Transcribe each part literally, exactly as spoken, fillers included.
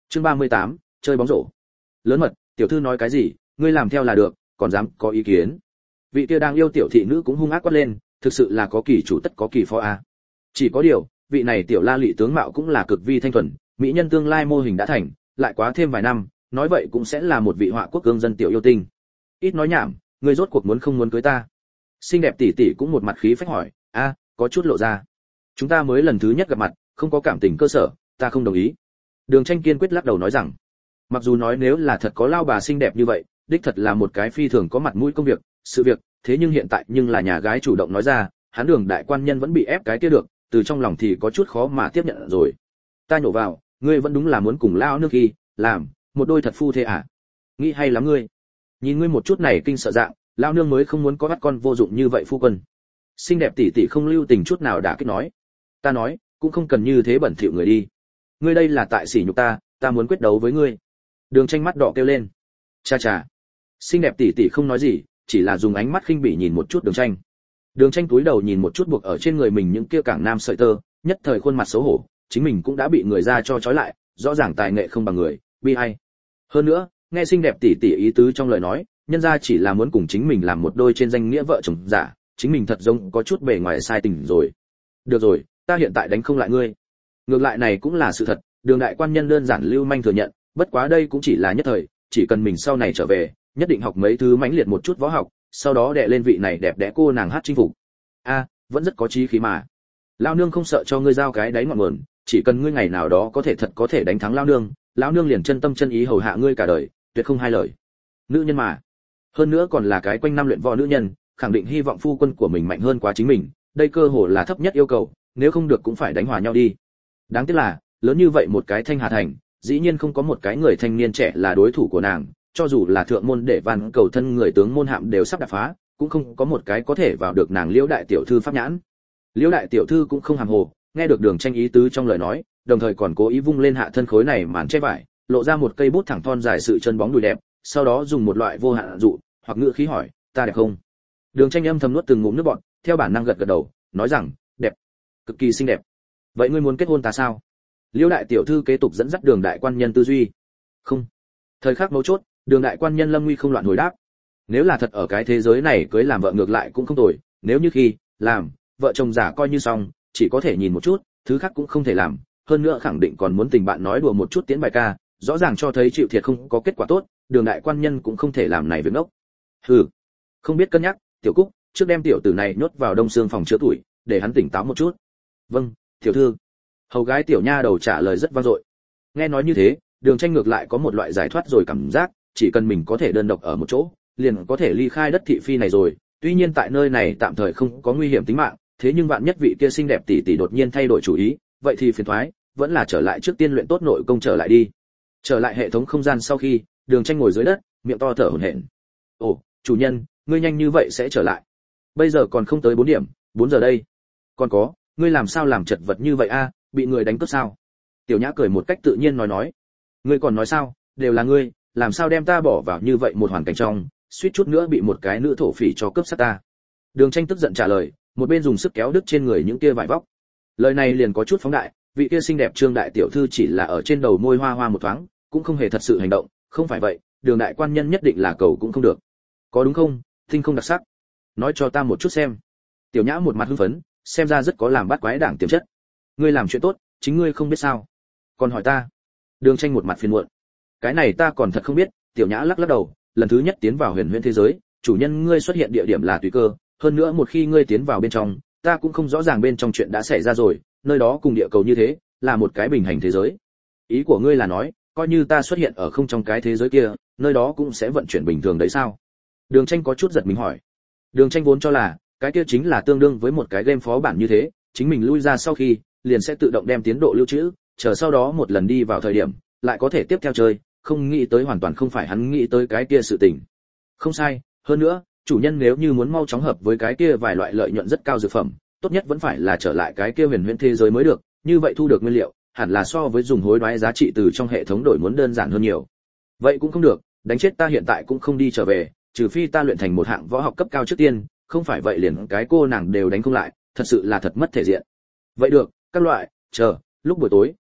Chương ba mươi tám, chơi bóng rổ. Lớn mật, tiểu thư nói cái gì, ngươi làm theo là được, còn dám có ý kiến. Vị kia đang yêu tiểu thị nữ cũng hung ác quát lên, thực sự là có kỳ chủ tất có kỳ phó a. Chỉ có điều, vị này tiểu la lị tướng mạo cũng là cực vi thanh thuần, mỹ nhân tương lai mô hình đã thành, lại quá thêm vài năm, nói vậy cũng sẽ là một vị họa quốc cương dân tiểu yêu tinh. Ít nói nhảm, ngươi rốt cuộc muốn không muốn cưới ta? Xinh đẹp tỷ tỷ cũng một mặt khí phách hỏi, a, có chút lộ ra. Chúng ta mới lần thứ nhất gặp mặt, không có cảm tình cơ sở, ta không đồng ý. Đường Tranh kiên quyết lắc đầu nói rằng, mặc dù nói nếu là thật có lao bà xinh đẹp như vậy, đích thật là một cái phi thường có mặt mũi công việc, sự việc, thế nhưng hiện tại nhưng là nhà gái chủ động nói ra, hắn Đường đại quan nhân vẫn bị ép cái kia được, từ trong lòng thì có chút khó mà tiếp nhận rồi. Ta nhổ vào, ngươi vẫn đúng là muốn cùng lao nước khi làm một đôi thật phu thế à? Nghĩ hay lắm ngươi. Nhìn ngươi một chút này kinh sợ dạng, lao nương mới không muốn có bắt con vô dụng như vậy phu quân. Xinh đẹp tỷ tỷ không lưu tình chút nào đã kích nói. Ta nói, cũng không cần như thế bẩn thỉu người đi. Ngươi đây là tại sỉ nhục ta, ta muốn quyết đấu với ngươi. Đường Tranh mắt đỏ kêu lên. Cha cha. Xinh đẹp tỷ tỷ không nói gì, chỉ là dùng ánh mắt khinh bỉ nhìn một chút Đường Tranh. Đường Tranh cúi đầu nhìn một chút buộc ở trên người mình những kia cảng nam sợi tơ, nhất thời khuôn mặt xấu hổ, chính mình cũng đã bị người ra cho trói lại, rõ ràng tài nghệ không bằng người, bi ai. Hơn nữa, nghe xinh đẹp tỷ tỷ ý tứ trong lời nói, nhân ra chỉ là muốn cùng chính mình làm một đôi trên danh nghĩa vợ chồng giả, chính mình thật giống có chút bề ngoài sai tình rồi. Được rồi, ta hiện tại đánh không lại ngươi. Ngược lại này cũng là sự thật, Đường đại quan nhân đơn giản lưu manh thừa nhận, bất quá đây cũng chỉ là nhất thời, chỉ cần mình sau này trở về, nhất định học mấy thứ mãnh liệt một chút võ học, sau đó đè lên vị này đẹp đẽ cô nàng hát chinh phục. A, vẫn rất có chí khí mà. Lão nương không sợ cho ngươi giao cái đáy ngọn nguồn, chỉ cần ngươi ngày nào đó có thể thật có thể đánh thắng lão nương, lão nương liền chân tâm chân ý hầu hạ ngươi cả đời, tuyệt không hai lời. Nữ nhân mà, hơn nữa còn là cái quanh năm luyện võ nữ nhân, khẳng định hy vọng phu quân của mình mạnh hơn quá chính mình, đây cơ hồ là thấp nhất yêu cầu, nếu không được cũng phải đánh hòa nhau đi. Đáng tiếc là, lớn như vậy một cái Thanh Hà thành, dĩ nhiên không có một cái người thanh niên trẻ là đối thủ của nàng, cho dù là thượng môn để van cầu thân người tướng môn hạm đều sắp đập phá, cũng không có một cái có thể vào được nàng Liễu đại tiểu thư pháp nhãn. Liễu đại tiểu thư cũng không hàm hồ, nghe được Đường Tranh ý tứ trong lời nói, đồng thời còn cố ý vung lên hạ thân khối này màn che vải, lộ ra một cây bút thẳng thon dài sự chân bóng đùi đẹp, sau đó dùng một loại vô hạn dụ hoặc ngữ khí hỏi, ta đẹp không? Đường Tranh âm thầm nuốt từng ngụm nước bọt, theo bản năng gật gật đầu, nói rằng, đẹp, cực kỳ xinh đẹp. Vậy ngươi muốn kết hôn ta sao? Liễu đại tiểu thư kế tục dẫn dắt Đường đại quan nhân tư duy. Không. Thời khắc mấu chốt, Đường đại quan nhân lâm nguy không loạn hồi đáp. Nếu là thật ở cái thế giới này cưới làm vợ ngược lại cũng không tồi, nếu như khi làm vợ chồng giả coi như xong, chỉ có thể nhìn một chút, thứ khác cũng không thể làm, hơn nữa khẳng định còn muốn tình bạn nói đùa một chút tiến bài ca, rõ ràng cho thấy chịu thiệt không có kết quả tốt, Đường đại quan nhân cũng không thể làm này việc ngốc. Hừ, không biết cân nhắc, Tiểu Cúc, trước đem tiểu tử này nhốt vào đông xương phòng chữa tuổi, để hắn tỉnh táo một chút. Vâng, tiểu thư. Hầu gái tiểu nha đầu trả lời rất vang dội. Nghe nói như thế, Đường Tranh ngược lại có một loại giải thoát rồi cảm giác, chỉ cần mình có thể đơn độc ở một chỗ, liền có thể ly khai đất thị phi này rồi. Tuy nhiên tại nơi này tạm thời không có nguy hiểm tính mạng, thế nhưng vạn nhất vị kia xinh đẹp tỷ tỷ đột nhiên thay đổi chủ ý, vậy thì phiền toái, vẫn là trở lại trước tiên luyện tốt nội công trở lại đi. Trở lại hệ thống không gian sau khi, Đường Tranh ngồi dưới đất, miệng to thở hổn hển. Ồ, chủ nhân, ngươi nhanh như vậy sẽ trở lại? Bây giờ còn không tới bốn điểm, bốn giờ đây. Còn có, ngươi làm sao làm chật vật như vậy a, bị người đánh cướp sao? Tiểu Nhã cười một cách tự nhiên nói nói. Ngươi còn nói sao, đều là ngươi, làm sao đem ta bỏ vào như vậy một hoàn cảnh trong, suýt chút nữa bị một cái nữ thổ phỉ cho cướp sát ta. Đường Tranh tức giận trả lời, một bên dùng sức kéo đứt trên người những kia vải vóc. Lời này liền có chút phóng đại, vị kia xinh đẹp Trương đại tiểu thư chỉ là ở trên đầu môi hoa hoa một thoáng, cũng không hề thật sự hành động, không phải vậy, Đường đại quan nhân nhất định là cầu cũng không được. Có đúng không, tinh không đặc sắc? Nói cho ta một chút xem. Tiểu Nhã một mặt hưng phấn, xem ra rất có làm bắt quái đảng tiềm chất. Ngươi làm chuyện tốt, chính ngươi không biết sao? Còn hỏi ta? Đường Tranh một mặt phiền muộn. Cái này ta còn thật không biết. Tiểu Nhã lắc lắc đầu, lần thứ nhất tiến vào huyền huyễn thế giới, chủ nhân ngươi xuất hiện địa điểm là tùy cơ, hơn nữa một khi ngươi tiến vào bên trong, ta cũng không rõ ràng bên trong chuyện đã xảy ra rồi, nơi đó cùng địa cầu như thế, là một cái bình hành thế giới. Ý của ngươi là nói, coi như ta xuất hiện ở không trong cái thế giới kia, nơi đó cũng sẽ vận chuyển bình thường đấy sao? Đường Tranh có chút giật mình hỏi. Đường Tranh vốn cho là, cái kia chính là tương đương với một cái game phó bản như thế, chính mình lui ra sau khi, liền sẽ tự động đem tiến độ lưu trữ, chờ sau đó một lần đi vào thời điểm, lại có thể tiếp theo chơi, không nghĩ tới hoàn toàn không phải hắn nghĩ tới cái kia sự tình. Không sai, hơn nữa, chủ nhân nếu như muốn mau chóng hợp với cái kia vài loại lợi nhuận rất cao dược phẩm, tốt nhất vẫn phải là trở lại cái kia huyền huyễn thế giới mới được, như vậy thu được nguyên liệu, hẳn là so với dùng hối đoái giá trị từ trong hệ thống đổi muốn đơn giản hơn nhiều. Vậy cũng không được, đánh chết ta hiện tại cũng không đi trở về, trừ phi ta luyện thành một hạng võ học cấp cao trước tiên, không phải vậy liền cái cô nàng đều đánh không lại, thật sự là thật mất thể diện. Vậy được, các loại, chờ, lúc buổi tối,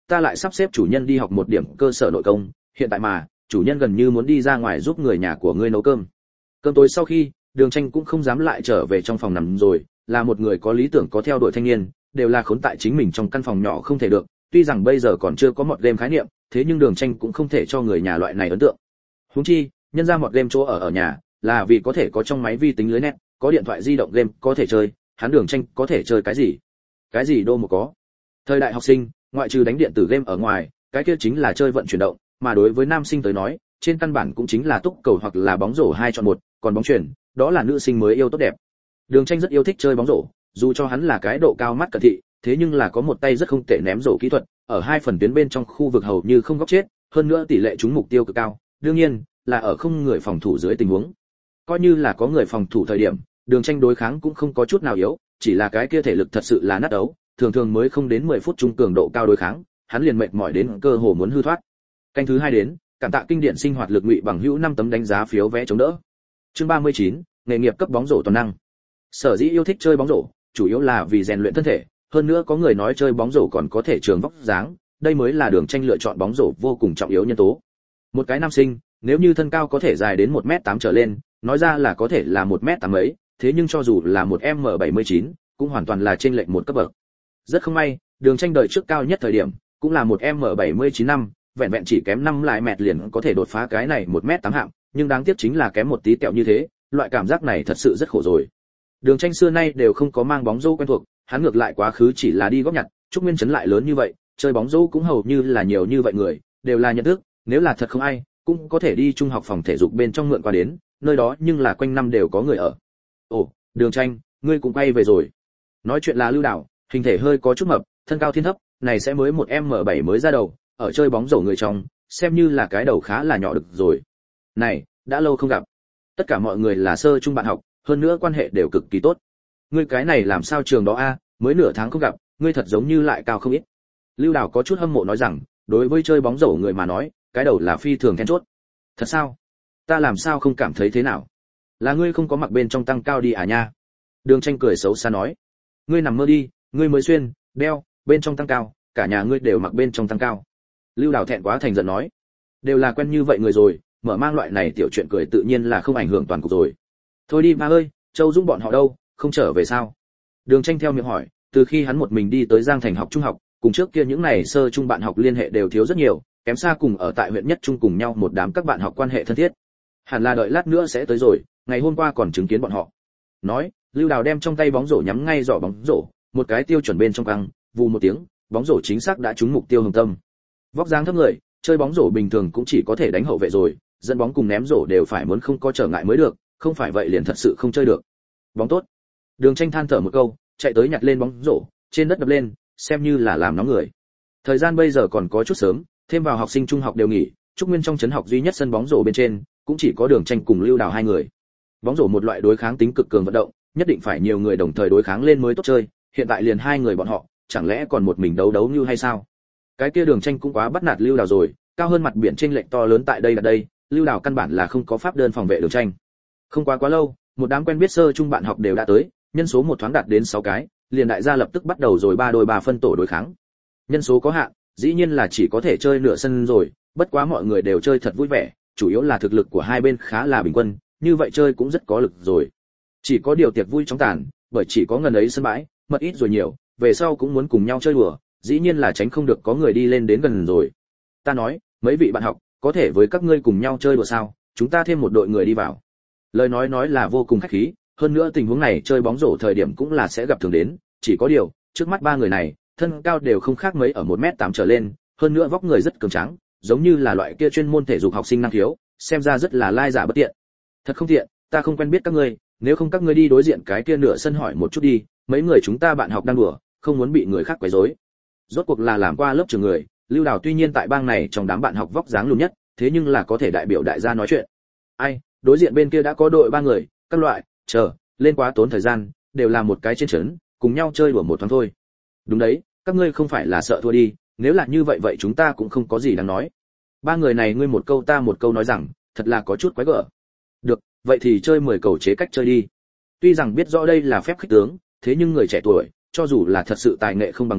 ta lại sắp xếp chủ nhân đi học một điểm cơ sở nội công, hiện tại mà, chủ nhân gần như muốn đi ra ngoài giúp người nhà của ngươi nấu cơm. Cơm tối sau khi, Đường Tranh cũng không dám lại trở về trong phòng nằm rồi, là một người có lý tưởng có theo đuổi thanh niên, đều là khốn tại chính mình trong căn phòng nhỏ không thể được, tuy rằng bây giờ còn chưa có một game khái niệm, thế nhưng Đường Tranh cũng không thể cho người nhà loại này ấn tượng. Huống chi, nhân ra một game chỗ ở ở nhà, là vì có thể có trong máy vi tính lưới net, có điện thoại di động game có thể chơi, hắn Đường Tranh có thể chơi cái gì? Cái gì đô một có. Thời đại học sinh, ngoại trừ đánh điện tử game ở ngoài, cái kia chính là chơi vận chuyển động, mà đối với nam sinh tới nói, trên căn bản cũng chính là túc cầu hoặc là bóng rổ hai chọn một, còn bóng chuyền, đó là nữ sinh mới yêu tốt đẹp. Đường Tranh rất yêu thích chơi bóng rổ, dù cho hắn là cái độ cao mắt cận thị, thế nhưng là có một tay rất không tệ ném rổ kỹ thuật, ở hai phần tuyến bên trong khu vực hầu như không góc chết, hơn nữa tỷ lệ trúng mục tiêu cực cao, đương nhiên là ở không người phòng thủ dưới tình huống. Coi như là có người phòng thủ thời điểm, Đường Tranh đối kháng cũng không có chút nào yếu, chỉ là cái kia thể lực thật sự là nát đấu, thường thường mới không đến mười phút trung cường độ cao đối kháng, hắn liền mệt mỏi đến cơ hồ muốn hư thoát. Canh thứ hai đến, cảm tạ kinh điển sinh hoạt lực ngụy bằng hữu năm tấm đánh giá phiếu vé chống đỡ. Chương ba mươi chín, nghề nghiệp cấp bóng rổ toàn năng. Sở dĩ yêu thích chơi bóng rổ, chủ yếu là vì rèn luyện thân thể, hơn nữa có người nói chơi bóng rổ còn có thể trường vóc dáng, đây mới là Đường Tranh lựa chọn bóng rổ vô cùng trọng yếu nhân tố. Một cái nam sinh, nếu như thân cao có thể dài đến một mét tám trở lên, nói ra là có thể là một mét tám mấy, thế nhưng cho dù là một em bảy mươi chín, cũng hoàn toàn là trên lệch một cấp bậc. Rất không may, Đường Tranh đợi trước cao nhất thời điểm, cũng là một em bảy mươi chín năm, vẹn vẹn chỉ kém năm lại mẹt liền có thể đột phá cái này một mét tám hạng, nhưng đáng tiếc chính là kém một tí tẹo như thế, loại cảm giác này thật sự rất khổ rồi. Đường Tranh xưa nay đều không có mang bóng rổ quen thuộc, hắn ngược lại quá khứ chỉ là đi góp nhặt, Trúc Nguyên trấn lại lớn như vậy, chơi bóng rổ cũng hầu như là nhiều như vậy người, đều là nhận thức, nếu là thật không ai, cũng có thể đi trung học phòng thể dục bên trong mượn qua đến, nơi đó nhưng là quanh năm đều có người ở. Ồ, Đường Tranh, ngươi cũng quay về rồi. Nói chuyện là Lưu Đảo, hình thể hơi có chút mập, thân cao thiên thấp, này sẽ mới một em bảy mới ra đầu, ở chơi bóng rổ người trong, xem như là cái đầu khá là nhỏ được rồi. Này, đã lâu không gặp. Tất cả mọi người là sơ trung bạn học, hơn nữa quan hệ đều cực kỳ tốt. Ngươi cái này làm sao trường đó a, mới nửa tháng không gặp, ngươi thật giống như lại cao không ít. Lưu Đào có chút hâm mộ nói rằng, đối với chơi bóng rổ người mà nói, cái đầu là phi thường then chốt. Thật sao? Ta làm sao không cảm thấy thế nào? Là ngươi không có mặc bên trong tăng cao đi à nha? Đường Tranh cười xấu xa nói, ngươi nằm mơ đi, ngươi mới xuyên, đeo, bên trong tăng cao, cả nhà ngươi đều mặc bên trong tăng cao. Lưu Đào thẹn quá thành giận nói, đều là quen như vậy người rồi, mở mang loại này tiểu chuyện cười tự nhiên là không ảnh hưởng toàn cục rồi. Thôi đi ba ơi, Châu Dũng bọn họ đâu, không trở về sao? Đường Tranh theo miệng hỏi, từ khi hắn một mình đi tới Giang Thành học trung học, cùng trước kia những này sơ trung bạn học liên hệ đều thiếu rất nhiều, kém xa cùng ở tại huyện nhất trung cùng nhau một đám các bạn học quan hệ thân thiết. Hẳn là đợi lát nữa sẽ tới rồi, ngày hôm qua còn chứng kiến bọn họ. Nói, Lưu Đào đem trong tay bóng rổ nhắm ngay giỏ bóng rổ, một cái tiêu chuẩn bên trong căng, vù một tiếng, bóng rổ chính xác đã trúng mục tiêu hồng tâm. Vóc dáng thấp người, chơi bóng rổ bình thường cũng chỉ có thể đánh hậu vệ rồi, dẫn bóng cùng ném rổ đều phải muốn không có trở ngại mới được, không phải vậy liền thật sự không chơi được. Bóng tốt. Đường Tranh than thở một câu, chạy tới nhặt lên bóng rổ, trên đất đập lên, xem như là làm nóng người. Thời gian bây giờ còn có chút sớm, thêm vào học sinh trung học đều nghỉ, Trúc Nguyên trong trấn học duy nhất sân bóng rổ bên trên, cũng chỉ có Đường Tranh cùng Lưu Đào hai người. Bóng rổ một loại đối kháng tính cực cường vận động, nhất định phải nhiều người đồng thời đối kháng lên mới tốt chơi, hiện tại liền hai người bọn họ, chẳng lẽ còn một mình đấu đấu như hay sao? Cái kia Đường Tranh cũng quá bắt nạt Lưu Đào rồi, cao hơn mặt biển trên lệch to lớn tại đây là đây, Lưu Đào căn bản là không có pháp đơn phòng vệ Đường Tranh. Không quá quá lâu, một đám quen biết sơ trung bạn học đều đã tới, nhân số một thoáng đạt đến sáu cái, liền đại gia lập tức bắt đầu rồi ba đôi ba phân tổ đối kháng. Nhân số có hạn, dĩ nhiên là chỉ có thể chơi nửa sân rồi, bất quá mọi người đều chơi thật vui vẻ, chủ yếu là thực lực của hai bên khá là bình quân, như vậy chơi cũng rất có lực rồi. Chỉ có điều tiệc vui chóng tàn, bởi chỉ có ngần ấy sân bãi, mật ít rồi nhiều, về sau cũng muốn cùng nhau chơi đùa, dĩ nhiên là tránh không được có người đi lên đến gần rồi. Ta nói, mấy vị bạn học, có thể với các ngươi cùng nhau chơi đùa sao? Chúng ta thêm một đội người đi vào. Lời nói nói là vô cùng khách khí, hơn nữa tình huống này chơi bóng rổ thời điểm cũng là sẽ gặp thường đến, chỉ có điều, trước mắt ba người này, thân cao đều không khác mấy ở một mét tám trở lên, hơn nữa vóc người rất cường tráng, giống như là loại kia chuyên môn thể dục học sinh năng khiếu, xem ra rất là lai giả bất tiện. Thật không tiện, ta không quen biết các ngươi, nếu không các ngươi đi đối diện cái kia nửa sân hỏi một chút đi, mấy người chúng ta bạn học đang đùa, không muốn bị người khác quấy rối. Rốt cuộc là làm qua lớp trường người, Lưu Đào tuy nhiên tại bang này trong đám bạn học vóc dáng lùn nhất, thế nhưng là có thể đại biểu đại gia nói chuyện. Ai, đối diện bên kia đã có đội ba người, các loại, chờ, lên quá tốn thời gian, đều là một cái trên trấn, cùng nhau chơi đùa một thoáng thôi. Đúng đấy, các ngươi không phải là sợ thua đi, nếu là như vậy vậy chúng ta cũng không có gì đáng nói. Ba người này ngươi một câu ta một câu nói rằng, thật là có chút quái gở. Được, vậy thì chơi mười cầu chế cách chơi đi. Tuy rằng biết rõ đây là phép khích tướng, thế nhưng người trẻ tuổi, cho dù là thật sự tài nghệ không bằng người,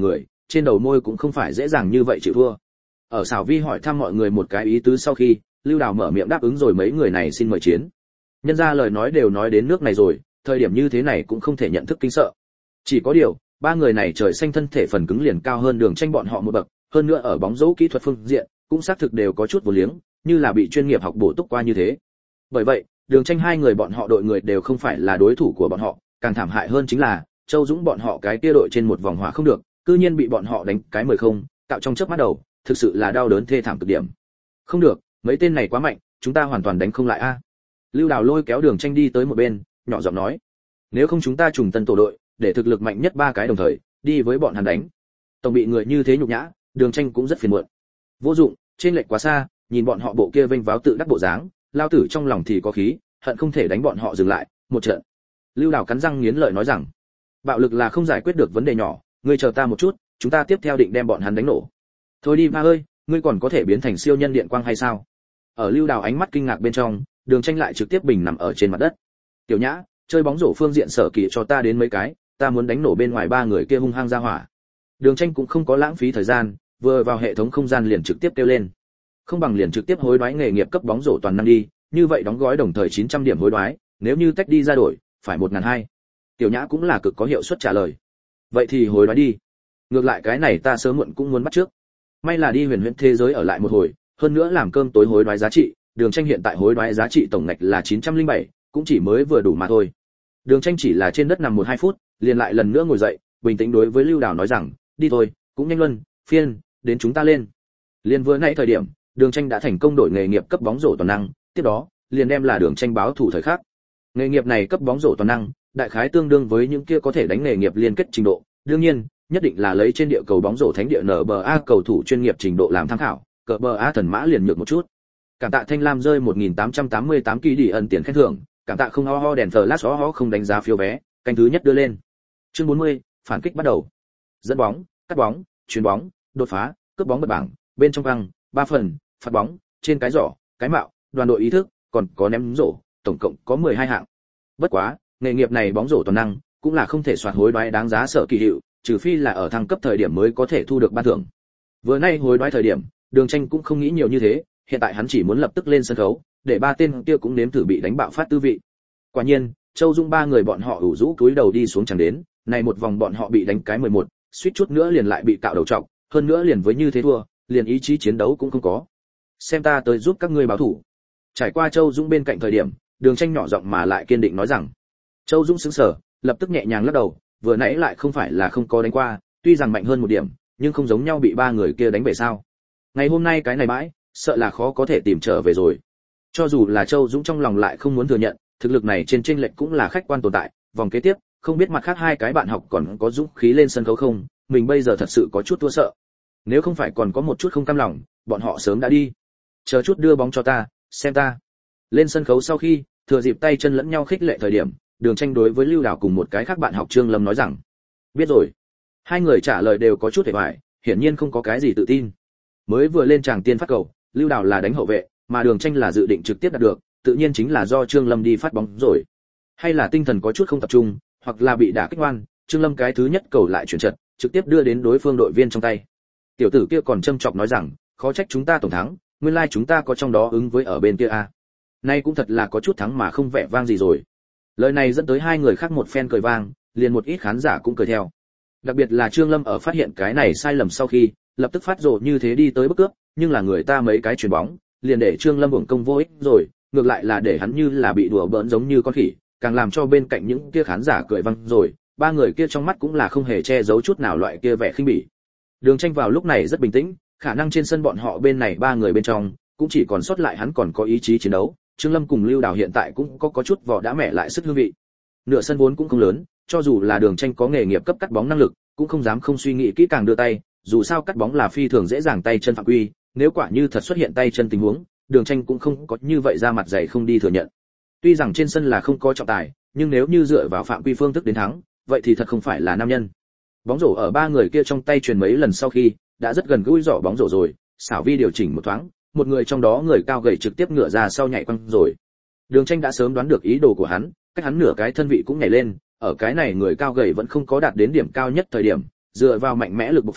trên đầu môi cũng không phải dễ dàng như vậy chịu thua. Ở Sảo Vi hỏi thăm mọi người một cái ý tứ sau khi, Lưu Đào mở miệng đáp ứng rồi mấy người này xin mời chiến. Nhân ra lời nói đều nói đến nước này rồi, thời điểm như thế này cũng không thể nhận thức kinh sợ. Chỉ có điều, ba người này trời xanh thân thể phần cứng liền cao hơn Đường Tranh bọn họ một bậc, hơn nữa ở bóng rổ kỹ thuật phương diện, cũng xác thực đều có chút vô liếng, như là bị chuyên nghiệp học bổ túc qua như thế. Bởi vậy, Đường Tranh hai người bọn họ đội người đều không phải là đối thủ của bọn họ, càng thảm hại hơn chính là Châu Dũng bọn họ cái kia đội trên một vòng hỏa không được, cư nhiên bị bọn họ đánh cái mười không, tạo trong chớp mắt đầu, thực sự là đau đớn thê thảm cực điểm. Không được, mấy tên này quá mạnh, chúng ta hoàn toàn đánh không lại a. Lưu Đào lôi kéo Đường Tranh đi tới một bên, nhỏ giọng nói: "Nếu không chúng ta trùng tân tổ đội, để thực lực mạnh nhất ba cái đồng thời đi với bọn hắn đánh." Tổng bị người như thế nhục nhã, Đường Tranh cũng rất phiền muộn. Vô dụng, trên lệch quá xa, nhìn bọn họ bộ kia vênh váo tự đắc bộ dáng, lao tử trong lòng thì có khí, hận không thể đánh bọn họ dừng lại, một trận. Lưu Đào cắn răng nghiến lợi nói rằng: "Bạo lực là không giải quyết được vấn đề nhỏ, ngươi chờ ta một chút, chúng ta tiếp theo định đem bọn hắn đánh nổ." "Thôi đi ba ơi, ngươi còn có thể biến thành siêu nhân điện quang hay sao?" Ở Lưu Đào ánh mắt kinh ngạc bên trong, Đường Tranh lại trực tiếp bình nằm ở trên mặt đất. "Tiểu Nhã, chơi bóng rổ phương diện sở kỳ cho ta đến mấy cái, ta muốn đánh nổ bên ngoài ba người kia hung hăng ra hỏa." Đường Tranh cũng không có lãng phí thời gian, vừa vào hệ thống không gian liền trực tiếp kêu lên. Không bằng liền trực tiếp hối đoái nghề nghiệp cấp bóng rổ toàn năng đi, như vậy đóng gói đồng thời chín trăm điểm hối đoái, nếu như tách đi ra đổi, phải một nghìn hai trăm. Tiểu Nhã cũng là cực có hiệu suất trả lời. Vậy thì hối đoái đi. Ngược lại cái này ta sớm muộn cũng muốn bắt trước. May là đi huyền huyễn thế giới ở lại một hồi, hơn nữa làm cơm tối hối đoái giá trị, Đường Tranh hiện tại hối đoái giá trị tổng ngạch là chín trăm lẻ bảy, cũng chỉ mới vừa đủ mà thôi. Đường Tranh chỉ là trên đất nằm một hai phút, liền lại lần nữa ngồi dậy, bình tĩnh đối với Lưu Đào nói rằng: "Đi thôi, cũng nhanh luân, phiên, đến chúng ta lên." Liên vừa nãy thời điểm, Đường Tranh đã thành công đổi nghề nghiệp cấp bóng rổ toàn năng, tiếp đó, liền đem là Đường Tranh báo thủ thời khắc. Nghề nghiệp này cấp bóng rổ toàn năng, đại khái tương đương với những kia có thể đánh nghề nghiệp liên kết trình độ, đương nhiên, nhất định là lấy trên địa cầu bóng rổ thánh địa en bê a cầu thủ chuyên nghiệp trình độ làm tham khảo, cờ bê a thần mã liền nhược một chút. Cảm tạ Thanh Lam rơi một nghìn tám trăm tám mươi tám kỳ đi ẩn tiền khen thưởng, cảm tạ không ho ho đèn flash ho ho không đánh giá phiếu vé, canh thứ nhất đưa lên. Chương bốn mươi, phản kích bắt đầu. Dẫn bóng, cắt bóng, chuyền bóng, đột phá, cướp bóng bật bảng, bên trong băng, ba phần, phạt bóng, trên cái giỏ, cái mạo, đoàn đội ý thức, còn có ném rổ, tổng cộng có mười hai hạng. Bất quá, nghề nghiệp này bóng rổ toàn năng, cũng là không thể soạt hối đoái đáng giá sợ kỳ hiệu, trừ phi là ở thăng cấp thời điểm mới có thể thu được ban thưởng. Vừa nay hối đoái thời điểm, Đường Tranh cũng không nghĩ nhiều như thế, hiện tại hắn chỉ muốn lập tức lên sân khấu, để ba tên kia cũng nếm thử bị đánh bạo phát tư vị. Quả nhiên, Châu Dung ba người bọn họ ủ rũ cúi đầu đi xuống chẳng đến, này một vòng bọn họ bị đánh cái mười một, suýt chút nữa liền lại bị cạo đầu trọc, hơn nữa liền với như thế thua, liền ý chí chiến đấu cũng không có. Xem ta tới giúp các ngươi báo thủ. Trải qua Châu Dung bên cạnh thời điểm, Đường Tranh nhỏ giọng mà lại kiên định nói rằng. Châu Dung sững sờ, lập tức nhẹ nhàng lắc đầu, vừa nãy lại không phải là không có đánh qua, tuy rằng mạnh hơn một điểm, nhưng không giống nhau bị ba người kia đánh bể sao? Ngày hôm nay cái này bãi, sợ là khó có thể tìm trở về rồi. Cho dù là Châu Dũng trong lòng lại không muốn thừa nhận, thực lực này trên chênh lệch cũng là khách quan tồn tại, vòng kế tiếp, không biết mặt khác hai cái bạn học còn có dũng khí lên sân khấu không, mình bây giờ thật sự có chút thua sợ. Nếu không phải còn có một chút không cam lòng, bọn họ sớm đã đi. Chờ chút đưa bóng cho ta, xem ta. Lên sân khấu sau khi, thừa dịp tay chân lẫn nhau khích lệ thời điểm, Đường Tranh đối với Lưu Đào cùng một cái khác bạn học Trương Lâm nói rằng: "Biết rồi." Hai người trả lời đều có chút hề bại, hiển nhiên không có cái gì tự tin. Mới vừa lên tràng tiên phát cầu, Lưu Đào là đánh hậu vệ, mà Đường Tranh là dự định trực tiếp đạt được, tự nhiên chính là do Trương Lâm đi phát bóng rồi. Hay là tinh thần có chút không tập trung, hoặc là bị đả kích oan, Trương Lâm cái thứ nhất cầu lại chuyển trật, trực tiếp đưa đến đối phương đội viên trong tay. Tiểu tử kia còn châm chọc nói rằng, khó trách chúng ta tổng thắng, nguyên lai like chúng ta có trong đó ứng với ở bên kia a. Nay cũng thật là có chút thắng mà không vẻ vang gì rồi. Lời này dẫn tới hai người khác một phen cười vang, liền một ít khán giả cũng cười theo. Đặc biệt là Trương Lâm ở phát hiện cái này sai lầm sau khi, lập tức phát rồ như thế đi tới bức cướp, nhưng là người ta mấy cái chuyền bóng, liền để Trương Lâm uổng công vô ích rồi, ngược lại là để hắn như là bị đùa bỡn giống như con khỉ, càng làm cho bên cạnh những kia khán giả cười vang rồi, ba người kia trong mắt cũng là không hề che giấu chút nào loại kia vẻ khinh bỉ. Đường Tranh vào lúc này rất bình tĩnh, khả năng trên sân bọn họ bên này ba người bên trong, cũng chỉ còn sót lại hắn còn có ý chí chiến đấu, Trương Lâm cùng Lưu Đào hiện tại cũng có có chút vỏ đã mẹ lại sức hương vị. Nửa sân vốn cũng không lớn, cho dù là Đường Tranh có nghề nghiệp cấp cắt bóng năng lực, cũng không dám không suy nghĩ kỹ càng đưa tay, dù sao cắt bóng là phi thường dễ dàng tay chân phạm quy, nếu quả như thật xuất hiện tay chân tình huống, Đường Tranh cũng không có như vậy ra mặt dày không đi thừa nhận. Tuy rằng trên sân là không có trọng tài, nhưng nếu như dựa vào phạm quy phương thức đến thắng, vậy thì thật không phải là nam nhân. Bóng rổ ở ba người kia trong tay truyền mấy lần sau khi, đã rất gần gũi giỏ bóng rổ rồi, xảo vi điều chỉnh một thoáng, một người trong đó người cao gầy trực tiếp ngửa ra sau nhảy quăng rồi. Đường Tranh đã sớm đoán được ý đồ của hắn, cách hắn nửa cái thân vị cũng nhảy lên, ở cái này người cao gầy vẫn không có đạt đến điểm cao nhất thời điểm, dựa vào mạnh mẽ lực bộc phát,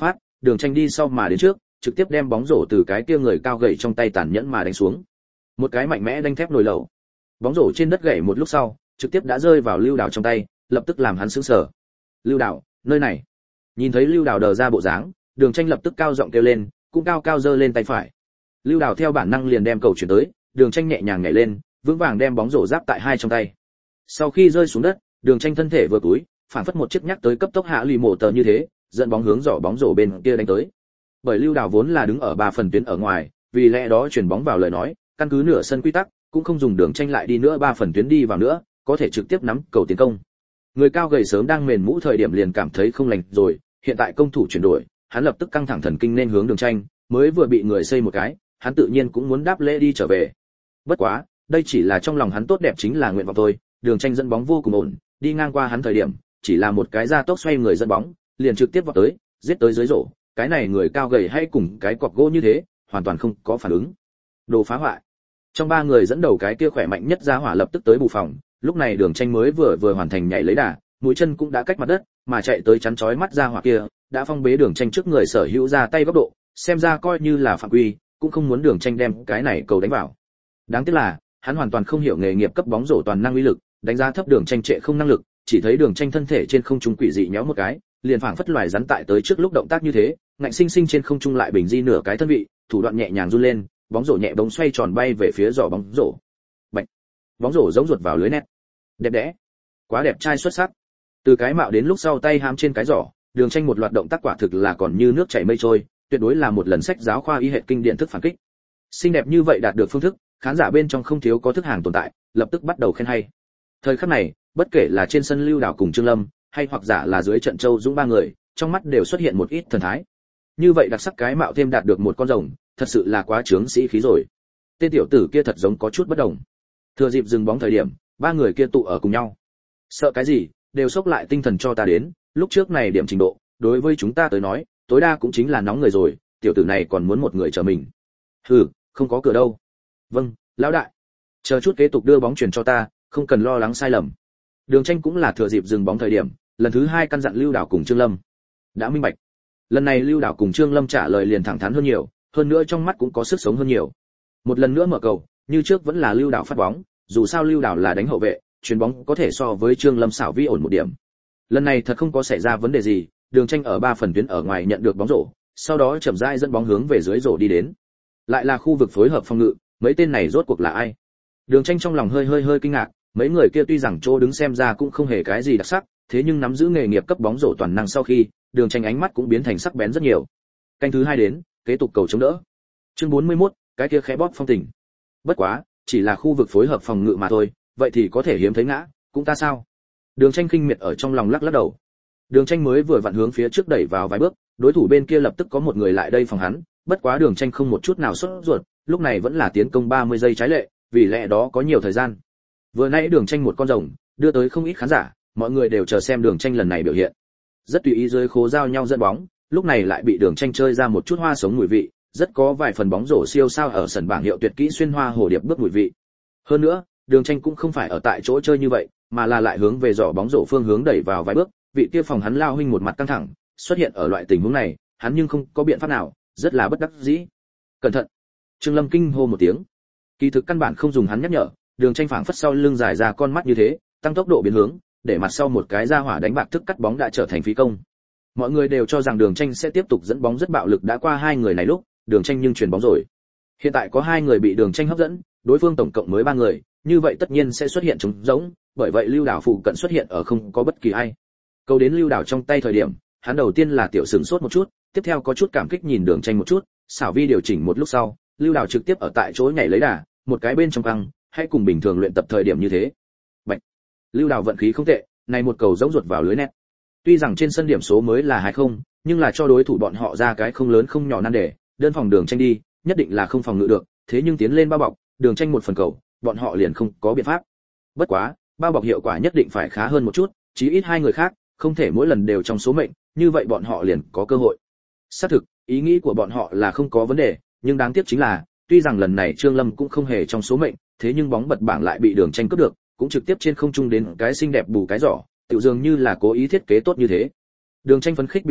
Đường Tranh đi sau mà đến trước, trực tiếp đem bóng rổ từ cái kia người cao gầy trong tay tàn nhẫn mà đánh xuống. Một cái mạnh mẽ đánh thép nồi lẩu. Bóng rổ trên đất gãy một lúc sau, trực tiếp đã rơi vào Lưu Đào trong tay, lập tức làm hắn sửng sở. Lưu Đào, nơi này. Nhìn thấy Lưu Đào đờ ra bộ dáng, Đường Tranh lập tức cao giọng kêu lên, cũng cao cao giơ lên tay phải. Lưu Đào theo bản năng liền đem cầu chuyển tới, Đường Tranh nhẹ nhàng nhảy lên, vững vàng đem bóng rổ giáp tại hai trong tay. Sau khi rơi xuống đất, Đường Tranh thân thể vừa cúi, phản phất một chiếc nhắc tới cấp tốc hạ lì mổ tờ như thế, dẫn bóng hướng giỏ bóng rổ bên kia đánh tới. Bởi Lưu Đào vốn là đứng ở ba phần tuyến ở ngoài, vì lẽ đó chuyển bóng vào lời nói, căn cứ nửa sân quy tắc, cũng không dùng Đường Tranh lại đi nữa ba phần tuyến đi vào nữa, có thể trực tiếp nắm cầu tiến công. Người cao gầy sớm đang mền mũ thời điểm liền cảm thấy không lành rồi, hiện tại công thủ chuyển đổi, hắn lập tức căng thẳng thần kinh nên hướng Đường Tranh, mới vừa bị người xây một cái, hắn tự nhiên cũng muốn đáp lễ đi trở về. Bất quá, đây chỉ là trong lòng hắn tốt đẹp chính là nguyện vọng thôi. Đường Tranh dẫn bóng vô cùng ổn, đi ngang qua hắn thời điểm, chỉ là một cái gia tốc xoay người dẫn bóng, liền trực tiếp vọt tới, giết tới dưới rổ. Cái này người cao gầy hay cùng cái cọc gỗ như thế, hoàn toàn không có phản ứng. Đồ phá hoại. Trong ba người dẫn đầu cái kia khỏe mạnh nhất ra hỏa lập tức tới bù phòng, lúc này Đường Tranh mới vừa vừa hoàn thành nhảy lấy đà, mũi chân cũng đã cách mặt đất, mà chạy tới chắn chói mắt ra hỏa kia, đã phong bế Đường Tranh trước người sở hữu ra tay góc độ, xem ra coi như là phạm quy, cũng không muốn Đường Tranh đem cái này cầu đánh vào. Đáng tiếc là, hắn hoàn toàn không hiểu nghề nghiệp cấp bóng rổ toàn năng uy lực, đánh giá thấp Đường Tranh trệ không năng lực, chỉ thấy Đường Tranh thân thể trên không trung quỷ dị nhéo một cái, liền phảng phất loài rắn tại tới trước lúc động tác như thế, ngạnh sinh sinh trên không trung lại bình di nửa cái thân vị, thủ đoạn nhẹ nhàng run lên, bóng rổ nhẹ bóng xoay tròn bay về phía giỏ bóng rổ. Bạch. Bóng rổ giống ruột vào lưới net. Đẹp đẽ. Quá đẹp trai xuất sắc. Từ cái mạo đến lúc sau tay hãm trên cái giỏ, Đường Tranh một loạt động tác quả thực là còn như nước chảy mây trôi, tuyệt đối là một lần sách giáo khoa y hệ kinh điển thức phản kích. Xinh đẹp như vậy đạt được phương thức, khán giả bên trong không thiếu có thức hàng tồn tại, lập tức bắt đầu khen hay. Thời khắc này, bất kể là trên sân Lưu Đào cùng Trương Lâm, hay hoặc giả là dưới trận Châu Dũng ba người, trong mắt đều xuất hiện một ít thần thái. Như vậy đặc sắc cái mạo thêm đạt được một con rồng, thật sự là quá trướng sĩ khí rồi. Tên tiểu tử kia thật giống có chút bất đồng. Thừa dịp dừng bóng thời điểm, ba người kia tụ ở cùng nhau. Sợ cái gì, đều xốc lại tinh thần cho ta đến, lúc trước này điểm trình độ, đối với chúng ta tới nói, tối đa cũng chính là nóng người rồi, tiểu tử này còn muốn một người chờ mình. Hừ, không có cửa đâu. Vâng, lão đại. Chờ chút kế tục đưa bóng chuyển cho ta, không cần lo lắng sai lầm. Đường Tranh cũng là thừa dịp dừng bóng thời điểm, lần thứ hai căn dặn Lưu Đào cùng Trương Lâm. Đã minh bạch. Lần này Lưu Đào cùng Trương Lâm trả lời liền thẳng thắn hơn nhiều, hơn nữa trong mắt cũng có sức sống hơn nhiều. Một lần nữa mở cầu, như trước vẫn là Lưu Đào phát bóng, dù sao Lưu Đào là đánh hậu vệ, chuyền bóng có thể so với Trương Lâm xảo vi ổn một điểm. Lần này thật không có xảy ra vấn đề gì, Đường Tranh ở ba phần tuyến ở ngoài nhận được bóng rổ, sau đó chậm rãi dẫn bóng hướng về dưới rổ đi đến. Lại là khu vực phối hợp phòng ngự, mấy tên này rốt cuộc là ai? Đường Tranh trong lòng hơi hơi hơi kinh ngạc, mấy người kia tuy rằng chỗ đứng xem ra cũng không hề cái gì đặc sắc, thế nhưng nắm giữ nghề nghiệp cấp bóng rổ toàn năng sau khi, Đường Tranh ánh mắt cũng biến thành sắc bén rất nhiều. Canh thứ hai đến, kế tục cầu chống đỡ. Chương bốn mươi mốt, cái kia khẽ bóp phong tình. Bất quá, chỉ là khu vực phối hợp phòng ngự mà thôi, vậy thì có thể hiếm thấy ngã, cũng ta sao? Đường Tranh khinh miệt ở trong lòng lắc lắc đầu. Đường Tranh mới vừa vặn hướng phía trước đẩy vào vài bước, đối thủ bên kia lập tức có một người lại đây phòng hắn, bất quá Đường Tranh không một chút nào sốt ruột, lúc này vẫn là tiến công ba mươi giây trái lệ, vì lẽ đó có nhiều thời gian. Vừa nãy Đường Tranh một con rồng, đưa tới không ít khán giả, mọi người đều chờ xem Đường Tranh lần này biểu hiện. Rất tùy ý dưới khố giao nhau dẫn bóng, lúc này lại bị Đường Tranh chơi ra một chút hoa sống mùi vị, rất có vài phần bóng rổ siêu sao ở sân bảng hiệu tuyệt kỹ xuyên hoa hồ điệp bước mùi vị. Hơn nữa, Đường Tranh cũng không phải ở tại chỗ chơi như vậy, mà là lại hướng về giỏ bóng rổ phương hướng đẩy vào vài bước, vị kia phòng hắn lao huynh một mặt căng thẳng, xuất hiện ở loại tình huống này, hắn nhưng không có biện pháp nào, rất là bất đắc dĩ. Cẩn thận! Trương Lâm kinh hô một tiếng. Kỳ thực căn bản không dùng hắn nhắc nhở, Đường Tranh phảng phất sau lưng dài ra con mắt như thế, tăng tốc độ biến hướng, để mặt sau một cái ra hỏa đánh bạc thức cắt bóng đã trở thành phí công. Mọi người đều cho rằng Đường Tranh sẽ tiếp tục dẫn bóng rất bạo lực, đã qua hai người này lúc, Đường Tranh nhưng chuyển bóng rồi. Hiện tại có hai người bị Đường Tranh hấp dẫn, đối phương tổng cộng mới ba người, như vậy tất nhiên sẽ xuất hiện trống rỗng, bởi vậy Lưu Đào phụ cận xuất hiện ở không có bất kỳ ai. Câu đến Lưu Đào trong tay thời điểm, hắn đầu tiên là tiểu sửng sốt một chút, tiếp theo có chút cảm kích nhìn Đường Tranh một chút, xảo vi điều chỉnh một lúc sau, Lưu Đào trực tiếp ở tại chỗ nhảy lấy đà, một cái bên trong căng, hay cùng bình thường luyện tập thời điểm như thế. Bạch. Lưu Đào vận khí không tệ, này một cầu giống ruột vào lưới net. Tuy rằng trên sân điểm số mới là hai không, nhưng là cho đối thủ bọn họ ra cái không lớn không nhỏ nan đề, đơn phòng Đường Tranh đi, nhất định là không phòng ngự được, thế nhưng tiến lên bao bọc, Đường Tranh một phần cầu, bọn họ liền không có biện pháp. Bất quá, bao bọc hiệu quả nhất định phải khá hơn một chút, chí ít hai người khác, không thể mỗi lần đều trong số mệnh, như vậy bọn họ liền có cơ hội. Xác thực, ý nghĩ của bọn họ là không có vấn đề, nhưng đáng tiếc chính là, tuy rằng lần này Trương Lâm cũng không hề trong số mệnh, thế nhưng bóng bật bảng lại bị Đường Tranh cướp được, cũng trực tiếp trên không trung đến cái xinh đẹp bù cái giỏ, tự dường như là cố ý thiết kế tốt như thế. Đường Tranh phấn khích biểu hiện,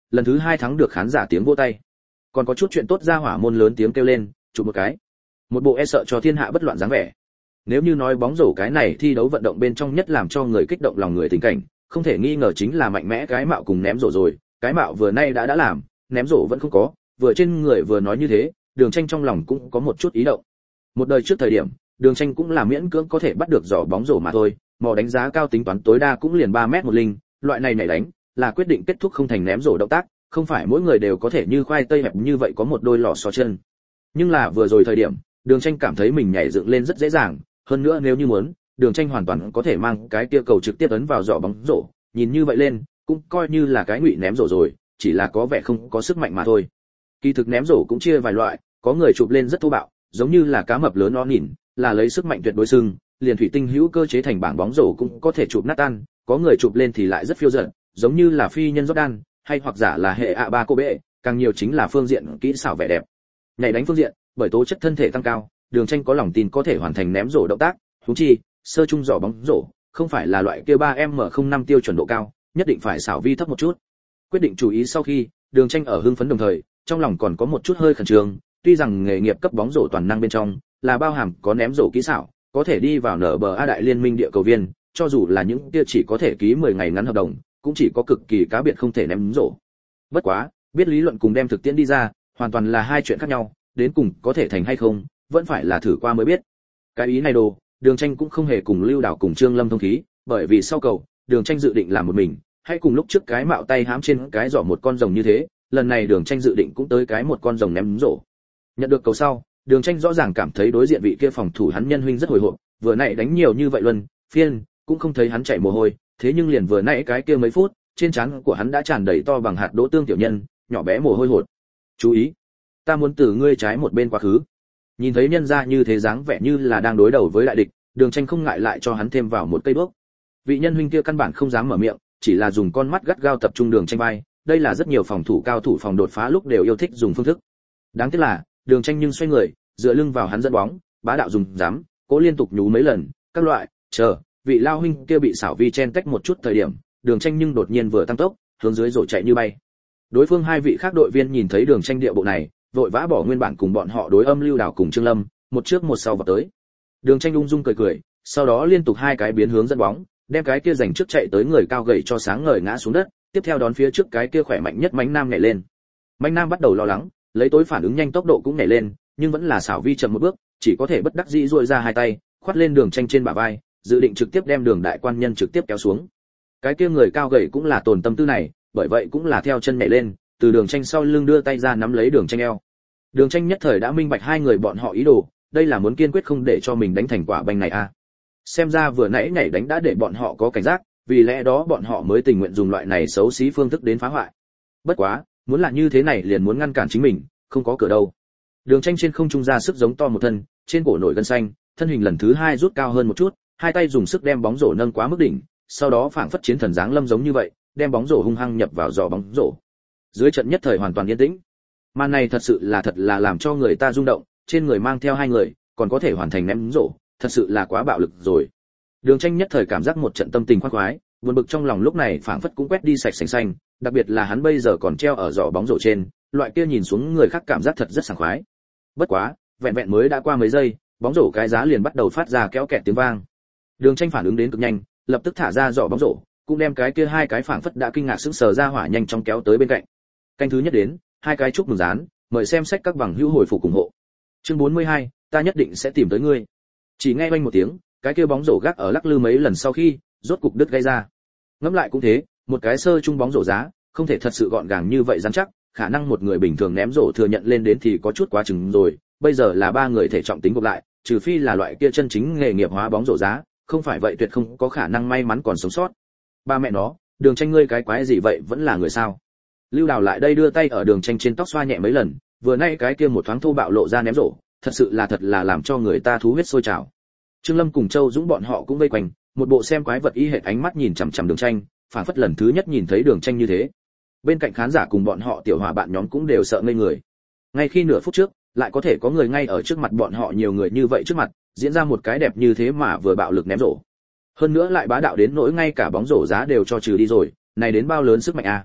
lần thứ hai thắng được khán giả tiếng vỗ tay. Còn có chút chuyện tốt ra hỏa môn lớn tiếng kêu lên, chụp một cái. Một bộ e sợ cho thiên hạ bất loạn dáng vẻ. Nếu như nói bóng rổ cái này thi đấu vận động bên trong nhất làm cho người kích động lòng người tình cảnh, không thể nghi ngờ chính là mạnh mẽ cái mạo cùng ném rổ rồi, cái mạo vừa nay đã đã làm, ném rổ vẫn không có, vừa trên người vừa nói như thế, Đường Tranh trong lòng cũng có một chút ý động. Một đời trước thời điểm, Đường Tranh cũng là miễn cưỡng có thể bắt được giỏ bóng rổ mà thôi, mò đánh giá cao tính toán tối đa cũng liền ba mét một linh, loại này nhảy đánh là quyết định kết thúc không thành ném rổ động tác, không phải mỗi người đều có thể như khoai tây hẹp như vậy có một đôi lọ xò chân. Nhưng là vừa rồi thời điểm, Đường Tranh cảm thấy mình nhảy dựng lên rất dễ dàng, hơn nữa nếu như muốn, Đường Tranh hoàn toàn có thể mang cái kia cầu trực tiếp ấn vào giỏ bóng rổ, nhìn như vậy lên, cũng coi như là cái ngụy ném rổ rồi, chỉ là có vẻ không có sức mạnh mà thôi. Kỳ thực ném rổ cũng chia vài loại, có người chụp lên rất thô bạo, giống như là cá mập lớn nó nhìn, là lấy sức mạnh tuyệt đối sưng, liền thủy tinh hữu cơ chế thành bảng bóng rổ cũng có thể chụp nát tan, có người chụp lên thì lại rất phiêu dật, giống như là phi nhân Jordan, hay hoặc giả là hệ ạ ba cô bệ, càng nhiều chính là phương diện kỹ xảo vẻ đẹp. Nhảy đánh phương diện, bởi tố chất thân thể tăng cao, Đường Tranh có lòng tin có thể hoàn thành ném rổ động tác, huống chi, sơ trung giỏ bóng rổ, không phải là loại kia ba em không năm tiêu chuẩn độ cao, nhất định phải xảo vi thấp một chút. Quyết định chú ý sau khi, Đường Tranh ở hưng phấn đồng thời, trong lòng còn có một chút hơi khẩn trương, tuy rằng nghề nghiệp cấp bóng rổ toàn năng bên trong là bao hàm có ném rổ kỹ xảo, có thể đi vào nở bờ A đại liên minh địa cầu viên, cho dù là những kia chỉ có thể ký mười ngày ngắn hợp đồng, cũng chỉ có cực kỳ cá biệt không thể ném rổ. Bất quá, biết lý luận cùng đem thực tiễn đi ra, hoàn toàn là hai chuyện khác nhau, đến cùng có thể thành hay không, vẫn phải là thử qua mới biết. Cái ý này đồ, Đường Tranh cũng không hề cùng Lưu Đào cùng Trương Lâm thông khí, bởi vì sau cầu, Đường Tranh dự định làm một mình, hay cùng lúc trước cái mạo tay hãm trên cái giỏ một con rồng như thế, lần này Đường Tranh dự định cũng tới cái một con rồng ném rổ. Nhận được cầu sau, Đường Tranh rõ ràng cảm thấy đối diện vị kia phòng thủ hắn nhân huynh rất hồi hộp, vừa nãy đánh nhiều như vậy luân, phiên, cũng không thấy hắn chảy mồ hôi, thế nhưng liền vừa nãy cái kia mấy phút, trên trán của hắn đã tràn đầy to bằng hạt đỗ tương tiểu nhân, nhỏ bé mồ hôi hột. Chú ý, ta muốn từ ngươi trái một bên quá khứ. Nhìn thấy nhân gia như thế dáng vẻ như là đang đối đầu với đại địch, Đường Tranh không ngại lại cho hắn thêm vào một cây đuốc. Vị nhân huynh kia căn bản không dám mở miệng, chỉ là dùng con mắt gắt gao tập trung Đường Tranh vai, đây là rất nhiều phòng thủ cao thủ phòng đột phá lúc đều yêu thích dùng phương thức. Đáng tiếc là, Đường Tranh nhưng xoay người, dựa lưng vào hắn dẫn bóng, bá đạo dùng dám, cố liên tục nhú mấy lần, các loại, chờ, vị lao huynh kia bị xảo vi chen tách một chút thời điểm, Đường Tranh nhưng đột nhiên vừa tăng tốc, hướng dưới rổ chạy như bay. Đối phương hai vị khác đội viên nhìn thấy Đường Tranh địa bộ này, vội vã bỏ nguyên bản cùng bọn họ đối âm Lưu Đào cùng Trương Lâm, một trước một sau vào tới. Đường Tranh ung dung cười cười, sau đó liên tục hai cái biến hướng dẫn bóng, đem cái kia giành trước chạy tới người cao gầy cho sáng ngời ngã xuống đất, tiếp theo đón phía trước cái kia khỏe mạnh nhất Mánh Nam nhảy lên. Mánh Nam bắt đầu lo lắng, lấy tối phản ứng nhanh tốc độ cũng nhảy lên, nhưng vẫn là xảo vi chậm một bước, chỉ có thể bất đắc dĩ duỗi ra hai tay, khoát lên Đường Tranh trên bả vai, dự định trực tiếp đem Đường đại quan nhân trực tiếp kéo xuống. Cái kia người cao gầy cũng là tồn tâm tư này, bởi vậy cũng là theo chân nhảy lên, từ Đường Tranh sau lưng đưa tay ra nắm lấy Đường Tranh eo. Đường Tranh nhất thời đã minh bạch hai người bọn họ ý đồ, đây là muốn kiên quyết không để cho mình đánh thành quả banh này a. À. Xem ra vừa nãy nhảy đánh đã để bọn họ có cảnh giác, vì lẽ đó bọn họ mới tình nguyện dùng loại này xấu xí phương thức đến phá hoại. Bất quá, muốn là như thế này liền muốn ngăn cản chính mình, không có cửa đâu. Đường Tranh trên không trung ra sức giống to một thân, trên cổ nổi gân xanh, thân hình lần thứ hai rút cao hơn một chút, hai tay dùng sức đem bóng rổ nâng quá mức đỉnh, sau đó phảng phất chiến thần giáng lâm giống như vậy, đem bóng rổ hung hăng nhập vào giỏ bóng rổ. Dưới trận nhất thời hoàn toàn yên tĩnh. Màn này thật sự là thật là làm cho người ta rung động, trên người mang theo hai người, còn có thể hoàn thành ném rổ, thật sự là quá bạo lực rồi. Đường Tranh nhất thời cảm giác một trận tâm tình khoan khoái, buồn bực trong lòng lúc này phảng phất cũng quét đi sạch sành xanh, đặc biệt là hắn bây giờ còn treo ở giỏ bóng rổ trên, loại kia nhìn xuống người khác cảm giác thật rất sảng khoái. Bất quá, vẹn vẹn mới đã qua mấy giây, bóng rổ cái giá liền bắt đầu phát ra kéo kẹt tiếng vang. Đường Tranh phản ứng đến cực nhanh, lập tức thả ra giỏ bóng rổ, cũng đem cái kia hai cái phảng phất đã kinh ngạc sững sờ ra hỏa nhanh chóng kéo tới bên cạnh. Canh thứ nhất đến, hai cái chúc mừng dán, mời xem sách các bằng hữu hồi phục ủng hộ. Chương bốn mươi hai, ta nhất định sẽ tìm tới ngươi. Chỉ nghe oanh một tiếng, cái kia bóng rổ gác ở lắc lư mấy lần sau khi, rốt cục đứt gây ra. Ngẫm lại cũng thế, một cái sơ trung bóng rổ giá, không thể thật sự gọn gàng như vậy rắn chắc, khả năng một người bình thường ném rổ thừa nhận lên đến thì có chút quá chừng rồi, bây giờ là ba người thể trọng tính gộp lại, trừ phi là loại kia chân chính nghề nghiệp hóa bóng rổ giá, không phải vậy tuyệt không có khả năng may mắn còn sống sót. Ba mẹ nó, Đường Tranh ngươi cái quái gì vậy, vẫn là người sao? Lưu Đào lại đây đưa tay ở Đường Tranh trên tóc xoa nhẹ mấy lần, vừa nay cái kia một thoáng thô bạo lộ ra ném rổ, thật sự là thật là làm cho người ta thú huyết sôi trào. Trương Lâm cùng Châu Dũng bọn họ cũng vây quanh, một bộ xem quái vật y hệt ánh mắt nhìn chằm chằm Đường Tranh, phản phất lần thứ nhất nhìn thấy Đường Tranh như thế. Bên cạnh khán giả cùng bọn họ tiểu hòa bạn nhóm cũng đều sợ ngây người. Ngay khi nửa phút trước, lại có thể có người ngay ở trước mặt bọn họ nhiều người như vậy trước mặt, diễn ra một cái đẹp như thế mà vừa bạo lực ném rổ. Hơn nữa lại bá đạo đến nỗi ngay cả bóng rổ giá đều cho trừ đi rồi, này đến bao lớn sức mạnh a. À.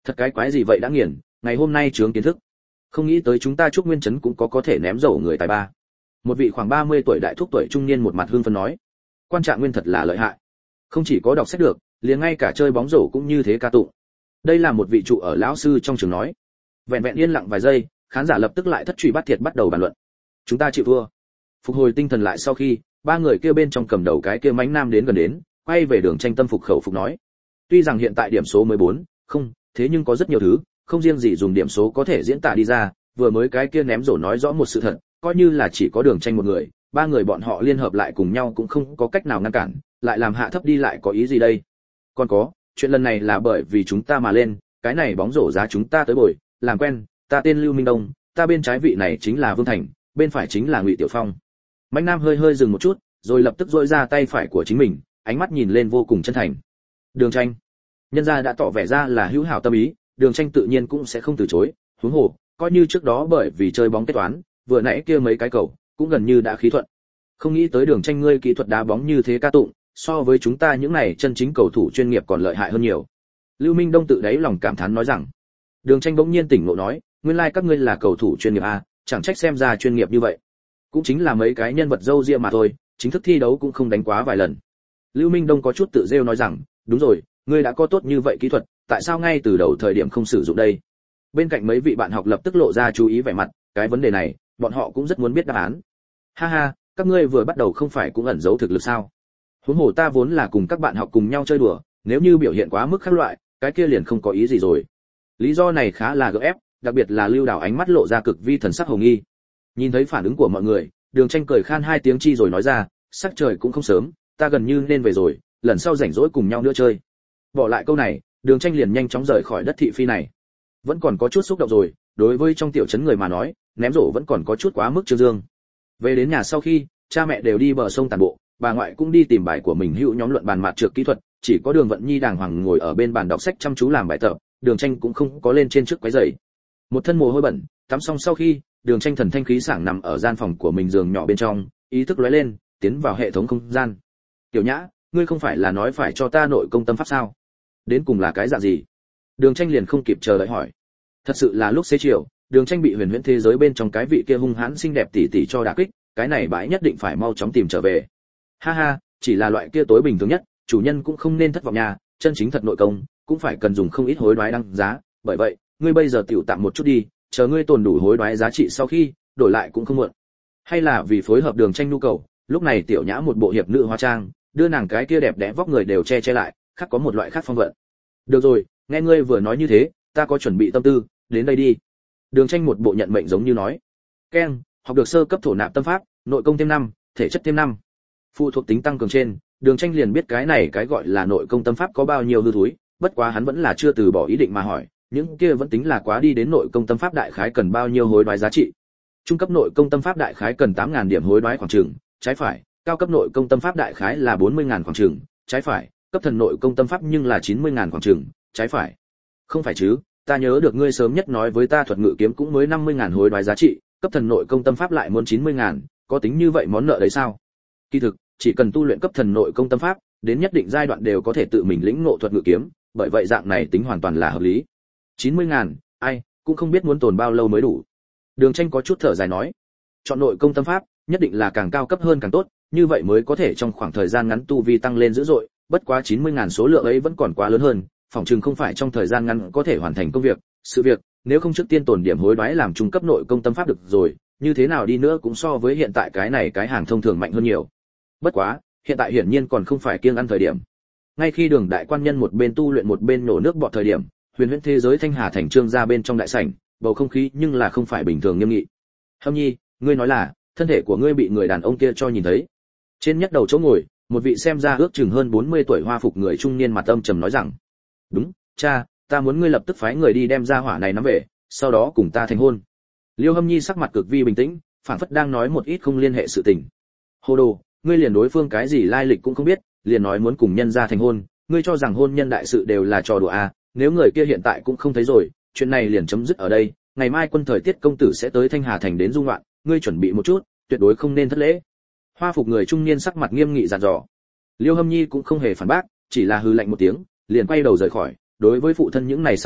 Thật cái quái gì vậy đã nghiền, ngày hôm nay chướng kiến thức. Không nghĩ tới chúng ta Trúc Nguyên trấn cũng có có thể ném dầu người tài ba. Một vị khoảng ba mươi tuổi đại thúc tuổi trung niên một mặt hưng phấn nói, quan Trạng Nguyên thật là lợi hại. Không chỉ có đọc sách được, liền ngay cả chơi bóng rổ cũng như thế ca tụng. Đây là một vị trụ ở lão sư trong trường nói. Vẹn vẹn yên lặng vài giây, khán giả lập tức lại thất truy bắt thiệt bắt đầu bàn luận. Chúng ta chịu thua. Phục hồi tinh thần lại sau khi, ba người kia bên trong cầm đầu cái kia mánh nam đến gần đến, quay về Đường Tranh tâm phục khẩu phục nói. Tuy rằng hiện tại điểm số mới bốn, không, thế nhưng có rất nhiều thứ, không riêng gì dùng điểm số có thể diễn tả đi ra, vừa mới cái kia ném rổ nói rõ một sự thật, coi như là chỉ có Đường Tranh một người, ba người bọn họ liên hợp lại cùng nhau cũng không có cách nào ngăn cản, lại làm hạ thấp đi lại có ý gì đây? Còn có, chuyện lần này là bởi vì chúng ta mà lên, cái này bóng rổ giá chúng ta tới bồi, làm quen, ta tên Lưu Minh Đông, ta bên trái vị này chính là Vương Thành, bên phải chính là Ngụy Tiểu Phong. Mạnh Nam hơi hơi dừng một chút, rồi lập tức duỗi ra tay phải của chính mình, ánh mắt nhìn lên vô cùng chân thành. Đường Tranh, nhân gia đã tỏ vẻ ra là hữu hảo tâm ý, Đường Tranh tự nhiên cũng sẽ không từ chối, huống hồ, coi như trước đó bởi vì chơi bóng kết toán, vừa nãy kia mấy cái cầu cũng gần như đã khí thuận. Không nghĩ tới Đường Tranh ngươi kỹ thuật đá bóng như thế ca tụng, so với chúng ta những này chân chính cầu thủ chuyên nghiệp còn lợi hại hơn nhiều. Lưu Minh Đông tự đáy lòng cảm thán nói rằng. Đường Tranh bỗng nhiên tỉnh ngộ nói, nguyên lai like các ngươi là cầu thủ chuyên nghiệp à, chẳng trách xem ra chuyên nghiệp như vậy. Cũng chính là mấy cái nhân vật dâu ria mà thôi, chính thức thi đấu cũng không đánh quá vài lần. Lưu Minh Đông có chút tự rêu nói rằng, đúng rồi, ngươi đã có tốt như vậy kỹ thuật, tại sao ngay từ đầu thời điểm không sử dụng đây? Bên cạnh mấy vị bạn học lập tức lộ ra chú ý vẻ mặt, cái vấn đề này, bọn họ cũng rất muốn biết đáp án. Ha ha, các ngươi vừa bắt đầu không phải cũng ẩn giấu thực lực sao? Huống hồ ta vốn là cùng các bạn học cùng nhau chơi đùa, nếu như biểu hiện quá mức khác loại, cái kia liền không có ý gì rồi. Lý do này khá là gượng ép, đặc biệt là Lưu Đào ánh mắt lộ ra cực vi thần sắc hồng nghi. Nhìn thấy phản ứng của mọi người, Đường Tranh cười khan hai tiếng chi rồi nói ra, sắc trời cũng không sớm, ta gần như nên về rồi, lần sau rảnh rỗi cùng nhau nữa chơi. Bỏ lại câu này, Đường Tranh liền nhanh chóng rời khỏi đất thị phi này. Vẫn còn có chút xúc động rồi, đối với trong tiểu trấn người mà nói, ném rổ vẫn còn có chút quá mức trương dương. Về đến nhà sau khi, cha mẹ đều đi bờ sông tản bộ, bà ngoại cũng đi tìm bài của mình hữu nhóm luận bàn mạt trược kỹ thuật, chỉ có Đường Vận Nhi đàng hoàng ngồi ở bên bàn đọc sách chăm chú làm bài tập, Đường Tranh cũng không có lên trên trước quấy rầy. Một thân mồ hôi bẩn, tắm xong sau khi, Đường Tranh thần thanh khí sảng nằm ở gian phòng của mình giường nhỏ bên trong, ý thức lóe lên, tiến vào hệ thống không gian. Tiểu Nhã, ngươi không phải là nói phải cho ta nội công tâm pháp sao? Đến cùng là cái dạng gì? Đường Tranh liền không kịp chờ đợi hỏi. Thật sự là lúc xế chiều, Đường Tranh bị huyền huyễn thế giới bên trong cái vị kia hung hãn xinh đẹp tỷ tỷ cho đả kích, cái này bãi nhất định phải mau chóng tìm trở về. Ha ha, chỉ là loại kia tối bình thường nhất, chủ nhân cũng không nên thất vọng nha, chân chính thật nội công, cũng phải cần dùng không ít hối đoái đăng giá, bởi vậy, ngươi bây giờ tiểu tạm một chút đi, chờ ngươi tồn đủ hối đoái giá trị sau khi, đổi lại cũng không muộn. Hay là vì phối hợp Đường Tranh nhu cầu, lúc này Tiểu Nhã một bộ hiệp nữ hóa trang, đưa nàng cái kia đẹp đẽ vóc người đều che che lại, khác có một loại khác phong vận. Được rồi, nghe ngươi vừa nói như thế, ta có chuẩn bị tâm tư, đến đây đi. Đường Tranh một bộ nhận mệnh giống như nói. Keng, học được sơ cấp thổ nạp tâm pháp, nội công thêm năm, thể chất thêm năm. Phụ thuộc tính tăng cường trên, Đường Tranh liền biết cái này cái gọi là nội công tâm pháp có bao nhiêu hư thúi, bất quá hắn vẫn là chưa từ bỏ ý định mà hỏi, những kia vẫn tính là quá đi đến nội công tâm pháp đại khái cần bao nhiêu hối đoái giá trị. Trung cấp nội công tâm pháp đại khái cần tám nghìn điểm hối đoái khoảng chừng, trái phải, cao cấp nội công tâm pháp đại khái là bốn mươi nghìn khoảng chừng, trái phải, cấp thần nội công tâm pháp nhưng là chín mươi nghìn khoảng chừng, trái phải. Không phải chứ, ta nhớ được ngươi sớm nhất nói với ta thuật ngự kiếm cũng mới năm mươi nghìn hối đoái giá trị, cấp thần nội công tâm pháp lại muốn chín mươi nghìn, có tính như vậy món nợ đấy sao? Kỳ thực, chỉ cần tu luyện cấp thần nội công tâm pháp, đến nhất định giai đoạn đều có thể tự mình lĩnh ngộ thuật ngự kiếm, bởi vậy dạng này tính hoàn toàn là hợp lý. chín mươi nghìn, ai, cũng không biết muốn tồn bao lâu mới đủ. Đường Tranh có chút thở dài nói, chọn nội công tâm pháp, nhất định là càng cao cấp hơn càng tốt, như vậy mới có thể trong khoảng thời gian ngắn tu vi tăng lên dữ dội, bất quá chín mươi nghìn số lượng ấy vẫn còn quá lớn hơn, phỏng chừng không phải trong thời gian ngắn có thể hoàn thành công việc, sự việc, nếu không trước tiên tồn điểm hối đoái làm trung cấp nội công tâm pháp được rồi, như thế nào đi nữa cũng so với hiện tại cái này cái hàng thông thường mạnh hơn nhiều. Bất quá, hiện tại hiển nhiên còn không phải kiêng ăn thời điểm. Ngay khi Đường đại quan nhân một bên tu luyện một bên nổ nước bọt thời điểm, huyền huyễn thế giới Thanh Hà thành trương ra bên trong đại sảnh, bầu không khí nhưng là không phải bình thường nghiêm nghị. Hâm Nhi, ngươi nói là, thân thể của ngươi bị người đàn ông kia cho nhìn thấy. Trên nhất đầu chỗ ngồi, một vị xem ra ước chừng hơn bốn mươi tuổi hoa phục người trung niên mặt âm trầm nói rằng, đúng, cha, ta muốn ngươi lập tức phái người đi đem ra hỏa này nắm về, sau đó cùng ta thành hôn. Liêu Hâm Nhi sắc mặt cực vi bình tĩnh, phảng phất đang nói một ít không liên hệ sự tình. Hồ đồ, ngươi liền đối phương cái gì lai lịch cũng không biết, liền nói muốn cùng nhân gia thành hôn, ngươi cho rằng hôn nhân đại sự đều là trò đùa à? Nếu người kia hiện tại cũng không thấy rồi, chuyện này liền chấm dứt ở đây, ngày mai quân thời tiết công tử sẽ tới Thanh Hà thành đến dung loạn, ngươi chuẩn bị một chút, tuyệt đối không nên thất lễ. Hoa phục người trung niên sắc mặt nghiêm nghị dặn dò. Liêu Hâm Nhi cũng không hề phản bác, chỉ là hừ lạnh một tiếng, liền quay đầu rời khỏi, đối với phụ thân những này sắp xếp,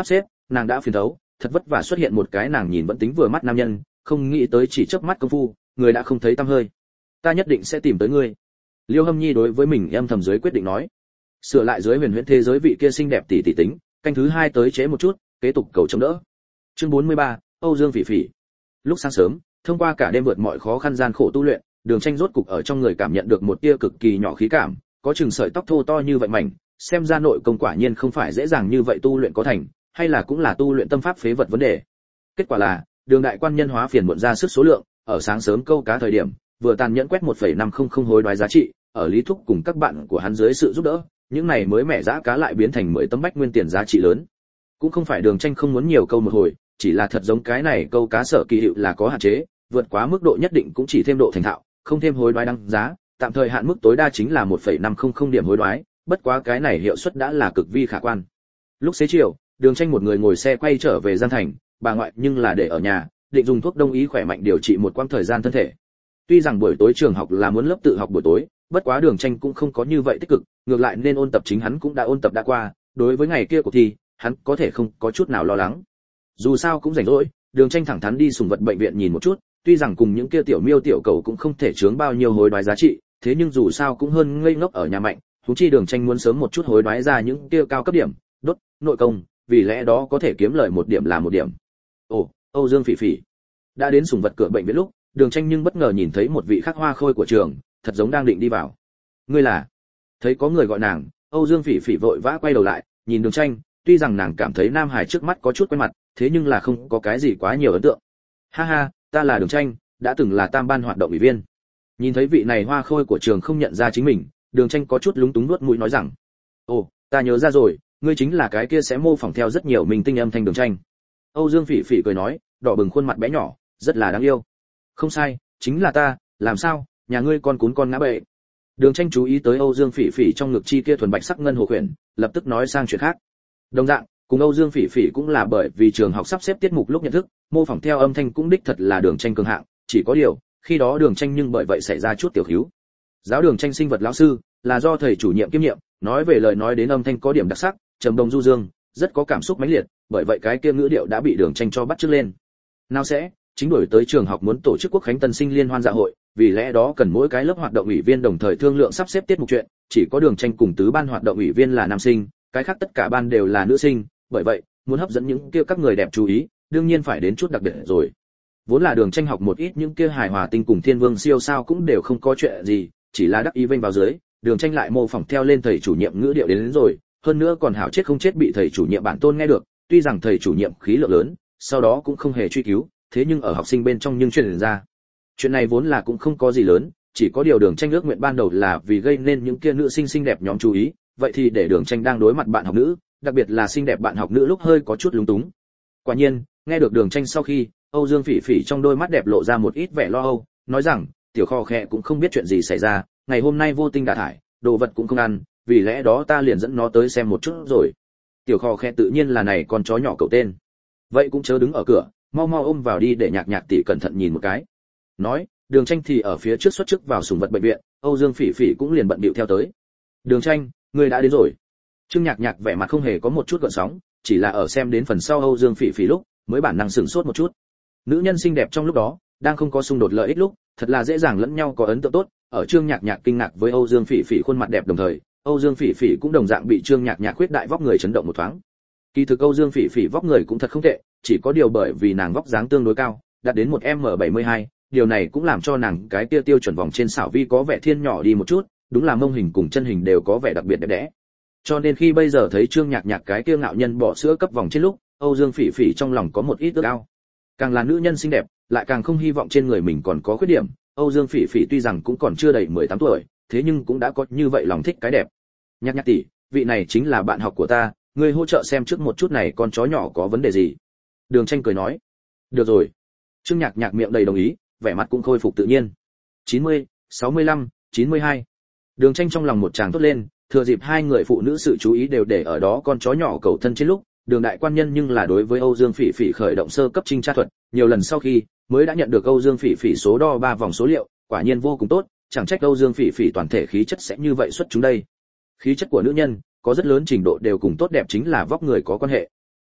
nàng đã phiền thấu, thật vất vả xuất hiện một cái nàng nhìn vẫn tính vừa mắt nam nhân, không nghĩ tới chỉ chớp mắt công phu, người đã không thấy tăm hơi. Ta nhất định sẽ tìm tới ngươi. Liêu Hâm Nhi đối với mình âm thầm dưới quyết định nói. Sửa lại dưới huyền huyễn thế giới vị kia xinh đẹp tỷ tỷ tính, canh thứ hai tới chế một chút, kế tục cầu chống đỡ. Chương bốn mươi ba, Âu Dương Phỉ Phỉ. Lúc sáng sớm, thông qua cả đêm vượt mọi khó khăn gian khổ tu luyện, Đường Tranh rốt cục ở trong người cảm nhận được một tia cực kỳ nhỏ khí cảm, có chừng sợi tóc thô to như vậy mảnh, xem ra nội công quả nhiên không phải dễ dàng như vậy tu luyện có thành, hay là cũng là tu luyện tâm pháp phế vật vấn đề. Kết quả là, Đường đại quan nhân hóa phiền muộn ra sức số lượng, ở sáng sớm câu cá thời điểm, vừa tàn nhẫn quét một phẩy năm không không hối đoái giá trị, ở Lý Thúc cùng các bạn của hắn dưới sự giúp đỡ, những này mới mẻ giá cá lại biến thành mười tấm bách nguyên tiền giá trị lớn. Cũng không phải Đường Tranh không muốn nhiều câu một hồi, chỉ là thật giống cái này câu cá sở kỳ hiệu là có hạn chế, vượt quá mức độ nhất định cũng chỉ thêm độ thành thạo, không thêm hối đoái đăng giá, tạm thời hạn mức tối đa chính là một phẩy năm không không điểm hối đoái, bất quá cái này hiệu suất đã là cực vi khả quan. Lúc xế chiều, Đường Tranh một người ngồi xe quay trở về Giang Thành, bà ngoại nhưng là để ở nhà, định dùng thuốc đông y khỏe mạnh điều trị một quãng thời gian thân thể. Tuy rằng buổi tối trường học là muốn lớp tự học buổi tối, bất quá Đường Tranh cũng không có như vậy tích cực, ngược lại nên ôn tập chính hắn cũng đã ôn tập đã qua, đối với ngày kia cuộc thi, hắn có thể không có chút nào lo lắng. Dù sao cũng rảnh rỗi, Đường Tranh thẳng thắn đi sủng vật bệnh viện nhìn một chút, tuy rằng cùng những kia tiểu miêu tiểu cầu cũng không thể chướng bao nhiêu hối đoái giá trị, thế nhưng dù sao cũng hơn ngây ngốc ở nhà mạnh, huống chi Đường Tranh muốn sớm một chút hối đoái ra những kia cao cấp điểm, đốt, nội công, vì lẽ đó có thể kiếm lời một điểm là một điểm. Ồ, Âu Dương Phỉ Phỉ. Đã đến sủng vật cửa bệnh viện lúc, Đường Tranh nhưng bất ngờ nhìn thấy một vị khắc hoa khôi của trường, thật giống đang định đi vào. Ngươi là? Thấy có người gọi nàng, Âu Dương Phỉ Phỉ vội vã quay đầu lại, nhìn Đường Tranh, tuy rằng nàng cảm thấy nam hải trước mắt có chút quen mặt, thế nhưng là không có cái gì quá nhiều ấn tượng. Ha ha, ta là Đường Tranh, đã từng là tam ban hoạt động ủy viên. Nhìn thấy vị này hoa khôi của trường không nhận ra chính mình, Đường Tranh có chút lúng túng nuốt mũi nói rằng, ồ, ta nhớ ra rồi, ngươi chính là cái kia sẽ mô phỏng theo rất nhiều minh tinh âm thanh Đường Tranh. Âu Dương Phỉ Phỉ cười nói, đỏ bừng khuôn mặt bé nhỏ, rất là đáng yêu. Không sai, chính là ta, làm sao, nhà ngươi con cún con ngã bệ. Đường Tranh chú ý tới Âu Dương Phỉ Phỉ trong ngực chi kia thuần bạch sắc ngân hồ khuyển, lập tức nói sang chuyện khác. Đồng dạng, cùng Âu Dương Phỉ Phỉ cũng là bởi vì trường học sắp xếp tiết mục lúc nhận thức, mô phỏng theo âm thanh cũng đích thật là Đường Tranh cường hạng, chỉ có điều, khi đó Đường Tranh nhưng bởi vậy xảy ra chút tiểu thiếu. Giáo Đường Tranh sinh vật lão sư là do thầy chủ nhiệm kiêm nhiệm, nói về lời nói đến âm thanh có điểm đặc sắc, trầm đồng du dương, rất có cảm xúc mãnh liệt, bởi vậy cái kia ngữ điệu đã bị Đường Tranh cho bắt chước lên. Nào sẽ, chính đổi tới trường học muốn tổ chức quốc khánh tân sinh liên hoan dạ hội, vì lẽ đó cần mỗi cái lớp hoạt động ủy viên đồng thời thương lượng sắp xếp tiết mục chuyện, chỉ có Đường Tranh cùng tứ ban hoạt động ủy viên là nam sinh, cái khác tất cả ban đều là nữ sinh, bởi vậy, muốn hấp dẫn những kia các người đẹp chú ý, đương nhiên phải đến chút đặc biệt rồi. Vốn là Đường Tranh học một ít những kia hài hòa tinh cùng Thiên Vương siêu sao cũng đều không có chuyện gì, chỉ là đắc ý vênh vào dưới, Đường Tranh lại mô phỏng theo lên thầy chủ nhiệm ngữ điệu đến, đến rồi, hơn nữa còn hảo chết không chết bị thầy chủ nhiệm bản tôn nghe được, tuy rằng thầy chủ nhiệm khí lượng lớn, sau đó cũng không hề truy cứu, thế nhưng ở học sinh bên trong nhưng truyền ra. Chuyện này vốn là cũng không có gì lớn, chỉ có điều Đường Tranh ước nguyện ban đầu là vì gây nên những kia nữ sinh xinh đẹp nhóm chú ý, vậy thì để Đường Tranh đang đối mặt bạn học nữ, đặc biệt là xinh đẹp bạn học nữ lúc hơi có chút lúng túng. Quả nhiên, nghe được Đường Tranh sau khi, Âu Dương Phỉ Phỉ trong đôi mắt đẹp lộ ra một ít vẻ lo âu, nói rằng, tiểu kho khẽ cũng không biết chuyện gì xảy ra, ngày hôm nay vô tinh đả thải, đồ vật cũng không ăn, vì lẽ đó ta liền dẫn nó tới xem một chút rồi. Tiểu kho khẽ tự nhiên là này con chó nhỏ cậu tên. Vậy cũng chớ đứng ở cửa, mau mau ôm vào đi để Nhạc Nhạc tỷ cẩn thận nhìn một cái. Nói, Đường Tranh thì ở phía trước xuất chức vào sủng vật bệnh viện, Âu Dương Phỉ Phỉ cũng liền bận bịu theo tới. Đường Tranh, ngươi đã đến rồi. Trương Nhạc Nhạc vẻ mặt không hề có một chút gợn sóng, chỉ là ở xem đến phần sau Âu Dương Phỉ Phỉ lúc, mới bản năng sửng sốt một chút. Nữ nhân xinh đẹp trong lúc đó, đang không có xung đột lợi ích lúc, thật là dễ dàng lẫn nhau có ấn tượng tốt. Ở Trương Nhạc Nhạc kinh ngạc với Âu Dương Phỉ Phỉ khuôn mặt đẹp đồng thời, Âu Dương Phỉ Phỉ cũng đồng dạng bị Trương Nhạc Nhạc khuyết đại vóc người chấn động một thoáng. Kỳ thực Âu Dương Phỉ Phỉ vóc người cũng thật không tệ, chỉ có điều bởi vì nàng vóc dáng tương đối cao, đạt đến một M bảy mươi hai, điều này cũng làm cho nàng cái kia tiêu chuẩn vòng trên xảo vi có vẻ thiên nhỏ đi một chút, đúng là mông hình cùng chân hình đều có vẻ đặc biệt đẹp đẽ. Cho nên khi bây giờ thấy Trương Nhạc Nhạc cái kia ngạo nhân bỏ sữa cấp vòng trên lúc, Âu Dương Phỉ Phỉ trong lòng có một ít ước ao. Càng là nữ nhân xinh đẹp, lại càng không hy vọng trên người mình còn có khuyết điểm. Âu Dương Phỉ Phỉ tuy rằng cũng còn chưa đầy mười tám tuổi, thế nhưng cũng đã có như vậy lòng thích cái đẹp. Nhạc Nhạc tỷ, vị này chính là bạn học của ta, ngươi hỗ trợ xem trước một chút này con chó nhỏ có vấn đề gì. Đường Tranh cười nói. Được rồi. Trương Nhạc Nhạc miệng đầy đồng ý, vẻ mặt cũng khôi phục tự nhiên. chín mươi, sáu mươi lăm, chín mươi hai. Đường Tranh trong lòng một tràng tốt lên, thừa dịp hai người phụ nữ sự chú ý đều để ở đó con chó nhỏ cầu thân trên lúc, Đường đại quan nhân nhưng là đối với Âu Dương Phỉ Phỉ khởi động sơ cấp trinh tra thuật, nhiều lần sau khi mới đã nhận được Âu Dương Phỉ Phỉ số đo ba vòng số liệu, quả nhiên vô cùng tốt, chẳng trách Âu Dương Phỉ Phỉ toàn thể khí chất sẽ như vậy xuất chúng đây. Khí chất của nữ nhân có rất lớn trình độ đều cùng tốt đẹp chính là vóc người có quan hệ.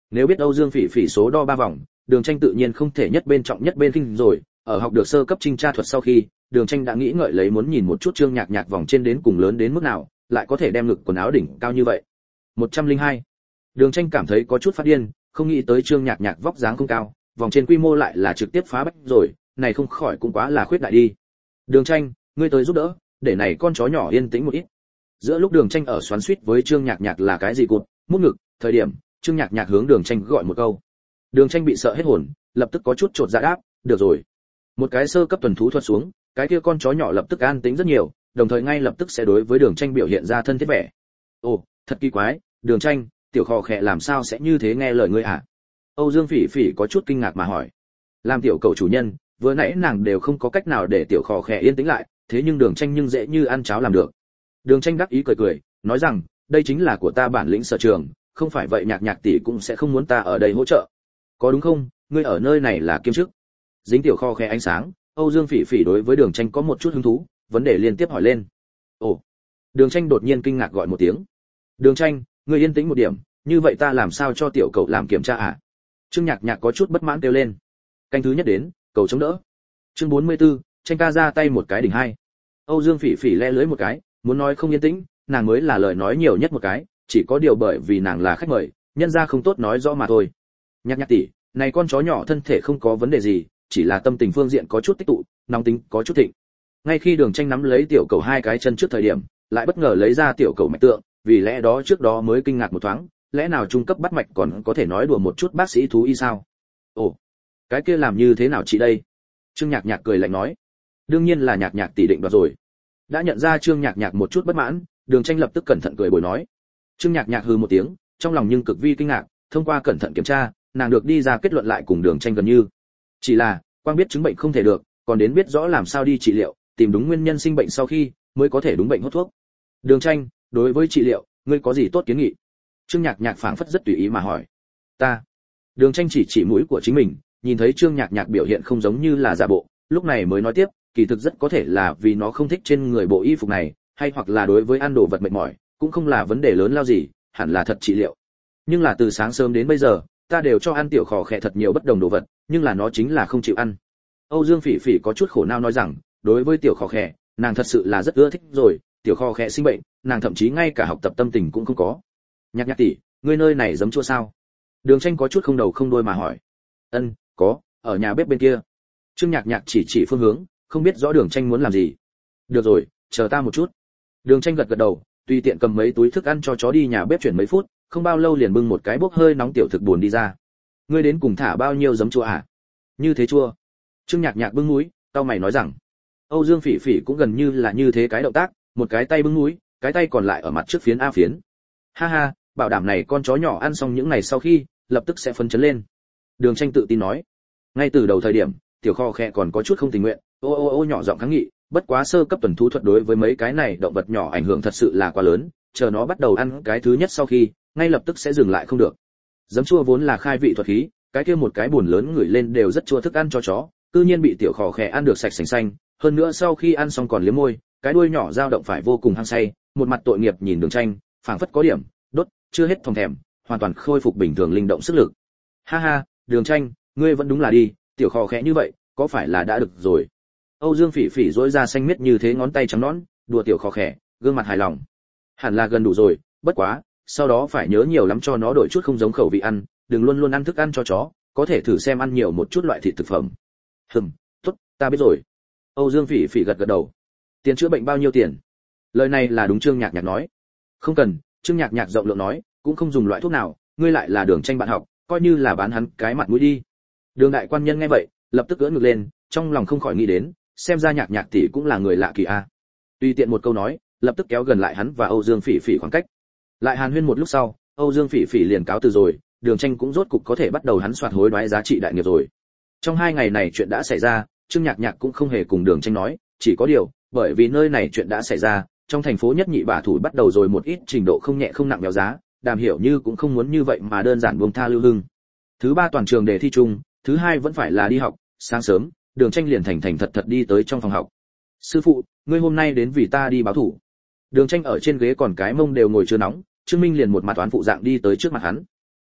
Nếu biết Âu Dương Phỉ Phỉ số đo ba vòng, Đường Tranh tự nhiên không thể nhất bên trọng nhất bên khinh rồi, ở học được sơ cấp trinh tra thuật sau khi, Đường Tranh đã nghĩ ngợi lấy muốn nhìn một chút Trương Nhạc Nhạc vòng trên đến cùng lớn đến mức nào, lại có thể đem ngực quần áo đỉnh cao như vậy. một trăm lẻ hai. Đường Tranh cảm thấy có chút phát điên, không nghĩ tới Trương Nhạc Nhạc vóc dáng không cao, vòng trên quy mô lại là trực tiếp phá bách rồi, này không khỏi cũng quá là khuyết đại đi. Đường Tranh, ngươi tới giúp đỡ, để này con chó nhỏ yên tĩnh một ít. Giữa lúc Đường Tranh ở xoắn xuýt với Trương Nhạc Nhạc là cái gì cụt, mút ngực, thời điểm, Trương Nhạc Nhạc hướng Đường Tranh gọi một câu. Đường Tranh bị sợ hết hồn, lập tức có chút chột dạ đáp, được rồi. Một cái sơ cấp tuần thú thuật xuống, cái kia con chó nhỏ lập tức an tĩnh rất nhiều, đồng thời ngay lập tức sẽ đối với Đường Tranh biểu hiện ra thân thiết vẻ. Ồ, thật kỳ quái, Đường Tranh, tiểu khò khẽ làm sao sẽ như thế nghe lời ngươi hả? Âu Dương Phỉ Phỉ có chút kinh ngạc mà hỏi. Làm tiểu cậu chủ nhân, vừa nãy nàng đều không có cách nào để tiểu khò khẽ yên tĩnh lại, thế nhưng Đường Tranh nhưng dễ như ăn cháo làm được. Đường Tranh đắc ý cười cười, nói rằng, đây chính là của ta bản lĩnh sở trường, không phải vậy Nhạc Nhạc tỷ cũng sẽ không muốn ta ở đây hỗ trợ. Có đúng không? Ngươi ở nơi này là kiêm chức. Dính tiểu kho khe ánh sáng, Âu Dương Phỉ Phỉ đối với Đường Tranh có một chút hứng thú, vấn đề liên tiếp hỏi lên. Ồ. Đường Tranh đột nhiên kinh ngạc gọi một tiếng. Đường Tranh, ngươi yên tĩnh một điểm, như vậy ta làm sao cho tiểu cậu làm kiểm tra à? Trương Nhạc Nhạc có chút bất mãn kêu lên. Canh thứ nhất đến, cầu chống đỡ. Chương bốn mươi tư, Tranh ca ra tay một cái đỉnh hai. Âu Dương Phỉ Phỉ le lưỡi một cái, muốn nói không yên tĩnh, nàng mới là lời nói nhiều nhất một cái, chỉ có điều bởi vì nàng là khách mời, nhân ra không tốt nói rõ mà thôi. Nhạc Nhạc tỷ, này con chó nhỏ thân thể không có vấn đề gì, chỉ là tâm tình phương diện có chút tích tụ, nóng tính có chút thịnh. Ngay khi Đường Tranh nắm lấy tiểu cầu hai cái chân trước thời điểm, lại bất ngờ lấy ra tiểu cầu mạch tượng, vì lẽ đó trước đó mới kinh ngạc một thoáng, lẽ nào trung cấp bắt mạch còn có thể nói đùa một chút bác sĩ thú y sao? Ồ, cái kia làm như thế nào chị đây? Trương Nhạc Nhạc cười lạnh nói. Đương nhiên là Nhạc Nhạc tỷ định đoạt rồi. Đã nhận ra Trương Nhạc Nhạc một chút bất mãn, Đường Tranh lập tức cẩn thận cười bồi nói. Trương Nhạc Nhạc hừ một tiếng, trong lòng nhưng cực vi kinh ngạc, thông qua cẩn thận kiểm tra, nàng được đi ra kết luận lại cùng Đường Tranh gần như. Chỉ là, quang biết chứng bệnh không thể được, còn đến biết rõ làm sao đi trị liệu, tìm đúng nguyên nhân sinh bệnh sau khi mới có thể đúng bệnh hốt thuốc. Đường Tranh, đối với trị liệu, ngươi có gì tốt kiến nghị? Trương Nhạc Nhạc phảng phất rất tùy ý mà hỏi. Ta. Đường Tranh chỉ chỉ mũi của chính mình, nhìn thấy Trương Nhạc Nhạc biểu hiện không giống như là giả bộ, lúc này mới nói tiếp, kỳ thực rất có thể là vì nó không thích trên người bộ y phục này, hay hoặc là đối với ăn đồ vật mệt mỏi, cũng không là vấn đề lớn lao gì, hẳn là thật trị liệu. Nhưng là từ sáng sớm đến bây giờ, ta đều cho ăn tiểu khò khẽ thật nhiều bất đồng đồ vật, nhưng là nó chính là không chịu ăn. Âu Dương Phỉ Phỉ có chút khổ não nói rằng, đối với tiểu khò khẽ, nàng thật sự là rất ưa thích rồi, tiểu khò khẽ sinh bệnh, nàng thậm chí ngay cả học tập tâm tình cũng không có. Nhạc Nhạc tỷ, ngươi nơi này giấm chua sao? Đường Tranh có chút không đầu không đuôi mà hỏi. Ân, có, ở nhà bếp bên kia. Trương Nhạc Nhạc chỉ chỉ phương hướng, không biết rõ Đường Tranh muốn làm gì. Được rồi, chờ ta một chút. Đường Tranh gật gật đầu, tùy tiện cầm mấy túi thức ăn cho chó đi nhà bếp chuyển mấy phút, không bao lâu liền bưng một cái bốc hơi nóng tiểu thực buồn đi ra. Ngươi đến cùng thả bao nhiêu giấm chua à? Như thế chua. Trương Nhạc Nhạc bưng mũi, tao mày nói rằng. Âu Dương Phỉ Phỉ cũng gần như là như thế cái động tác, một cái tay bưng mũi, cái tay còn lại ở mặt trước phiến a phiến. Ha ha, bảo đảm này con chó nhỏ ăn xong những ngày sau khi, lập tức sẽ phấn chấn lên. Đường Tranh tự tin nói. Ngay từ đầu thời điểm, tiểu kho khẽ còn có chút không tình nguyện, ô ô ô nhỏ giọng kháng nghị, bất quá sơ cấp tuần thú thuật đối với mấy cái này động vật nhỏ ảnh hưởng thật sự là quá lớn, chờ nó bắt đầu ăn cái thứ nhất sau khi, ngay lập tức sẽ dừng lại không được. Giấm chua vốn là khai vị thuật khí, cái kia một cái buồn lớn ngửi lên đều rất chua thức ăn cho chó, tự nhiên bị tiểu khò khẽ ăn được sạch sành xanh, hơn nữa sau khi ăn xong còn liếm môi, cái đuôi nhỏ dao động phải vô cùng hăng say, một mặt tội nghiệp nhìn Đường Tranh, phảng phất có điểm, đốt, chưa hết thòng thèm, hoàn toàn khôi phục bình thường linh động sức lực. Ha ha, Đường Tranh, ngươi vẫn đúng là đi, tiểu khò khẽ như vậy, có phải là đã được rồi? Âu Dương Phỉ Phỉ rỗi ra xanh miết như thế ngón tay trắng nõn, đùa tiểu khò khẽ, gương mặt hài lòng. Hẳn là gần đủ rồi, bất quá, sau đó phải nhớ nhiều lắm cho nó đổi chút không giống khẩu vị ăn, đừng luôn luôn ăn thức ăn cho chó, có thể thử xem ăn nhiều một chút loại thịt thực phẩm. Hừm, tốt, ta biết rồi. Âu Dương Phỉ Phỉ gật gật đầu. Tiền chữa bệnh bao nhiêu tiền? Lời này là đúng Trương Nhạc Nhạc nói. Không cần, Trương Nhạc Nhạc rộng lượng nói, cũng không dùng loại thuốc nào, ngươi lại là Đường Tranh bạn học, coi như là bán hắn cái mặt mũi đi. Đường đại quan nhân nghe vậy, lập tức ưỡn ngực lên, trong lòng không khỏi nghĩ đến, xem ra Nhạc Nhạc tỷ cũng là người lạ kỳ a. Tùy tiện một câu nói, lập tức kéo gần lại hắn và Âu Dương Phỉ Phỉ khoảng cách. Lại hàn huyên một lúc sau, Âu Dương Phỉ Phỉ liền cáo từ rồi, Đường Tranh cũng rốt cục có thể bắt đầu hắn soạt hối đoái giá trị đại nghiệp rồi. Trong hai ngày này chuyện đã xảy ra, Trương Nhạc Nhạc cũng không hề cùng Đường Tranh nói, chỉ có điều, bởi vì nơi này chuyện đã xảy ra, trong thành phố nhất nhị bả thủ bắt đầu rồi một ít trình độ không nhẹ không nặng béo giá, Đàm Hiểu Như cũng không muốn như vậy mà đơn giản buông tha Lưu Hưng. Thứ ba toàn trường đề thi chung, thứ hai vẫn phải là đi học, sáng sớm, Đường Tranh liền thành thành thật thật đi tới trong phòng học. Sư phụ, ngươi hôm nay đến vì ta đi báo thủ. Đường Tranh ở trên ghế còn cái mông đều ngồi chưa nóng, Trương Minh liền một mặt toán phụ dạng đi tới trước mặt hắn.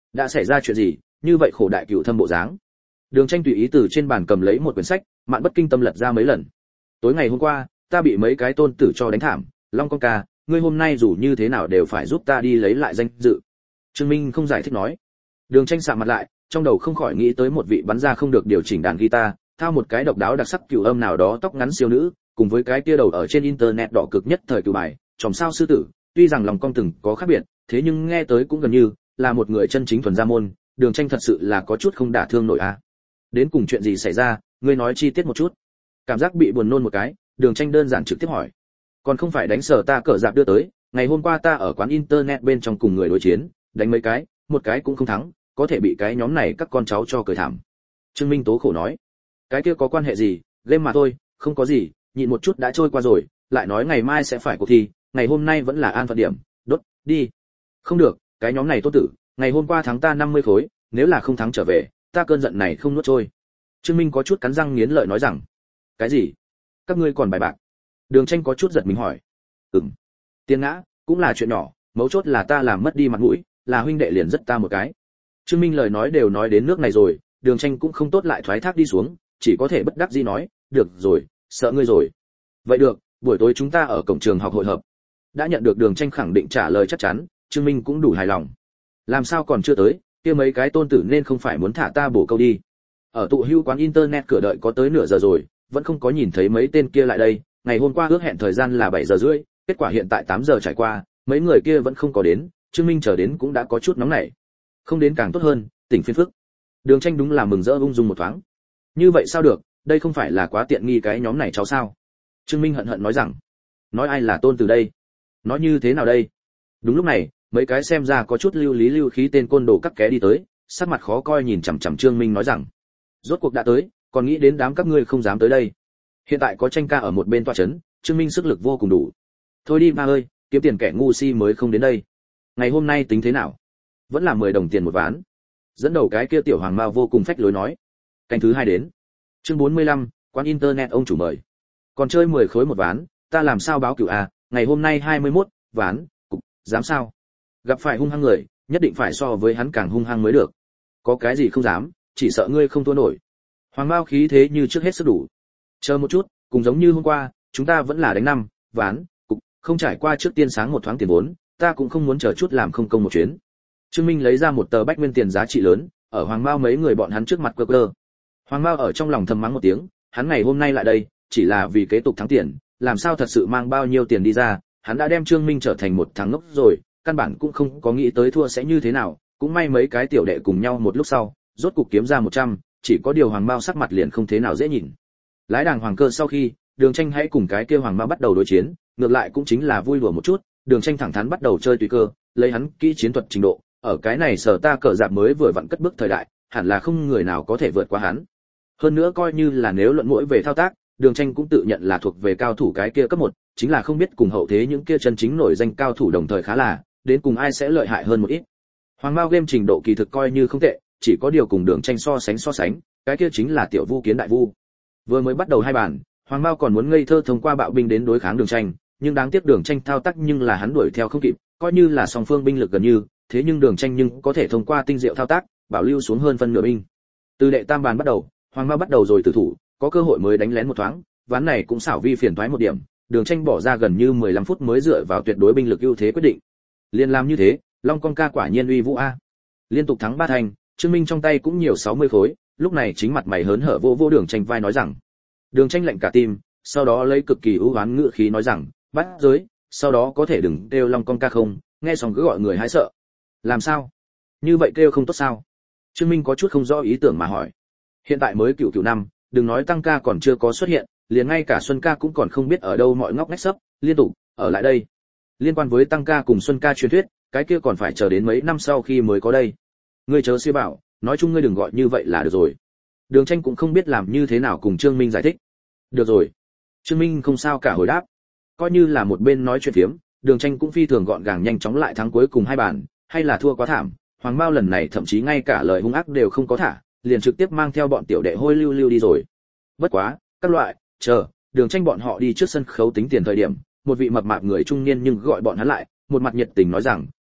đã xảy ra chuyện gì như vậy khổ đại cửu thâm bộ dáng. Đường Tranh tùy ý từ trên bàn cầm lấy một quyển sách, mạn bất kinh tâm lật ra mấy lần. Tối ngày hôm qua, ta bị mấy cái tôn tử cho đánh thảm, Long Công ca, ngươi hôm nay dù như thế nào đều phải giúp ta đi lấy lại danh dự. Trương Minh không giải thích nói. Đường Tranh sạm mặt lại, trong đầu không khỏi nghĩ tới một vị bắn ra không được điều chỉnh đàn guitar, thao một cái độc đáo đặc sắc cửu âm nào đó tóc ngắn siêu nữ, cùng với cái kia đầu ở trên internet đỏ cực nhất thời cửu bài, tròm sao sư tử, tuy rằng lòng cong từng có khác biệt, thế nhưng nghe tới cũng gần như là một người chân chính thuần gia môn. Đường Tranh thật sự là có chút không đả thương nổi a. Đến cùng chuyện gì xảy ra, ngươi nói chi tiết một chút. Cảm giác bị buồn nôn một cái, Đường Tranh đơn giản trực tiếp hỏi. Còn không phải đánh sở ta cờ dạp đưa tới, ngày hôm qua ta ở quán internet bên trong cùng người đối chiến, đánh mấy cái, một cái cũng không thắng, có thể bị cái nhóm này các con cháu cho cười thảm. Trương Minh tố khổ nói. Cái kia có quan hệ gì, game mà thôi, không có gì, nhịn một chút đã trôi qua rồi, lại nói ngày mai sẽ phải cuộc thi, ngày hôm nay vẫn là an phận điểm, đốt, đi. Không được, cái nhóm này tốt tử, ngày hôm qua thắng ta năm mươi khối, nếu là không thắng trở về, ta cơn giận này không nuốt trôi. Trương Minh có chút cắn răng nghiến lợi nói rằng. Cái gì? Các ngươi còn bài bạc? Đường Tranh có chút giật mình hỏi. Ừm. Tiên ngã, cũng là chuyện nhỏ, mấu chốt là ta làm mất đi mặt mũi, là huynh đệ liền rất ta một cái. Trương Minh lời nói đều nói đến nước này rồi, Đường Tranh cũng không tốt lại thoái thác đi xuống, chỉ có thể bất đắc dĩ nói, được rồi, sợ ngươi rồi. Vậy được, buổi tối chúng ta ở cổng trường học hội hợp. Đã nhận được Đường Tranh khẳng định trả lời chắc chắn, Trương Minh cũng đủ hài lòng. Làm sao còn chưa tới, kia mấy cái tôn tử nên không phải muốn thả ta bổ câu đi. Ở tụ hưu quán internet cửa đợi có tới nửa giờ rồi, vẫn không có nhìn thấy mấy tên kia lại đây, ngày hôm qua ước hẹn thời gian là bảy giờ rưỡi, kết quả hiện tại tám giờ trải qua, mấy người kia vẫn không có đến, Trương Minh chờ đến cũng đã có chút nóng nảy. Không đến càng tốt hơn, tỉnh phiền phức. Đường Tranh đúng là mừng rỡ ung dung một thoáng. Như vậy sao được, đây không phải là quá tiện nghi cái nhóm này cháu sao? Trương Minh hận hận nói rằng, nói ai là tôn từ đây? Nói như thế nào đây? Đúng lúc này, mấy cái xem ra có chút lưu lý lưu khí tên côn đồ cắt ké đi tới, sắc mặt khó coi nhìn chằm chằm Trương Minh nói rằng, rốt cuộc đã tới, còn nghĩ đến đám các ngươi không dám tới đây. Hiện tại có Tranh ca ở một bên tọa chấn, Trương Minh sức lực vô cùng đủ. Thôi đi ba ơi, kiếm tiền kẻ ngu si mới không đến đây. Ngày hôm nay tính thế nào? Vẫn là mười đồng tiền một ván. Dẫn đầu cái kia tiểu hoàng mao vô cùng phách lối nói. Canh thứ hai đến. Chương bốn mươi lăm, quán internet ông chủ mời. Còn chơi mười khối một ván, ta làm sao báo cửu à, ngày hôm nay hai mươi mốt ván, cục, dám sao? Gặp phải hung hăng người, nhất định phải so với hắn càng hung hăng mới được. Có cái gì không dám, chỉ sợ ngươi không thua nổi. Hoàng Mao khí thế như trước hết sức đủ. Chờ một chút, cùng giống như hôm qua, chúng ta vẫn là đánh năm ván, cục, không trải qua trước tiên sáng một thoáng tiền vốn, ta cũng không muốn chờ chút làm không công một chuyến. Trương Minh lấy ra một tờ bách nguyên tiền giá trị lớn, ở Hoàng Mao mấy người bọn hắn trước mặt cơ cơ. Hoàng Mao ở trong lòng thầm mắng một tiếng, hắn ngày hôm nay lại đây, chỉ là vì kế tục thắng tiền, làm sao thật sự mang bao nhiêu tiền đi ra, hắn đã đem Trương Minh trở thành một thằng ngốc rồi, căn bản cũng không có nghĩ tới thua sẽ như thế nào, cũng may mấy cái tiểu đệ cùng nhau một lúc sau, rốt cục kiếm ra một trăm, chỉ có điều Hoàng Mao sắc mặt liền không thế nào dễ nhìn. Lái đàng hoàng cơ sau khi, Đường Tranh hãy cùng cái kia Hoàng Mao bắt đầu đối chiến, ngược lại cũng chính là vui đùa một chút, Đường Tranh thẳng thắn bắt đầu chơi tùy cơ, lấy hắn kỹ chiến thuật trình độ, ở cái này sở ta cờ giáp mới vừa vặn cất bước thời đại, hẳn là không người nào có thể vượt qua hắn. Hơn nữa coi như là nếu luận mỗi về thao tác, Đường Tranh cũng tự nhận là thuộc về cao thủ cái kia cấp một, chính là không biết cùng hậu thế những kia chân chính nổi danh cao thủ đồng thời khá là, đến cùng ai sẽ lợi hại hơn một ít. Hoàng Mao game trình độ kỳ thực coi như không tệ, chỉ có điều cùng Đường Tranh so sánh so sánh, cái kia chính là tiểu vu kiến đại vu. Vừa mới bắt đầu hai bàn, Hoàng Mao còn muốn ngây thơ thông qua bạo binh đến đối kháng Đường Tranh, nhưng đáng tiếc Đường Tranh thao tác nhưng là hắn đuổi theo không kịp, coi như là song phương binh lực gần như, thế nhưng Đường Tranh nhưng có thể thông qua tinh diệu thao tác, bảo lưu xuống hơn phân nửa binh. Từ đệ tam bàn bắt đầu, Hoàng Mao bắt đầu rồi tử thủ, có cơ hội mới đánh lén một thoáng, ván này cũng xảo vi phiền toái một điểm, Đường Tranh bỏ ra gần như mười lăm phút mới dựa vào tuyệt đối binh lực ưu thế quyết định. Liên làm như thế, Long Con ca quả nhiên uy vũ a. Liên tục thắng ba thành, Trương Minh trong tay cũng nhiều sáu mươi khối, lúc này chính mặt mày hớn hở vô vô Đường Tranh vai nói rằng. Đường Tranh lạnh cả tim, sau đó lấy cực kỳ ưu oán ngữ khí nói rằng, bắt giới, sau đó có thể đừng kêu Long Con ca không, nghe xong cứ gọi người hái sợ. Làm sao? Như vậy kêu không tốt sao? Trương Minh có chút không rõ ý tưởng mà hỏi. Hiện tại mới cựu cựu năm, đừng nói tăng ca còn chưa có xuất hiện, liền ngay cả Xuân ca cũng còn không biết ở đâu mọi ngóc ngách sấp, liên tục ở lại đây. Liên quan với tăng ca cùng Xuân ca truyền thuyết, cái kia còn phải chờ đến mấy năm sau khi mới có đây. Ngươi chớ suy bảo, nói chung ngươi đừng gọi như vậy là được rồi. Đường Tranh cũng không biết làm như thế nào cùng Trương Minh giải thích. Được rồi. Trương Minh không sao cả hồi đáp. Coi như là một bên nói chuyện phiếm, Đường Tranh cũng phi thường gọn gàng nhanh chóng lại thắng cuối cùng hai bàn, hay là thua quá thảm, Hoàng Mao lần này thậm chí ngay cả lời hung ác đều không có thả, liền trực tiếp mang theo bọn tiểu đệ hôi lưu lưu đi rồi. Bất quá, các loại, chờ, Đường Tranh bọn họ đi trước sân khấu tính tiền thời điểm, một vị mập mạp người trung niên nhưng gọi bọn hắn lại, một mặt nhiệt tình nói rằng,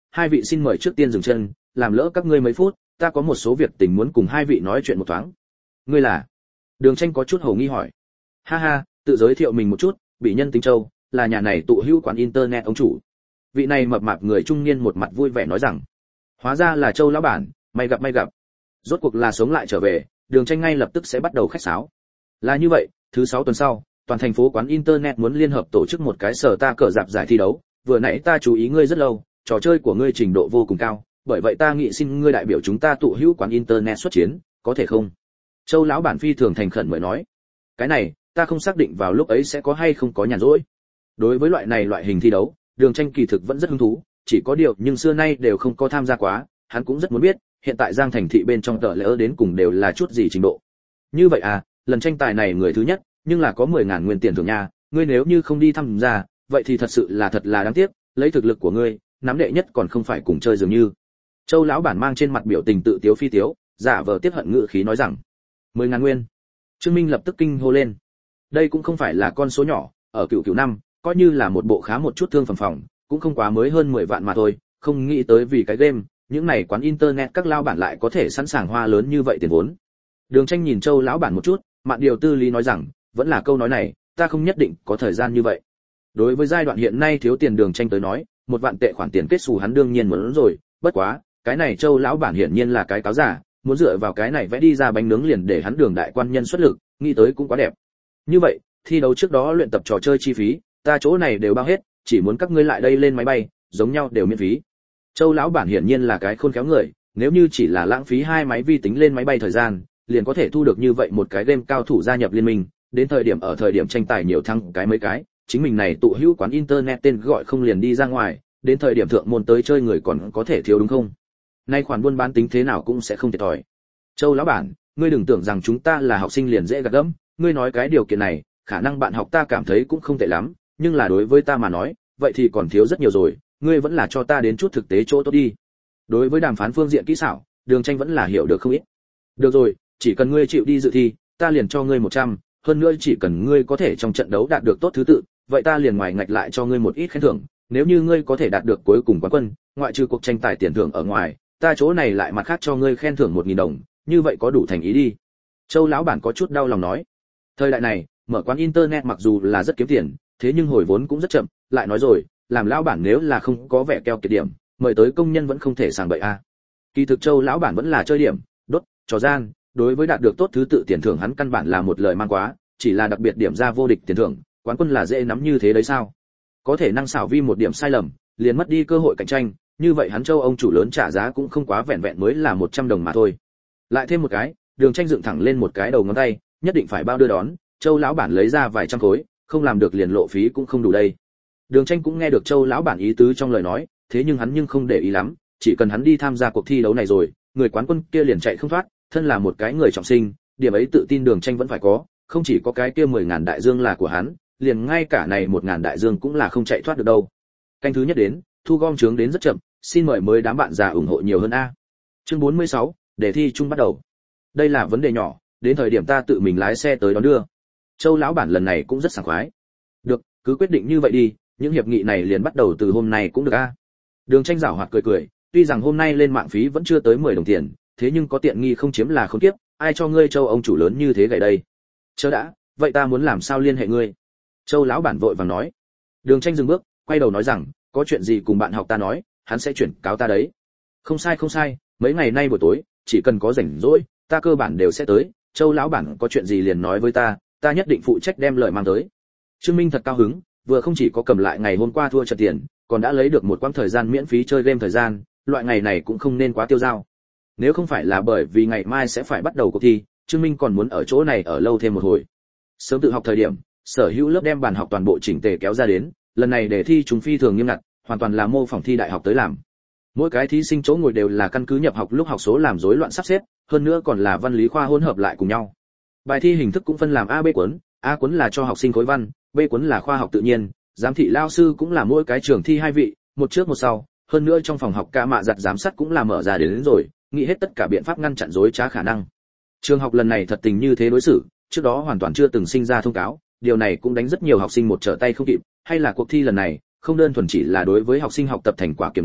hai vị xin mời trước tiên dừng chân, làm lỡ các ngươi mấy phút, ta có một số việc tình muốn cùng hai vị nói chuyện một thoáng. Ngươi là? Đường Tranh có chút hổ nghi hỏi. Ha ha, tự giới thiệu mình một chút, bị nhân tính Châu, là nhà này tụ hữu quán internet ông chủ. Vị này mập mạp người trung niên một mặt vui vẻ nói rằng, hóa ra là Châu lão bản, may gặp may gặp. Rốt cuộc là sống lại trở về, Đường Tranh ngay lập tức sẽ bắt đầu khách sáo. Là như vậy, thứ sáu tuần sau, toàn thành phố quán internet muốn liên hợp tổ chức một cái sở ta cờ dạp giải thi đấu, vừa nãy ta chú ý ngươi rất lâu, trò chơi của ngươi trình độ vô cùng cao, bởi vậy ta nghĩ xin ngươi đại biểu chúng ta tụ hữu quán internet xuất chiến, có thể không? Châu lão bản phi thường thành khẩn mới nói. Cái này, ta không xác định vào lúc ấy sẽ có hay không có nhàn rỗi. Đối với loại này loại hình thi đấu, Đường Tranh kỳ thực vẫn rất hứng thú, chỉ có điều nhưng xưa nay đều không có tham gia quá, hắn cũng rất muốn biết, hiện tại Giang thành thị bên trong tờ lỡ đến cùng đều là chút gì trình độ. Như vậy à, lần tranh tài này người thứ nhất, nhưng là có mười ngàn nguyên tiền thưởng nha, ngươi nếu như không đi tham gia, vậy thì thật sự là thật là đáng tiếc, lấy thực lực của ngươi, nắm đệ nhất còn không phải cùng chơi dường như. Châu lão bản mang trên mặt biểu tình tự tiếu phi tiếu, giả vờ tiếc hận ngữ khí nói rằng, mười ngàn nguyên. Trương Minh lập tức kinh hô lên. Đây cũng không phải là con số nhỏ, ở cựu cựu năm, coi như là một bộ khá một chút thương phẩm phòng, cũng không quá mới hơn mười vạn mà thôi, không nghĩ tới vì cái game, những này quán internet các lao bản lại có thể sẵn sàng hoa lớn như vậy tiền vốn. Đường Tranh nhìn Châu lão bản một chút, mạn điều tư lý nói rằng, vẫn là câu nói này, ta không nhất định có thời gian như vậy. Đối với giai đoạn hiện nay thiếu tiền Đường Tranh tới nói, một vạn tệ khoản tiền kết xù hắn đương nhiên muốn rồi, bất quá, cái này Châu lão bản hiển nhiên là cái cáo giả, muốn dựa vào cái này vẽ đi ra bánh nướng liền để hắn Đường đại quan nhân xuất lực, nghĩ tới cũng quá đẹp. Như vậy, thi đấu trước đó luyện tập trò chơi chi phí, ta chỗ này đều bao hết, chỉ muốn các ngươi lại đây lên máy bay, giống nhau đều miễn phí. Châu lão bản hiển nhiên là cái khôn khéo người, nếu như chỉ là lãng phí hai máy vi tính lên máy bay thời gian, liền có thể thu được như vậy một cái game cao thủ gia nhập liên minh, đến thời điểm ở thời điểm tranh tài nhiều thăng cái mấy cái, chính mình này tụ hữu quán internet tên gọi không liền đi ra ngoài, đến thời điểm thượng môn tới chơi người còn có thể thiếu đúng không? Nay khoản buôn bán tính thế nào cũng sẽ không thiệt thòi. Châu lão bản, ngươi đừng tưởng rằng chúng ta là học sinh liền dễ gạt gẫm, ngươi nói cái điều kiện này, khả năng bạn học ta cảm thấy cũng không tệ lắm, nhưng là đối với ta mà nói, vậy thì còn thiếu rất nhiều rồi, ngươi vẫn là cho ta đến chút thực tế chỗ tốt đi. Đối với đàm phán phương diện kỹ xảo, Đường Tranh vẫn là hiểu được không ít. Được rồi, chỉ cần ngươi chịu đi dự thi, ta liền cho ngươi một trăm, hơn nữa chỉ cần ngươi có thể trong trận đấu đạt được tốt thứ tự, vậy ta liền ngoài ngạch lại cho ngươi một ít khen thưởng, nếu như ngươi có thể đạt được cuối cùng quán quân, ngoại trừ cuộc tranh tài tiền thưởng ở ngoài, ta chỗ này lại mặt khác cho ngươi khen thưởng một nghìn đồng, như vậy có đủ thành ý đi. Châu lão bản có chút đau lòng nói. Thời đại này, mở quán internet mặc dù là rất kiếm tiền, thế nhưng hồi vốn cũng rất chậm, lại nói rồi, làm lão bản nếu là không có vẻ keo kiệt điểm, mời tới công nhân vẫn không thể sàng bậy a. À. Kỳ thực Châu lão bản vẫn là chơi điểm, đốt, trò gian, đối với đạt được tốt thứ tự tiền thưởng hắn căn bản là một lời mang quá, chỉ là đặc biệt điểm ra vô địch tiền thưởng, quán quân là dễ nắm như thế đấy sao? Có thể năng xảo vi một điểm sai lầm, liền mất đi cơ hội cạnh tranh, như vậy hắn Châu ông chủ lớn trả giá cũng không quá vẹn vẹn mới là một trăm đồng mà thôi. Lại thêm một cái, Đường Tranh dựng thẳng lên một cái đầu ngón tay, nhất định phải bao đưa đón, Châu lão bản lấy ra vài trăm khối, không làm được liền lộ phí cũng không đủ đây. Đường Tranh cũng nghe được Châu lão bản ý tứ trong lời nói, thế nhưng hắn nhưng không để ý lắm, chỉ cần hắn đi tham gia cuộc thi đấu này rồi, người quán quân kia liền chạy không thoát, thân là một cái người trọng sinh, điểm ấy tự tin Đường Tranh vẫn phải có, không chỉ có cái kia mười ngàn đại dương là của hắn, liền ngay cả này một ngàn đại dương cũng là không chạy thoát được đâu. Canh thứ nhất đến, thu gom trướng đến rất chậm, xin mời mới đám bạn già ủng hộ nhiều hơn a. Chương bốn mươi sáu, đề thi chung bắt đầu. Đây là vấn đề nhỏ, đến thời điểm ta tự mình lái xe tới đón đưa. Châu lão bản lần này cũng rất sảng khoái. Được, cứ quyết định như vậy đi, những hiệp nghị này liền bắt đầu từ hôm nay cũng được a. Đường Tranh giảo hoạt cười cười, tuy rằng hôm nay lên mạng phí vẫn chưa tới mười đồng tiền, thế nhưng có tiện nghi không chiếm là không tiếp, ai cho ngươi Châu ông chủ lớn như thế gầy đây. Chờ đã, vậy ta muốn làm sao liên hệ ngươi? Châu lão bản vội vàng nói. Đường Tranh dừng bước, quay đầu nói rằng, có chuyện gì cùng bạn học ta nói, hắn sẽ chuyển cáo ta đấy. Không sai không sai, mấy ngày nay buổi tối, chỉ cần có rảnh rỗi, ta cơ bản đều sẽ tới, Châu lão bản có chuyện gì liền nói với ta, ta nhất định phụ trách đem lời mang tới. Trương Minh thật cao hứng, vừa không chỉ có cầm lại ngày hôm qua thua trận tiền, còn đã lấy được một quãng thời gian miễn phí chơi game thời gian, loại ngày này cũng không nên quá tiêu dao. Nếu không phải là bởi vì ngày mai sẽ phải bắt đầu cuộc thi, Trương Minh còn muốn ở chỗ này ở lâu thêm một hồi. Sớm tự học thời điểm, sở hữu lớp đem bàn học toàn bộ chỉnh tề kéo ra đến, lần này đề thi chúng phi thường nghiêm ngặt, hoàn toàn là mô phỏng thi đại học tới làm. Mỗi cái thí sinh chỗ ngồi đều là căn cứ nhập học lúc học số làm rối loạn sắp xếp, hơn nữa còn là văn lý khoa hỗn hợp lại cùng nhau. Bài thi hình thức cũng phân làm A B cuốn, A cuốn là cho học sinh khối văn, B cuốn là khoa học tự nhiên, giám thị lao sư cũng là mỗi cái trường thi hai vị, một trước một sau, hơn nữa trong phòng học ca mạ giặt giám sát cũng là mở ra đến, đến rồi, nghĩ hết tất cả biện pháp ngăn chặn rối trá khả năng. Trường học lần này thật tình như thế đối xử, trước đó hoàn toàn chưa từng sinh ra thông cáo, điều này cũng đánh rất nhiều học sinh một trở tay không kịp, hay là cuộc thi lần này không đơn thuần chỉ là đối với học sinh học tập thành quả kiểm nghiệm,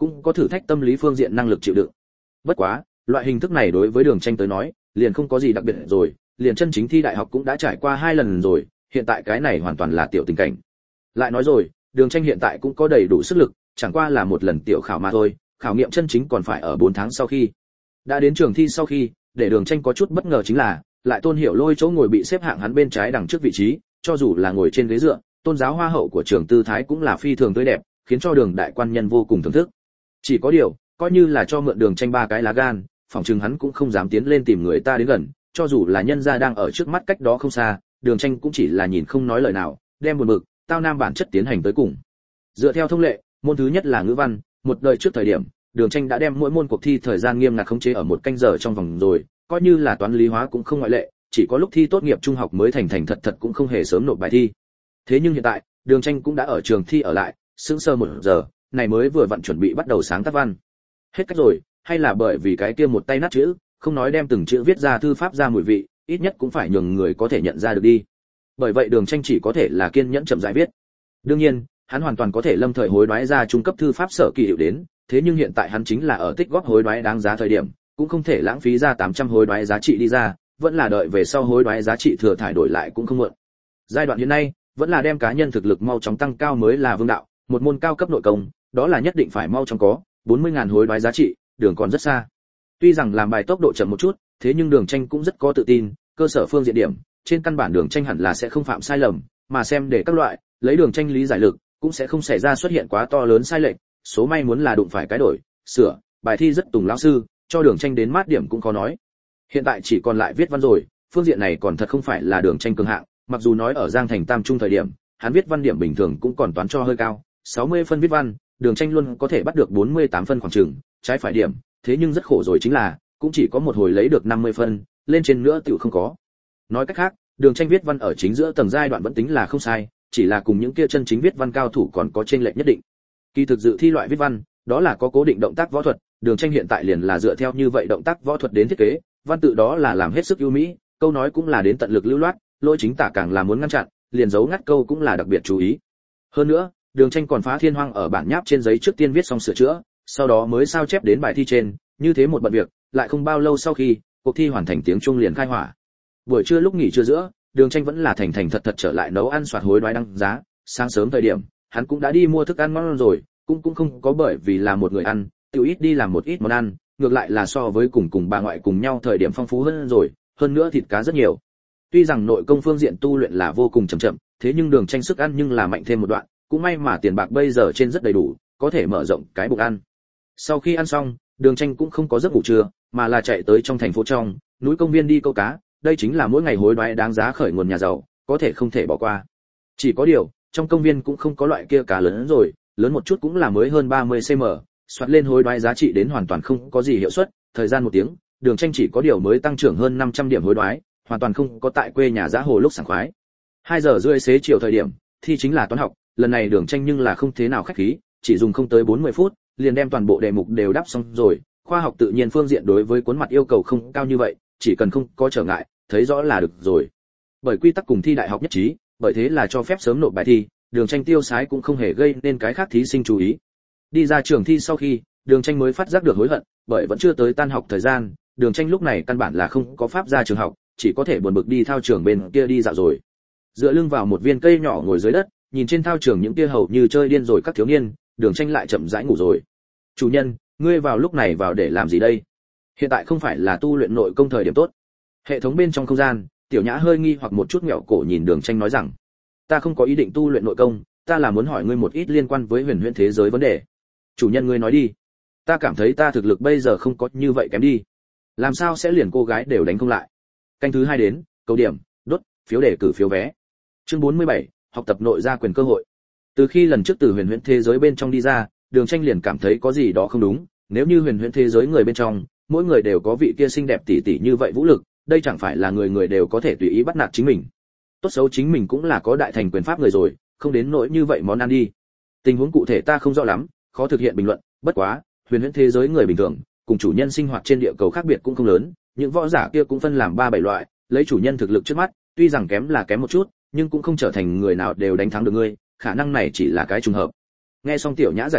cũng có thử thách tâm lý phương diện năng lực chịu đựng. Bất quá, loại hình thức này đối với Đường Tranh tới nói, liền không có gì đặc biệt rồi, liền chân chính thi đại học cũng đã trải qua hai lần rồi, hiện tại cái này hoàn toàn là tiểu tình cảnh. Lại nói rồi, Đường Tranh hiện tại cũng có đầy đủ sức lực, chẳng qua là một lần tiểu khảo mà thôi, khảo nghiệm chân chính còn phải ở bốn tháng sau khi. Đã đến trường thi sau khi, để Đường Tranh có chút bất ngờ chính là, lại Tôn Hiểu Lôi chỗ ngồi bị xếp hạng hắn bên trái đằng trước vị trí, cho dù là ngồi trên ghế dựa, tôn giáo hoa hậu của trường tư thái cũng là phi thường tươi đẹp, khiến cho Đường đại quan nhân vô cùng thưởng thức. Chỉ có điều, coi như là cho mượn Đường Tranh ba cái lá gan, phỏng chừng hắn cũng không dám tiến lên tìm người ta đến gần, cho dù là nhân gia đang ở trước mắt cách đó không xa, Đường Tranh cũng chỉ là nhìn không nói lời nào, đem buồn bực, tao nam bản chất tiến hành tới cùng. Dựa theo thông lệ, môn thứ nhất là ngữ văn, một đời trước thời điểm, Đường Tranh đã đem mỗi môn cuộc thi thời gian nghiêm ngặt khống chế ở một canh giờ trong vòng rồi, coi như là toán lý hóa cũng không ngoại lệ, chỉ có lúc thi tốt nghiệp trung học mới thành thành thật thật cũng không hề sớm nộp bài thi. Thế nhưng hiện tại, Đường Tranh cũng đã ở trường thi ở lại, sững sờ một giờ, này mới vừa vặn chuẩn bị bắt đầu sáng tác văn. Hết cách rồi, hay là bởi vì cái kia một tay nát chữ, không nói đem từng chữ viết ra thư pháp ra mùi vị, ít nhất cũng phải nhường người có thể nhận ra được đi. Bởi vậy Đường Tranh chỉ có thể là kiên nhẫn chậm rãi viết. Đương nhiên, hắn hoàn toàn có thể lâm thời hối đoái ra trung cấp thư pháp sở kỳ hiệu đến, thế nhưng hiện tại hắn chính là ở tích góp hối đoái đáng giá thời điểm, cũng không thể lãng phí ra tám trăm hối đoái giá trị đi ra, vẫn là đợi về sau hối đoái giá trị thừa thải đổi lại cũng không muộn. Giai đoạn hiện nay, vẫn là đem cá nhân thực lực mau chóng tăng cao mới là vương đạo, một môn cao cấp nội công, đó là nhất định phải mau chóng có, bốn mươi ngàn hối đoái giá trị, đường còn rất xa. Tuy rằng làm bài tốc độ chậm một chút, thế nhưng Đường Tranh cũng rất có tự tin, cơ sở phương diện điểm, trên căn bản Đường Tranh hẳn là sẽ không phạm sai lầm, mà xem để các loại, lấy Đường Tranh lý giải lực, cũng sẽ không xảy ra xuất hiện quá to lớn sai lệch, số may muốn là đụng phải cái đổi, sửa, bài thi rất tùng lão sư, cho Đường Tranh đến mát điểm cũng có nói. Hiện tại chỉ còn lại viết văn rồi, phương diện này còn thật không phải là Đường Tranh cường hạng, mặc dù nói ở Giang Thành Tam Trung thời điểm, hắn viết văn điểm bình thường cũng còn toán cho hơi cao, sáu mươi phân viết văn, Đường Tranh luôn có thể bắt được bốn mươi tám phân khoảng chừng, trái phải điểm, thế nhưng rất khổ rồi chính là, cũng chỉ có một hồi lấy được năm mươi phân, lên trên nữa tiểu không có. Nói cách khác, Đường Tranh viết văn ở chính giữa tầng giai đoạn vẫn tính là không sai, chỉ là cùng những kia chân chính viết văn cao thủ còn có chênh lệch nhất định. Kỳ thực dự thi loại viết văn, đó là có cố định động tác võ thuật, Đường Tranh hiện tại liền là dựa theo như vậy động tác võ thuật đến thiết kế, văn tự đó là làm hết sức ưu mỹ, câu nói cũng là đến tận lực lưu loát, lỗi chính tả càng là muốn ngăn chặn, liền dấu ngắt câu cũng là đặc biệt chú ý. Hơn nữa, Đường Tranh còn phá thiên hoang ở bản nháp trên giấy trước tiên viết xong sửa chữa, sau đó mới sao chép đến bài thi trên, như thế một bận việc, lại không bao lâu sau khi, cuộc thi hoàn thành tiếng chuông liền khai hỏa. Buổi trưa lúc nghỉ trưa giữa, Đường Tranh vẫn là thành thành thật thật trở lại nấu ăn soạt hối đoái đăng giá, sáng sớm thời điểm, hắn cũng đã đi mua thức ăn ngon rồi, cũng cũng không có bởi vì là một người ăn, tiểu ít đi làm một ít món ăn, ngược lại là so với cùng cùng bà ngoại cùng nhau thời điểm phong phú hơn rồi, hơn nữa thịt cá rất nhiều. Tuy rằng nội công phương diện tu luyện là vô cùng chậm chậm, thế nhưng Đường Tranh sức ăn nhưng là mạnh thêm một đoạn, cũng may mà tiền bạc bây giờ trên rất đầy đủ, có thể mở rộng cái bụng ăn. Sau khi ăn xong, Đường Tranh cũng không có giấc ngủ trưa, mà là chạy tới trong thành phố trong núi công viên đi câu cá, đây chính là mỗi ngày hối đoái đáng giá khởi nguồn nhà giàu, có thể không thể bỏ qua. Chỉ có điều, trong công viên cũng không có loại kia cá lớn rồi, lớn một chút cũng là mới hơn ba mươi xăng-ti-mét, soạt lên hối đoái giá trị đến hoàn toàn không có gì hiệu suất, thời gian một tiếng, Đường Tranh chỉ có điều mới tăng trưởng hơn năm trăm điểm hối đoái, hoàn toàn không có tại quê nhà giá hồ lúc sảng khoái. hai giờ rưỡi xế chiều thời điểm, thi chính là toán học, lần này Đường Tranh nhưng là không thế nào khách khí, chỉ dùng không tới bốn mươi phút, liền đem toàn bộ đề mục đều đáp xong rồi. Khoa học tự nhiên phương diện đối với cuốn mặt yêu cầu không cao như vậy, chỉ cần không có trở ngại, thấy rõ là được rồi. Bởi quy tắc cùng thi đại học nhất trí, bởi thế là cho phép sớm nộp bài thi, Đường Tranh tiêu sái cũng không hề gây nên cái khác thí sinh chú ý. Đi ra trường thi sau khi, Đường Tranh mới phát giác được hối hận, bởi vẫn chưa tới tan học thời gian, Đường Tranh lúc này căn bản là không có pháp ra trường học, chỉ có thể buồn bực đi thao trường bên kia đi dạo rồi. Dựa lưng vào một viên cây nhỏ ngồi dưới đất, nhìn trên thao trường những kia hầu như chơi điên rồi các thiếu niên, Đường Tranh lại chậm rãi ngủ rồi. Chủ nhân, ngươi vào lúc này vào để làm gì đây? Hiện tại không phải là tu luyện nội công thời điểm tốt. Hệ thống bên trong không gian, Tiểu Nhã hơi nghi hoặc một chút nghẹo cổ nhìn Đường Tranh nói rằng, ta không có ý định tu luyện nội công, ta là muốn hỏi ngươi một ít liên quan với huyền huyễn thế giới vấn đề. Chủ nhân ngươi nói đi. Ta cảm thấy ta thực lực bây giờ không có như vậy kém đi. Làm sao sẽ liền cô gái đều đánh không lại? Canh thứ hai đến, câu điểm, đốt, phiếu đề cử phiếu vé. Chương bốn mươi bảy, học tập nội gia quyền cơ hội. Từ khi lần trước từ huyền huyễn thế giới bên trong đi ra, Đường Tranh liền cảm thấy có gì đó không đúng, nếu như huyền huyễn thế giới người bên trong, mỗi người đều có vị kia xinh đẹp tỷ tỷ như vậy vũ lực, đây chẳng phải là người người đều có thể tùy ý bắt nạt chính mình. Tốt xấu chính mình cũng là có đại thành quyền pháp người rồi, không đến nỗi như vậy món ăn đi. Tình huống cụ thể ta không rõ lắm, khó thực hiện bình luận, bất quá, huyền huyễn thế giới người bình thường, cùng chủ nhân sinh hoạt trên địa cầu khác biệt cũng không lớn, những võ giả kia cũng phân làm ba bảy loại, lấy chủ nhân thực lực trước mắt, tuy rằng kém là kém một chút, nhưng cũng không trở thành người nào đều đánh thắng được ngươi, khả năng này chỉ là cái trùng hợp. Nghe xong Tiểu Nhã giải thích,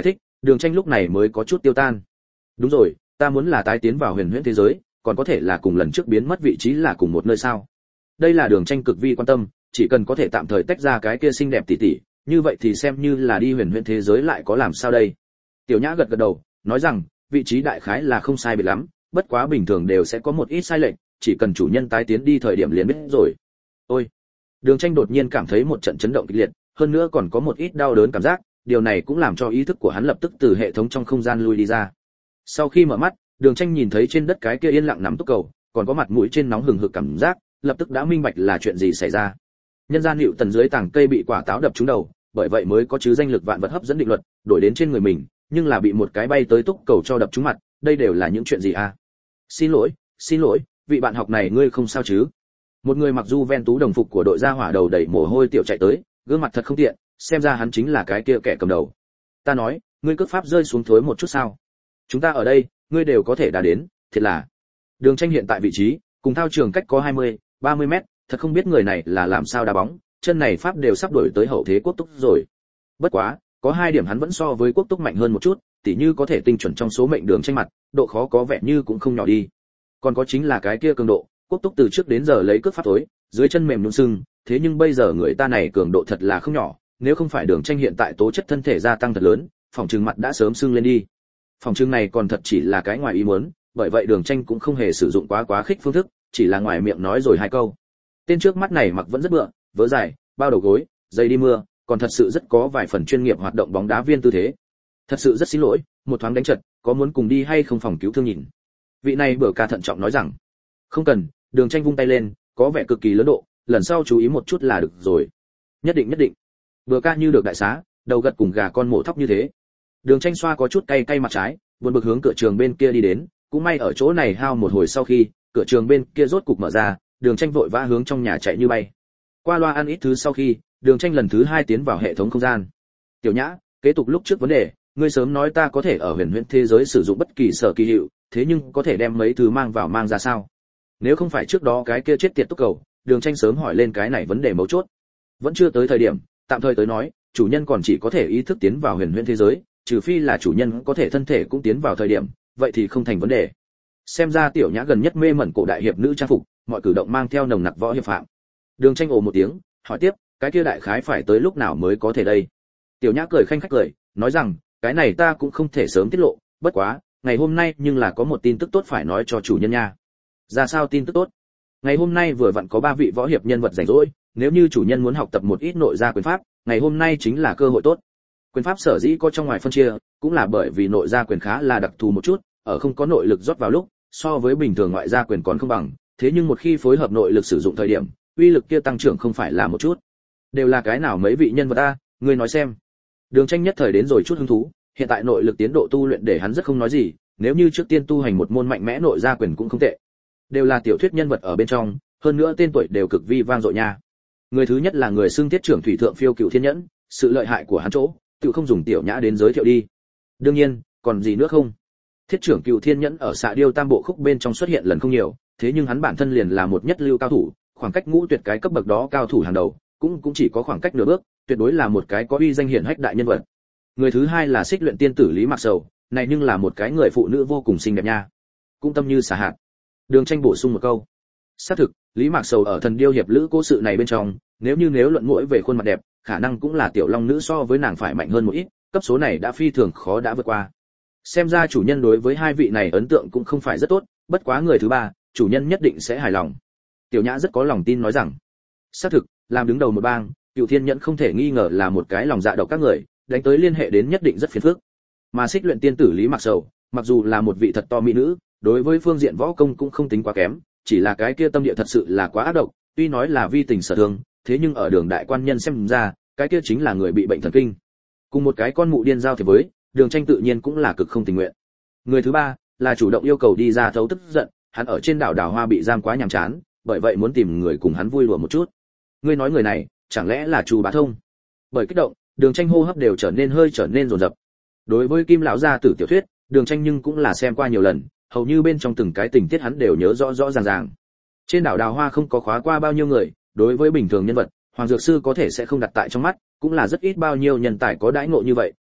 Đường Tranh lúc này mới có chút tiêu tan. Đúng rồi, ta muốn là tái tiến vào huyền huyễn thế giới, còn có thể là cùng lần trước biến mất vị trí là cùng một nơi sao? Đây là Đường Tranh cực vi quan tâm, chỉ cần có thể tạm thời tách ra cái kia xinh đẹp tỷ tỷ, như vậy thì xem như là đi huyền huyễn thế giới lại có làm sao đây? Tiểu Nhã gật gật đầu, nói rằng, vị trí đại khái là không sai biệt lắm, bất quá bình thường đều sẽ có một ít sai lệch, chỉ cần chủ nhân tái tiến đi thời điểm liền biết rồi. Ôi. Đường Tranh đột nhiên cảm thấy một trận chấn động kịch liệt, hơn nữa còn có một ít đau đớn cảm giác, điều này cũng làm cho ý thức của hắn lập tức từ hệ thống trong không gian lui đi ra. Sau khi mở mắt, Đường Tranh nhìn thấy trên đất cái kia yên lặng nắm túc cầu, còn có mặt mũi trên nóng hừng hực cảm giác, lập tức đã minh bạch là chuyện gì xảy ra. Nhân gian hiệu tần dưới tảng cây bị quả táo đập trúng đầu, bởi vậy mới có chứ danh lực vạn vật hấp dẫn định luật, đổi đến trên người mình, nhưng là bị một cái bay tới túc cầu cho đập trúng mặt, đây đều là những chuyện gì à? Xin lỗi, xin lỗi, vị bạn học này ngươi không sao chứ? Một người mặc Juventus đồng phục của đội gia hỏa đầu đầy mồ hôi tiểu chạy tới, gương mặt thật không tiện, xem ra hắn chính là cái kia kẻ cầm đầu. Ta nói, ngươi cước pháp rơi xuống thối một chút sao? Chúng ta ở đây, ngươi đều có thể đã đến, thiệt là. Đường Tranh hiện tại vị trí, cùng thao trường cách có hai mươi, ba mươi mét, thật không biết người này là làm sao đá bóng, chân này pháp đều sắp đổi tới hậu thế quốc túc rồi. Bất quá, có hai điểm hắn vẫn so với quốc túc mạnh hơn một chút, tỉ như có thể tinh chuẩn trong số mệnh Đường Tranh mặt, độ khó có vẻ như cũng không nhỏ đi. Còn có chính là cái kia cường độ, quốc túc từ trước đến giờ lấy cước pháp tối, dưới chân mềm nhũn sưng, thế nhưng bây giờ người ta này cường độ thật là không nhỏ, nếu không phải Đường Tranh hiện tại tố chất thân thể gia tăng thật lớn, phòng trừng mặt đã sớm sưng lên đi. Phòng trừng này còn thật chỉ là cái ngoài ý muốn, bởi vậy Đường Tranh cũng không hề sử dụng quá quá khích phương thức, chỉ là ngoài miệng nói rồi hai câu. Tên trước mắt này mặc vẫn rất bựa, vớ dài, bao đầu gối, giày đi mưa, còn thật sự rất có vài phần chuyên nghiệp hoạt động bóng đá viên tư thế. Thật sự rất xin lỗi, một thoáng đánh trật, có muốn cùng đi hay không phòng cứu thương nhìn. Vị này bở ca thận trọng nói rằng, không cần. Đường Tranh vung tay lên, có vẻ cực kỳ lớn độ, lần sau chú ý một chút là được rồi. Nhất định nhất định. Bở ca như được đại xá, đầu gật cùng gà con mổ thóc như thế. Đường Tranh xoa có chút cay cay mặt trái, buồn bực hướng cửa trường bên kia đi đến, cũng may ở chỗ này hao một hồi sau khi, cửa trường bên kia rốt cục mở ra, Đường Tranh vội vã hướng trong nhà chạy như bay. Qua loa ăn ít thứ sau khi, Đường Tranh lần thứ hai tiến vào hệ thống không gian. Tiểu Nhã, kế tục lúc trước vấn đề, ngươi sớm nói ta có thể ở huyền huyễn thế giới sử dụng bất kỳ sở kỳ hiệu, thế nhưng có thể đem mấy thứ mang vào mang ra sao? Nếu không phải trước đó cái kia chết tiệt túc cầu, Đường Tranh sớm hỏi lên cái này vấn đề mấu chốt. Vẫn chưa tới thời điểm, tạm thời tới nói, chủ nhân còn chỉ có thể ý thức tiến vào huyền huyễn thế giới, trừ phi là chủ nhân có thể thân thể cũng tiến vào thời điểm, vậy thì không thành vấn đề. Xem ra Tiểu Nhã gần nhất mê mẩn cổ đại hiệp nữ trang phục, mọi cử động mang theo nồng nặc võ hiệp phạm. Đường Tranh ồ một tiếng, hỏi tiếp, cái kia đại khái phải tới lúc nào mới có thể đây? Tiểu Nhã cười khanh khách cười, nói rằng, cái này ta cũng không thể sớm tiết lộ, bất quá, ngày hôm nay nhưng là có một tin tức tốt phải nói cho chủ nhân nha. Ra sao tin tức tốt? Ngày hôm nay vừa vặn có ba vị võ hiệp nhân vật rảnh rỗi, nếu như chủ nhân muốn học tập một ít nội gia quyền pháp, ngày hôm nay chính là cơ hội tốt. Quyền pháp sở dĩ có trong ngoài phân chia, cũng là bởi vì nội gia quyền khá là đặc thù một chút, ở không có nội lực rót vào lúc, so với bình thường ngoại gia quyền còn không bằng, thế nhưng một khi phối hợp nội lực sử dụng thời điểm, uy lực kia tăng trưởng không phải là một chút. Đều là cái nào mấy vị nhân vật a, ngươi nói xem. Đường Tranh nhất thời đến rồi chút hứng thú, hiện tại nội lực tiến độ tu luyện để hắn rất không nói gì, nếu như trước tiên tu hành một môn mạnh mẽ nội gia quyền cũng không tệ. Đều là tiểu thuyết nhân vật ở bên trong, hơn nữa tên tuổi đều cực vi vang dội nha. Người thứ nhất là người xưng Thiết trưởng thủy thượng phiêu Cựu Thiên Nhẫn, sự lợi hại của hắn chỗ, tự không dùng Tiểu Nhã đến giới thiệu đi. Đương nhiên, còn gì nữa không? Thiết trưởng Cựu Thiên Nhẫn ở xạ điêu tam bộ khúc bên trong xuất hiện lần không nhiều, thế nhưng hắn bản thân liền là một nhất lưu cao thủ, khoảng cách ngũ tuyệt cái cấp bậc đó cao thủ hàng đầu, cũng cũng chỉ có khoảng cách nửa bước, tuyệt đối là một cái có uy danh hiển hách đại nhân vật. Người thứ hai là Xích Luyện Tiên tử Lý Mạc Sầu, này nhưng là một cái người phụ nữ vô cùng xinh đẹp nha. Cũng tâm như xả hạt. Đường Tranh bổ sung một câu. Xác thực, Lý Mạc Sầu ở thần điêu hiệp lữ cố sự này bên trong, nếu như nếu luận mỗi về khuôn mặt đẹp, khả năng cũng là tiểu long nữ so với nàng phải mạnh hơn một ít, cấp số này đã phi thường khó đã vượt qua. Xem ra chủ nhân đối với hai vị này ấn tượng cũng không phải rất tốt, bất quá người thứ ba, chủ nhân nhất định sẽ hài lòng. Tiểu Nhã rất có lòng tin nói rằng, xác thực, làm đứng đầu một bang, Cựu Thiên Nhẫn không thể nghi ngờ là một cái lòng dạ độc các người, đánh tới liên hệ đến nhất định rất phiền phức. Mà Xích Luyện Tiên tử Lý Mạc Sầu, mặc dù là một vị thật to mỹ nữ, đối với phương diện võ công cũng không tính quá kém, chỉ là cái kia tâm địa thật sự là quá ác độc, tuy nói là vi tình sở thương, thế nhưng ở Đường đại quan nhân xem ra, cái kia chính là người bị bệnh thần kinh. Cùng một cái con mụ điên giao thiệp với, Đường Tranh tự nhiên cũng là cực không tình nguyện. Người thứ ba là chủ động yêu cầu đi ra thấu tức giận, hắn ở trên đảo Đào Hoa bị giam quá nhàm chán, bởi vậy muốn tìm người cùng hắn vui đùa một chút. Ngươi nói người này, chẳng lẽ là Chu Bá Thông? Bởi kích động, Đường Tranh hô hấp đều trở nên hơi trở nên rồn rập. Đối với Kim lão gia tử tiểu thuyết, Đường Tranh nhưng cũng là xem qua nhiều lần, hầu như bên trong từng cái tình tiết hắn đều nhớ rõ rõ ràng ràng. Trên đảo Đào Hoa không có khóa qua bao nhiêu người, đối với bình thường nhân vật, Hoàng Dược Sư có thể sẽ không đặt tại trong mắt, cũng là rất ít bao nhiêu nhân tài có đãi ngộ như vậy, cùng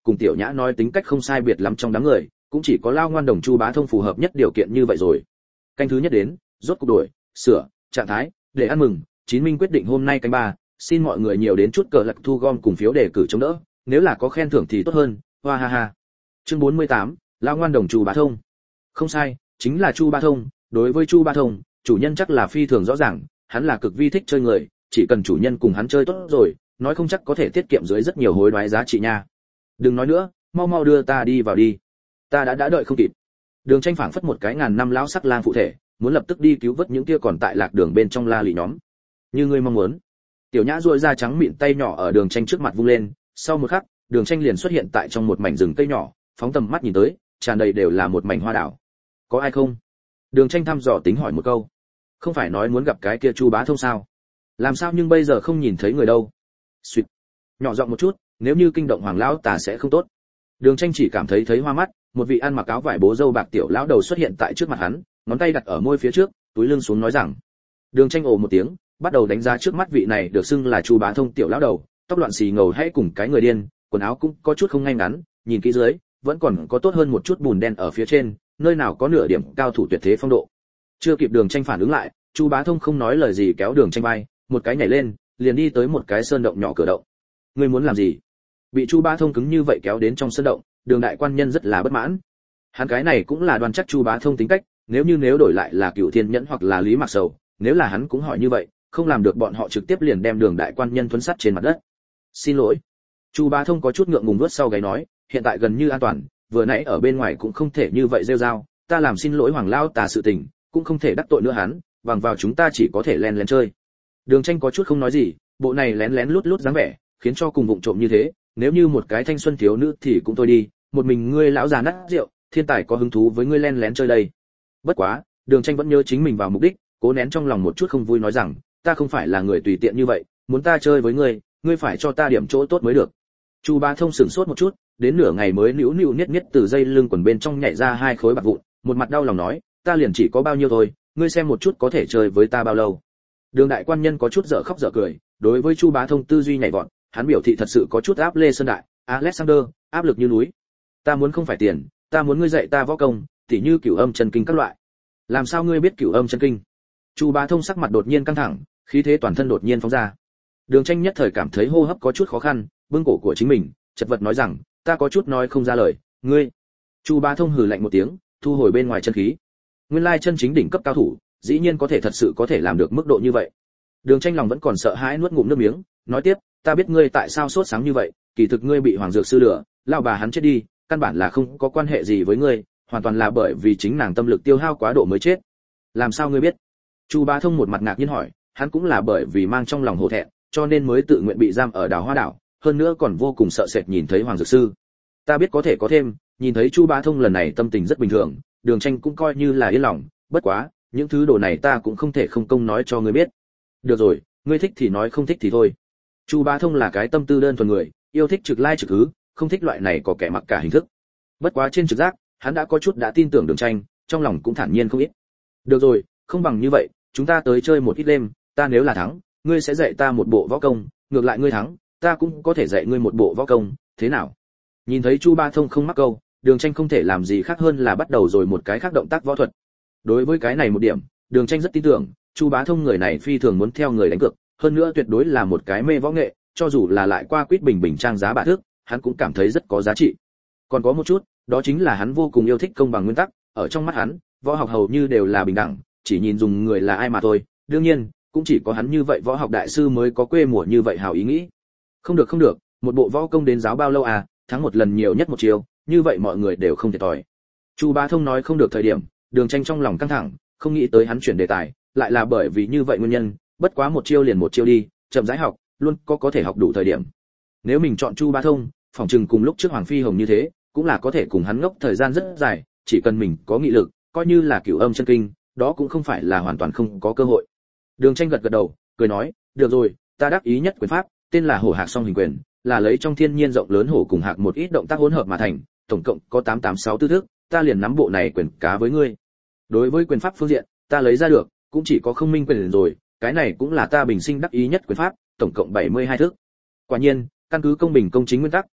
cùng Tiểu Nhã nói tính cách không sai biệt lắm trong đám người, cũng chỉ có Lao Ngoan Đồng Chu Bá Thông phù hợp nhất điều kiện như vậy rồi. Canh thứ nhất đến, rốt cục đổi, sửa, trạng thái, để ăn mừng, Chín Minh quyết định hôm nay canh ba, xin mọi người nhiều đến chút cờ lạc thu gom cùng phiếu đề cử chống đỡ, nếu là có khen thưởng thì tốt hơn, hoa ha ha. Chương bốn mươi tám, Lao Ngoan Đồng Chu Bá Thông. Không sai, chính là Chu Bá Thông, đối với Chu Bá Thông, chủ nhân chắc là phi thường rõ ràng, hắn là cực vi thích chơi người, chỉ cần chủ nhân cùng hắn chơi tốt rồi, nói không chắc có thể tiết kiệm dưới rất nhiều hối đoái giá trị nha. Đừng nói nữa, mau mau đưa ta đi vào đi. Ta đã đã đợi không kịp. Đường Tranh phảng phất một cái ngàn năm lão sắc lang phụ thể, muốn lập tức đi cứu vớt những kia còn tại lạc đường bên trong la lị nhóm. Như ngươi mong muốn. Tiểu Nhã duỗi ra trắng mịn tay nhỏ ở Đường Tranh trước mặt vung lên, sau một khắc, Đường Tranh liền xuất hiện tại trong một mảnh rừng cây nhỏ, phóng tầm mắt nhìn tới, tràn đầy đều là một mảnh hoa đảo. Có ai không? Đường Tranh thăm dò tính hỏi một câu. Không phải nói muốn gặp cái kia Chu Bá Thông sao? Làm sao nhưng bây giờ không nhìn thấy người đâu? Xuyệt. Nhỏ giọng một chút, nếu như kinh động Hoàng lão tà sẽ không tốt. Đường Tranh chỉ cảm thấy thấy hoa mắt, một vị ăn mặc áo vải bố râu bạc tiểu lão đầu xuất hiện tại trước mặt hắn, ngón tay đặt ở môi phía trước, túi lưng xuống nói rằng. Đường Tranh ồ một tiếng, bắt đầu đánh giá trước mắt vị này được xưng là Chu Bá Thông tiểu lão đầu, tóc loạn xì ngầu hay cùng cái người điên, quần áo cũng có chút không ngay ngắn, nhìn kỹ dưới, vẫn còn có tốt hơn một chút bùn đen ở phía trên, nơi nào có nửa điểm cao thủ tuyệt thế phong độ. Chưa kịp Đường Tranh phản ứng lại, Chu Bá Thông không nói lời gì kéo Đường Tranh vai, một cái nhảy lên, liền đi tới một cái sơn động nhỏ cửa động. Ngươi muốn làm gì? Bị Chu Bá Thông cứng như vậy kéo đến trong sơn động, Đường đại quan nhân rất là bất mãn. Hắn cái này cũng là đoan chắc Chu Bá Thông tính cách, nếu như nếu đổi lại là Cửu Thiên Nhẫn hoặc là Lý Mạc Sầu, nếu là hắn cũng hỏi như vậy, không làm được bọn họ trực tiếp liền đem Đường đại quan nhân thuấn sát trên mặt đất. Xin lỗi. Chu Bá Thông có chút ngượng ngùng vuốt sau gáy nói, hiện tại gần như an toàn, vừa nãy ở bên ngoài cũng không thể như vậy rêu rao, ta làm xin lỗi Hoàng lão tà sự tình, cũng không thể đắc tội nữa hắn, bằng vào chúng ta chỉ có thể len lén chơi. Đường Tranh có chút không nói gì, bộ này lén lén lút lút dáng vẻ, khiến cho cùng vụng trộm như thế, nếu như một cái thanh xuân thiếu nữ thì cũng thôi đi, một mình ngươi lão già nát rượu, thiên tài có hứng thú với ngươi len lén chơi đây. Bất quá, Đường Tranh vẫn nhớ chính mình vào mục đích, cố nén trong lòng một chút không vui nói rằng, ta không phải là người tùy tiện như vậy, muốn ta chơi với ngươi, ngươi phải cho ta điểm chỗ tốt mới được. Chu Bá Thông sửng sốt một chút, đến nửa ngày mới nữu nữu niết niết từ dây lưng quần bên trong nhảy ra hai khối bạc vụn, một mặt đau lòng nói, ta liền chỉ có bao nhiêu thôi, ngươi xem một chút có thể chơi với ta bao lâu. Đường đại quan nhân có chút dở khóc dở cười, đối với Chu Bá Thông tư duy nhảy vọt, hắn biểu thị thật sự có chút áp lê sơn đại, Alexander, áp lực như núi. Ta muốn không phải tiền, ta muốn ngươi dạy ta võ công, tỉ như Cửu Âm Chân Kinh các loại. Làm sao ngươi biết Cửu Âm Chân Kinh? Chu Bá Thông sắc mặt đột nhiên căng thẳng, khí thế toàn thân đột nhiên phóng ra. Đường Tranh nhất thời cảm thấy hô hấp có chút khó khăn, bưng cổ của chính mình, chật vật nói rằng, ta có chút nói không ra lời, ngươi. Chu Bá Thông hừ lạnh một tiếng, thu hồi bên ngoài chân khí. Nguyên lai chân chính đỉnh cấp cao thủ, dĩ nhiên có thể thật sự có thể làm được mức độ như vậy. Đường Tranh lòng vẫn còn sợ hãi nuốt ngụm nước miếng, nói tiếp, ta biết ngươi tại sao sốt sáng như vậy, kỳ thực ngươi bị Hoàng Dược sư lừa, lão bà hắn chết đi, căn bản là không có quan hệ gì với ngươi, hoàn toàn là bởi vì chính nàng tâm lực tiêu hao quá độ mới chết. Làm sao ngươi biết? Chu Bá Thông một mặt ngạc nhiên hỏi, hắn cũng là bởi vì mang trong lòng hổ thẹn, cho nên mới tự nguyện bị giam ở Đào Hoa đảo, hơn nữa còn vô cùng sợ sệt nhìn thấy Hoàng Dược sư. Ta biết có thể có thêm, nhìn thấy Chu Bá Thông lần này tâm tình rất bình thường, Đường Tranh cũng coi như là yên lòng, bất quá, những thứ đồ này ta cũng không thể không công nói cho ngươi biết. Được rồi, ngươi thích thì nói không thích thì thôi. Chu Bá Thông là cái tâm tư đơn thuần người, yêu thích trực lai trực hứ, không thích loại này có kẻ mặc cả hình thức. Bất quá trên trực giác, hắn đã có chút đã tin tưởng Đường Tranh, trong lòng cũng thản nhiên không ít. Được rồi, không bằng như vậy, chúng ta tới chơi một ít đêm, ta nếu là thắng, ngươi sẽ dạy ta một bộ võ công, ngược lại ngươi thắng, ta cũng có thể dạy ngươi một bộ võ công, thế nào? Nhìn thấy Chu Bá Thông không mắc câu, Đường Tranh không thể làm gì khác hơn là bắt đầu rồi một cái khác động tác võ thuật. Đối với cái này một điểm, Đường Tranh rất tin tưởng, Chu Bá Thông người này phi thường muốn theo người đánh cược, hơn nữa tuyệt đối là một cái mê võ nghệ, cho dù là lại qua quýt bình bình trang giá bạ thước, hắn cũng cảm thấy rất có giá trị. Còn có một chút, đó chính là hắn vô cùng yêu thích công bằng nguyên tắc, ở trong mắt hắn, võ học hầu như đều là bình đẳng, chỉ nhìn dùng người là ai mà thôi, đương nhiên, cũng chỉ có hắn như vậy võ học đại sư mới có quê mùa như vậy hào ý nghĩ. Không được không được, một bộ võ công đến giáo bao lâu à, thắng một lần nhiều nhất một chiều, như vậy mọi người đều không thiệt thòi. Chu Bá Thông nói không được thời điểm, Đường Tranh trong lòng căng thẳng, không nghĩ tới hắn chuyển đề tài, lại là bởi vì như vậy nguyên nhân, bất quá một chiêu liền một chiêu đi, chậm rãi học, luôn có có thể học đủ thời điểm. Nếu mình chọn Chu Bá Thông, phòng trừng cùng lúc trước Hoàng Phi Hồng như thế, cũng là có thể cùng hắn ngốc thời gian rất dài, chỉ cần mình có nghị lực, coi như là Cửu Âm Chân Kinh, đó cũng không phải là hoàn toàn không có cơ hội. Đường Tranh gật gật đầu, cười nói, được rồi, ta đắc ý nhất quyền pháp, tên là Hổ Hạc Song Hình Quyền, là lấy trong thiên nhiên rộng lớn hổ cùng hạc một ít động tác hỗn hợp mà thành, tổng cộng có tám tám sáu tư thức, ta liền nắm bộ này quyền cá với ngươi. Đối với quyền pháp phương diện, ta lấy ra được, cũng chỉ có Không Minh quyền rồi, cái này cũng là ta bình sinh đắc ý nhất quyền pháp, tổng cộng bảy mươi hai thức. Quả nhiên, căn cứ công bình công chính nguyên tắc,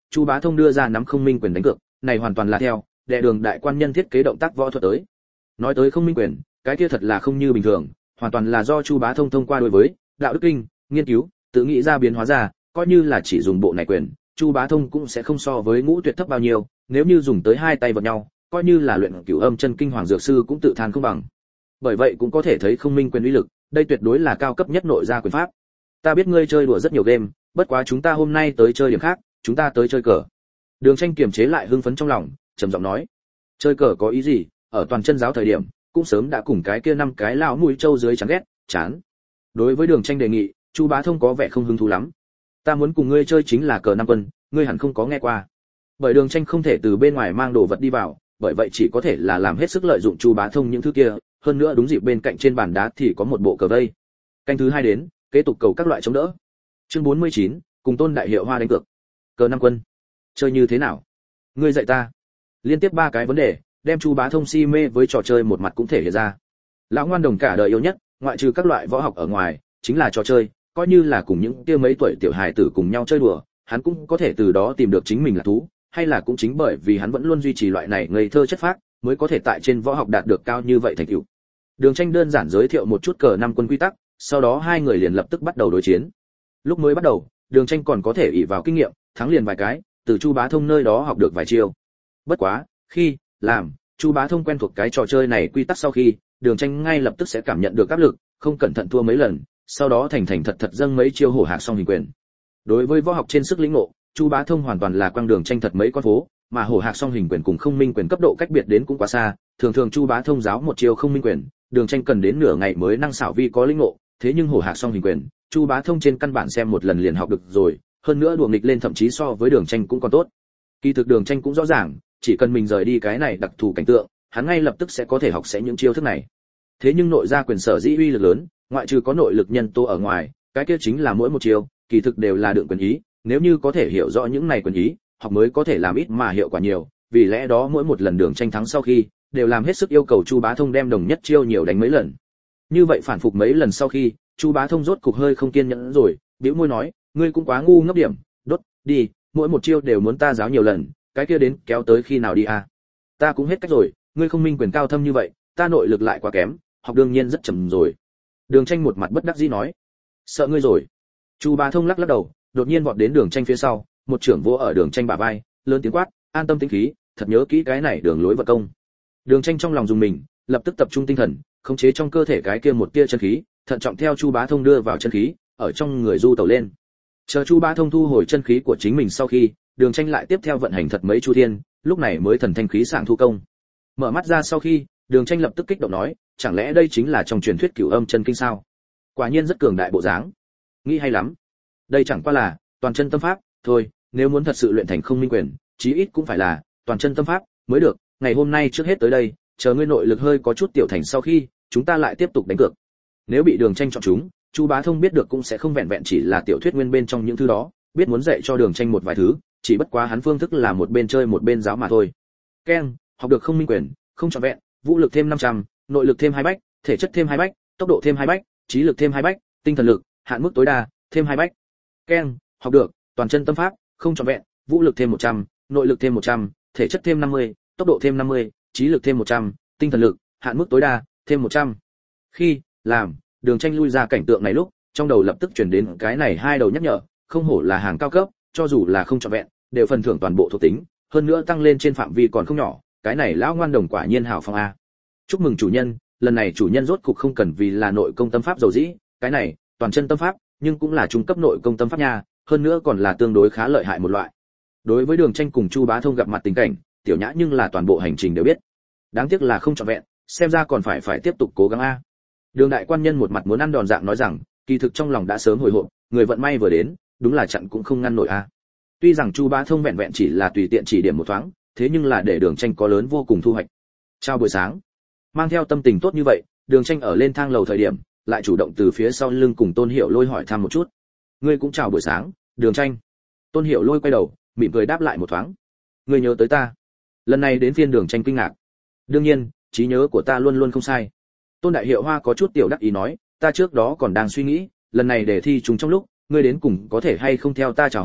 Chu Bá Thông đưa ra nắm không minh quyền đánh cược, này hoàn toàn là theo đệ đường đại quan nhân thiết kế động tác võ thuật tới. Nói tới không minh quyền, cái kia thật là không như bình thường, hoàn toàn là do Chu Bá Thông thông qua đối với đạo đức kinh nghiên cứu, tự nghĩ ra biến hóa ra, coi như là chỉ dùng bộ này quyền, Chu Bá Thông cũng sẽ không so với Ngũ Tuyệt thấp bao nhiêu, nếu như dùng tới hai tay vật nhau, coi như là luyện cửu âm chân kinh hoàng dược sư cũng tự than không bằng. Bởi vậy cũng có thể thấy không minh quyền uy lực, đây tuyệt đối là cao cấp nhất nội gia quyền pháp. Ta biết ngươi chơi đùa rất nhiều game, bất quá chúng ta hôm nay tới chơi điểm khác, chúng ta tới chơi cờ. Đường Tranh kiềm chế lại hưng phấn trong lòng, trầm giọng nói: chơi cờ có ý gì? Ở toàn chân giáo thời điểm, cũng sớm đã cùng cái kia năm cái lão mũi trâu dưới chán ghét, chán. Đối với Đường Tranh đề nghị, Chu Bá Thông có vẻ không hứng thú lắm. Ta muốn cùng ngươi chơi chính là cờ năm quân, ngươi hẳn không có nghe qua. Bởi Đường Tranh không thể từ bên ngoài mang đồ vật đi vào, bởi vậy chỉ có thể là làm hết sức lợi dụng Chu Bá Thông những thứ kia, hơn nữa đúng dịp bên cạnh trên bàn đá thì có một bộ cờ vây. Canh thứ hai đến, kế tục cầu các loại chống đỡ. Chương bốn mươi chín, cùng Tôn Đại Hiệu Hoa đánh cược. Cờ năm quân, chơi như thế nào? Ngươi dạy ta. Liên tiếp ba cái vấn đề, đem Chu Bá Thông si mê với trò chơi một mặt cũng thể hiện ra. Lão ngoan đồng cả đời yêu nhất, ngoại trừ các loại võ học ở ngoài, chính là trò chơi, coi như là cùng những kia mấy tuổi tiểu hài tử cùng nhau chơi đùa, hắn cũng có thể từ đó tìm được chính mình là thú, hay là cũng chính bởi vì hắn vẫn luôn duy trì loại này ngây thơ chất phác, mới có thể tại trên võ học đạt được cao như vậy thành tựu. Đường Tranh đơn giản giới thiệu một chút cờ năm quân quy tắc, sau đó hai người liền lập tức bắt đầu đối chiến. Lúc mới bắt đầu, Đường Tranh còn có thể ỷ vào kinh nghiệm, thắng liền vài cái, từ Chu Bá Thông nơi đó học được vài chiêu. Bất quá, khi làm Chu Bá Thông quen thuộc cái trò chơi này quy tắc sau khi, Đường Tranh ngay lập tức sẽ cảm nhận được áp lực, không cẩn thận thua mấy lần, sau đó thành thành thật thật dâng mấy chiêu hổ hạc song hình quyền. Đối với võ học trên sức lĩnh ngộ, Chu Bá Thông hoàn toàn là quang Đường Tranh thật mấy con phố, mà hổ hạc song hình quyền cùng không minh quyền cấp độ cách biệt đến cũng quá xa, thường thường Chu Bá Thông giáo một chiêu không minh quyền, Đường Tranh cần đến nửa ngày mới năng xảo vi có lĩnh ngộ, thế nhưng hổ hạc song hình quyền, Chu Bá Thông trên căn bản xem một lần liền học được rồi, hơn nữa đùa nghịch lên thậm chí so với Đường Tranh cũng còn tốt. Kỳ thực Đường Tranh cũng rõ ràng, chỉ cần mình rời đi cái này đặc thù cảnh tượng, hắn ngay lập tức sẽ có thể học sẽ những chiêu thức này. Thế nhưng nội gia quyền sở dĩ uy lực lớn, ngoại trừ có nội lực nhân tố ở ngoài, cái kia chính là mỗi một chiêu, kỳ thực đều là đựng quyền ý, nếu như có thể hiểu rõ những này quyền ý, học mới có thể làm ít mà hiệu quả nhiều, vì lẽ đó mỗi một lần Đường Tranh thắng sau khi, đều làm hết sức yêu cầu Chu Bá Thông đem đồng nhất chiêu nhiều đánh mấy lần. Như vậy phản phục mấy lần sau khi, Chu Bá Thông rốt cục hơi không kiên nhẫn rồi, bĩu môi nói, ngươi cũng quá ngu ngốc điểm, đốt, đi, mỗi một chiêu đều muốn ta giáo nhiều lần, cái kia đến kéo tới khi nào đi à? Ta cũng hết cách rồi, ngươi không minh quyền cao thâm như vậy, ta nội lực lại quá kém, học đương nhiên rất chậm rồi. Đường Tranh một mặt bất đắc dĩ nói, sợ ngươi rồi. Chu Bá Thông lắc lắc đầu, đột nhiên vọt đến Đường Tranh phía sau, một trưởng vỗ ở Đường Tranh bả vai, lớn tiếng quát, an tâm tĩnh khí, thật nhớ kỹ cái này đường lối vật công. Đường Tranh trong lòng dùng mình, lập tức tập trung tinh thần, khống chế trong cơ thể cái kia một tia chân khí, thận trọng theo Chu Bá Thông đưa vào chân khí, ở trong người du tẩu lên. Chờ Chu Bá Thông thu hồi chân khí của chính mình sau khi, Đường Tranh lại tiếp theo vận hành thật mấy chu thiên, lúc này mới thần thanh khí sảng thu công. Mở mắt ra sau khi, Đường Tranh lập tức kích động nói, chẳng lẽ đây chính là trong truyền thuyết Cửu Âm chân kinh sao? Quả nhiên rất cường đại bộ dáng. Nghĩ hay lắm. Đây chẳng qua là toàn chân tâm pháp, thôi, nếu muốn thật sự luyện thành không minh quyền, chí ít cũng phải là toàn chân tâm pháp mới được. Ngày hôm nay trước hết tới đây, chờ ngươi nội lực hơi có chút tiểu thành sau khi, chúng ta lại tiếp tục đánh cược. Nếu bị Đường Tranh chọn chúng, Chu Bá Thông biết được cũng sẽ không vẹn vẹn chỉ là tiểu thuyết nguyên bên trong những thứ đó, biết muốn dạy cho Đường Tranh một vài thứ, chỉ bất quá hắn phương thức là một bên chơi một bên giáo mà thôi. Keng, học được không minh quyền, không trọn vẹn, vũ lực thêm năm trăm, nội lực thêm hai bách, thể chất thêm hai bách, tốc độ thêm hai bách, trí lực thêm hai bách, tinh thần lực, hạn mức tối đa, thêm hai bách. Keng, học được toàn chân tâm pháp, không trọn vẹn, vũ lực thêm một trăm, nội lực thêm một trăm, thể chất thêm năm mươi, tốc độ thêm năm mươi, trí lực thêm một trăm, tinh thần lực, hạn mức tối đa, thêm một trăm. Khi làm Đường Tranh lui ra cảnh tượng này lúc, trong đầu lập tức truyền đến cái này hai đầu nhắc nhở, không hổ là hàng cao cấp, cho dù là không trọn vẹn, đều phần thưởng toàn bộ thuộc tính, hơn nữa tăng lên trên phạm vi còn không nhỏ, cái này lão ngoan đồng quả nhiên hào phong a. Chúc mừng chủ nhân, lần này chủ nhân rốt cục không cần vì là nội công tâm pháp dầu dĩ, cái này toàn chân tâm pháp, nhưng cũng là trung cấp nội công tâm pháp nha, hơn nữa còn là tương đối khá lợi hại một loại. Đối với Đường Tranh cùng Chu Bá Thông gặp mặt tình cảnh, Tiểu Nhã nhưng là toàn bộ hành trình đều biết. Đáng tiếc là không trọn vẹn, xem ra còn phải phải tiếp tục cố gắng a. Đường đại quan nhân một mặt muốn ăn đòn dạng nói rằng, kỳ thực trong lòng đã sớm hồi hộp, người vận may vừa đến, đúng là chặn cũng không ngăn nổi a. Tuy rằng Chu Bá Thông vẹn vẹn chỉ là tùy tiện chỉ điểm một thoáng, thế nhưng là để Đường Tranh có lớn vô cùng thu hoạch. Chào buổi sáng. Mang theo tâm tình tốt như vậy, Đường Tranh ở lên thang lầu thời điểm, lại chủ động từ phía sau lưng cùng Tôn Hiểu Lôi hỏi thăm một chút. Ngươi cũng chào buổi sáng, Đường Tranh. Tôn Hiểu Lôi quay đầu, mỉm cười đáp lại một thoáng. Ngươi nhớ tới ta? Lần này đến phiên Đường Tranh kinh ngạc. Đương nhiên, trí nhớ của ta luôn luôn không sai. Tôn Đại Hiệu Hoa có chút tiểu đắc ý nói, ta trước đó còn đang suy nghĩ, lần này để thi chúng trong lúc, ngươi đến cùng có thể hay không theo ta chào hỏi,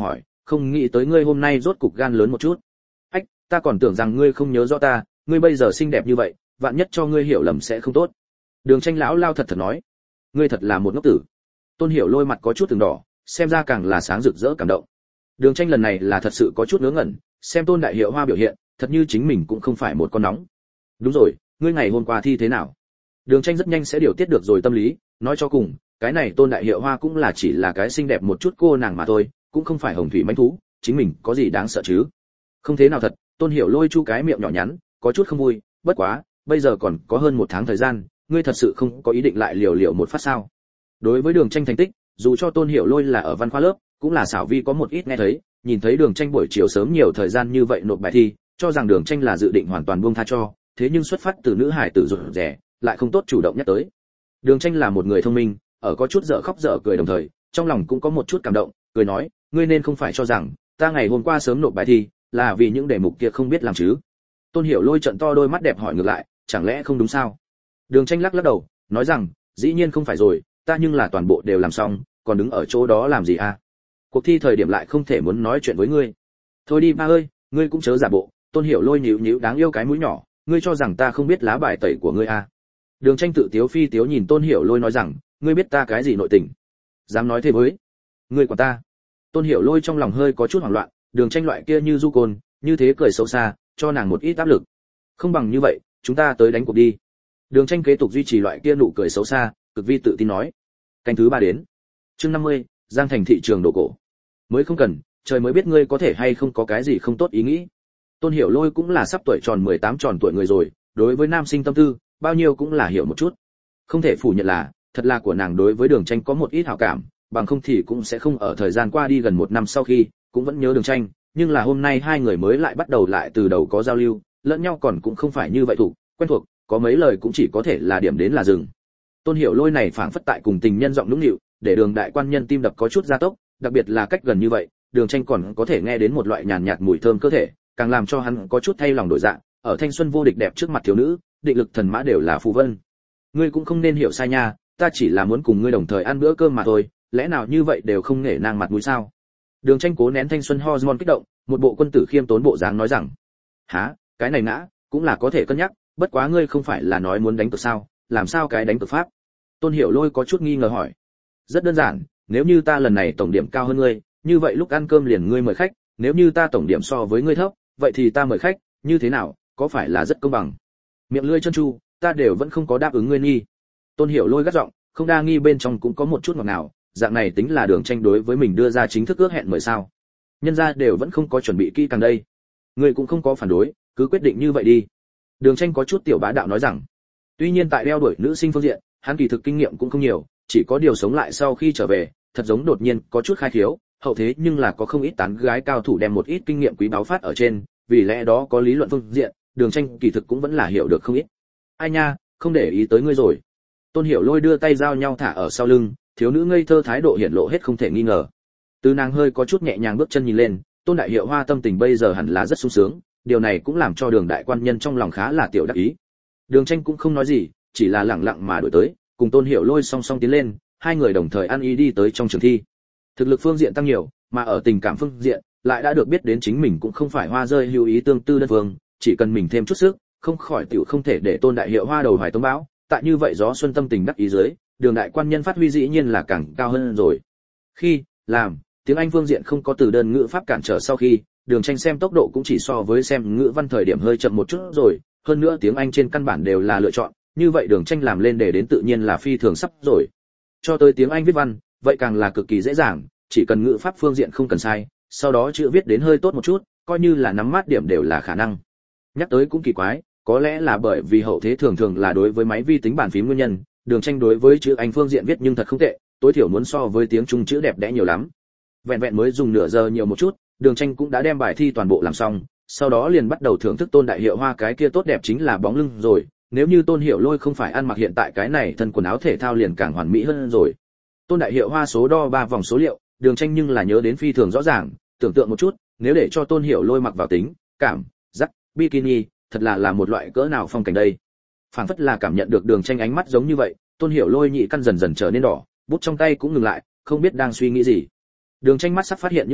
không nghĩ tới ngươi hôm nay rốt cục gan lớn một chút. Ách, ta còn tưởng rằng ngươi không nhớ rõ ta, ngươi bây giờ xinh đẹp như vậy, vạn nhất cho ngươi hiểu lầm sẽ không tốt. Đường Tranh lão lao thật thật nói, ngươi thật là một ngốc tử. Tôn Hiểu Lôi mặt có chút từng đỏ, xem ra càng là sáng rực rỡ cảm động. Đường Tranh lần này là thật sự có chút ngớ ngẩn, xem Tôn Đại Hiệu Hoa biểu hiện, thật như chính mình cũng không phải một con nóng. Đúng rồi, ngươi ngày hôm qua thi thế nào? Đường Tranh rất nhanh sẽ điều tiết được rồi tâm lý, nói cho cùng, cái này Tôn Đại Hiệu Hoa cũng là chỉ là cái xinh đẹp một chút cô nàng mà thôi, cũng không phải hồng thủy mãnh thú, chính mình có gì đáng sợ chứ? Không thế nào thật. Tôn Hiểu Lôi chu cái miệng nhỏ nhắn, có chút không vui, bất quá, bây giờ còn có hơn một tháng thời gian, ngươi thật sự không có ý định lại liều liều một phát sao? Đối với Đường Tranh thành tích, dù cho Tôn Hiểu Lôi là ở văn khoa lớp, cũng là xảo vi có một ít nghe thấy, nhìn thấy Đường Tranh buổi chiều sớm nhiều thời gian như vậy nộp bài thi, cho rằng Đường Tranh là dự định hoàn toàn buông tha cho, thế nhưng xuất phát từ nữ hải tử rụt rè, lại không tốt chủ động nhắc tới. Đường Tranh là một người thông minh, ở có chút dở khóc dở cười đồng thời, trong lòng cũng có một chút cảm động, cười nói, ngươi nên không phải cho rằng ta ngày hôm qua sớm nộp bài thi là vì những đề mục kia không biết làm chứ? Tôn Hiểu Lôi trợn to đôi mắt đẹp hỏi ngược lại, chẳng lẽ không đúng sao? Đường Tranh lắc lắc đầu, nói rằng, dĩ nhiên không phải rồi, ta nhưng là toàn bộ đều làm xong, còn đứng ở chỗ đó làm gì à? Cuộc thi thời điểm lại không thể muốn nói chuyện với ngươi. Thôi đi ba ơi, ngươi cũng chớ giả bộ. Tôn Hiểu Lôi nhíu nhíu đáng yêu cái mũi nhỏ, ngươi cho rằng ta không biết lá bài tẩy của ngươi à? Đường Tranh tự tiếu phi tiếu nhìn Tôn Hiểu Lôi nói rằng, ngươi biết ta cái gì nội tình? Dám nói thế với? Ngươi của ta. Tôn Hiểu Lôi trong lòng hơi có chút hoảng loạn, Đường Tranh loại kia như du côn, như thế cười xấu xa, cho nàng một ít áp lực. Không bằng như vậy, chúng ta tới đánh cuộc đi. Đường Tranh kế tục duy trì loại kia nụ cười xấu xa, cực vi tự tin nói. Canh thứ ba đến. Chương năm mươi, Giang Thành thị trường đồ cổ. Mới không cần, trời mới biết ngươi có thể hay không có cái gì không tốt ý nghĩ. Tôn Hiểu Lôi cũng là sắp tuổi tròn mười tám tròn tuổi người rồi, đối với nam sinh tâm tư, bao nhiêu cũng là hiểu một chút. Không thể phủ nhận là, thật là của nàng đối với Đường Tranh có một ít hảo cảm, bằng không thì cũng sẽ không ở thời gian qua đi gần một năm sau khi, cũng vẫn nhớ Đường Tranh, nhưng là hôm nay hai người mới lại bắt đầu lại từ đầu có giao lưu, lẫn nhau còn cũng không phải như vậy thủ, quen thuộc, có mấy lời cũng chỉ có thể là điểm đến là dừng. Tôn Hiểu Lôi này phảng phất tại cùng tình nhân giọng nũng nịu, để Đường đại quan nhân tim đập có chút gia tốc, đặc biệt là cách gần như vậy, Đường Tranh còn có thể nghe đến một loại nhàn nhạt mùi thơm cơ thể, càng làm cho hắn có chút thay lòng đổi dạ, ở thanh xuân vô địch đẹp trước mặt thiếu nữ, định lực thần mã đều là phù vân. Ngươi cũng không nên hiểu sai nha, ta chỉ là muốn cùng ngươi đồng thời ăn bữa cơm mà thôi, lẽ nào như vậy đều không nể nang mặt mũi sao? Đường Tranh cố nén thanh xuân hormone kích động, một bộ quân tử khiêm tốn bộ dáng nói rằng, hả, cái này ngã, cũng là có thể cân nhắc, bất quá ngươi không phải là nói muốn đánh cược sao, làm sao cái đánh cược pháp? Tôn Hiểu Lôi có chút nghi ngờ hỏi. Rất đơn giản, nếu như ta lần này tổng điểm cao hơn ngươi, như vậy lúc ăn cơm liền ngươi mời khách, nếu như ta tổng điểm so với ngươi thấp, vậy thì ta mời khách, như thế nào, có phải là rất công bằng? Miệng lưỡi chân chu, ta đều vẫn không có đáp ứng ngươi nghi. Tôn Hiểu Lôi gắt giọng, không đa nghi bên trong cũng có một chút ngọt ngào, dạng này tính là Đường Tranh đối với mình đưa ra chính thức ước hẹn mời sao? Nhân gia đều vẫn không có chuẩn bị kỹ càng đây. Ngươi cũng không có phản đối, cứ quyết định như vậy đi. Đường Tranh có chút tiểu bá đạo nói rằng, tuy nhiên tại đeo đuổi nữ sinh phương diện, hắn kỳ thực kinh nghiệm cũng không nhiều, chỉ có điều sống lại sau khi trở về, thật giống đột nhiên có chút khai khiếu, hậu thế nhưng là có không ít tán gái cao thủ đem một ít kinh nghiệm quý báu phát ở trên, vì lẽ đó có lý luận phương diện, Đường Tranh kỳ thực cũng vẫn là hiểu được không ít. Ai nha, không để ý tới ngươi rồi. Tôn Hiểu Lôi đưa tay giao nhau thả ở sau lưng, thiếu nữ ngây thơ thái độ hiển lộ hết không thể nghi ngờ. Từ nàng hơi có chút nhẹ nhàng bước chân nhìn lên, Tôn Đại Hiệu Hoa tâm tình bây giờ hẳn là rất sung sướng, điều này cũng làm cho Đường đại quan nhân trong lòng khá là tiểu đắc ý. Đường Tranh cũng không nói gì, chỉ là lặng lặng mà đổi tới, cùng Tôn Hiểu Lôi song song tiến lên, hai người đồng thời ăn ý đi tới trong trường thi. Thực lực phương diện tăng nhiều, mà ở tình cảm phương diện, lại đã được biết đến chính mình cũng không phải hoa rơi hữu ý tương tư đơn phương, chỉ cần mình thêm chút sức, không khỏi tiểu không thể để Tôn Đại Hiệu Hoa đầu hoài tông bão, tại như vậy gió xuân tâm tình đắc ý dưới, Đường đại quan nhân phát huy dĩ nhiên là càng cao hơn rồi. Khi làm tiếng Anh phương diện không có từ đơn ngữ pháp cản trở sau khi, Đường Tranh xem tốc độ cũng chỉ so với xem ngữ văn thời điểm hơi chậm một chút rồi, hơn nữa tiếng Anh trên căn bản đều là lựa chọn, như vậy Đường Tranh làm lên để đến tự nhiên là phi thường sắp rồi. Cho tới tiếng Anh viết văn, vậy càng là cực kỳ dễ dàng, chỉ cần ngữ pháp phương diện không cần sai, sau đó chữ viết đến hơi tốt một chút, coi như là nắm mát điểm đều là khả năng. Nhắc tới cũng kỳ quái, có lẽ là bởi vì hậu thế thường thường là đối với máy vi tính bàn phím nguyên nhân, Đường Tranh đối với chữ Anh phương diện viết nhưng thật không tệ, tối thiểu muốn so với tiếng Trung chữ đẹp đẽ nhiều lắm. Vẹn vẹn mới dùng nửa giờ nhiều một chút, Đường Tranh cũng đã đem bài thi toàn bộ làm xong, sau đó liền bắt đầu thưởng thức Tôn Đại Hiệu Hoa cái kia tốt đẹp chính là bóng lưng rồi, nếu như Tôn Hiểu Lôi không phải ăn mặc hiện tại cái này thân quần áo thể thao liền càng hoàn mỹ hơn rồi. Tôn Đại Hiệu Hoa số đo ba vòng số liệu, Đường Tranh nhưng là nhớ đến phi thường rõ ràng, tưởng tượng một chút, nếu để cho Tôn Hiểu Lôi mặc vào tính, cảm, giác, bikini, thật là là một loại cỡ nào phong cảnh đây. Phảng phất là cảm nhận được Đường Tranh ánh mắt giống như vậy, Tôn Hiểu Lôi nhị căn dần dần trở nên đỏ, bút trong tay cũng ngừng lại, không biết đang suy nghĩ gì. Đường Tranh mắt sắp phát hiện những này,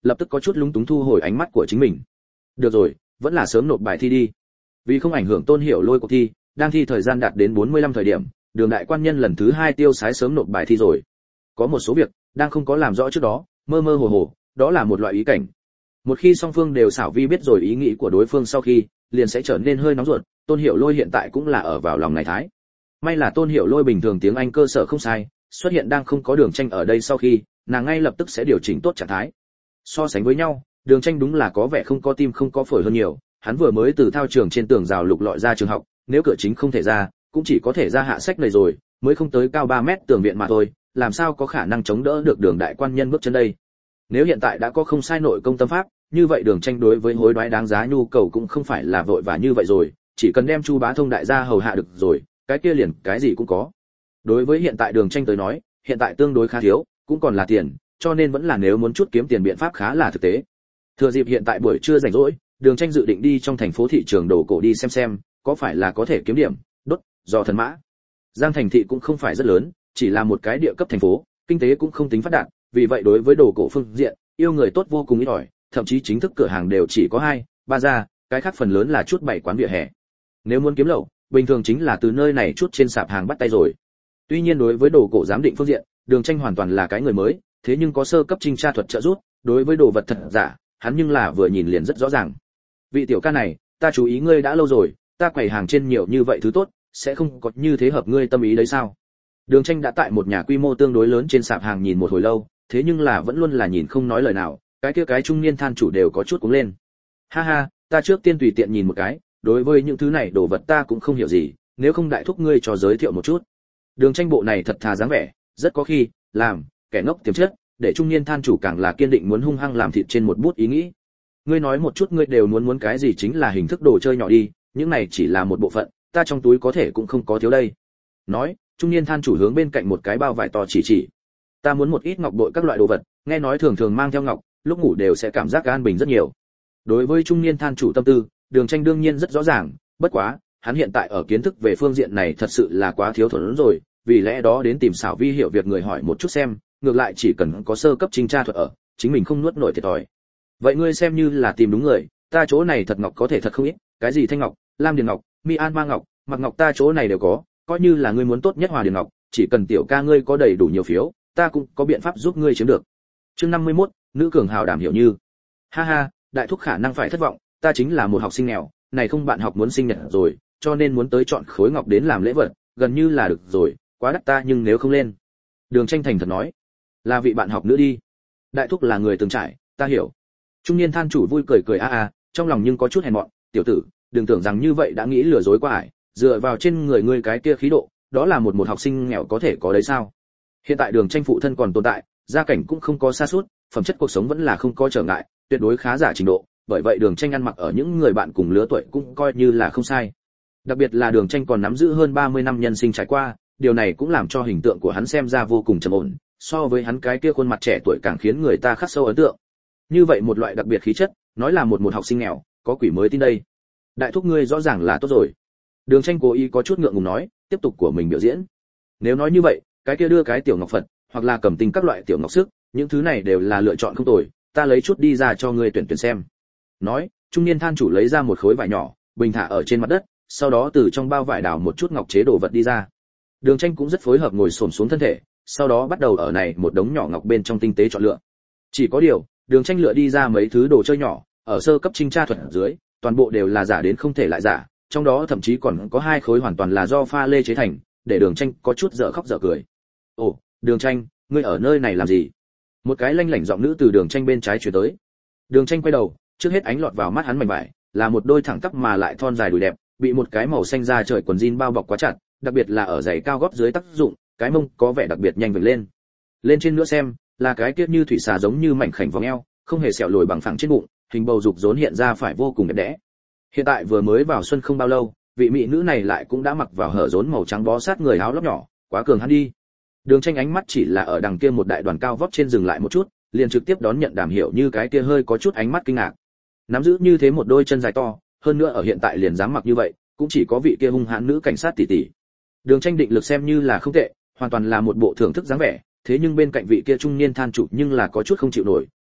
lập tức có chút lúng túng thu hồi ánh mắt của chính mình. Được rồi, vẫn là sớm nộp bài thi đi. Vì không ảnh hưởng Tôn Hiểu Lôi cuộc thi, đang thi thời gian đạt đến bốn mươi lăm thời điểm, Đường đại quan nhân lần thứ hai tiêu sái sớm nộp bài thi rồi. Có một số việc đang không có làm rõ trước đó, mơ mơ hồ hồ, đó là một loại ý cảnh. Một khi song phương đều xảo vi biết rồi ý nghĩ của đối phương sau khi, liền sẽ trở nên hơi nóng ruột. Tôn Hiểu Lôi hiện tại cũng là ở vào lòng này thái. May là Tôn Hiểu Lôi bình thường tiếng Anh cơ sở không sai, xuất hiện đang không có Đường Tranh ở đây sau khi, nàng ngay lập tức sẽ điều chỉnh tốt trạng thái. So sánh với nhau, Đường Tranh đúng là có vẻ không có tim không có phổi hơn nhiều, hắn vừa mới từ thao trường trên tường rào lục lọi ra trường học, nếu cửa chính không thể ra, cũng chỉ có thể ra hạ sách này rồi, mới không tới cao ba mét tường viện mà thôi, làm sao có khả năng chống đỡ được Đường đại quan nhân bước chân đây. Nếu hiện tại đã có không sai nội công tâm pháp, như vậy Đường Tranh đối với hối đoái đáng giá nhu cầu cũng không phải là vội vã như vậy rồi, chỉ cần đem Chu Bá Thông đại gia hầu hạ được rồi, cái kia liền cái gì cũng có. Đối với hiện tại Đường Tranh tới nói, hiện tại tương đối khá thiếu, cũng còn là tiền, cho nên vẫn là nếu muốn chút kiếm tiền biện pháp khá là thực tế. Thừa dịp hiện tại buổi trưa rảnh rỗi, Đường Tranh dự định đi trong thành phố thị trường đồ cổ đi xem xem, có phải là có thể kiếm điểm, đốt, do thần mã. Giang thành thị cũng không phải rất lớn, chỉ là một cái địa cấp thành phố, kinh tế cũng không tính phát đạt, vì vậy đối với đồ cổ phương diện, yêu người tốt vô cùng ít ỏi, thậm chí chính thức cửa hàng đều chỉ có hai, ba gia, cái khác phần lớn là chút bảy quán vỉa hè. Nếu muốn kiếm lậu, bình thường chính là từ nơi này chút trên sạp hàng bắt tay rồi. Tuy nhiên đối với đồ cổ giám định phương diện, Đường Tranh hoàn toàn là cái người mới, thế nhưng có sơ cấp trinh tra thuật trợ giúp, đối với đồ vật thật giả, hắn nhưng là vừa nhìn liền rất rõ ràng. Vị tiểu ca này, ta chú ý ngươi đã lâu rồi, ta quầy hàng trên nhiều như vậy thứ tốt, sẽ không có như thế hợp ngươi tâm ý đấy sao? Đường Tranh đã tại một nhà quy mô tương đối lớn trên sạp hàng nhìn một hồi lâu, thế nhưng là vẫn luôn là nhìn không nói lời nào, cái kia cái trung niên than chủ đều có chút cuống lên. Ha ha, ta trước tiên tùy tiện nhìn một cái, đối với những thứ này đồ vật ta cũng không hiểu gì, nếu không đại thúc ngươi cho giới thiệu một chút. Đường Tranh bộ này thật thà dáng vẻ, rất có khi làm kẻ ngốc tiềm chất, để trung niên than chủ càng là kiên định muốn hung hăng làm thịt trên một bút ý nghĩ. Ngươi nói một chút ngươi đều muốn muốn cái gì, chính là hình thức đồ chơi nhỏ đi, những này chỉ là một bộ phận, ta trong túi có thể cũng không có thiếu đây. Nói, trung niên than chủ hướng bên cạnh một cái bao vải to chỉ chỉ. Ta muốn một ít ngọc bội các loại đồ vật, nghe nói thường thường mang theo ngọc, lúc ngủ đều sẽ cảm giác an bình rất nhiều. Đối với trung niên than chủ tâm tư, Đường Tranh đương nhiên rất rõ ràng, bất quá, hắn hiện tại ở kiến thức về phương diện này thật sự là quá thiếu thuần rồi, vì lẽ đó đến tìm xảo vi hiểu việc người hỏi một chút xem, ngược lại chỉ cần có sơ cấp trinh tra thuật ở, chính mình không nuốt nổi thiệt thòi. Vậy ngươi xem như là tìm đúng người, ta chỗ này thật ngọc có thể thật không ít, cái gì thanh ngọc, lam điền ngọc, mi an ma ngọc, mặc ngọc ta chỗ này đều có, coi như là ngươi muốn tốt nhất hòa điền ngọc, chỉ cần tiểu ca ngươi có đầy đủ nhiều phiếu, ta cũng có biện pháp giúp ngươi chiếm được. Chương năm mươi mốt, nữ cường hào đảm hiểu như. Ha ha, đại thúc khả năng phải thất vọng, ta chính là một học sinh nghèo, này không bạn học muốn sinh nhật rồi, cho nên muốn tới chọn khối ngọc đến làm lễ vật, gần như là được rồi, quá đắt ta nhưng nếu không lên. Đường Tranh thành thật nói, là vị bạn học nữa đi. Đại thúc là người từng trải, ta hiểu. Trung niên than chủ vui cười cười a a, trong lòng nhưng có chút hèn mọn, tiểu tử, đừng tưởng rằng như vậy đã nghĩ lừa dối qua ải, dựa vào trên người ngươi cái kia khí độ, đó là một một học sinh nghèo có thể có đấy sao? Hiện tại Đường Tranh phụ thân còn tồn tại, gia cảnh cũng không có sa sút, phẩm chất cuộc sống vẫn là không có trở ngại, tuyệt đối khá giả trình độ, bởi vậy Đường Tranh ăn mặc ở những người bạn cùng lứa tuổi cũng coi như là không sai. Đặc biệt là Đường Tranh còn nắm giữ hơn ba mươi năm nhân sinh trải qua, điều này cũng làm cho hình tượng của hắn xem ra vô cùng trầm ổn, so với hắn cái kia khuôn mặt trẻ tuổi càng khiến người ta khắc sâu ấn tượng. Như vậy một loại đặc biệt khí chất, nói là một một học sinh nghèo, có quỷ mới tin đây. Đại thúc ngươi rõ ràng là tốt rồi. Đường Tranh cố ý có chút ngượng ngùng nói, tiếp tục của mình biểu diễn. Nếu nói như vậy, cái kia đưa cái tiểu ngọc Phật, hoặc là cầm tinh các loại tiểu ngọc sức, những thứ này đều là lựa chọn không tồi, ta lấy chút đi ra cho ngươi tuyển tuyển xem. Nói, trung niên than chủ lấy ra một khối vải nhỏ, bình thả ở trên mặt đất, sau đó từ trong bao vải đào một chút ngọc chế đồ vật đi ra. Đường Tranh cũng rất phối hợp ngồi xổm xuống thân thể, sau đó bắt đầu ở này một đống nhỏ ngọc bên trong tinh tế chọn lựa. Chỉ có điều, Đường Tranh lựa đi ra mấy thứ đồ chơi nhỏ, ở sơ cấp trinh tra thuật ở dưới, toàn bộ đều là giả đến không thể lại giả, trong đó thậm chí còn có hai khối hoàn toàn là do pha lê chế thành, để Đường Tranh có chút dở khóc dở cười. "Ồ, Đường Tranh, ngươi ở nơi này làm gì?" Một cái lanh lảnh giọng nữ từ Đường Tranh bên trái truyền tới. Đường Tranh quay đầu, trước hết ánh lọt vào mắt hắn mảnh vải, là một đôi thẳng tắp mà lại thon dài đùi đẹp, bị một cái màu xanh da trời quần jean bao bọc quá chặt, đặc biệt là ở giày cao gót dưới tác dụng, cái mông có vẻ đặc biệt nhanh vểnh lên. Lên trên nữa xem, là cái kiết như thủy xà giống như mảnh khảnh vòng eo, không hề sẹo lồi bằng phẳng trên bụng, hình bầu dục rốn hiện ra phải vô cùng đẹp đẽ. Hiện tại vừa mới vào xuân không bao lâu, vị mỹ nữ này lại cũng đã mặc vào hở rốn màu trắng bó sát người áo lót nhỏ, quá cường hắn đi. Đường Tranh ánh mắt chỉ là ở đằng kia một đại đoàn cao vót trên dừng lại một chút, liền trực tiếp đón nhận Đàm Hiểu Như cái kia hơi có chút ánh mắt kinh ngạc. Nắm giữ như thế một đôi chân dài to, hơn nữa ở hiện tại liền dám mặc như vậy, cũng chỉ có vị kia hung hãn nữ cảnh sát tỷ tỷ. Đường Tranh định lực xem như là không tệ, hoàn toàn là một bộ thưởng thức dáng vẻ, thế nhưng bên cạnh vị kia trung niên than chủ nhưng là có chút không chịu nổi,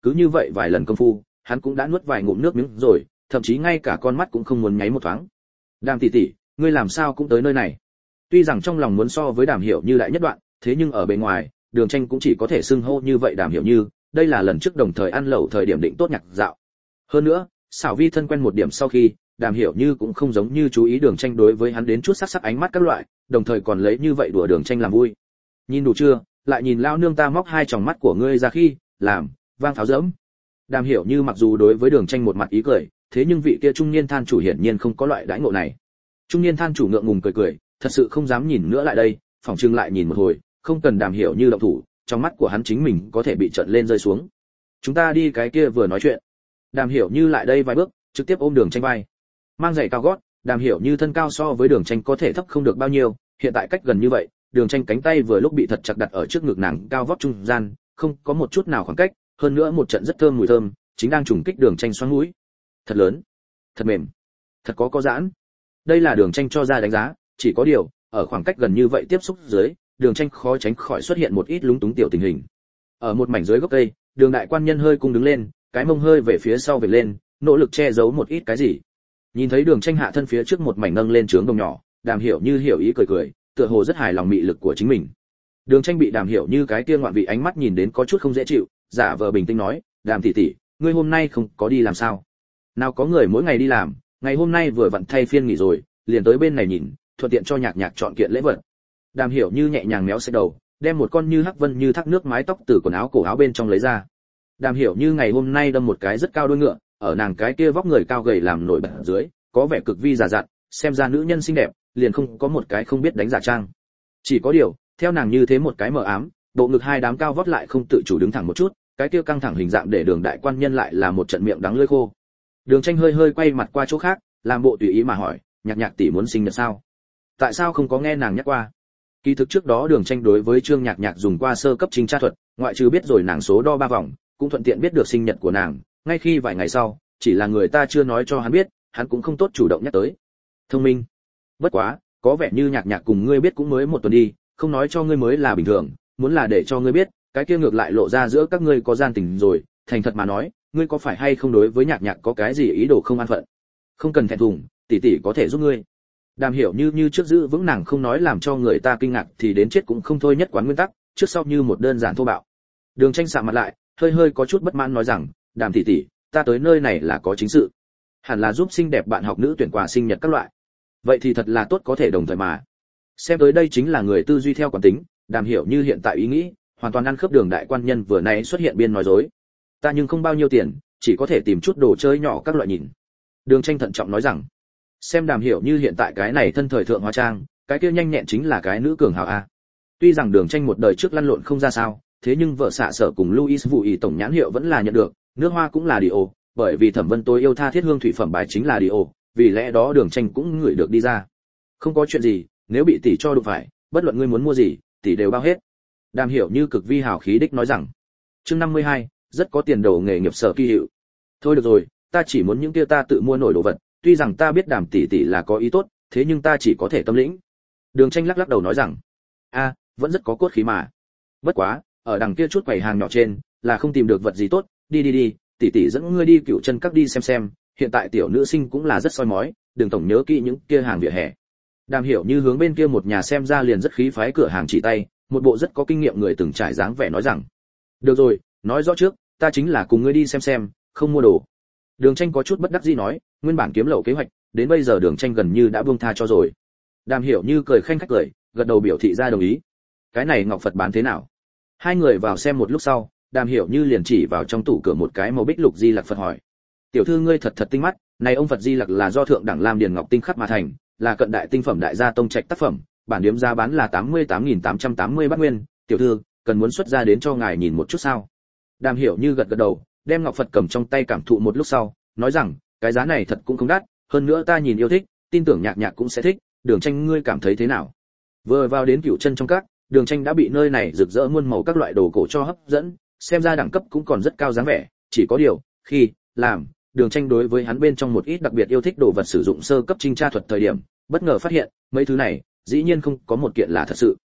cứ như vậy vài lần công phu, hắn cũng đã nuốt vài ngụm nước miếng rồi, thậm chí ngay cả con mắt cũng không muốn nháy một thoáng. Đàm tỷ tỷ, ngươi làm sao cũng tới nơi này? Tuy rằng trong lòng muốn so với Đàm Hiểu Như đại nhất đoạn, thế nhưng ở bên ngoài, Đường Tranh cũng chỉ có thể xưng hô như vậy Đàm Hiểu Như, đây là lần trước đồng thời ăn lẩu thời điểm định tốt nhạc dạo. Hơn nữa, xảo vi thân quen một điểm sau khi, Đàm Hiểu Như cũng không giống như chú ý Đường Tranh đối với hắn đến chút sắc sắc ánh mắt các loại, đồng thời còn lấy như vậy đùa Đường Tranh làm vui. Nhìn đủ chưa, lại nhìn lao nương ta móc hai tròng mắt của ngươi ra khi, làm, vang pháo dẫm. Đàm Hiểu Như mặc dù đối với Đường Tranh một mặt ý cười, thế nhưng vị kia trung niên than chủ hiển nhiên không có loại đãi ngộ này. Trung niên than chủ ngượng ngùng cười cười, thật sự không dám nhìn nữa lại đây, phỏng chừng lại nhìn một hồi, không cần Đàm Hiểu Như động thủ, trong mắt của hắn chính mình có thể bị trợn lên rơi xuống. Chúng ta đi cái kia vừa nói chuyện. Đàm Hiểu Như lại đây vài bước, trực tiếp ôm Đường Tranh vai. Mang giày cao gót, Đàm Hiểu Như thân cao so với Đường Tranh có thể thấp không được bao nhiêu, hiện tại cách gần như vậy, Đường Tranh cánh tay vừa lúc bị thật chặt đặt ở trước ngực nàng cao vóc trung gian, không có một chút nào khoảng cách, hơn nữa một trận rất thơm mùi thơm, chính đang trùng kích Đường Tranh xoắn mũi. Thật lớn, thật mềm, thật có có giãn. Đây là Đường Tranh cho ra đánh giá, chỉ có điều, ở khoảng cách gần như vậy tiếp xúc dưới, Đường Tranh khó tránh khỏi xuất hiện một ít lúng túng tiểu tình hình. Ở một mảnh dưới gốc cây, Đường đại quan nhân hơi cung đứng lên, cái mông hơi về phía sau về lên, nỗ lực che giấu một ít cái gì. Nhìn thấy Đường Tranh hạ thân phía trước một mảnh nâng lên trướng đồng nhỏ, Đàm Hiểu Như hiểu ý cười cười, tựa hồ rất hài lòng mị lực của chính mình. Đường Tranh bị Đàm Hiểu Như cái kia ngoạn vị ánh mắt nhìn đến có chút không dễ chịu, giả vờ bình tĩnh nói, "Đàm tỷ tỷ, ngươi hôm nay không có đi làm sao? Nào có người mỗi ngày đi làm, ngày hôm nay vừa vặn thay phiên nghỉ rồi, liền tới bên này nhìn, thuận tiện cho Nhạc Nhạc chọn kiện lễ vật." Đàm Hiểu Như nhẹ nhàng méo xẹt đầu, đem một con như hắc vân như thác nước mái tóc từ quần áo cổ áo bên trong lấy ra. Đàm Hiểu Như ngày hôm nay đâm một cái rất cao đuôi ngựa, ở nàng cái kia vóc người cao gầy làm nổi bật dưới, có vẻ cực vi già dặn, xem ra nữ nhân xinh đẹp, liền không có một cái không biết đánh giả trang. Chỉ có điều, theo nàng như thế một cái mờ ám, bộ ngực hai đám cao vót lại không tự chủ đứng thẳng một chút, cái kia căng thẳng hình dạng để Đường đại quan nhân lại là một trận miệng đắng lưỡi khô. Đường Tranh hơi hơi quay mặt qua chỗ khác, làm bộ tùy ý mà hỏi, Nhạc Nhạc tỷ muốn sinh nhật sao? Tại sao không có nghe nàng nhắc qua? Kỳ thực trước đó Đường Tranh đối với Trương Nhạc Nhạc dùng qua sơ cấp trinh tra thuật, ngoại trừ biết rồi nàng số đo ba vòng, cũng thuận tiện biết được sinh nhật của nàng, ngay khi vài ngày sau, chỉ là người ta chưa nói cho hắn biết, hắn cũng không tốt chủ động nhắc tới. Thông minh. Bất quá, có vẻ như Nhạc Nhạc cùng ngươi biết cũng mới một tuần đi, không nói cho ngươi mới là bình thường, muốn là để cho ngươi biết, cái kia ngược lại lộ ra giữa các ngươi có gian tình rồi, thành thật mà nói, ngươi có phải hay không đối với Nhạc Nhạc có cái gì ý đồ không an phận? Không cần thẹn thùng, tỷ tỷ có thể giúp ngươi. Đàm Hiểu Như như trước giữ vững nàng không nói làm cho người ta kinh ngạc thì đến chết cũng không thôi nhất quán nguyên tắc, trước sau như một đơn giản thô bạo. Đường Tranh sạm mặt lại, hơi hơi có chút bất mãn nói rằng, Đàm tỷ tỷ, ta tới nơi này là có chính sự, hẳn là giúp xinh đẹp bạn học nữ tuyển quà sinh nhật các loại. Vậy thì thật là tốt có thể đồng thời mà. Xem tới đây chính là người tư duy theo quán tính, Đàm Hiểu Như hiện tại ý nghĩ, hoàn toàn ăn khớp Đường đại quan nhân vừa nãy xuất hiện biên nói dối. Ta nhưng không bao nhiêu tiền, chỉ có thể tìm chút đồ chơi nhỏ các loại nhìn. Đường Tranh thận trọng nói rằng, xem Đàm Hiểu Như hiện tại cái này thân thời thượng hóa trang, cái kia nhanh nhẹn chính là cái nữ cường hào a. Tuy rằng Đường Tranh một đời trước lăn lộn không ra sao, thế nhưng vợ xạ sở cùng Louis Vũ ý tổng nhãn hiệu vẫn là nhận được, nước hoa cũng là Dior, bởi vì Thẩm Vân tôi yêu tha thiết hương thủy phẩm bài chính là Dior, vì lẽ đó Đường Tranh cũng ngửi được đi ra. Không có chuyện gì, nếu bị tỷ cho đụng phải, bất luận ngươi muốn mua gì, tỷ đều bao hết. Đàm Hiểu Như cực vi hào khí đích nói rằng. Chương năm mươi hai, rất có tiền đồ nghề nghiệp sở kỳ hiệu. Thôi được rồi, ta chỉ muốn những kia ta tự mua nổi đồ vật, tuy rằng ta biết Đàm tỷ tỷ là có ý tốt, thế nhưng ta chỉ có thể tâm lĩnh. Đường Tranh lắc lắc đầu nói rằng, a, vẫn rất có cốt khí mà. Bất quá, ở đằng kia chút quầy hàng nhỏ trên, là không tìm được vật gì tốt, đi đi đi, tỷ tỷ dẫn ngươi đi Cựu Chân Các đi xem xem, hiện tại tiểu nữ sinh cũng là rất soi mói, đừng tổng nhớ kỹ những kia hàng vỉa hè. Đàm Hiểu Như hướng bên kia một nhà xem ra liền rất khí phái cửa hàng chỉ tay, một bộ rất có kinh nghiệm người từng trải dáng vẻ nói rằng, được rồi, nói rõ trước, ta chính là cùng ngươi đi xem xem, không mua đồ. Đường Tranh có chút bất đắc dĩ nói, nguyên bản kiếm lậu kế hoạch, đến bây giờ Đường Tranh gần như đã buông tha cho rồi. Đàm Hiểu Như cười khanh khách cười, gật đầu biểu thị ra đồng ý. Cái này ngọc Phật bán thế nào? Hai người vào xem một lúc sau, Đàm Hiểu Như liền chỉ vào trong tủ cửa một cái màu bích lục di lặc Phật hỏi, tiểu thư ngươi thật thật tinh mắt, này ông Phật di lặc là do thượng đẳng lam điền ngọc tinh khắc mà thành, là cận đại tinh phẩm đại gia tông trạch tác phẩm, bản điểm giá bán là tám mươi tám nghìn tám trăm tám mươi bát nguyên, tiểu thư cần muốn xuất ra đến cho ngài nhìn một chút sao? Đàm Hiểu Như gật gật đầu, đem ngọc Phật cầm trong tay cảm thụ một lúc sau, nói rằng, cái giá này thật cũng không đắt, hơn nữa ta nhìn yêu thích, tin tưởng Nhạc Nhạc cũng sẽ thích, Đường Tranh ngươi cảm thấy thế nào? Vừa vào đến Cựu Chân trong các, Đường Tranh đã bị nơi này rực rỡ muôn màu các loại đồ cổ cho hấp dẫn, xem ra đẳng cấp cũng còn rất cao dáng vẻ, chỉ có điều, khi làm Đường Tranh đối với hắn bên trong một ít đặc biệt yêu thích đồ vật sử dụng sơ cấp trinh tra thuật thời điểm, bất ngờ phát hiện, mấy thứ này, dĩ nhiên không có một kiện là thật sự.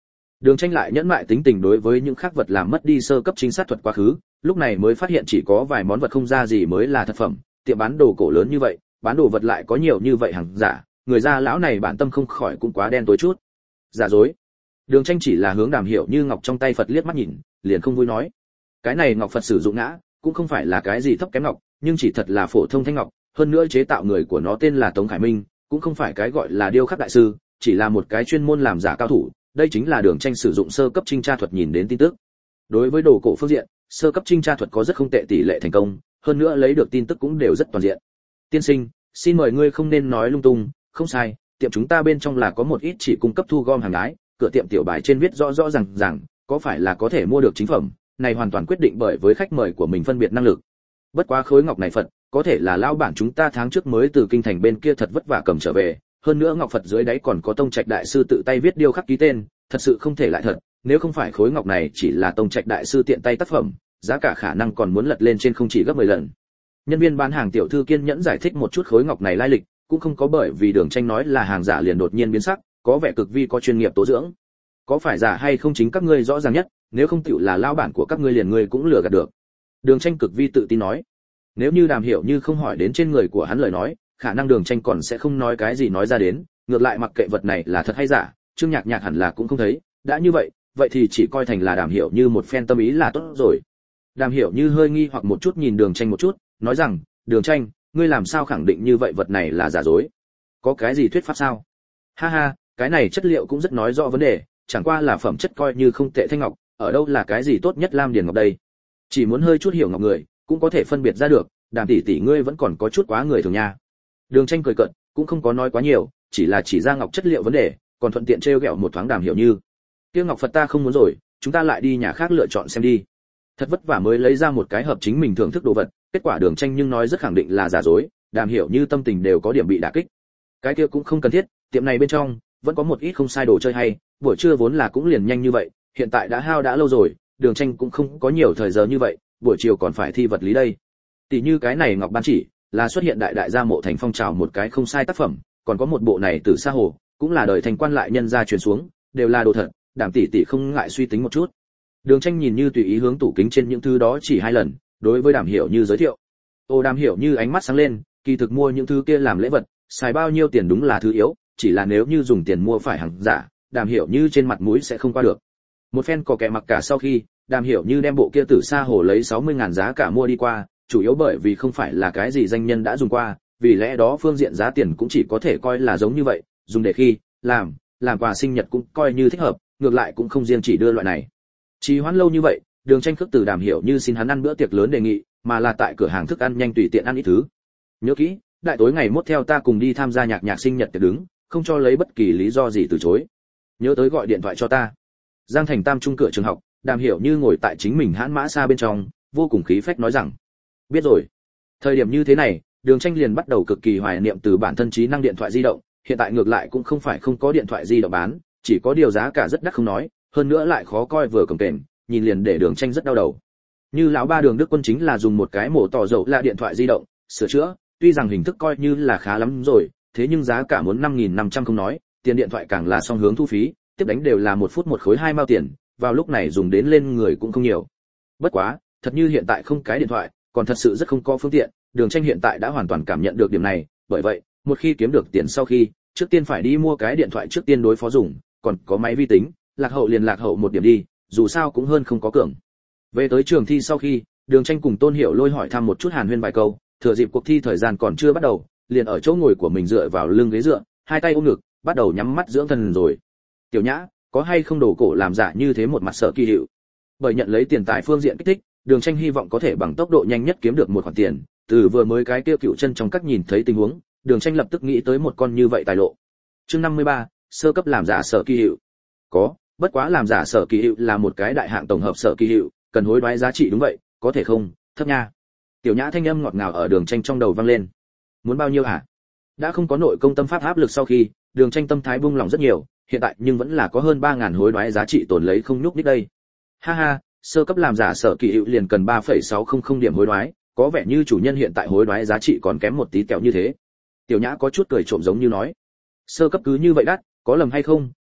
Đường Tranh lại nhẫn mại tính tình đối với những khác vật làm mất đi sơ cấp chính xác thuật quá khứ, lúc này mới phát hiện chỉ có vài món vật không ra gì mới là thật phẩm, tiệm bán đồ cổ lớn như vậy, bán đồ vật lại có nhiều như vậy hàng giả, người gia lão này bản tâm không khỏi cũng quá đen tối chút. Giả dối. Đường Tranh chỉ là hướng Đàm Hiểu Như ngọc trong tay Phật liếc mắt nhìn, liền không vui nói. Cái này ngọc Phật sử dụng ngã, cũng không phải là cái gì thấp kém ngọc, nhưng chỉ thật là phổ thông thanh ngọc, hơn nữa chế tạo người của nó tên là Tống Khải Minh, cũng không phải cái gọi là điêu khắc đại sư, chỉ là một cái chuyên môn làm giả cao thủ. Đây chính là Đường Tranh sử dụng sơ cấp trinh tra thuật nhìn đến tin tức. Đối với đồ cổ phương diện, sơ cấp trinh tra thuật có rất không tệ tỷ lệ thành công, hơn nữa lấy được tin tức cũng đều rất toàn diện. Tiên sinh, xin mời ngươi không nên nói lung tung, không sai, tiệm chúng ta bên trong là có một ít chỉ cung cấp thu gom hàng nhái, cửa tiệm tiểu bài trên viết rõ rõ ràng ràng, có phải là có thể mua được chính phẩm, này hoàn toàn quyết định bởi với khách mời của mình phân biệt năng lực. Bất quá khối ngọc này Phật, có thể là lão bản chúng ta tháng trước mới từ kinh thành bên kia thật vất vả cầm trở về, hơn nữa ngọc Phật dưới đáy còn có Tông Trạch đại sư tự tay viết điêu khắc ký tên, thật sự không thể lại thật, nếu không phải khối ngọc này chỉ là Tông Trạch đại sư tiện tay tác phẩm, giá cả khả năng còn muốn lật lên trên không chỉ gấp mười lần. Nhân viên bán hàng tiểu thư kiên nhẫn giải thích một chút khối ngọc này lai lịch, cũng không có bởi vì Đường Tranh nói là hàng giả liền đột nhiên biến sắc, có vẻ cực vi có chuyên nghiệp tố dưỡng. Có phải giả hay không chính các ngươi rõ ràng nhất, nếu không tiểu là lao bản của các ngươi liền ngươi cũng lừa gạt được. Đường Tranh cực vi tự tin nói. Nếu như Đàm Hiểu Như không hỏi đến trên người của hắn lời nói, khả năng Đường Tranh còn sẽ không nói cái gì nói ra đến, ngược lại mặc kệ vật này là thật hay giả, Trương Nhạc Nhạc hẳn là cũng không thấy, đã như vậy, vậy thì chỉ coi thành là Đàm Hiểu Như một phen tâm ý là tốt rồi. Đàm Hiểu Như hơi nghi hoặc một chút nhìn Đường Tranh một chút, nói rằng, Đường Tranh, ngươi làm sao khẳng định như vậy vật này là giả dối? Có cái gì thuyết pháp sao? Ha ha, cái này chất liệu cũng rất nói rõ vấn đề, chẳng qua là phẩm chất coi như không tệ thanh ngọc, ở đâu là cái gì tốt nhất lam điền ngọc đây? Chỉ muốn hơi chút hiểu ngọc người, cũng có thể phân biệt ra được, Đàm tỷ tỷ ngươi vẫn còn có chút quá người thường nha. Đường Tranh cười cợt, cũng không có nói quá nhiều, chỉ là chỉ ra ngọc chất liệu vấn đề, còn thuận tiện trêu ghẹo một thoáng Đàm Hiểu Như. Kia ngọc Phật ta không muốn rồi, chúng ta lại đi nhà khác lựa chọn xem đi. Thật vất vả mới lấy ra một cái hợp chính mình thưởng thức đồ vật, kết quả Đường Tranh nhưng nói rất khẳng định là giả dối, Đàm Hiểu Như tâm tình đều có điểm bị đả kích. Cái kia cũng không cần thiết, tiệm này bên trong vẫn có một ít không sai đồ chơi hay, buổi trưa vốn là cũng liền nhanh như vậy, hiện tại đã hao đã lâu rồi, Đường Tranh cũng không có nhiều thời giờ như vậy, buổi chiều còn phải thi vật lý đây. Tỷ như cái này ngọc ban chỉ, là xuất hiện đại đại gia mộ thành phong trào một cái không sai tác phẩm, còn có một bộ này từ xa hồ, cũng là đời thành quan lại nhân gia truyền xuống, đều là đồ thật, Đàm tỷ tỷ không ngại suy tính một chút. Đường Tranh nhìn như tùy ý hướng tủ kính trên những thứ đó chỉ hai lần, đối với Đàm Hiểu Như giới thiệu. Ô Đàm Hiểu Như ánh mắt sáng lên, kỳ thực mua những thứ kia làm lễ vật, xài bao nhiêu tiền đúng là thứ yếu, chỉ là nếu như dùng tiền mua phải hàng giả, Đàm Hiểu Như trên mặt mũi sẽ không qua được. Một phen cò kẹ mặc cả sau khi, Đàm Hiểu Như đem bộ kia tử sa hồ lấy sáu mươi ngàn giá cả mua đi qua, chủ yếu bởi vì không phải là cái gì danh nhân đã dùng qua, vì lẽ đó phương diện giá tiền cũng chỉ có thể coi là giống như vậy, dùng để khi làm, làm quà sinh nhật cũng coi như thích hợp, ngược lại cũng không riêng chỉ đưa loại này. Trì hoãn lâu như vậy, Đường Tranh khước từ Đàm Hiểu Như xin hắn ăn bữa tiệc lớn đề nghị, mà là tại cửa hàng thức ăn nhanh tùy tiện ăn ít thứ. Nhớ kỹ, đại tối ngày mốt theo ta cùng đi tham gia nhạc nhạc sinh nhật tiệc đứng, không cho lấy bất kỳ lý do gì từ chối. Nhớ tới gọi điện thoại cho ta. Giang Thành Tam trung cửa trường học, Đàm Hiểu Như ngồi tại chính mình hãn mã xa bên trong, vô cùng khí phách nói rằng, biết rồi. Thời điểm như thế này, Đường Tranh liền bắt đầu cực kỳ hoài niệm từ bản thân trí năng điện thoại di động, hiện tại ngược lại cũng không phải không có điện thoại di động bán, chỉ có điều giá cả rất đắt không nói, hơn nữa lại khó coi vừa cồng kềnh, nhìn liền để Đường Tranh rất đau đầu. Như lão ba Đường Đức Quân chính là dùng một cái mổ tỏ dầu là điện thoại di động, sửa chữa, tuy rằng hình thức coi như là khá lắm rồi, thế nhưng giá cả muốn năm nghìn năm trăm không nói, tiền điện thoại càng là song hướng thu phí, tiếp đánh đều là một phút một khối hai mao tiền, vào lúc này dùng đến lên người cũng không nhiều. Bất quá, thật như hiện tại không cái điện thoại, còn thật sự rất không có phương tiện, Đường Tranh hiện tại đã hoàn toàn cảm nhận được điểm này, bởi vậy, một khi kiếm được tiền sau khi, trước tiên phải đi mua cái điện thoại trước tiên đối phó dùng, còn có máy vi tính, lạc hậu liền lạc hậu một điểm đi, dù sao cũng hơn không có cường. Về tới trường thi sau khi, Đường Tranh cùng Tôn Hiểu Lôi hỏi thăm một chút hàn huyên vài câu, thừa dịp cuộc thi thời gian còn chưa bắt đầu, liền ở chỗ ngồi của mình dựa vào lưng ghế dựa, hai tay ôm ngực, bắt đầu nhắm mắt dưỡng thần rồi. Tiểu Nhã, có hay không đồ cổ làm giả như thế một mặt sợ kỳ hiệu. Bởi nhận lấy tiền tài phương diện kích thích, Đường Tranh hy vọng có thể bằng tốc độ nhanh nhất kiếm được một khoản tiền, từ vừa mới cái kia cựu chân trong các nhìn thấy tình huống, Đường Tranh lập tức nghĩ tới một con như vậy tài lộ. Chương năm mươi ba, sơ cấp làm giả sở kỳ hiệu. Có, bất quá làm giả sở kỳ hiệu là một cái đại hạng tổng hợp sở kỳ hiệu, cần hối đoái giá trị đúng vậy, có thể không? Thấp nha. Tiểu Nhã thanh âm ngọt ngào ở Đường Tranh trong đầu vang lên. Muốn bao nhiêu hả? Đã không có nội công tâm pháp áp lực sau khi, Đường Tranh tâm thái buông lòng rất nhiều, hiện tại nhưng vẫn là có hơn ba ngàn hối đoái giá trị tồn lấy không nhúc nhích đây. Ha ha, sơ cấp làm giả sở kỳ hiệu liền cần ba phẩy sáu không không điểm hối đoái, có vẻ như chủ nhân hiện tại hối đoái giá trị còn kém một tí tẹo như thế. Tiểu Nhã có chút cười trộm giống như nói, sơ cấp cứ như vậy đắt, có lầm hay không?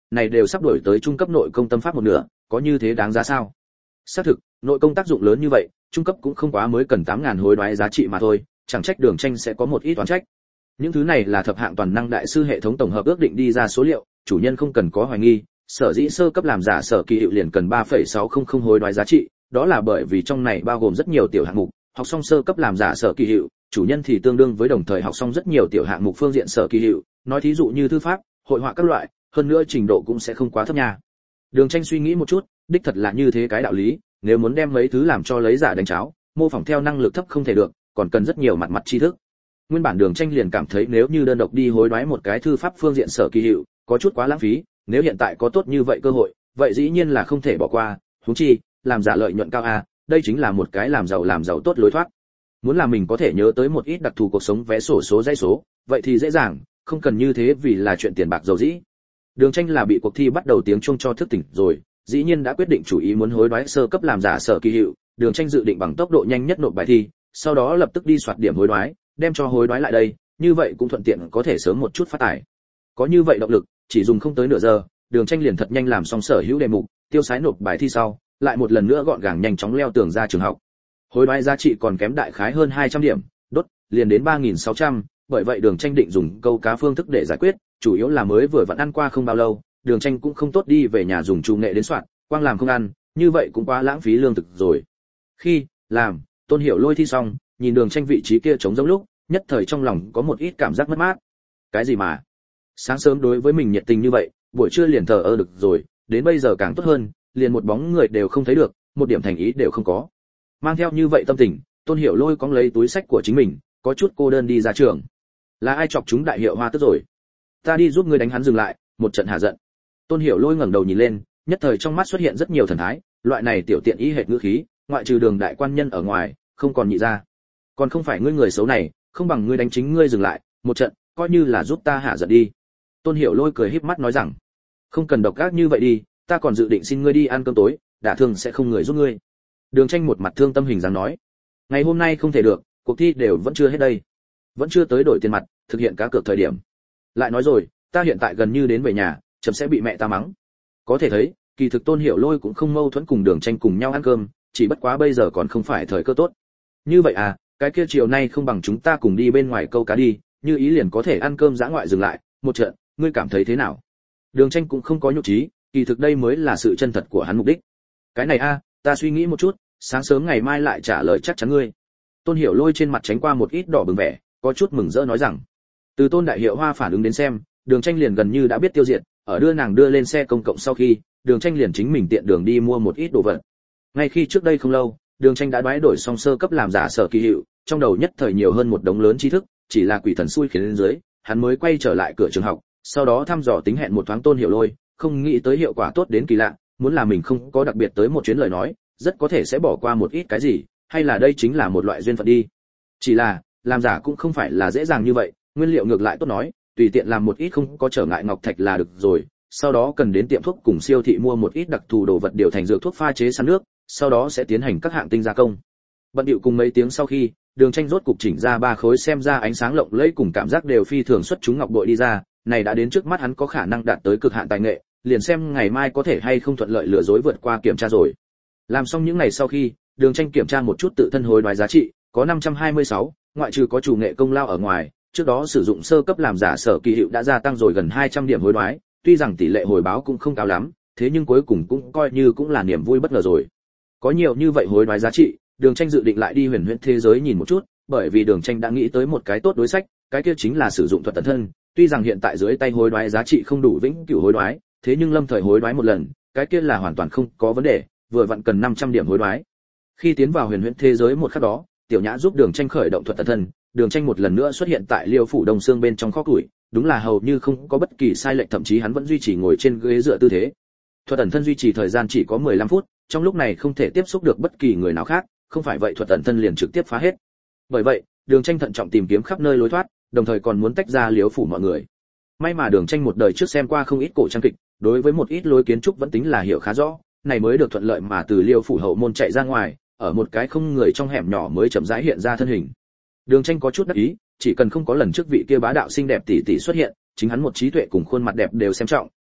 này đều sắp đổi tới trung cấp nội công tâm pháp một nửa, có như thế đáng giá sao? Xác thực, nội công tác dụng lớn như vậy, trung cấp cũng không quá mới cần tám ngàn hối đoái giá trị mà thôi, chẳng trách Đường Tranh sẽ có một ít toán trách. Những thứ này là thập hạng toàn năng đại sư hệ thống tổng hợp ước định đi ra số liệu, chủ nhân không cần có hoài nghi, sở dĩ sơ cấp làm giả sở kỳ hiệu liền cần ba phẩy sáu không không hối đoái giá trị, đó là bởi vì trong này bao gồm rất nhiều tiểu hạng mục, học xong sơ cấp làm giả sở kỳ hiệu, chủ nhân thì tương đương với đồng thời học xong rất nhiều tiểu hạng mục phương diện sở kỳ hiệu, nói thí dụ như thư pháp, hội họa các loại, hơn nữa trình độ cũng sẽ không quá thấp nha. Đường Tranh suy nghĩ một chút, đích thật là như thế cái đạo lý, nếu muốn đem mấy thứ làm cho lấy giả đánh cháo, mô phỏng theo năng lực thấp không thể được, còn cần rất nhiều mặt mặt tri thức. Nguyên bản Đường Tranh liền cảm thấy nếu như đơn độc đi hối đoái một cái thư pháp phương diện sở kỳ hiệu, có chút quá lãng phí, nếu hiện tại có tốt như vậy cơ hội, vậy dĩ nhiên là không thể bỏ qua, huống chi, làm giả lợi nhuận cao a, đây chính là một cái làm giàu làm giàu tốt lối thoát. Muốn là mình có thể nhớ tới một ít đặc thù cuộc sống vé sổ số dãy số, vậy thì dễ dàng, không cần như thế vì là chuyện tiền bạc dầu dĩ. Đường Tranh là bị cuộc thi bắt đầu tiếng chuông cho thức tỉnh rồi, dĩ nhiên đã quyết định chủ ý muốn hối đoái sơ cấp làm giả sở kỳ hiệu, Đường Tranh dự định bằng tốc độ nhanh nhất nộp bài thi, sau đó lập tức đi soạt điểm hối đoái, đem cho hối đoái lại đây, như vậy cũng thuận tiện có thể sớm một chút phát tài. Có như vậy động lực, chỉ dùng không tới nửa giờ, Đường Tranh liền thật nhanh làm xong sở hữu đề mục, tiêu sái nộp bài thi sau, lại một lần nữa gọn gàng nhanh chóng leo tường ra trường học. Hối đoái giá trị còn kém đại khái hơn hai trăm điểm, đốt, liền đến ba nghìn sáu trăm, bởi vậy Đường Tranh định dùng câu cá phương thức để giải quyết, chủ yếu là mới vừa vẫn ăn qua không bao lâu, Đường Tranh cũng không tốt đi về nhà dùng chủ nghệ đến soạn, quang làm không ăn, như vậy cũng quá lãng phí lương thực rồi. Khi làm, Tôn Hiểu Lôi thi xong, nhìn Đường Tranh vị trí kia trống rỗng lúc, nhất thời trong lòng có một ít cảm giác mất mát. Cái gì mà? Sáng sớm đối với mình nhiệt tình như vậy, buổi trưa liền thờ ơ được rồi, đến bây giờ càng tốt hơn, liền một bóng người đều không thấy được, một điểm thành ý đều không có. Mang theo như vậy tâm tình, Tôn Hiểu Lôi cóng lấy túi sách của chính mình, có chút cô đơn đi ra trường. Là ai chọc chúng đại hiệu hoa tức rồi? Ta đi giúp ngươi đánh hắn dừng lại, một trận hạ giận. Tôn Hiểu Lôi ngẩng đầu nhìn lên, nhất thời trong mắt xuất hiện rất nhiều thần thái, loại này tiểu tiện ý hệt ngữ khí, ngoại trừ Đường đại quan nhân ở ngoài, không còn nhị ra. Còn không phải ngươi người xấu này, không bằng ngươi đánh chính ngươi dừng lại, một trận, coi như là giúp ta hạ giận đi. Tôn Hiểu Lôi cười híp mắt nói rằng, không cần độc ác như vậy đi, ta còn dự định xin ngươi đi ăn cơm tối, đả thương sẽ không người giúp ngươi. Đường Tranh một mặt thương tâm hình dáng nói, ngày hôm nay không thể được, cuộc thi đều vẫn chưa hết đây, vẫn chưa tới đổi tiền mặt, thực hiện cá cược thời điểm. Lại nói rồi, ta hiện tại gần như đến về nhà, chậm sẽ bị mẹ ta mắng. Có thể thấy, kỳ thực Tôn Hiểu Lôi cũng không mâu thuẫn cùng Đường Tranh cùng nhau ăn cơm, chỉ bất quá bây giờ còn không phải thời cơ tốt. Như vậy à, cái kia chiều nay không bằng chúng ta cùng đi bên ngoài câu cá đi, như ý liền có thể ăn cơm dã ngoại dừng lại, một trận, ngươi cảm thấy thế nào? Đường Tranh cũng không có nhục trí, kỳ thực đây mới là sự chân thật của hắn mục đích. Cái này a, à, ta suy nghĩ một chút, sáng sớm ngày mai lại trả lời chắc chắn ngươi. Tôn Hiểu Lôi trên mặt tránh qua một ít đỏ bừng vẻ, có chút mừng rỡ nói rằng. Từ Tôn đại hiệu hoa phản ứng đến xem, Đường Tranh liền gần như đã biết tiêu diệt, ở đưa nàng đưa lên xe công cộng sau khi, Đường Tranh liền chính mình tiện đường đi mua một ít đồ vật. Ngay khi trước đây không lâu, Đường Tranh đã đoái đổi xong sơ cấp làm giả sở kỳ hiệu, trong đầu nhất thời nhiều hơn một đống lớn tri thức, chỉ là quỷ thần xui khiến lên dưới, hắn mới quay trở lại cửa trường học, sau đó thăm dò tính hẹn một thoáng Tôn Hiểu Lôi, không nghĩ tới hiệu quả tốt đến kỳ lạ, muốn là mình không có đặc biệt tới một chuyến lời nói, rất có thể sẽ bỏ qua một ít cái gì, hay là đây chính là một loại duyên phận đi. Chỉ là, làm giả cũng không phải là dễ dàng như vậy, nguyên liệu ngược lại tốt nói, tùy tiện làm một ít không có trở ngại ngọc thạch là được rồi, sau đó cần đến tiệm thuốc cùng siêu thị mua một ít đặc thù đồ vật điều thành dược thuốc pha chế sẵn nước, sau đó sẽ tiến hành các hạng tinh gia công. Bận điệu cùng mấy tiếng sau khi, Đường Tranh rốt cục chỉnh ra ba khối xem ra ánh sáng lộng lẫy cùng cảm giác đều phi thường xuất chúng ngọc bội đi ra, này đã đến trước mắt hắn có khả năng đạt tới cực hạn tài nghệ, liền xem ngày mai có thể hay không thuận lợi lừa dối vượt qua kiểm tra rồi. Làm xong những ngày sau khi, Đường Tranh kiểm tra một chút tự thân hối đoái giá trị, có năm trăm hai mươi sáu, ngoại trừ có chủ nghệ công lao ở ngoài, trước đó sử dụng sơ cấp làm giả sở kỳ hiệu đã gia tăng rồi gần hai trăm điểm hối đoái, tuy rằng tỷ lệ hồi báo cũng không cao lắm, thế nhưng cuối cùng cũng coi như cũng là niềm vui bất ngờ rồi. Có nhiều như vậy hối đoái giá trị, Đường Tranh dự định lại đi huyền huyễn thế giới nhìn một chút, bởi vì Đường Tranh đã nghĩ tới một cái tốt đối sách, cái kia chính là sử dụng thuật tận thân, tuy rằng hiện tại dưới tay hối đoái giá trị không đủ vĩnh cửu hối đoái, thế nhưng lâm thời hối đoái một lần, cái kia là hoàn toàn không có vấn đề, vừa vặn cần năm trăm điểm hối đoái. Khi tiến vào huyền huyễn thế giới một khắc đó, Tiểu Nhã giúp Đường Tranh khởi động thuật tận thân, Đường Tranh một lần nữa xuất hiện tại Liêu phủ Đông Xương bên trong kho củi, đúng là hầu như không có bất kỳ sai lệch, thậm chí hắn vẫn duy trì ngồi trên ghế dựa tư thế. Thuật ẩn thân duy trì thời gian chỉ có mười lăm phút, trong lúc này không thể tiếp xúc được bất kỳ người nào khác, không phải vậy thuật ẩn thân liền trực tiếp phá hết. Bởi vậy, Đường Tranh thận trọng tìm kiếm khắp nơi lối thoát, đồng thời còn muốn tách ra Liêu phủ mọi người. May mà Đường Tranh một đời trước xem qua không ít cổ trang kịch, đối với một ít lối kiến trúc vẫn tính là hiểu khá rõ, này mới được thuận lợi mà từ Liêu phủ hậu môn chạy ra ngoài, ở một cái không người trong hẻm nhỏ mới chậm rãi hiện ra thân hình. Đường Tranh có chút đắc ý, chỉ cần không có lần trước vị kia bá đạo xinh đẹp tỷ tỷ xuất hiện, chính hắn một trí tuệ cùng khuôn mặt đẹp đều xem trọng,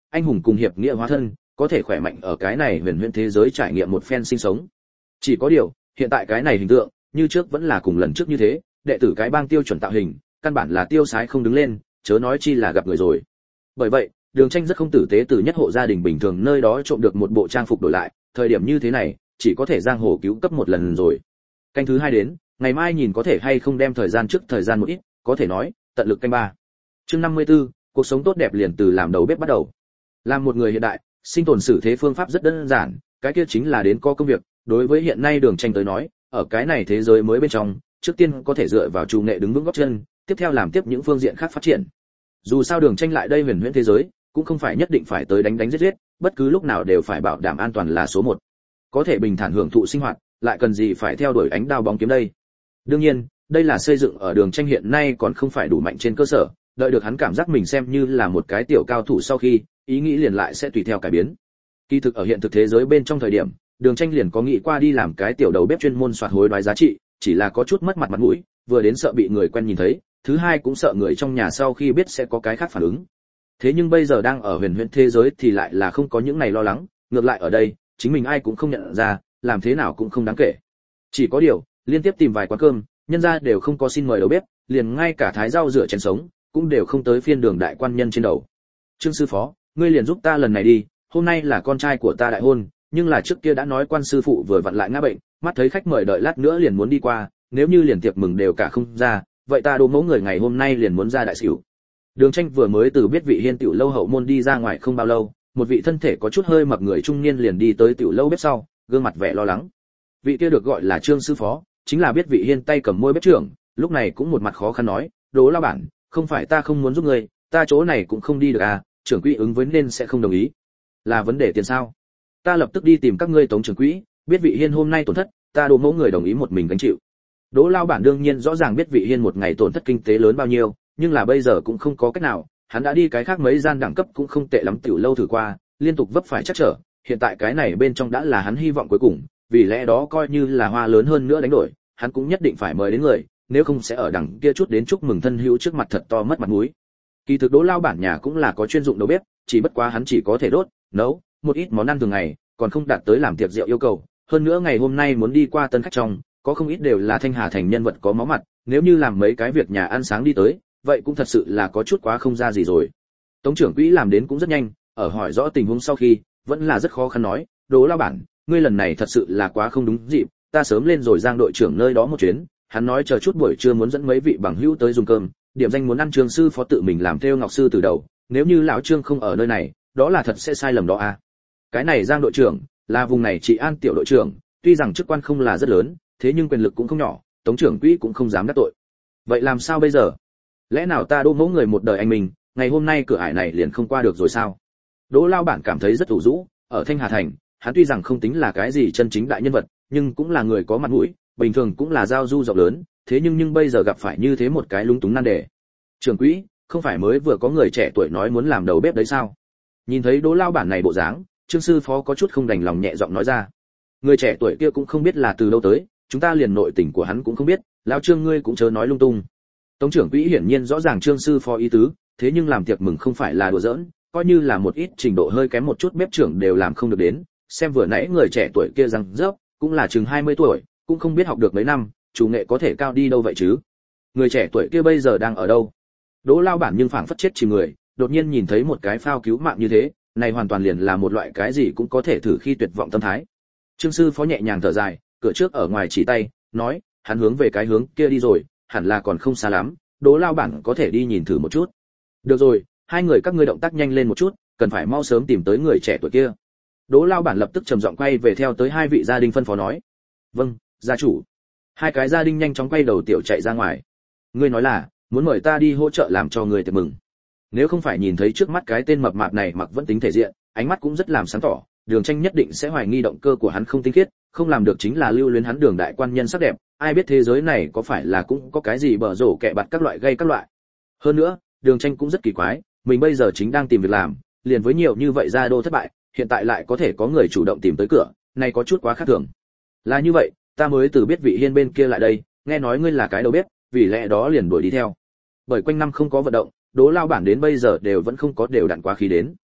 anh hùng cùng hiệp nghĩa hóa thân, có thể khỏe mạnh ở cái này huyền huyễn thế giới trải nghiệm một phen sinh sống. Chỉ có điều, hiện tại cái này hình tượng, như trước vẫn là cùng lần trước như thế, đệ tử cái bang tiêu chuẩn tạo hình, căn bản là tiêu sái không đứng lên, chớ nói chi là gặp người rồi. Bởi vậy, Đường Tranh rất không tử tế từ nhất hộ gia đình bình thường nơi đó trộm được một bộ trang phục đổi lại, thời điểm như thế này, chỉ có thể giang hồ cứu cấp một lần rồi. Canh thứ hai đến, ngày mai nhìn có thể hay không đem thời gian trước thời gian một ít, có thể nói, tận lực canh ba. Chương năm mươi tư, cuộc sống tốt đẹp liền từ làm đầu bếp bắt đầu. Làm một người hiện đại, sinh tồn xử thế phương pháp rất đơn giản, cái kia chính là đến có công việc. Đối với hiện nay Đường Tranh tới nói, ở cái này thế giới mới bên trong, trước tiên có thể dựa vào chủ nghệ đứng vững gót chân, tiếp theo làm tiếp những phương diện khác phát triển. Dù sao Đường Tranh lại đây huyền huyễn thế giới, cũng không phải nhất định phải tới đánh đánh giết giết, bất cứ lúc nào đều phải bảo đảm an toàn là số một. Có thể bình thản hưởng thụ sinh hoạt, lại cần gì phải theo đuổi ánh đao bóng kiếm đây. Đương nhiên, đây là xây dựng ở Đường Tranh hiện nay còn không phải đủ mạnh trên cơ sở, đợi được hắn cảm giác mình xem như là một cái tiểu cao thủ sau khi, ý nghĩ liền lại sẽ tùy theo cải biến. Kỳ thực ở hiện thực thế giới bên trong thời điểm, Đường Tranh liền có nghĩ qua đi làm cái tiểu đầu bếp chuyên môn soạt hối đoái giá trị, chỉ là có chút mất mặt mặt mũi, vừa đến sợ bị người quen nhìn thấy, thứ hai cũng sợ người trong nhà sau khi biết sẽ có cái khác phản ứng. Thế nhưng bây giờ đang ở huyền huyễn thế giới thì lại là không có những này lo lắng, ngược lại ở đây, chính mình ai cũng không nhận ra, làm thế nào cũng không đáng kể. Chỉ có điều, liên tiếp tìm vài quán cơm, nhân gia đều không có xin mời đầu bếp, liền ngay cả thái rau rửa chén sống, cũng đều không tới phiên Đường đại quan nhân trên đầu. Trương sư phó, ngươi liền giúp ta lần này đi, hôm nay là con trai của ta đại hôn, nhưng là trước kia đã nói quan sư phụ vừa vặn lại ngã bệnh, mắt thấy khách mời đợi lát nữa liền muốn đi qua, nếu như liền tiệc mừng đều cả không ra, vậy ta đố mẫu người ngày hôm nay liền muốn ra đại xỉu. Đường Tranh vừa mới từ biết vị hiên tiểu lâu hậu môn đi ra ngoài không bao lâu, một vị thân thể có chút hơi mập người trung niên liền đi tới tiểu lâu bếp sau, gương mặt vẻ lo lắng. Vị kia được gọi là Trương sư phó, chính là biết vị hiên tay cầm môi bếp trưởng, lúc này cũng một mặt khó khăn nói, "Đố lão bản, không phải ta không muốn giúp người, ta chỗ này cũng không đi được à, trưởng quỹ ứng với nên sẽ không đồng ý." "Là vấn đề tiền sao? Ta lập tức đi tìm các ngươi tống trưởng quỹ, biết vị hiên hôm nay tổn thất, ta đố mẫu người đồng ý một mình gánh chịu." Đỗ lão bản đương nhiên rõ ràng biết vị hiên một ngày tổn thất kinh tế lớn bao nhiêu, nhưng là bây giờ cũng không có cách nào, hắn đã đi cái khác mấy gian đẳng cấp cũng không tệ lắm tiểu lâu thử qua, liên tục vấp phải chắc trở, hiện tại cái này bên trong đã là hắn hy vọng cuối cùng, vì lẽ đó coi như là hoa lớn hơn nữa đánh đổi, hắn cũng nhất định phải mời đến người, nếu không sẽ ở đằng kia chút đến chúc mừng thân hữu trước mặt thật to mất mặt mũi. Kỳ thực Đỗ lão bản nhà cũng là có chuyên dụng đầu bếp, chỉ bất quá hắn chỉ có thể đốt, nấu một ít món ăn thường ngày, còn không đạt tới làm tiệc rượu yêu cầu, hơn nữa ngày hôm nay muốn đi qua tân khách trong, có không ít đều là Thanh Hà thành nhân vật có máu mặt, nếu như làm mấy cái việc nhà ăn sáng đi tới, vậy cũng thật sự là có chút quá không ra gì rồi. Tống trưởng quỹ làm đến cũng rất nhanh, ở hỏi rõ tình huống sau khi, vẫn là rất khó khăn nói, Đỗ lão bản, ngươi lần này thật sự là quá không đúng dịp, ta sớm lên rồi Giang đội trưởng nơi đó một chuyến, hắn nói chờ chút buổi trưa muốn dẫn mấy vị bằng hữu tới dùng cơm, điểm danh muốn ăn Trương sư phó tự mình làm theo ngọc sư từ đầu, nếu như lão Trương không ở nơi này, đó là thật sẽ sai lầm đó à. Cái này Giang đội trưởng, là vùng này trị an tiểu đội trưởng, tuy rằng chức quan không là rất lớn, thế nhưng quyền lực cũng không nhỏ, Tống trưởng quỹ cũng không dám đắc tội. Vậy làm sao bây giờ? Lẽ nào ta Đỗ mẫu người một đời anh mình, ngày hôm nay cửa ải này liền không qua được rồi sao? Đỗ lão bản cảm thấy rất ủ rũ, ở Thanh Hà thành, hắn tuy rằng không tính là cái gì chân chính đại nhân vật, nhưng cũng là người có mặt mũi, bình thường cũng là giao du rộng lớn, thế nhưng nhưng bây giờ gặp phải như thế một cái lúng túng nan đề. Trưởng quỹ, không phải mới vừa có người trẻ tuổi nói muốn làm đầu bếp đấy sao? Nhìn thấy Đỗ lão bản này bộ dáng, Trương sư phó có chút không đành lòng nhẹ giọng nói ra. Người trẻ tuổi kia cũng không biết là từ đâu tới, chúng ta liền nội tình của hắn cũng không biết, lão Trương ngươi cũng chớ nói lung tung. Tống trưởng quỹ hiển nhiên rõ ràng Trương sư phó ý tứ, thế nhưng làm tiệc mừng không phải là đùa giỡn, coi như là một ít trình độ hơi kém một chút bếp trưởng đều làm không được đến, xem vừa nãy người trẻ tuổi kia răng rớp, cũng là chừng hai mươi tuổi, cũng không biết học được mấy năm, chủ nghệ có thể cao đi đâu vậy chứ. Người trẻ tuổi kia bây giờ đang ở đâu? Đỗ lão bản nhưng phảng phất chết chìm người, đột nhiên nhìn thấy một cái phao cứu mạng như thế, này hoàn toàn liền là một loại cái gì cũng có thể thử khi tuyệt vọng tâm thái. Trương sư phó nhẹ nhàng thở dài, cửa trước ở ngoài chỉ tay, nói, hắn hướng về cái hướng kia đi rồi, hẳn là còn không xa lắm, Đỗ lão bản có thể đi nhìn thử một chút. Được rồi, hai người các ngươi động tác nhanh lên một chút, cần phải mau sớm tìm tới người trẻ tuổi kia. Đỗ lão bản lập tức trầm giọng quay về theo tới hai vị gia đình phân phó nói. Vâng, gia chủ. Hai cái gia đình nhanh chóng quay đầu tiểu chạy ra ngoài. Ngươi nói là muốn mời ta đi hỗ trợ làm cho người tiệc mừng. Nếu không phải nhìn thấy trước mắt cái tên mập mạp này mặc vẫn tính thể diện, ánh mắt cũng rất làm sáng tỏ, Đường Tranh nhất định sẽ hoài nghi động cơ của hắn không tinh khiết, không làm được chính là lưu luyến hắn Đường đại quan nhân sắc đẹp, ai biết thế giới này có phải là cũng có cái gì bở rổ kẻ bạt các loại gây các loại. Hơn nữa, Đường Tranh cũng rất kỳ quái, mình bây giờ chính đang tìm việc làm, liền với nhiều như vậy gia đô thất bại, hiện tại lại có thể có người chủ động tìm tới cửa, này có chút quá khác thường. Là như vậy, ta mới từ biết vị hiên bên kia lại đây, nghe nói ngươi là cái đầu bếp, vì lẽ đó liền đuổi đi theo. Bởi quanh năm không có vận động, Đỗ lão bản đến bây giờ đều vẫn không có đều đặn quá khí đến.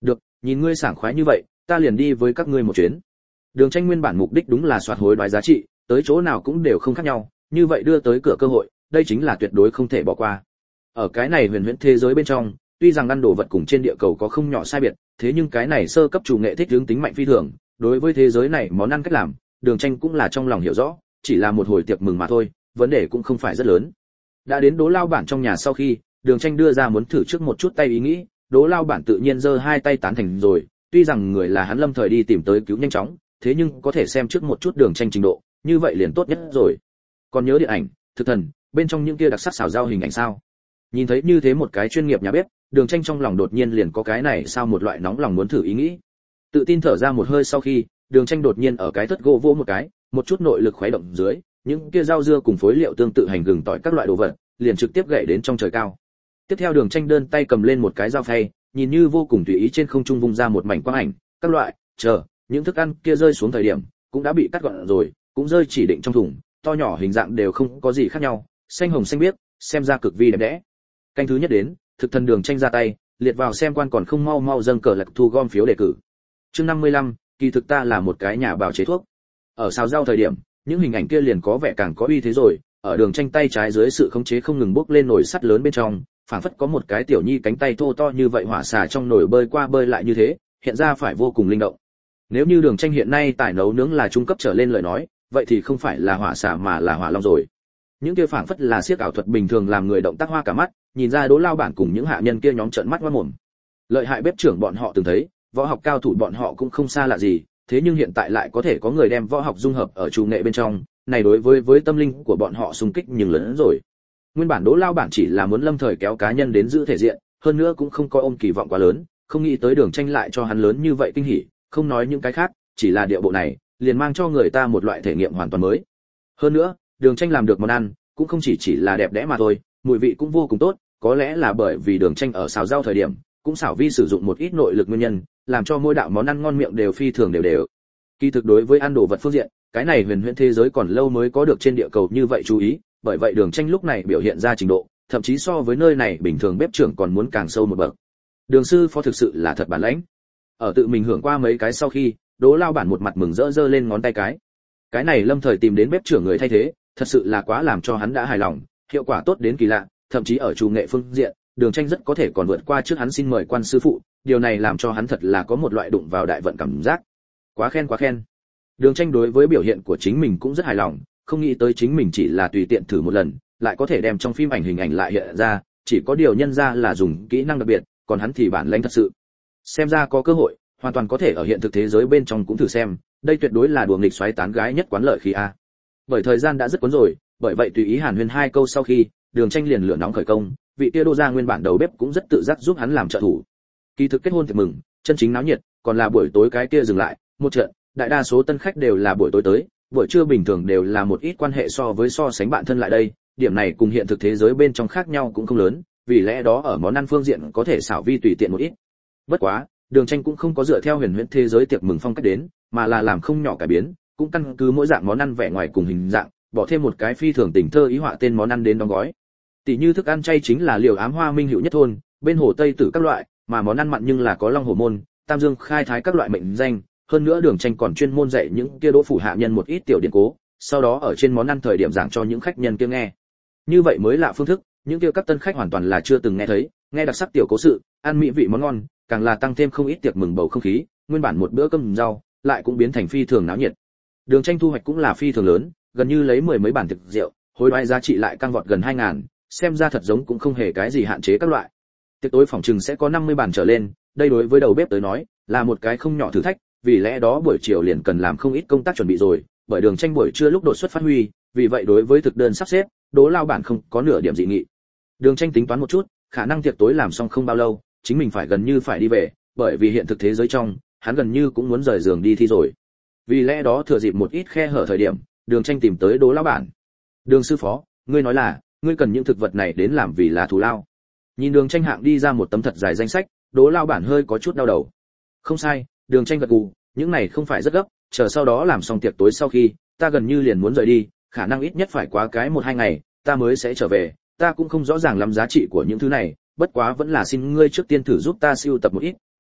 Được, nhìn ngươi sảng khoái như vậy, ta liền đi với các ngươi một chuyến. Đường Tranh nguyên bản mục đích đúng là soạt hối đoái giá trị, tới chỗ nào cũng đều không khác nhau, như vậy đưa tới cửa cơ hội, đây chính là tuyệt đối không thể bỏ qua. Ở cái này huyền huyễn thế giới bên trong, tuy rằng ăn đồ vật cùng trên địa cầu có không nhỏ sai biệt, thế nhưng cái này sơ cấp chủ nghệ thích hướng tính mạnh phi thường, đối với thế giới này món ăn cách làm, Đường Tranh cũng là trong lòng hiểu rõ, chỉ là một hồi tiệc mừng mà thôi, vấn đề cũng không phải rất lớn. Đã đến Đỗ lao bản trong nhà sau khi, Đường Tranh đưa ra muốn thử trước một chút tay ý nghĩ, Đỗ lao bản tự nhiên giơ hai tay tán thành rồi, tuy rằng người là hắn lâm thời đi tìm tới cứu nhanh chóng, thế nhưng có thể xem trước một chút Đường Tranh trình độ, như vậy liền tốt nhất rồi. Còn nhớ điện ảnh, thực thần, bên trong những kia đặc sắc xào rau hình ảnh sao? Nhìn thấy như thế một cái chuyên nghiệp nhà bếp, Đường Tranh trong lòng đột nhiên liền có cái này sao một loại nóng lòng muốn thử ý nghĩ. Tự tin thở ra một hơi sau khi, Đường Tranh đột nhiên ở cái thất gỗ vỗ một cái, một chút nội lực khuấy động dưới, những kia rau dưa cùng phối liệu tương tự hành gừng tỏi các loại đồ vật, liền trực tiếp gậy đến trong trời cao. Tiếp theo Đường Tranh đơn tay cầm lên một cái dao phay, nhìn như vô cùng tùy ý trên không trung vung ra một mảnh quang ảnh, các loại, chờ, những thức ăn kia rơi xuống thời điểm, cũng đã bị cắt gọn rồi, cũng rơi chỉ định trong thùng, to nhỏ hình dạng đều không có gì khác nhau, xanh hồng xanh biếc, xem ra cực vi đẹp đẽ. Canh thứ nhất đến, thực thần Đường Tranh ra tay, liệt vào xem quan còn không mau mau dâng cờ lạc thu gom phiếu đề cử. Chương năm mươi lăm, kỳ thực ta là một cái nhà bào chế thuốc. Ở xào rau thời điểm, những hình ảnh kia liền có vẻ càng có uy thế rồi, ở Đường Tranh tay trái dưới sự khống chế không ngừng bốc lên nồi sắt lớn bên trong, phảng phất có một cái tiểu nhi cánh tay thô to như vậy hỏa xà trong nồi bơi qua bơi lại như thế, hiện ra phải vô cùng linh động. Nếu như Đường Tranh hiện nay tài nấu nướng là trung cấp trở lên lời nói, vậy thì không phải là hỏa xà mà là hỏa long rồi. Những kia phảng phất là siếc ảo thuật bình thường làm người động tác hoa cả mắt, nhìn ra Đỗ lao bản cùng những hạ nhân kia nhóm trợn mắt ngoác mồm. Lợi hại bếp trưởng bọn họ từng thấy, võ học cao thủ bọn họ cũng không xa lạ gì, thế nhưng hiện tại lại có thể có người đem võ học dung hợp ở chủ nghệ bên trong, này đối với với tâm linh của bọn họ xung kích nhưng lớn hơn rồi. Nguyên bản Đỗ lao bản chỉ là muốn lâm thời kéo cá nhân đến giữ thể diện, hơn nữa cũng không có ôm kỳ vọng quá lớn, không nghĩ tới Đường Tranh lại cho hắn lớn như vậy kinh hỉ, không nói những cái khác, chỉ là điệu bộ này, liền mang cho người ta một loại thể nghiệm hoàn toàn mới. Hơn nữa, Đường Tranh làm được món ăn, cũng không chỉ chỉ là đẹp đẽ mà thôi, mùi vị cũng vô cùng tốt, có lẽ là bởi vì Đường Tranh ở xào rau thời điểm, cũng xảo vi sử dụng một ít nội lực nguyên nhân, làm cho mỗi đạo món ăn ngon miệng đều phi thường đều đều. Kỳ thực đối với ăn đồ vật phương diện, cái này huyền huyễn thế giới còn lâu mới có được trên địa cầu như vậy chú ý, bởi vậy Đường Tranh lúc này biểu hiện ra trình độ, thậm chí so với nơi này bình thường bếp trưởng còn muốn càng sâu một bậc. Đường sư phó thực sự là thật bản lãnh. Ở tự mình hưởng qua mấy cái sau khi, Đỗ lao bản một mặt mừng rỡ rơ lên ngón tay cái. Cái này lâm thời tìm đến bếp trưởng người thay thế, thật sự là quá làm cho hắn đã hài lòng, hiệu quả tốt đến kỳ lạ, thậm chí ở chủ nghệ phương diện, Đường Tranh rất có thể còn vượt qua trước hắn xin mời quan sư phụ, điều này làm cho hắn thật là có một loại đụng vào đại vận cảm giác. Quá khen quá khen. Đường Tranh đối với biểu hiện của chính mình cũng rất hài lòng, không nghĩ tới chính mình chỉ là tùy tiện thử một lần, lại có thể đem trong phim ảnh hình ảnh lại hiện ra, chỉ có điều nhân ra là dùng kỹ năng đặc biệt, còn hắn thì bản lĩnh thật sự. Xem ra có cơ hội, hoàn toàn có thể ở hiện thực thế giới bên trong cũng thử xem, đây tuyệt đối là đùa nghịch xoáy tán gái nhất quán lợi khí a. Bởi thời gian đã rất cuốn rồi, bởi vậy tùy ý Hàn Huyên hai câu sau khi, Đường Tranh liền lửa nóng khởi công, vị kia Đỗ gia nguyên bản đầu bếp cũng rất tự giác giúp hắn làm trợ thủ. Kỳ thực kết hôn tiệc mừng, chân chính náo nhiệt, còn là buổi tối cái kia dừng lại, một trận, đại đa số tân khách đều là buổi tối tới, buổi trưa bình thường đều là một ít quan hệ so với so sánh bạn thân lại đây, điểm này cùng hiện thực thế giới bên trong khác nhau cũng không lớn, vì lẽ đó ở món ăn phương diện có thể xảo vi tùy tiện một ít. Bất quá, Đường Tranh cũng không có dựa theo huyền huyễn thế giới tiệc mừng phong cách đến, mà là làm không nhỏ cải biến, cũng căn cứ mỗi dạng món ăn vẻ ngoài cùng hình dạng, bỏ thêm một cái phi thường tình thơ ý họa tên món ăn đến đóng gói. Tỷ như thức ăn chay chính là liều ám hoa minh hữu nhất thôn, bên hồ Tây Tử các loại, mà món ăn mặn nhưng là có long hổ môn, tam dương khai thái các loại mệnh danh, hơn nữa Đường Tranh còn chuyên môn dạy những kia đỗ phủ hạ nhân một ít tiểu điển cố, sau đó ở trên món ăn thời điểm giảng cho những khách nhân kia nghe. Như vậy mới lạ phương thức, những kia các tân khách hoàn toàn là chưa từng nghe thấy, nghe đặc sắc tiểu cố sự, ăn mỹ vị món ngon, càng là tăng thêm không ít tiệc mừng bầu không khí, nguyên bản một bữa cơm rau, lại cũng biến thành phi thường náo nhiệt. Đường Tranh thu hoạch cũng là phi thường lớn, gần như lấy mười mấy bản thực rượu, hối đoái giá trị lại tăng vọt gần hai ngàn, xem ra thật giống cũng không hề cái gì hạn chế các loại. Tiệc tối phòng trừng sẽ có năm mươi bản trở lên, đây đối với đầu bếp tới nói, là một cái không nhỏ thử thách, vì lẽ đó buổi chiều liền cần làm không ít công tác chuẩn bị rồi, bởi Đường Tranh buổi trưa lúc đột xuất phát huy, vì vậy đối với thực đơn sắp xếp, Đỗ lao bản không có nửa điểm dị nghị. Đường Tranh tính toán một chút, khả năng tiệc tối làm xong không bao lâu, chính mình phải gần như phải đi về, bởi vì hiện thực thế giới trong, hắn gần như cũng muốn rời giường đi thi rồi. Vì lẽ đó thừa dịp một ít khe hở thời điểm, Đường Tranh tìm tới Đỗ lão bản. "Đường sư phó, ngươi nói là, ngươi cần những thực vật này đến làm vì là thù lao." Nhìn Đường Tranh hạng đi ra một tấm thật dài danh sách, Đỗ lão bản hơi có chút đau đầu. "Không sai." Đường Tranh gật gù, "những này không phải rất gấp, chờ sau đó làm xong tiệc tối sau khi, ta gần như liền muốn rời đi, khả năng ít nhất phải quá cái một hai ngày, ta mới sẽ trở về, ta cũng không rõ ràng lắm giá trị của những thứ này, bất quá vẫn là xin ngươi trước tiên thử giúp ta sưu tập một ít,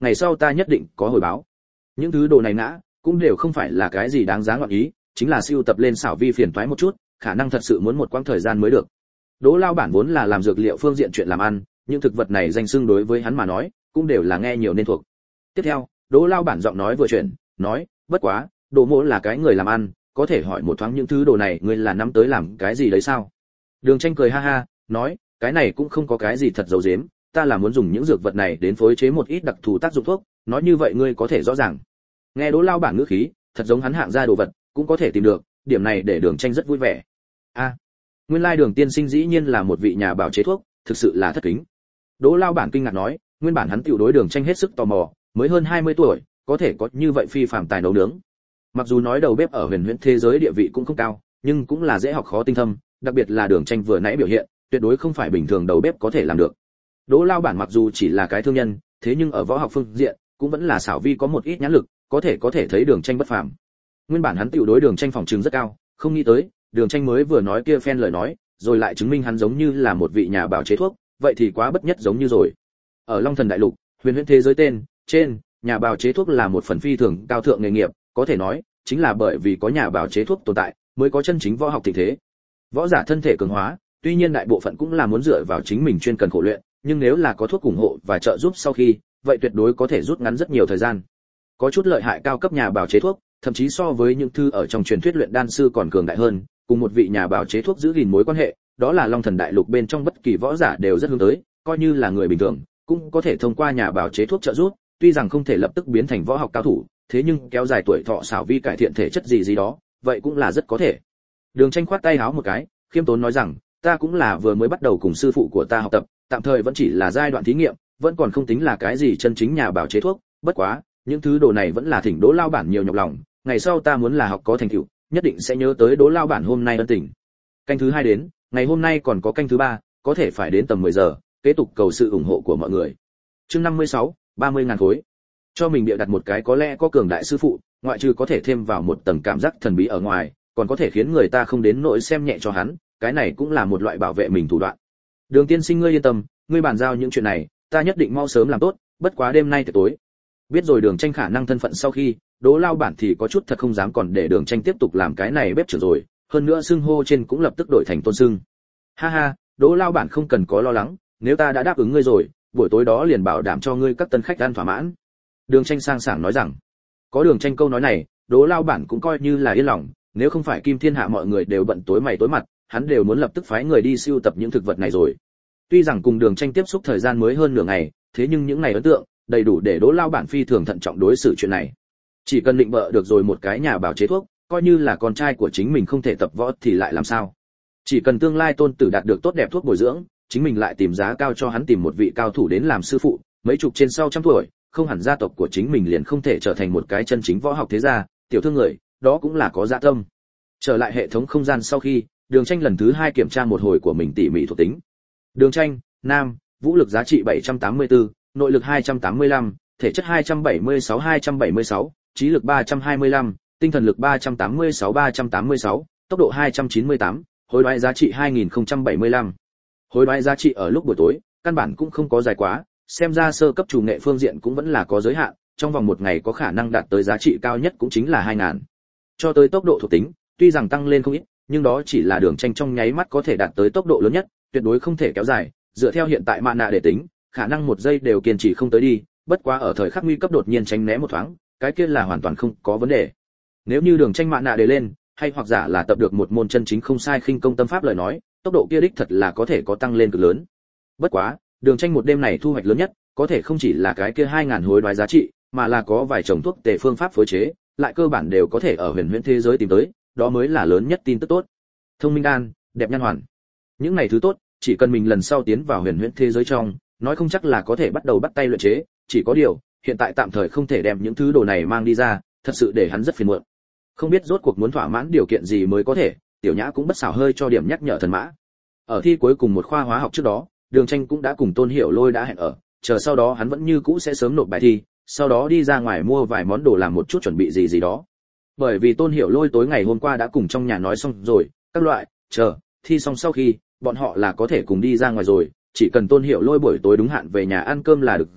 ngày sau ta nhất định có hồi báo. Những thứ đồ này ngã cũng đều không phải là cái gì đáng giá ngọn ý, chính là siêu tập lên xảo vi phiền toái một chút, khả năng thật sự muốn một quãng thời gian mới được. Đỗ lao bản vốn là làm dược liệu phương diện chuyện làm ăn, những thực vật này danh xưng đối với hắn mà nói cũng đều là nghe nhiều nên thuộc. Tiếp theo, Đỗ lao bản giọng nói vừa chuyển, nói, bất quá, Đỗ mỗ là cái người làm ăn, có thể hỏi một thoáng những thứ đồ này ngươi là nắm tới làm cái gì đấy sao? Đường Tranh cười ha ha, nói, cái này cũng không có cái gì thật giấu giếm, ta là muốn dùng những dược vật này đến phối chế một ít đặc thù tác dụng thuốc, nói như vậy ngươi có thể rõ ràng. Nghe Đỗ lao bản ngữ khí, thật giống hắn hạng ra đồ vật, cũng có thể tìm được, điểm này để Đường Tranh rất vui vẻ. A, à, nguyên lai Đường tiên sinh dĩ nhiên là một vị nhà bào chế thuốc, thực sự là thất kính. Đỗ lao bản kinh ngạc nói, nguyên bản hắn tiểu đối Đường Tranh hết sức tò mò, mới hơn hai mươi tuổi, có thể có như vậy phi phàm tài nấu nướng. Mặc dù nói đầu bếp ở huyền huyễn thế giới địa vị cũng không cao, nhưng cũng là dễ học khó tinh thâm, đặc biệt là Đường Tranh vừa nãy biểu hiện, tuyệt đối không phải bình thường đầu bếp có thể làm được. Đỗ lao bản mặc dù chỉ là cái thương nhân, thế nhưng ở võ học phương diện cũng vẫn là xảo vi có một ít nhãn lực, có thể có thể thấy Đường Tranh bất phàm. Nguyên bản hắn tiểu đối Đường Tranh phòng trường rất cao, không nghĩ tới, Đường Tranh mới vừa nói kia phen lời nói, rồi lại chứng minh hắn giống như là một vị nhà bào chế thuốc, vậy thì quá bất nhất giống như rồi. Ở Long Thần đại lục, huyền huyễn thế giới tên trên, nhà bào chế thuốc là một phần phi thường cao thượng nghề nghiệp, có thể nói, chính là bởi vì có nhà bào chế thuốc tồn tại, mới có chân chính võ học thịnh thế. Võ giả thân thể cường hóa, tuy nhiên đại bộ phận cũng là muốn dựa vào chính mình chuyên cần khổ luyện, nhưng nếu là có thuốc ủng hộ và trợ giúp sau khi, vậy tuyệt đối có thể rút ngắn rất nhiều thời gian. Có chút lợi hại cao cấp nhà bào chế thuốc, thậm chí so với những thư ở trong truyền thuyết luyện đan sư còn cường đại hơn, cùng một vị nhà bào chế thuốc giữ gìn mối quan hệ, đó là Long Thần đại lục bên trong bất kỳ võ giả đều rất hướng tới, coi như là người bình thường, cũng có thể thông qua nhà bào chế thuốc trợ giúp, tuy rằng không thể lập tức biến thành võ học cao thủ, thế nhưng kéo dài tuổi thọ xảo vi cải thiện thể chất gì gì đó, vậy cũng là rất có thể. Đường Tranh khoát tay háo một cái, khiêm tốn nói rằng, ta cũng là vừa mới bắt đầu cùng sư phụ của ta học tập, tạm thời vẫn chỉ là giai đoạn thí nghiệm, vẫn còn không tính là cái gì chân chính nhà bào chế thuốc, bất quá, những thứ đồ này vẫn là thỉnh Đỗ lao bản nhiều nhọc lòng, ngày sau ta muốn là học có thành tựu, nhất định sẽ nhớ tới Đỗ lao bản hôm nay ân tình. Canh thứ hai đến, ngày hôm nay còn có canh thứ ba, có thể phải đến tầm mười giờ, kế tục cầu sự ủng hộ của mọi người. Chương năm mươi sáu, ba mươi ngàn khối. Cho mình bịa đặt một cái có lẽ có cường đại sư phụ, ngoại trừ có thể thêm vào một tầng cảm giác thần bí ở ngoài, còn có thể khiến người ta không đến nỗi xem nhẹ cho hắn, cái này cũng là một loại bảo vệ mình thủ đoạn. Đường tiên sinh ngươi yên tâm, ngươi bàn giao những chuyện này, ta nhất định mau sớm làm tốt, bất quá đêm nay tối. Biết rồi Đường Tranh khả năng thân phận sau khi, Đỗ lao bản thì có chút thật không dám còn để Đường Tranh tiếp tục làm cái này bếp trưởng rồi, hơn nữa xưng hô trên cũng lập tức đổi thành tôn xưng. Ha ha, Đỗ lao bản không cần có lo lắng, nếu ta đã đáp ứng ngươi rồi, buổi tối đó liền bảo đảm cho ngươi các tân khách ăn thỏa mãn. Đường Tranh sang sảng nói rằng, có Đường Tranh câu nói này, Đỗ lao bản cũng coi như là yên lòng, nếu không phải Kim Thiên Hạ mọi người đều bận tối mày tối mặt, hắn đều muốn lập tức phái người đi siêu tập những thực vật này rồi. Tuy rằng cùng Đường Tranh tiếp xúc thời gian mới hơn nửa ngày, thế nhưng những ngày ấn tượng đầy đủ để Đỗ lao bản phi thường thận trọng đối xử chuyện này. Chỉ cần định bợ được rồi một cái nhà bào chế thuốc, coi như là con trai của chính mình không thể tập võ thì lại làm sao? Chỉ cần tương lai tôn tử đạt được tốt đẹp thuốc bồi dưỡng, chính mình lại tìm giá cao cho hắn tìm một vị cao thủ đến làm sư phụ, mấy chục trên sau trăm tuổi, không hẳn gia tộc của chính mình liền không thể trở thành một cái chân chính võ học thế gia, tiểu thương người, đó cũng là có dạ tâm. Trở lại hệ thống không gian sau khi, Đường Tranh lần thứ hai kiểm tra một hồi của mình tỉ mỉ thuộc tính. Đường Tranh, nam, vũ lực giá trị bảy trăm tám mươi tư, nội lực hai trăm tám mươi lăm, thể chất hai trăm bảy mươi sáu hai trăm bảy mươi sáu, trí lực ba trăm hai mươi lăm, tinh thần lực ba trăm tám mươi sáu ba trăm tám mươi sáu, tốc độ hai trăm chín mươi tám, hối đoái giá trị hai nghìn không trăm bảy mươi lăm. Hối đoái giá trị ở lúc buổi tối, căn bản cũng không có dài quá, xem ra sơ cấp chủ nghệ phương diện cũng vẫn là có giới hạn, trong vòng một ngày có khả năng đạt tới giá trị cao nhất cũng chính là hai nghìn. Cho tới tốc độ thuộc tính, tuy rằng tăng lên không ít, nhưng đó chỉ là Đường Tranh trong nháy mắt có thể đạt tới tốc độ lớn nhất, tuyệt đối không thể kéo dài, dựa theo hiện tại mạ nạ để tính, khả năng một giây đều kiên trì không tới đi, bất quá ở thời khắc nguy cấp đột nhiên tránh né một thoáng, cái kia là hoàn toàn không có vấn đề. Nếu như Đường Tranh mạ nạ để lên, hay hoặc giả là tập được một môn chân chính không sai khinh công tâm pháp lời nói, tốc độ kia đích thật là có thể có tăng lên cực lớn. Bất quá, Đường Tranh một đêm này thu hoạch lớn nhất, có thể không chỉ là cái kia hai nghìn hối đoái giá trị, mà là có vài chồng thuốc tề phương pháp phối chế, lại cơ bản đều có thể ở huyền huyễn thế giới tìm tới, đó mới là lớn nhất tin tức tốt. Thông minh đan, đẹp nhan hoàn. Những này thứ tốt, chỉ cần mình lần sau tiến vào huyền huyễn thế giới trong, nói không chắc là có thể bắt đầu bắt tay luyện chế, chỉ có điều, hiện tại tạm thời không thể đem những thứ đồ này mang đi ra, thật sự để hắn rất phiền muộn. Không biết rốt cuộc muốn thỏa mãn điều kiện gì mới có thể, Tiểu Nhã cũng bất xảo hơi cho điểm nhắc nhở thần mã. Ở thi cuối cùng một khoa hóa học trước đó, Đường Tranh cũng đã cùng Tôn Hiểu Lôi đã hẹn ở, chờ sau đó hắn vẫn như cũ sẽ sớm nộp bài thi, sau đó đi ra ngoài mua vài món đồ làm một chút chuẩn bị gì gì đó. Bởi vì Tôn Hiểu Lôi tối ngày hôm qua đã cùng trong nhà nói xong rồi, các loại, chờ, thi xong sau khi, bọn họ là có thể cùng đi ra ngoài rồi, chỉ cần Tôn Hiểu Lôi buổi tối đúng hạn về nhà ăn cơm là được rồi,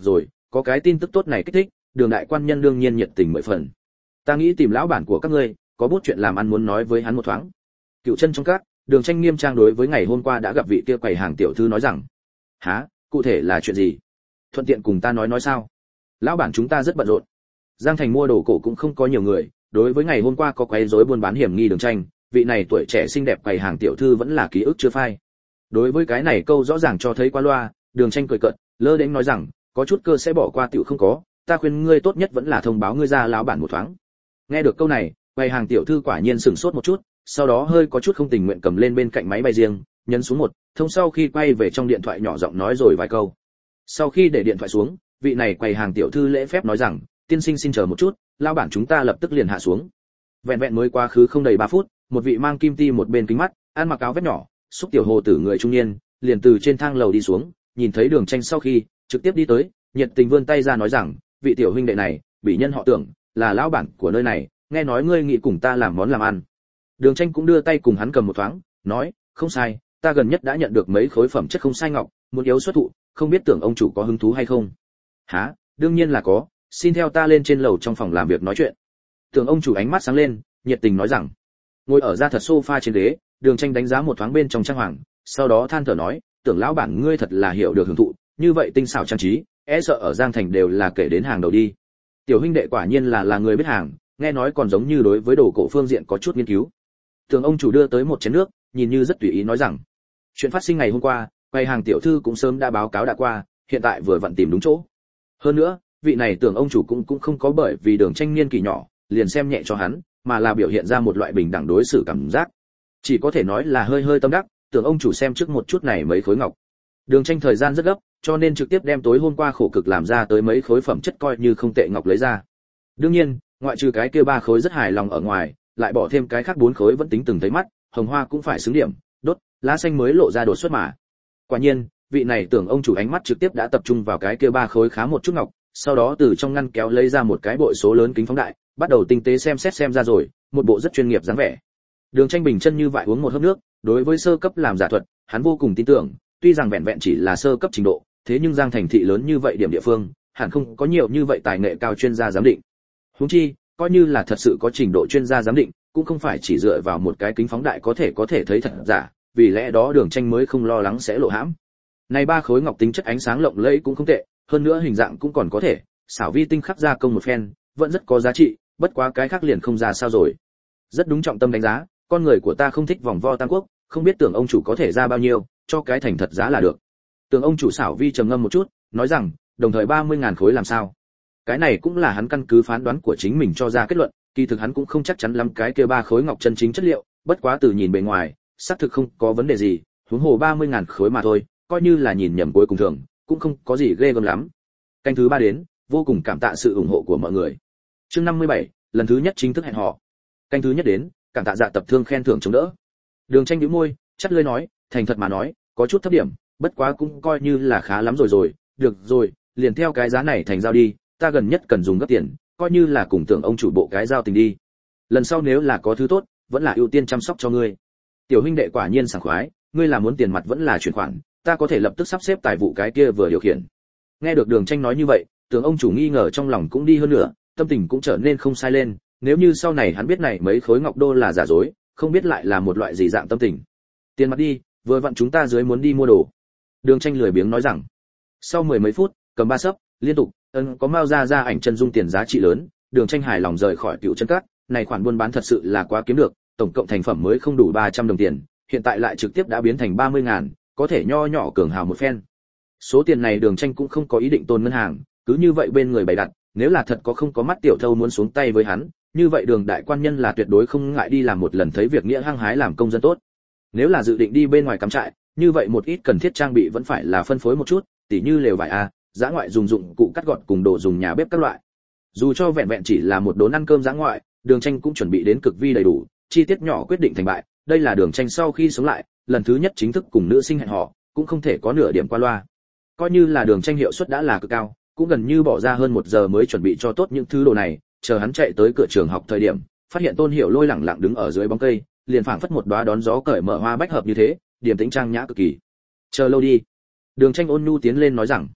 có cái tin tức tốt này kích thích, Đường đại quan nhân đương nhiên nhiệt tình mười phần. Ta nghĩ tìm lão bản của các ngươi, có bút chuyện làm ăn muốn nói với hắn một thoáng. Cựu chân trong các, Đường Tranh nghiêm trang đối với ngày hôm qua đã gặp vị kia quầy hàng tiểu thư nói rằng: "Hả, cụ thể là chuyện gì? Thuận tiện cùng ta nói nói sao? Lão bản chúng ta rất bận rộn." Giang Thành mua đồ cổ cũng không có nhiều người, đối với ngày hôm qua có quấy rối buôn bán hiểm nghi Đường Tranh, vị này tuổi trẻ xinh đẹp quầy hàng tiểu thư vẫn là ký ức chưa phai. Đối với cái này câu rõ ràng cho thấy qua loa, Đường Tranh cười cợt, lơ đễnh nói rằng: "Có chút cơ sẽ bỏ qua tiểu không có, ta khuyên ngươi tốt nhất vẫn là thông báo ngươi ra lão bản một thoáng." Nghe được câu này, quầy hàng tiểu thư quả nhiên sửng sốt một chút, sau đó hơi có chút không tình nguyện cầm lên bên cạnh máy bay riêng, nhấn xuống một thông, sau khi quay về trong điện thoại nhỏ giọng nói rồi vài câu. Sau khi để điện thoại xuống, vị này quầy hàng tiểu thư lễ phép nói rằng: "Tiên sinh xin chờ một chút, lão bản chúng ta lập tức liền hạ xuống." Vẹn vẹn mới quá khứ không đầy ba phút, một vị mang kim ti một bên kính mắt, ăn mặc áo vest nhỏ, xúc tiểu hồ tử người trung niên, liền từ trên thang lầu đi xuống, nhìn thấy Đường Tranh sau khi, trực tiếp đi tới, nhiệt tình vươn tay ra nói rằng: "Vị tiểu huynh đệ này, bị nhân họ Tưởng, là lão bản của nơi này, nghe nói ngươi nghĩ cùng ta làm món làm ăn." Đường Tranh cũng đưa tay cùng hắn cầm một thoáng, nói: "Không sai, ta gần nhất đã nhận được mấy khối phẩm chất không sai ngọc, muốn yếu xuất thụ, không biết Tưởng ông chủ có hứng thú hay không?" "Hả, đương nhiên là có, xin theo ta lên trên lầu trong phòng làm việc nói chuyện." Tưởng ông chủ ánh mắt sáng lên, nhiệt tình nói rằng. Ngồi ở ra thật sofa trên ghế, Đường Tranh đánh giá một thoáng bên trong trang hoàng, sau đó than thở nói: "Tưởng lão bản ngươi thật là hiểu được hưởng thụ, như vậy tinh xảo trang trí, e sợ ở Giang Thành đều là kể đến hàng đầu đi." Tiểu huynh đệ quả nhiên là là người biết hàng, nghe nói còn giống như đối với đồ cổ phương diện có chút nghiên cứu. Tưởng ông chủ đưa tới một chén nước, nhìn như rất tùy ý nói rằng: "Chuyện phát sinh ngày hôm qua, quầy hàng tiểu thư cũng sớm đã báo cáo đã qua, hiện tại vừa vặn tìm đúng chỗ. Hơn nữa, vị này Tưởng ông chủ cũng cũng không có bởi vì Đường Tranh niên kỷ nhỏ, liền xem nhẹ cho hắn, mà là biểu hiện ra một loại bình đẳng đối xử cảm giác. Chỉ có thể nói là hơi hơi tâm đắc, Tưởng ông chủ xem trước một chút này mấy khối ngọc." Đường Tranh thời gian rất gấp, cho nên trực tiếp đem tối hôm qua khổ cực làm ra tới mấy khối phẩm chất coi như không tệ ngọc lấy ra. Đương nhiên, ngoại trừ cái kia ba khối rất hài lòng ở ngoài, lại bỏ thêm cái khác bốn khối vẫn tính từng thấy mắt, hồng hoa cũng phải xứng điểm, đốt, lá xanh mới lộ ra đột xuất mà. Quả nhiên, vị này Tưởng ông chủ ánh mắt trực tiếp đã tập trung vào cái kia ba khối khá một chút ngọc, sau đó từ trong ngăn kéo lấy ra một cái bội số lớn kính phóng đại, bắt đầu tinh tế xem xét xem ra rồi, một bộ rất chuyên nghiệp dáng vẻ. Đường Tranh bình chân như vậy uống một hớp nước, đối với sơ cấp làm giả thuật, hắn vô cùng tin tưởng, tuy rằng vẹn vẹn chỉ là sơ cấp trình độ, thế nhưng Giang Thành thị lớn như vậy điểm địa phương, hẳn không có nhiều như vậy tài nghệ cao chuyên gia giám định. Huống chi, coi như là thật sự có trình độ chuyên gia giám định, cũng không phải chỉ dựa vào một cái kính phóng đại có thể có thể thấy thật giả, vì lẽ đó Đường Tranh mới không lo lắng sẽ lộ hãm. Này ba khối ngọc tính chất ánh sáng lộng lẫy cũng không tệ, hơn nữa hình dạng cũng còn có thể, xảo vi tinh khắc gia công một phen, vẫn rất có giá trị, bất quá cái khác liền không ra sao rồi. Rất đúng trọng tâm đánh giá, con người của ta không thích vòng vo tam quốc, không biết Tưởng ông chủ có thể ra bao nhiêu, cho cái thành thật giá là được. Tưởng ông chủ xảo vi trầm ngâm một chút, nói rằng, đồng thời ba mươi ngàn khối làm sao? Cái này cũng là hắn căn cứ phán đoán của chính mình cho ra kết luận, kỳ thực hắn cũng không chắc chắn lắm cái kia ba khối ngọc chân chính chất liệu, bất quá từ nhìn bề ngoài, xác thực không có vấn đề gì, huống hồ ba mươi ngàn khối mà thôi, coi như là nhìn nhầm cuối cùng thường, cũng không có gì ghê gớm lắm. Canh thứ ba đến, vô cùng cảm tạ sự ủng hộ của mọi người. Chương năm mươi bảy, lần thứ nhất chính thức hẹn hò. Canh thứ nhất đến, cảm tạ dạ tập thương khen thưởng chống đỡ. Đường Tranh nhíu môi, chắt lưỡi nói, thành thật mà nói, có chút thấp điểm, bất quá cũng coi như là khá lắm rồi rồi, được rồi, liền theo cái giá này thành giao đi, ta gần nhất cần dùng gấp tiền, coi như là cùng Tưởng ông chủ bộ cái giao tình đi. Lần sau nếu là có thứ tốt, vẫn là ưu tiên chăm sóc cho ngươi. Tiểu huynh đệ quả nhiên sảng khoái, ngươi là muốn tiền mặt vẫn là chuyển khoản, ta có thể lập tức sắp xếp tài vụ cái kia vừa điều khiển. Nghe được Đường Tranh nói như vậy, Tưởng ông chủ nghi ngờ trong lòng cũng đi hơn nữa, tâm tình cũng trở nên không sai lên, nếu như sau này hắn biết này mấy khối ngọc đô là giả dối, không biết lại là một loại gì dạng tâm tình. Tiền mặt đi, vừa vặn chúng ta dưới muốn đi mua đồ. Đường Tranh lười biếng nói rằng. Sau mười mấy phút, cầm ba sấp, liên tục, ân có Mao ra ra ảnh chân dung tiền giá trị lớn, Đường Tranh hài lòng rời khỏi Cựu Chân Các, này khoản buôn bán thật sự là quá kiếm được, tổng cộng thành phẩm mới không đủ ba trăm đồng tiền, hiện tại lại trực tiếp đã biến thành ba mươi ngàn, có thể nho nhỏ cường hào một phen. Số tiền này Đường Tranh cũng không có ý định tồn ngân hàng, cứ như vậy bên người bày đặt, nếu là thật có không có mắt tiểu thâu muốn xuống tay với hắn, như vậy Đường đại quan nhân là tuyệt đối không ngại đi làm một lần thấy việc nghĩa hăng hái làm công dân tốt. Nếu là dự định đi bên ngoài cắm trại, như vậy một ít cần thiết trang bị vẫn phải là phân phối một chút, tỉ như lều vải a, dã ngoại dùng dụng cụ cắt gọt cùng đồ dùng nhà bếp các loại. Dù cho vẹn vẹn chỉ là một đốn ăn cơm dã ngoại, Đường Tranh cũng chuẩn bị đến cực vi đầy đủ, chi tiết nhỏ quyết định thành bại, đây là Đường Tranh sau khi sống lại, lần thứ nhất chính thức cùng nữ sinh hẹn hò, cũng không thể có nửa điểm qua loa. Coi như là Đường Tranh hiệu suất đã là cực cao, cũng gần như bỏ ra hơn một giờ mới chuẩn bị cho tốt những thứ đồ này, chờ hắn chạy tới cửa trường học thời điểm, phát hiện Tôn Hiểu Lôi lẳng lặng đứng ở dưới bóng cây, liền phảng phất một đóa đón gió cởi mở hoa bách hợp như thế, điềm tĩnh trang nhã cực kỳ. Chờ lâu đi. Đường Tranh ôn nhu tiến lên nói rằng,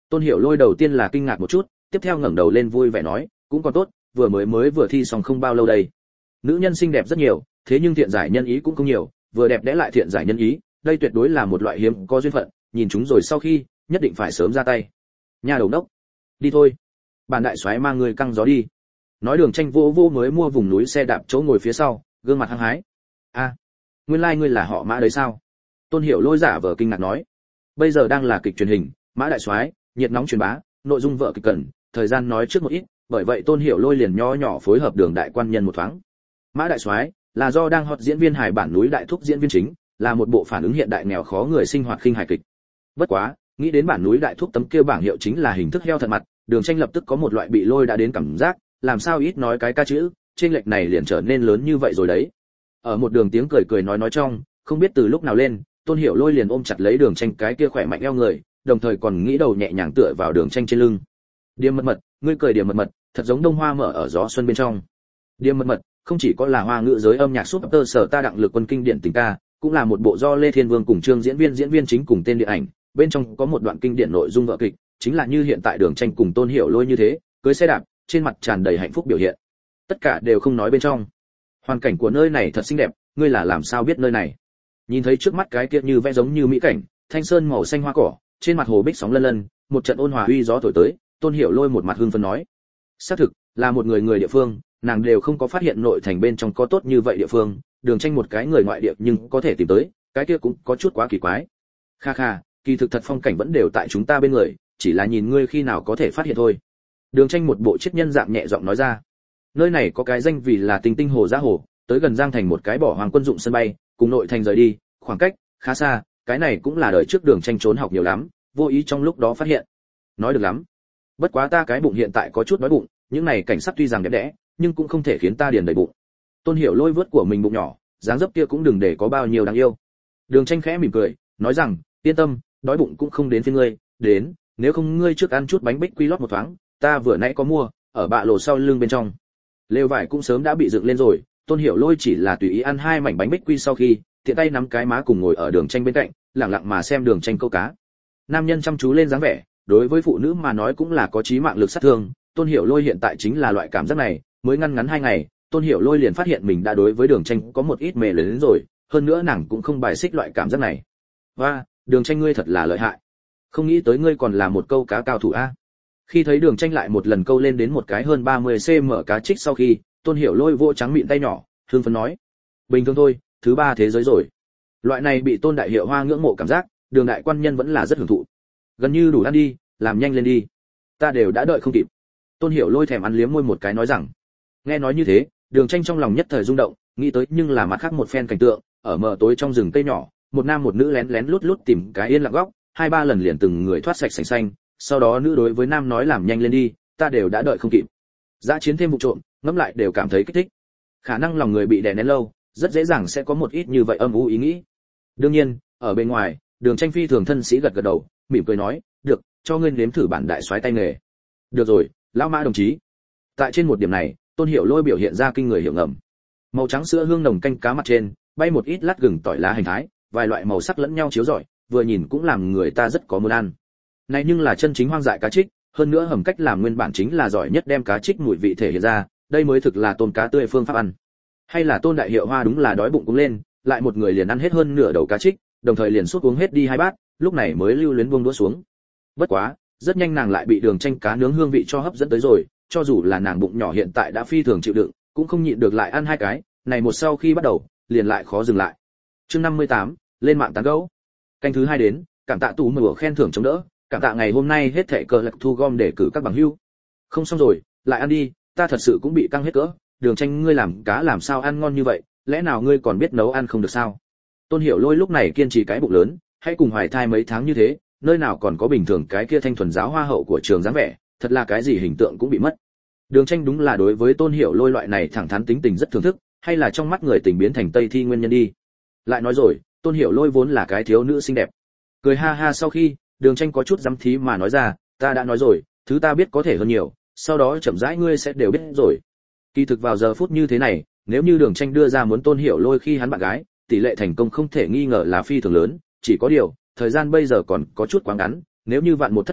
Tôn Hiểu Lôi đầu tiên là kinh ngạc một chút, tiếp theo ngẩng đầu lên vui vẻ nói, cũng còn tốt, vừa mới mới vừa thi xong không bao lâu đây. Nữ nhân xinh đẹp rất nhiều, thế nhưng thiện giải nhân ý cũng không nhiều, vừa đẹp đẽ lại thiện giải nhân ý, đây tuyệt đối là một loại hiếm có duyên phận, nhìn chúng rồi sau khi, nhất định phải sớm ra tay. Nhà đầu đốc, đi thôi, bản đại soái mang người căng gió đi. Nói Đường Tranh vô vô mới mua vùng núi xe đạp chỗ ngồi phía sau, gương mặt hăng hái. A, à, nguyên lai like ngươi là họ Mã đấy sao? Tôn Hiểu Lôi giả vờ kinh ngạc nói. Bây giờ đang là kịch truyền hình, Mã đại soái, nhiệt nóng truyền bá, nội dung vợ kịch cần, thời gian nói trước một ít, bởi vậy Tôn Hiểu Lôi liền nho nhỏ phối hợp Đường đại quan nhân một thoáng. Mã đại soái là do đang hot diễn viên hài bản núi đại thúc diễn viên chính, là một bộ phản ứng hiện đại nghèo khó người sinh hoạt khinh hài kịch. Bất quá, nghĩ đến bản núi đại thúc tấm kia bảng hiệu chính là hình thức heo thật mặt, Đường Tranh lập tức có một loại bị lôi đã đến cảm giác, làm sao ít nói cái ca chữ, trên lệch này liền trở nên lớn như vậy rồi đấy. Ở một đường tiếng cười cười nói nói trong, không biết từ lúc nào lên, Tôn Hiểu Lôi liền ôm chặt lấy Đường Tranh cái kia khỏe mạnh eo người, đồng thời còn nghĩ đầu nhẹ nhàng tựa vào Đường Tranh trên lưng. Điềm mật mật, ngươi cười điềm mật mật, thật giống đông hoa mở ở gió xuân bên trong. Điềm mật mật, không chỉ có là hoa ngữ giới âm nhạc súp tơ sở ta đặng lực quân kinh điển tình ca, cũng là một bộ do Lê Thiên Vương cùng Trương diễn viên diễn viên chính cùng tên điện ảnh, bên trong có một đoạn kinh điển nội dung vở kịch, chính là như hiện tại Đường Tranh cùng Tôn Hiểu Lôi như thế, cưới xe đạp, trên mặt tràn đầy hạnh phúc biểu hiện. Tất cả đều không nói bên trong. Hoàn cảnh của nơi này thật xinh đẹp, ngươi là làm sao biết nơi này? Nhìn thấy trước mắt cái kia như vẽ giống như mỹ cảnh, thanh sơn màu xanh hoa cỏ, trên mặt hồ bích sóng lân lân, một trận ôn hòa uy gió thổi tới, Tôn Hiểu Lôi một mặt hưng phấn nói: xác thực, là một người người địa phương, nàng đều không có phát hiện nội thành bên trong có tốt như vậy địa phương, Đường Tranh một cái người ngoại địa nhưng có thể tìm tới, cái kia cũng có chút quá kỳ quái. Kha kha, kỳ thực thật phong cảnh vẫn đều tại chúng ta bên người, chỉ là nhìn ngươi khi nào có thể phát hiện thôi. Đường Tranh một bộ triết nhân dạng nhẹ giọng nói ra. Nơi này có cái danh vì là Tinh Tinh Hồ Giá Hồ, tới gần Giang Thành một cái bỏ hoang quân dụng sân bay, cùng nội thành rời đi, khoảng cách khá xa, cái này cũng là đời trước Đường Tranh trốn học nhiều lắm, vô ý trong lúc đó phát hiện. Nói được lắm. Bất quá ta cái bụng hiện tại có chút đói bụng, những này cảnh sắc tuy rằng đẹp đẽ, nhưng cũng không thể khiến ta điền đầy bụng. Tôn Hiểu Lôi vớt của mình bụng nhỏ, dáng dấp kia cũng đừng để có bao nhiêu đáng yêu. Đường Tranh khẽ mỉm cười, nói rằng, yên tâm, đói bụng cũng không đến phiên ngươi, đến, nếu không ngươi trước ăn chút bánh bích quy lót một thoáng, ta vừa nãy có mua, ở bạ lộ sau lưng bên trong. Lều vải cũng sớm đã bị dựng lên rồi, Tôn Hiểu Lôi chỉ là tùy ý ăn hai mảnh bánh bích quy sau khi, tiện tay nắm cái má cùng ngồi ở Đường Tranh bên cạnh, lặng lặng mà xem Đường Tranh câu cá. Nam nhân chăm chú lên dáng vẻ, đối với phụ nữ mà nói cũng là có chí mạng lực sát thương, Tôn Hiểu Lôi hiện tại chính là loại cảm giác này, mới ngăn ngắn hai ngày, Tôn Hiểu Lôi liền phát hiện mình đã đối với Đường Tranh có một ít mê luyến rồi, hơn nữa nàng cũng không bài xích loại cảm giác này. Và, Đường Tranh ngươi thật là lợi hại. Không nghĩ tới ngươi còn là một câu cá cao thủ a. Khi thấy Đường Tranh lại một lần câu lên đến một cái hơn ba mươi xăng-ti-mét cá trích sau khi, Tôn Hiểu Lôi vỗ trắng mịn tay nhỏ, hương phấn nói: bình thường thôi, thứ ba thế giới rồi. Loại này bị Tôn đại hiệu hoa ngưỡng mộ cảm giác, Đường đại quan nhân vẫn là rất hưởng thụ. Gần như đủ ăn đi, làm nhanh lên đi, ta đều đã đợi không kịp. Tôn Hiểu Lôi thèm ăn liếm môi một cái nói rằng. Nghe nói như thế, Đường Tranh trong lòng nhất thời rung động, nghĩ tới nhưng là mặt khác một phen cảnh tượng, ở mờ tối trong rừng cây nhỏ, một nam một nữ lén lén lút lút tìm cái yên lặng góc, hai ba lần liền từng người thoát sạch sành xanh, sau đó nữ đối với nam nói làm nhanh lên đi, ta đều đã đợi không kịp. Dã chiến thêm vụ trộm, ngẫm lại đều cảm thấy kích thích. Khả năng lòng người bị đè nén lâu, rất dễ dàng sẽ có một ít như vậy âm u ý nghĩ. Đương nhiên, ở bên ngoài, Đường Tranh phi thường thân sĩ gật gật đầu, mỉm cười nói, được, cho ngươi nếm thử bản đại soái tay nghề. Được rồi, lão Mã đồng chí. Tại trên một điểm này, Tôn Hiểu Lôi biểu hiện ra kinh người hiệu ngầm. Màu trắng sữa hương nồng canh cá mặt trên, bay một ít lát gừng tỏi lá hành thái, vài loại màu sắc lẫn nhau chiếu rọi, vừa nhìn cũng làm người ta rất có muốn ăn. Này nhưng là chân chính hoang dại cá trích, hơn nữa hầm cách làm nguyên bản chính là giỏi nhất đem cá trích mùi vị thể hiện ra, đây mới thực là tôm cá tươi phương pháp ăn. Hay là Tôn đại hiệu hoa đúng là đói bụng cũng lên, lại một người liền ăn hết hơn nửa đầu cá trích, đồng thời liền suốt uống hết đi hai bát, lúc này mới lưu luyến buông đũa xuống. Bất quá, rất nhanh nàng lại bị Đường Tranh cá nướng hương vị cho hấp dẫn tới rồi, cho dù là nàng bụng nhỏ hiện tại đã phi thường chịu đựng, cũng không nhịn được lại ăn hai cái, này một sau khi bắt đầu, liền lại khó dừng lại. Chương năm mươi tám, lên mạng tán gẫu. Canh thứ hai đến, cảm tạ tủ mở khen thưởng chống đỡ, cảm tạ ngày hôm nay hết thảy cờ lạc thu gom để cử các bằng hữu. Không xong rồi, lại ăn đi, ta thật sự cũng bị căng hết cỡ, Đường Tranh ngươi làm cá làm sao ăn ngon như vậy, lẽ nào ngươi còn biết nấu ăn không được sao? Tôn Hiểu Lôi lúc này kiên trì cái bụng lớn, hãy cùng hoài thai mấy tháng như thế, nơi nào còn có bình thường cái kia thanh thuần giáo hoa hậu của trường dáng vẻ, thật là cái gì hình tượng cũng bị mất. Đường Tranh đúng là đối với Tôn Hiểu Lôi loại này thẳng thắn tính tình rất thưởng thức, hay là trong mắt người tình biến thành Tây thi nguyên nhân đi. Lại nói rồi, Tôn Hiểu Lôi vốn là cái thiếu nữ xinh đẹp. Cười ha ha sau khi, Đường Tranh có chút dám thí mà nói ra, ta đã nói rồi, thứ ta biết có thể hơn nhiều, sau đó chậm rãi ngươi sẽ đều biết rồi. Kỳ thực vào giờ phút như thế này, nếu như Đường Tranh đưa ra muốn Tôn Hiểu Lôi khi hắn bạn gái, tỷ lệ thành công không thể nghi ngờ là phi thường lớn, chỉ có điều, thời gian bây giờ còn có chút quá ngắn, nếu như vạn một thất thủ,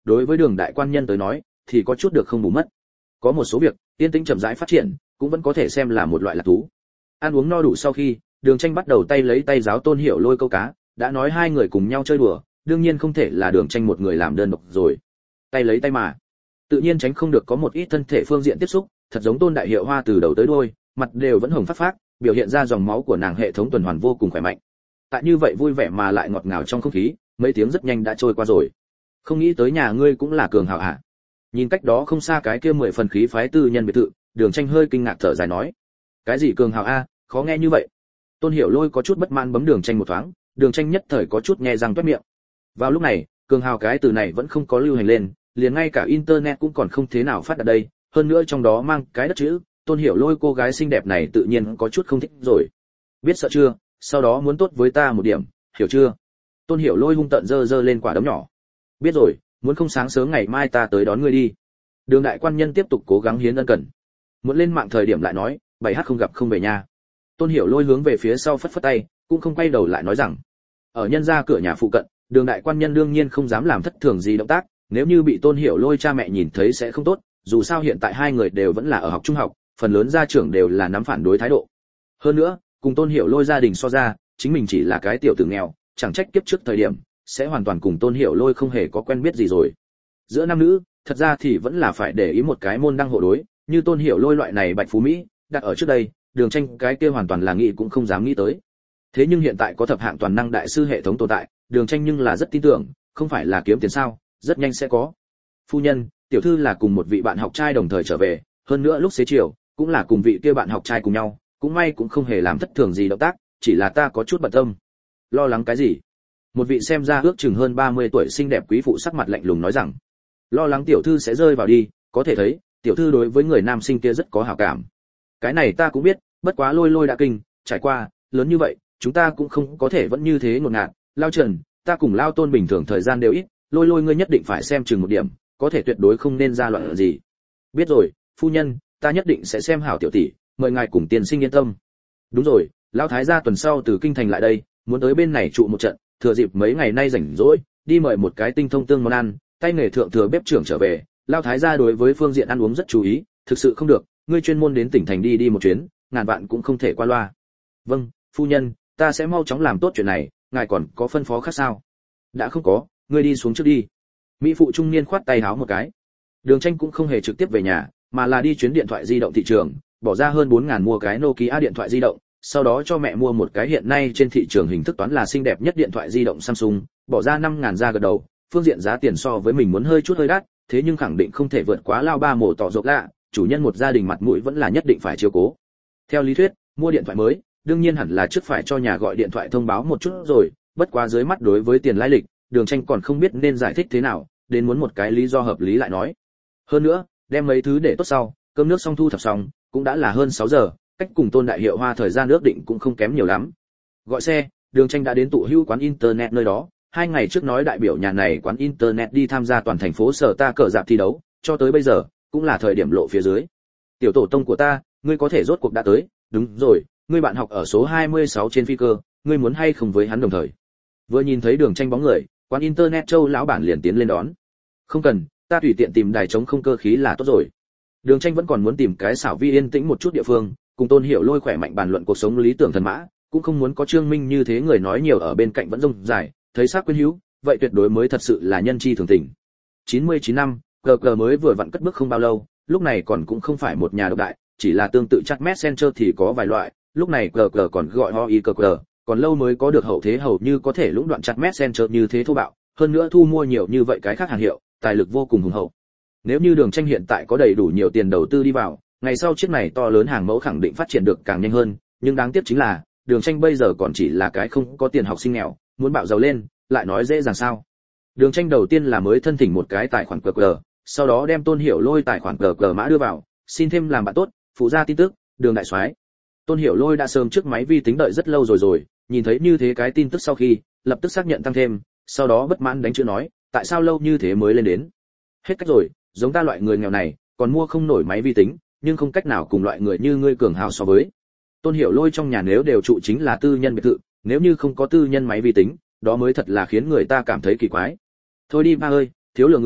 đối với Đường đại quan nhân tới nói thì có chút được không bù mất. Có một số việc yên tĩnh chậm rãi phát triển cũng vẫn có thể xem là một loại lạc thú. Ăn uống no đủ sau khi, Đường Tranh bắt đầu tay lấy tay giáo Tôn Hiểu Lôi câu cá, đã nói hai người cùng nhau chơi đùa, đương nhiên không thể là Đường Tranh một người làm đơn độc rồi. Tay lấy tay mà, tự nhiên tránh không được có một ít thân thể phương diện tiếp xúc, thật giống Tôn Đại Hiệu Hoa từ đầu tới đuôi, mặt đều vẫn hồng phát phát, biểu hiện ra dòng máu của nàng hệ thống tuần hoàn vô cùng khỏe mạnh. Tại như vậy vui vẻ mà lại ngọt ngào trong không khí, mấy tiếng rất nhanh đã trôi qua rồi. Không nghĩ tới nhà ngươi cũng là cường hào hả? Nhìn cách đó không xa cái kia mười phần khí phái tư nhân biệt thự, Đường Tranh hơi kinh ngạc thở dài nói: cái gì cường hào a, khó nghe như vậy. Tôn Hiểu Lôi có chút bất mãn bấm Đường Tranh một thoáng, Đường Tranh nhất thời có chút nghe răng toét miệng. Vào lúc này, cường hào cái từ này vẫn không có lưu hành lên, liền ngay cả internet cũng còn không thế nào phát đạt đây, hơn nữa trong đó mang cái đất chữ, Tôn Hiểu Lôi cô gái xinh đẹp này tự nhiên có chút không thích rồi. Biết sợ chưa, sau đó muốn tốt với ta một điểm, hiểu chưa? Tôn Hiểu Lôi hung tợn giơ giơ lên quả đấm nhỏ. Biết rồi, muốn không sáng sớm ngày mai ta tới đón ngươi đi. Đường đại quan nhân tiếp tục cố gắng hiến ân cần. Muốn lên mạng thời điểm lại nói, bảy h không gặp không về nhà. Tôn Hiểu Lôi hướng về phía sau phất phất tay, cũng không quay đầu lại nói rằng, ở nhân gia cửa nhà phụ cận, Đường đại quan nhân đương nhiên không dám làm thất thường gì động tác, nếu như bị Tôn Hiểu Lôi cha mẹ nhìn thấy sẽ không tốt, dù sao hiện tại hai người đều vẫn là ở học trung học, phần lớn gia trưởng đều là nắm phản đối thái độ. Hơn nữa, cùng Tôn Hiểu Lôi gia đình so ra, chính mình chỉ là cái tiểu tử nghèo, chẳng trách kiếp trước thời điểm sẽ hoàn toàn cùng Tôn Hiểu Lôi không hề có quen biết gì rồi. Giữa nam nữ, thật ra thì vẫn là phải để ý một cái môn đăng hộ đối, như Tôn Hiểu Lôi loại này bạch phú mỹ, đặt ở trước đây, Đường Tranh cái kia hoàn toàn là nghĩ cũng không dám nghĩ tới. Thế nhưng hiện tại có thập hạng toàn năng đại sư hệ thống tồn tại, Đường Tranh nhưng là rất tin tưởng, không phải là kiếm tiền sao, rất nhanh sẽ có. Phu nhân, tiểu thư là cùng một vị bạn học trai đồng thời trở về, hơn nữa lúc xế chiều, cũng là cùng vị kia bạn học trai cùng nhau, cũng may cũng không hề làm thất thường gì động tác, chỉ là ta có chút bận tâm. Lo lắng cái gì? Một vị xem ra ước chừng hơn ba mươi tuổi xinh đẹp quý phụ sắc mặt lạnh lùng nói rằng, lo lắng tiểu thư sẽ rơi vào đi, có thể thấy, tiểu thư đối với người nam sinh kia rất có hảo cảm. Cái này ta cũng biết, bất quá Lôi Lôi đã kinh, trải qua lớn như vậy, chúng ta cũng không có thể vẫn như thế ngột ngạt. Lao Trần, ta cùng Lao Tôn bình thường thời gian đều ít, Lôi Lôi ngươi nhất định phải xem chừng một điểm, có thể tuyệt đối không nên ra loạn gì. Biết rồi, phu nhân, ta nhất định sẽ xem hảo tiểu tỷ, mời ngài cùng tiên sinh yên tâm. Đúng rồi, Lão thái gia tuần sau từ kinh thành lại đây, muốn tới bên này trụ một trận, thừa dịp mấy ngày nay rảnh rỗi, đi mời một cái tinh thông tương món ăn, tay nghề thượng thừa bếp trưởng trở về. Lão thái gia đối với phương diện ăn uống rất chú ý, thực sự không được, ngươi chuyên môn đến tỉnh thành đi đi một chuyến, ngàn vạn cũng không thể qua loa. Vâng, phu nhân, ta sẽ mau chóng làm tốt chuyện này, ngài còn có phân phó khác sao? Đã không có, ngươi đi xuống trước đi. Mỹ phụ trung niên khoát tay háo một cái. Đường Tranh cũng không hề trực tiếp về nhà, mà là đi chuyến điện thoại di động thị trường, bỏ ra hơn bốn nghìn mua cái Nokia điện thoại di động, sau đó cho mẹ mua một cái hiện nay trên thị trường hình thức toán là xinh đẹp nhất điện thoại di động Samsung, bỏ ra năm nghìn ra gật đầu, phương diện giá tiền so với mình muốn hơi chút hơi đắt, thế nhưng khẳng định không thể vượt quá Lao ba mổ tỏ rộng lạ, chủ nhân một gia đình mặt mũi vẫn là nhất định phải chiếu cố. Theo lý thuyết, mua điện thoại mới, đương nhiên hẳn là trước phải cho nhà gọi điện thoại thông báo một chút rồi, bất quá dưới mắt đối với tiền lai lịch, Đường Tranh còn không biết nên giải thích thế nào, đến muốn một cái lý do hợp lý lại nói. Hơn nữa, đem mấy thứ để tốt sau, cơm nước xong thu thập xong, cũng đã là hơn sáu giờ, cách cùng Tôn Đại Hiệu Hoa thời gian ước định cũng không kém nhiều lắm. Gọi xe, Đường Tranh đã đến tụ hữu quán internet nơi đó, hai ngày trước nói đại biểu nhà này quán internet đi tham gia toàn thành phố sở ta cờ dạp thi đấu, cho tới bây giờ, cũng là thời điểm lộ phía dưới. Tiểu tổ tông của ta, ngươi có thể rốt cuộc đã tới, đúng rồi, ngươi bạn học ở số hai mươi sáu trên phi cơ, ngươi muốn hay không với hắn đồng thời. Vừa nhìn thấy Đường Tranh bóng người, quán internet Châu lão bản liền tiến lên đón. Không cần, ta tùy tiện tìm đài chống không cơ khí là tốt rồi. Đường Tranh vẫn còn muốn tìm cái xảo vi yên tĩnh một chút địa phương, cùng Tôn Hiểu Lôi khỏe mạnh bàn luận cuộc sống lý tưởng thần mã, cũng không muốn có Trương Minh như thế người nói nhiều ở bên cạnh vẫn rông dài, thấy xác quyến hữu, vậy tuyệt đối mới thật sự là nhân chi thường tình. chín mươi chín năm, giê giê mới vừa vặn cất bước không bao lâu, lúc này còn cũng không phải một nhà độc đại, chỉ là tương tự chat Messenger thì có vài loại, lúc này giê giê còn gọi ho i giê giê, còn lâu mới có được hậu thế hầu như có thể lũng đoạn chat Messenger như thế thô bạo, hơn nữa thu mua nhiều như vậy cái khác hàng hiệu, tài lực vô cùng hùng hậu. Nếu như Đường Tranh hiện tại có đầy đủ nhiều tiền đầu tư đi vào, ngày sau chiếc này to lớn hàng mẫu khẳng định phát triển được càng nhanh hơn, nhưng đáng tiếc chính là, Đường Tranh bây giờ còn chỉ là cái không có tiền học sinh nghèo, muốn bạo giàu lên, lại nói dễ dàng sao? Đường Tranh đầu tiên là mới thân thỉnh một cái tài khoản giê giê, sau đó đem Tôn Hiểu Lôi tài khoản giê giê mã đưa vào, xin thêm làm bạn tốt, phụ ra tin tức, Đường đại soái. Tôn Hiểu Lôi đã sớm trước máy vi tính đợi rất lâu rồi rồi, nhìn thấy như thế cái tin tức sau khi, lập tức xác nhận tăng thêm, sau đó bất mãn đánh chữ nói, tại sao lâu như thế mới lên đến? Hết cách rồi, giống ta loại người nghèo này, còn mua không nổi máy vi tính, nhưng không cách nào cùng loại người như ngươi cường hào so với. Tôn Hiểu Lôi trong nhà nếu đều trụ chính là tư nhân biệt thự, nếu như không có tư nhân máy vi tính, đó mới thật là khiến người ta cảm thấy kỳ quái. Thôi đi ba ơi, thiếu lừa người,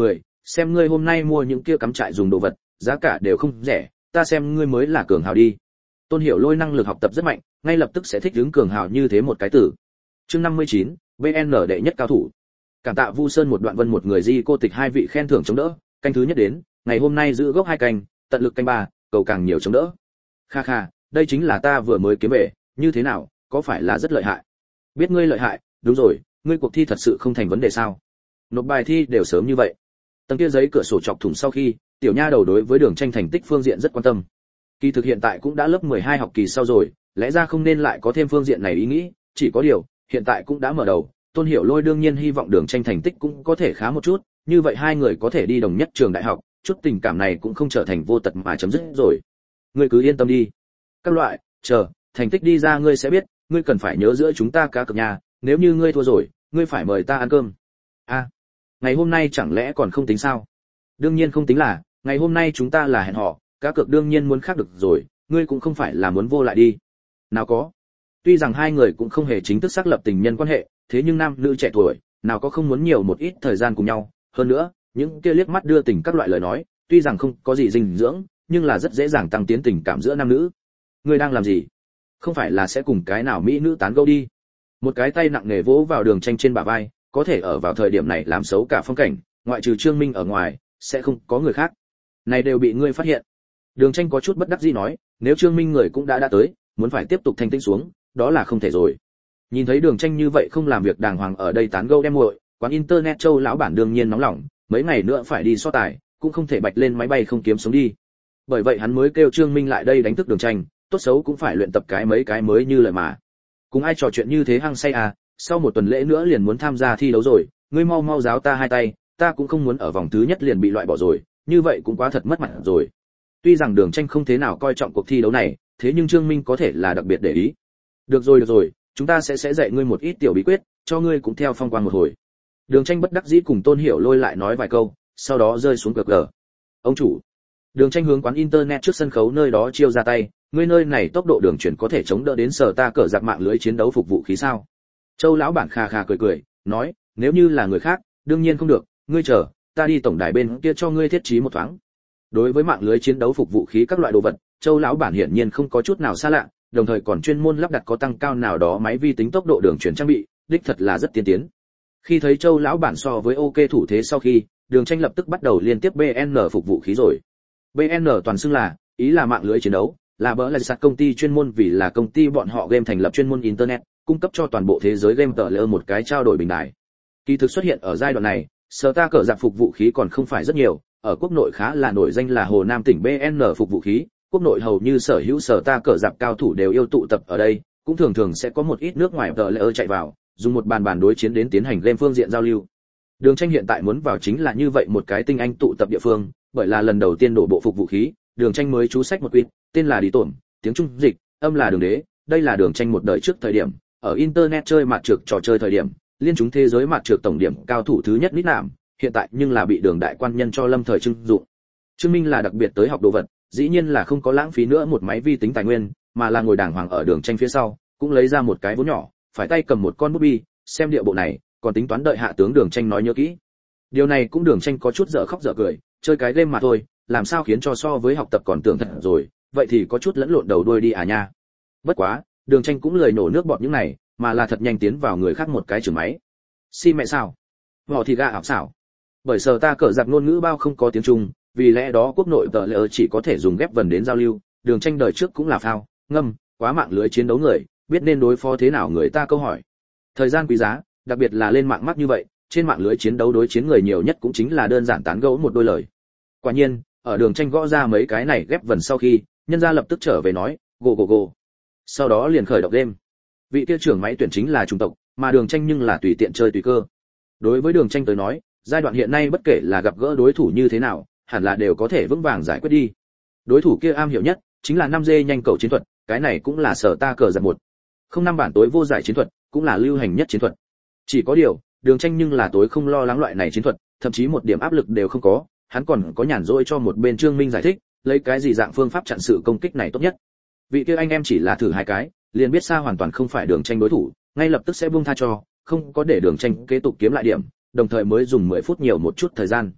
xem ngươi hôm nay mua những kia cắm trại dùng đồ vật, giá cả đều không rẻ, ta xem ngươi mới là cường hào đi. Tôn Hiểu Lôi năng lực học tập rất mạnh, ngay lập tức sẽ thích ứng cường hào như thế một cái từ. Chương năm mươi chín, vê en đệ nhất cao thủ. Cảm tạ Vu Sơn một đoạn vân một người di cô tịch hai vị khen thưởng chống đỡ, canh thứ nhất đến, ngày hôm nay giữ gốc hai canh, tận lực canh ba, cầu càng nhiều chống đỡ. Kha kha, đây chính là ta vừa mới kiếm về, như thế nào, có phải là rất lợi hại? Biết ngươi lợi hại, đúng rồi, ngươi cuộc thi thật sự không thành vấn đề sao? Nộp bài thi đều sớm như vậy. Tầng kia giấy cửa sổ chọc thủng sau khi, tiểu nha đầu đối với Đường Tranh thành tích phương diện rất quan tâm. Kỳ thực hiện tại cũng đã lớp mười hai học kỳ sau rồi, lẽ ra không nên lại có thêm phương diện này ý nghĩ, chỉ có điều, hiện tại cũng đã mở đầu, Tôn Hiểu Lôi đương nhiên hy vọng Đường Tranh thành tích cũng có thể khá một chút, như vậy hai người có thể đi đồng nhất trường đại học, chút tình cảm này cũng không trở thành vô tật mà chấm dứt rồi. Ngươi cứ yên tâm đi. Các loại, chờ, thành tích đi ra ngươi sẽ biết, ngươi cần phải nhớ giữa chúng ta cá cược nhà, nếu như ngươi thua rồi, ngươi phải mời ta ăn cơm. A, à, ngày hôm nay chẳng lẽ còn không tính sao? Đương nhiên không tính là, ngày hôm nay chúng ta là hẹn hò, cá cược đương nhiên muốn khác được rồi, ngươi cũng không phải là muốn vô lại đi. Nào có. Tuy rằng hai người cũng không hề chính thức xác lập tình nhân quan hệ, thế nhưng nam nữ trẻ tuổi, nào có không muốn nhiều một ít thời gian cùng nhau, hơn nữa, những kia liếc mắt đưa tình các loại lời nói, tuy rằng không có gì dinh dưỡng, nhưng là rất dễ dàng tăng tiến tình cảm giữa nam nữ. Ngươi đang làm gì? Không phải là sẽ cùng cái nào mỹ nữ tán gẫu đi? Một cái tay nặng nề vỗ vào Đường Tranh trên bả vai, có thể ở vào thời điểm này làm xấu cả phong cảnh, ngoại trừ Trương Minh ở ngoài, sẽ không có người khác. Này đều bị ngươi phát hiện. Đường Tranh có chút bất đắc dĩ nói, nếu Trương Minh người cũng đã đã tới, muốn phải tiếp tục thanh tĩnh xuống, đó là không thể rồi. Nhìn thấy Đường Tranh như vậy không làm việc đàng hoàng ở đây tán gẫu đem muội, quán internet Châu lão bản đương nhiên nóng lòng, mấy ngày nữa phải đi so tài, cũng không thể bạch lên máy bay không kiếm sống đi. Bởi vậy hắn mới kêu Trương Minh lại đây đánh thức Đường Tranh, tốt xấu cũng phải luyện tập cái mấy cái mới như lời mà. Cùng ai trò chuyện như thế hăng say à, sau một tuần lễ nữa liền muốn tham gia thi đấu rồi, ngươi mau mau giáo ta hai tay, ta cũng không muốn ở vòng thứ nhất liền bị loại bỏ rồi, như vậy cũng quá thật mất mặt rồi. Tuy rằng Đường Tranh không thế nào coi trọng cuộc thi đấu này, thế nhưng Trương Minh có thể là đặc biệt để ý. Được rồi được rồi, chúng ta sẽ sẽ dạy ngươi một ít tiểu bí quyết, cho ngươi cũng theo phong quang một hồi. Đường Tranh bất đắc dĩ cùng Tôn Hiểu Lôi lại nói vài câu, sau đó rơi xuống cờ cờ. Ông chủ. Đường Tranh hướng quán internet trước sân khấu nơi đó chiêu ra tay, ngươi nơi này tốc độ đường chuyển có thể chống đỡ đến sở ta cờ giặc mạng lưới chiến đấu phục vụ khí sao? Châu lão bản khà khà cười cười, nói, nếu như là người khác, đương nhiên không được, ngươi chờ, ta đi tổng đài bên kia cho ngươi thiết trí một thoáng. Đối với mạng lưới chiến đấu phục vụ khí các loại đồ vật, Châu lão bản hiển nhiên không có chút nào xa lạ, đồng thời còn chuyên môn lắp đặt có tăng cao nào đó máy vi tính tốc độ đường chuyển trang bị, đích thật là rất tiên tiến. Khi thấy Châu lão bản so với ok thủ thế sau khi, Đường Tranh lập tức bắt đầu liên tiếp bê en phục vụ khí rồi. bê en toàn xưng là, ý là mạng lưới chiến đấu, là bỡ là sạc công ty chuyên môn vì là công ty bọn họ game thành lập chuyên môn internet, cung cấp cho toàn bộ thế giới game tờ lỡ một cái trao đổi bình đại. Kỳ thực xuất hiện ở giai đoạn này, sở ta cờ giặc phục vụ khí còn không phải rất nhiều, ở quốc nội khá là nổi danh là Hồ Nam tỉnh bê en phục vụ khí, quốc nội hầu như sở hữu sở ta cờ giặc cao thủ đều yêu tụ tập ở đây, cũng thường thường sẽ có một ít nước ngoài tờ lỡ chạy vào, dùng một bàn bàn đối chiến đến tiến hành game phương diện giao lưu. Đường Tranh hiện tại muốn vào chính là như vậy một cái tinh anh tụ tập địa phương, bởi là lần đầu tiên đổ bộ phục vụ khí, Đường Tranh mới chú sách một quyển, tên là Đi Tổn, tiếng Trung dịch, âm là Đường Đế, đây là Đường Tranh một đời trước thời điểm, ở internet chơi mặt trược trò chơi thời điểm, liên chúng thế giới mặt trược tổng điểm cao thủ thứ nhất nít nạm, hiện tại nhưng là bị Đường đại quan nhân cho lâm thời trưng dụng. Trương Minh là đặc biệt tới học đồ vật, dĩ nhiên là không có lãng phí nữa một máy vi tính tài nguyên, mà là ngồi đàng hoàng ở Đường Tranh phía sau, cũng lấy ra một cái vốn nhỏ, phải tay cầm một con bút bi, xem địa bộ này, còn tính toán đợi hạ tướng Đường Tranh nói nhớ kỹ. Điều này cũng Đường Tranh có chút dở khóc dở cười, chơi cái game mà thôi, làm sao khiến cho so với học tập còn tưởng thật rồi, vậy thì có chút lẫn lộn đầu đuôi đi à nha. Bất quá, Đường Tranh cũng lười nổ nước bọt những này, mà là thật nhanh tiến vào người khác một cái trường máy. Si mẹ sao? Họ thì gà ảo xảo. Bởi sở ta cờ giặc ngôn ngữ bao không có tiếng Trung, vì lẽ đó quốc nội tờ lỡ chỉ có thể dùng ghép vần đến giao lưu, Đường Tranh đời trước cũng là phao, ngâm, quá mạng lưới chiến đấu người, biết nên đối phó thế nào người ta câu hỏi. Thời gian quý giá, đặc biệt là lên mạng mắc như vậy, trên mạng lưới chiến đấu đối chiến người nhiều nhất cũng chính là đơn giản tán gẫu một đôi lời. Quả nhiên, ở Đường Tranh gõ ra mấy cái này ghép vần sau khi, nhân gia lập tức trở về nói, go go go. Sau đó liền khởi động game. Vị kia trưởng máy tuyển chính là chủng tộc, mà Đường Tranh nhưng là tùy tiện chơi tùy cơ. Đối với Đường Tranh tới nói, giai đoạn hiện nay bất kể là gặp gỡ đối thủ như thế nào, hẳn là đều có thể vững vàng giải quyết đi. Đối thủ kia am hiểu nhất chính là năm G nhanh cầu chiến thuật, cái này cũng là sở ta cờ giật một. Không năm bản tối vô giải chiến thuật, cũng là lưu hành nhất chiến thuật. Chỉ có điều, Đường Tranh nhưng là tối không lo lắng loại này chiến thuật, thậm chí một điểm áp lực đều không có, hắn còn có nhàn rỗi cho một bên Trương Minh giải thích, lấy cái gì dạng phương pháp chặn sự công kích này tốt nhất. Vị kia anh em chỉ là thử hai cái, liền biết xa hoàn toàn không phải Đường Tranh đối thủ, ngay lập tức sẽ buông tha cho, không có để Đường Tranh kế tục kiếm lại điểm, đồng thời mới dùng mười phút nhiều một chút thời gian.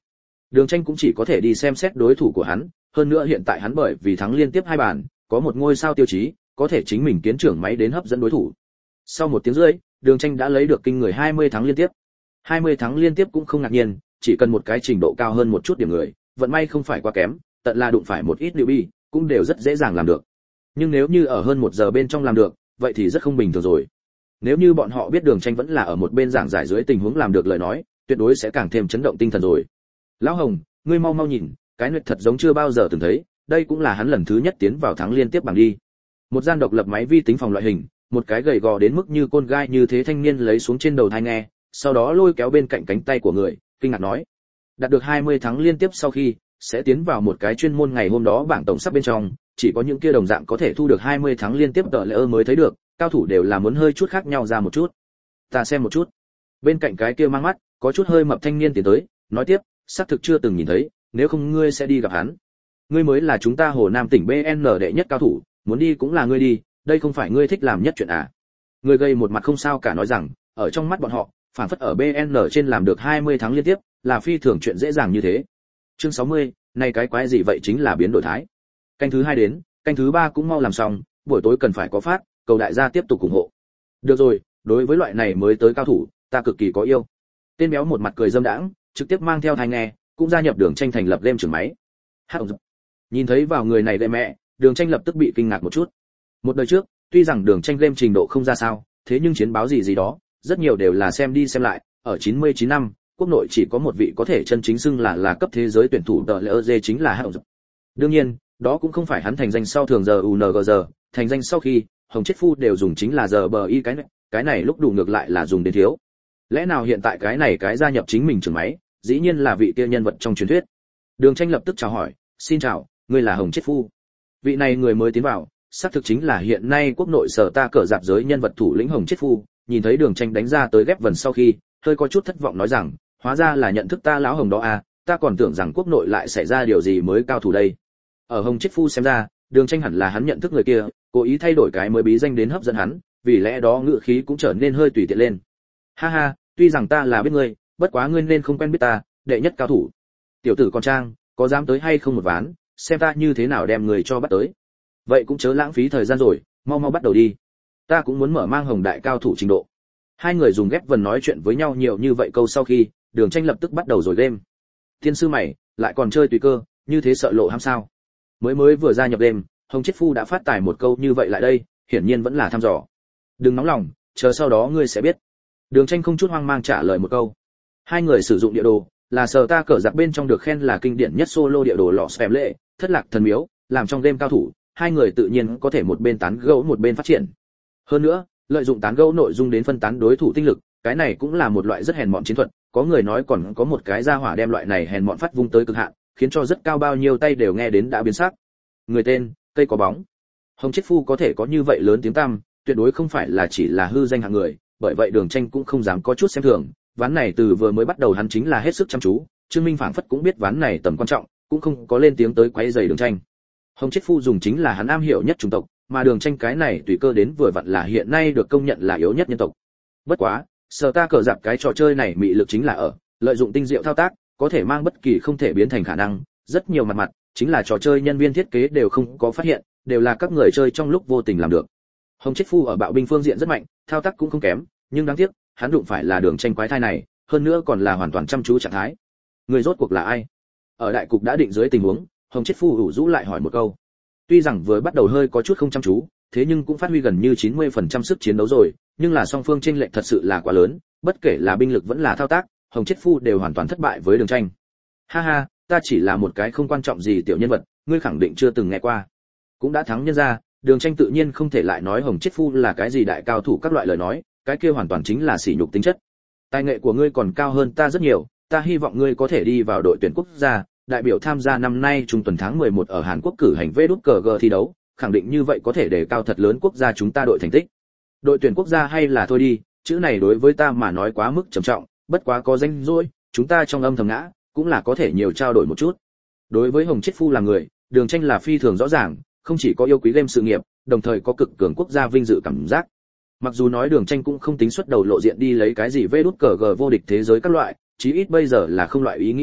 Đường Tranh cũng chỉ có thể đi xem xét đối thủ của hắn, hơn nữa hiện tại hắn bởi vì thắng liên tiếp hai bàn, có một ngôi sao tiêu chí, có thể chính mình kiến trưởng máy đến hấp dẫn đối thủ. Sau một tiếng rưỡi, Đường Tranh đã lấy được kinh người hai mươi thắng liên tiếp. hai mươi thắng liên tiếp cũng không ngạc nhiên, chỉ cần một cái trình độ cao hơn một chút điểm người, vận may không phải quá kém, tận là đụng phải một ít liệu bi, cũng đều rất dễ dàng làm được. Nhưng nếu như ở hơn một giờ bên trong làm được, vậy thì rất không bình thường rồi. Nếu như bọn họ biết Đường Tranh vẫn là ở một bên giảng giải dưới tình huống làm được lời nói, tuyệt đối sẽ càng thêm chấn động tinh thần rồi. Lão Hồng, ngươi mau mau nhìn, cái này thật giống chưa bao giờ từng thấy, đây cũng là hắn lần thứ nhất tiến vào thắng liên tiếp bảng đi. Một gian độc lập máy vi tính phòng loại hình, một cái gầy gò đến mức như côn gai như thế thanh niên lấy xuống trên đầu tai nghe, sau đó lôi kéo bên cạnh cánh tay của người, kinh ngạc nói: đạt được hai mươi thắng liên tiếp sau khi sẽ tiến vào một cái chuyên môn ngày hôm đó bảng tổng sắp bên trong, chỉ có những kia đồng dạng có thể thu được hai mươi thắng liên tiếp tờ lễ mới thấy được, cao thủ đều là muốn hơi chút khác nhau ra một chút. Ta xem một chút. Bên cạnh cái kia mang mắt, có chút hơi mập thanh niên tiến tới, nói tiếp, xác thực chưa từng nhìn thấy, nếu không ngươi sẽ đi gặp hắn. Ngươi mới là chúng ta Hồ Nam tỉnh bê en đệ nhất cao thủ, muốn đi cũng là ngươi đi, đây không phải ngươi thích làm nhất chuyện à? Người gây một mặt không sao cả nói rằng, ở trong mắt bọn họ, phản phất ở bê en trên làm được hai mươi thắng liên tiếp, là phi thường chuyện dễ dàng như thế. Chương sáu mươi, này cái quái gì vậy chính là biến đổi thái. Canh thứ hai đến, canh thứ ba cũng mau làm xong, buổi tối cần phải có phát, cầu đại gia tiếp tục ủng hộ. Được rồi, đối với loại này mới tới cao thủ, ta cực kỳ có yêu. Tên béo một mặt cười dâm đãng, trực tiếp mang theo tai nghe, cũng gia nhập Đường Tranh thành lập game trưởng máy. Hắc. Nhìn thấy vào người này game mẹ, Đường Tranh lập tức bị kinh ngạc một chút. Một đời trước, tuy rằng Đường Tranh game trình độ không ra sao, thế nhưng chiến báo gì gì đó, rất nhiều đều là xem đi xem lại, ở chín mươi chín năm, quốc nội chỉ có một vị có thể chân chính xưng là là cấp thế giới tuyển thủ tờ lễ dê chính là Hắc. Đương nhiên, đó cũng không phải hắn thành danh sau thường giờ u en giê, thành danh sau khi, Hồng Chết Phu đều dùng chính là giờ bờ y cái này, cái này lúc đủ ngược lại là dùng đến thiếu. Lẽ nào hiện tại cái này cái gia nhập chính mình trưởng máy, dĩ nhiên là vị kia nhân vật trong truyền thuyết. Đường Tranh lập tức chào hỏi, xin chào, ngươi là Hồng Chết Phu. Vị này người mới tiến vào, xác thực chính là hiện nay quốc nội sở ta cờ giáp giới nhân vật thủ lĩnh Hồng Chết Phu. Nhìn thấy Đường Tranh đánh ra tới ghép vần sau khi, hơi có chút thất vọng nói rằng, hóa ra là nhận thức ta lão Hồng đó à, ta còn tưởng rằng quốc nội lại xảy ra điều gì mới cao thủ đây. Ở Hồng Chết Phu xem ra, Đường Tranh hẳn là hắn nhận thức người kia, cố ý thay đổi cái mới bí danh đến hấp dẫn hắn, vì lẽ đó ngữ khí cũng trở nên hơi tùy tiện lên. Ha ha, tuy rằng ta là biết ngươi, bất quá ngươi nên không quen biết ta, đệ nhất cao thủ. Tiểu tử con trang, có dám tới hay không một ván, xem ta như thế nào đem người cho bắt tới. Vậy cũng chớ lãng phí thời gian rồi, mau mau bắt đầu đi. Ta cũng muốn mở mang Hồng đại cao thủ trình độ. Hai người dùng ghép vần nói chuyện với nhau nhiều như vậy câu sau khi, Đường Tranh lập tức bắt đầu rồi game. Tiên sư mày, lại còn chơi tùy cơ, như thế sợ lộ ham sao? Mới mới vừa gia nhập game, Hồng Chết Phu đã phát tài một câu như vậy lại đây, hiển nhiên vẫn là thăm dò. Đừng nóng lòng, chờ sau đó ngươi sẽ biết. Đường Tranh không chút hoang mang trả lời một câu. Hai người sử dụng địa đồ, là sở ta cờ giặc bên trong được khen là kinh điển nhất solo địa đồ lọ spam lệ, thất lạc thần miếu, làm trong game cao thủ, hai người tự nhiên có thể một bên tán gẫu một bên phát triển. Hơn nữa, lợi dụng tán gẫu nội dung đến phân tán đối thủ tinh lực, cái này cũng là một loại rất hèn mọn chiến thuật, có người nói còn có một cái gia hỏa đem loại này hèn mọn phát vung tới cực hạn, khiến cho rất cao bao nhiêu tay đều nghe đến đã biến sắc. Người tên, cây có bóng. Hồng Chết Phu có thể có như vậy lớn tiếng tăm, tuyệt đối không phải là chỉ là hư danh hạng người, bởi vậy Đường Tranh cũng không dám có chút xem thường, ván này từ vừa mới bắt đầu hắn chính là hết sức chăm chú, Trương Minh phảng phất cũng biết ván này tầm quan trọng, cũng không có lên tiếng tới quấy rầy Đường Tranh. Hồng Chết Phu dùng chính là hắn am hiểu nhất chủng tộc, mà Đường Tranh cái này tùy cơ đến vừa vặn là hiện nay được công nhận là yếu nhất nhân tộc. Bất quá, sở ta cờ giặc cái trò chơi này mị lực chính là ở lợi dụng tinh diệu thao tác, có thể mang bất kỳ không thể biến thành khả năng, rất nhiều mặt mặt, chính là trò chơi nhân viên thiết kế đều không có phát hiện, đều là các người chơi trong lúc vô tình làm được. Hồng Chết Phu ở bạo binh phương diện rất mạnh, thao tác cũng không kém, nhưng đáng tiếc, hắn đụng phải là Đường Tranh quái thai này, hơn nữa còn là hoàn toàn chăm chú trạng thái. Người rốt cuộc là ai? Ở đại cục đã định dưới tình huống, Hồng Chết Phu ủ rũ lại hỏi một câu. Tuy rằng vừa bắt đầu hơi có chút không chăm chú, thế nhưng cũng phát huy gần như chín mươi phần trăm sức chiến đấu rồi, nhưng là song phương chênh lệch thật sự là quá lớn, bất kể là binh lực vẫn là thao tác, Hồng Chết Phu đều hoàn toàn thất bại với Đường Tranh. Ha ha, ta chỉ là một cái không quan trọng gì tiểu nhân vật, ngươi khẳng định chưa từng nghe qua. Cũng đã thắng nhân ra, Đường Tranh tự nhiên không thể lại nói Hồng Chết Phu là cái gì đại cao thủ các loại lời nói, cái kia hoàn toàn chính là sỉ nhục tính chất. Tài nghệ của ngươi còn cao hơn ta rất nhiều, ta hy vọng ngươi có thể đi vào đội tuyển quốc gia, đại biểu tham gia năm nay trung tuần tháng mười một ở Hàn Quốc cử hành vê đút cờ gờ thi đấu, khẳng định như vậy có thể để cao thật lớn quốc gia chúng ta đội thành tích. Đội tuyển quốc gia hay là thôi đi, chữ này đối với ta mà nói quá mức trầm trọng, bất quá có danh rồi, chúng ta trong âm thầm ngã, cũng là có thể nhiều trao đổi một chút. Đối với Hồng Chết Phu là người, Đường Tranh là phi thường rõ ràng, không chỉ có yêu quý game sự nghiệp, đồng thời có cực cường quốc gia vinh dự cảm giác. Mặc dù nói Đường Tranh cũng không tính xuất đầu lộ diện đi lấy cái gì vê đút cờ gờ vô địch thế giới các loại, chí ít bây giờ là không loại ý nghĩ này,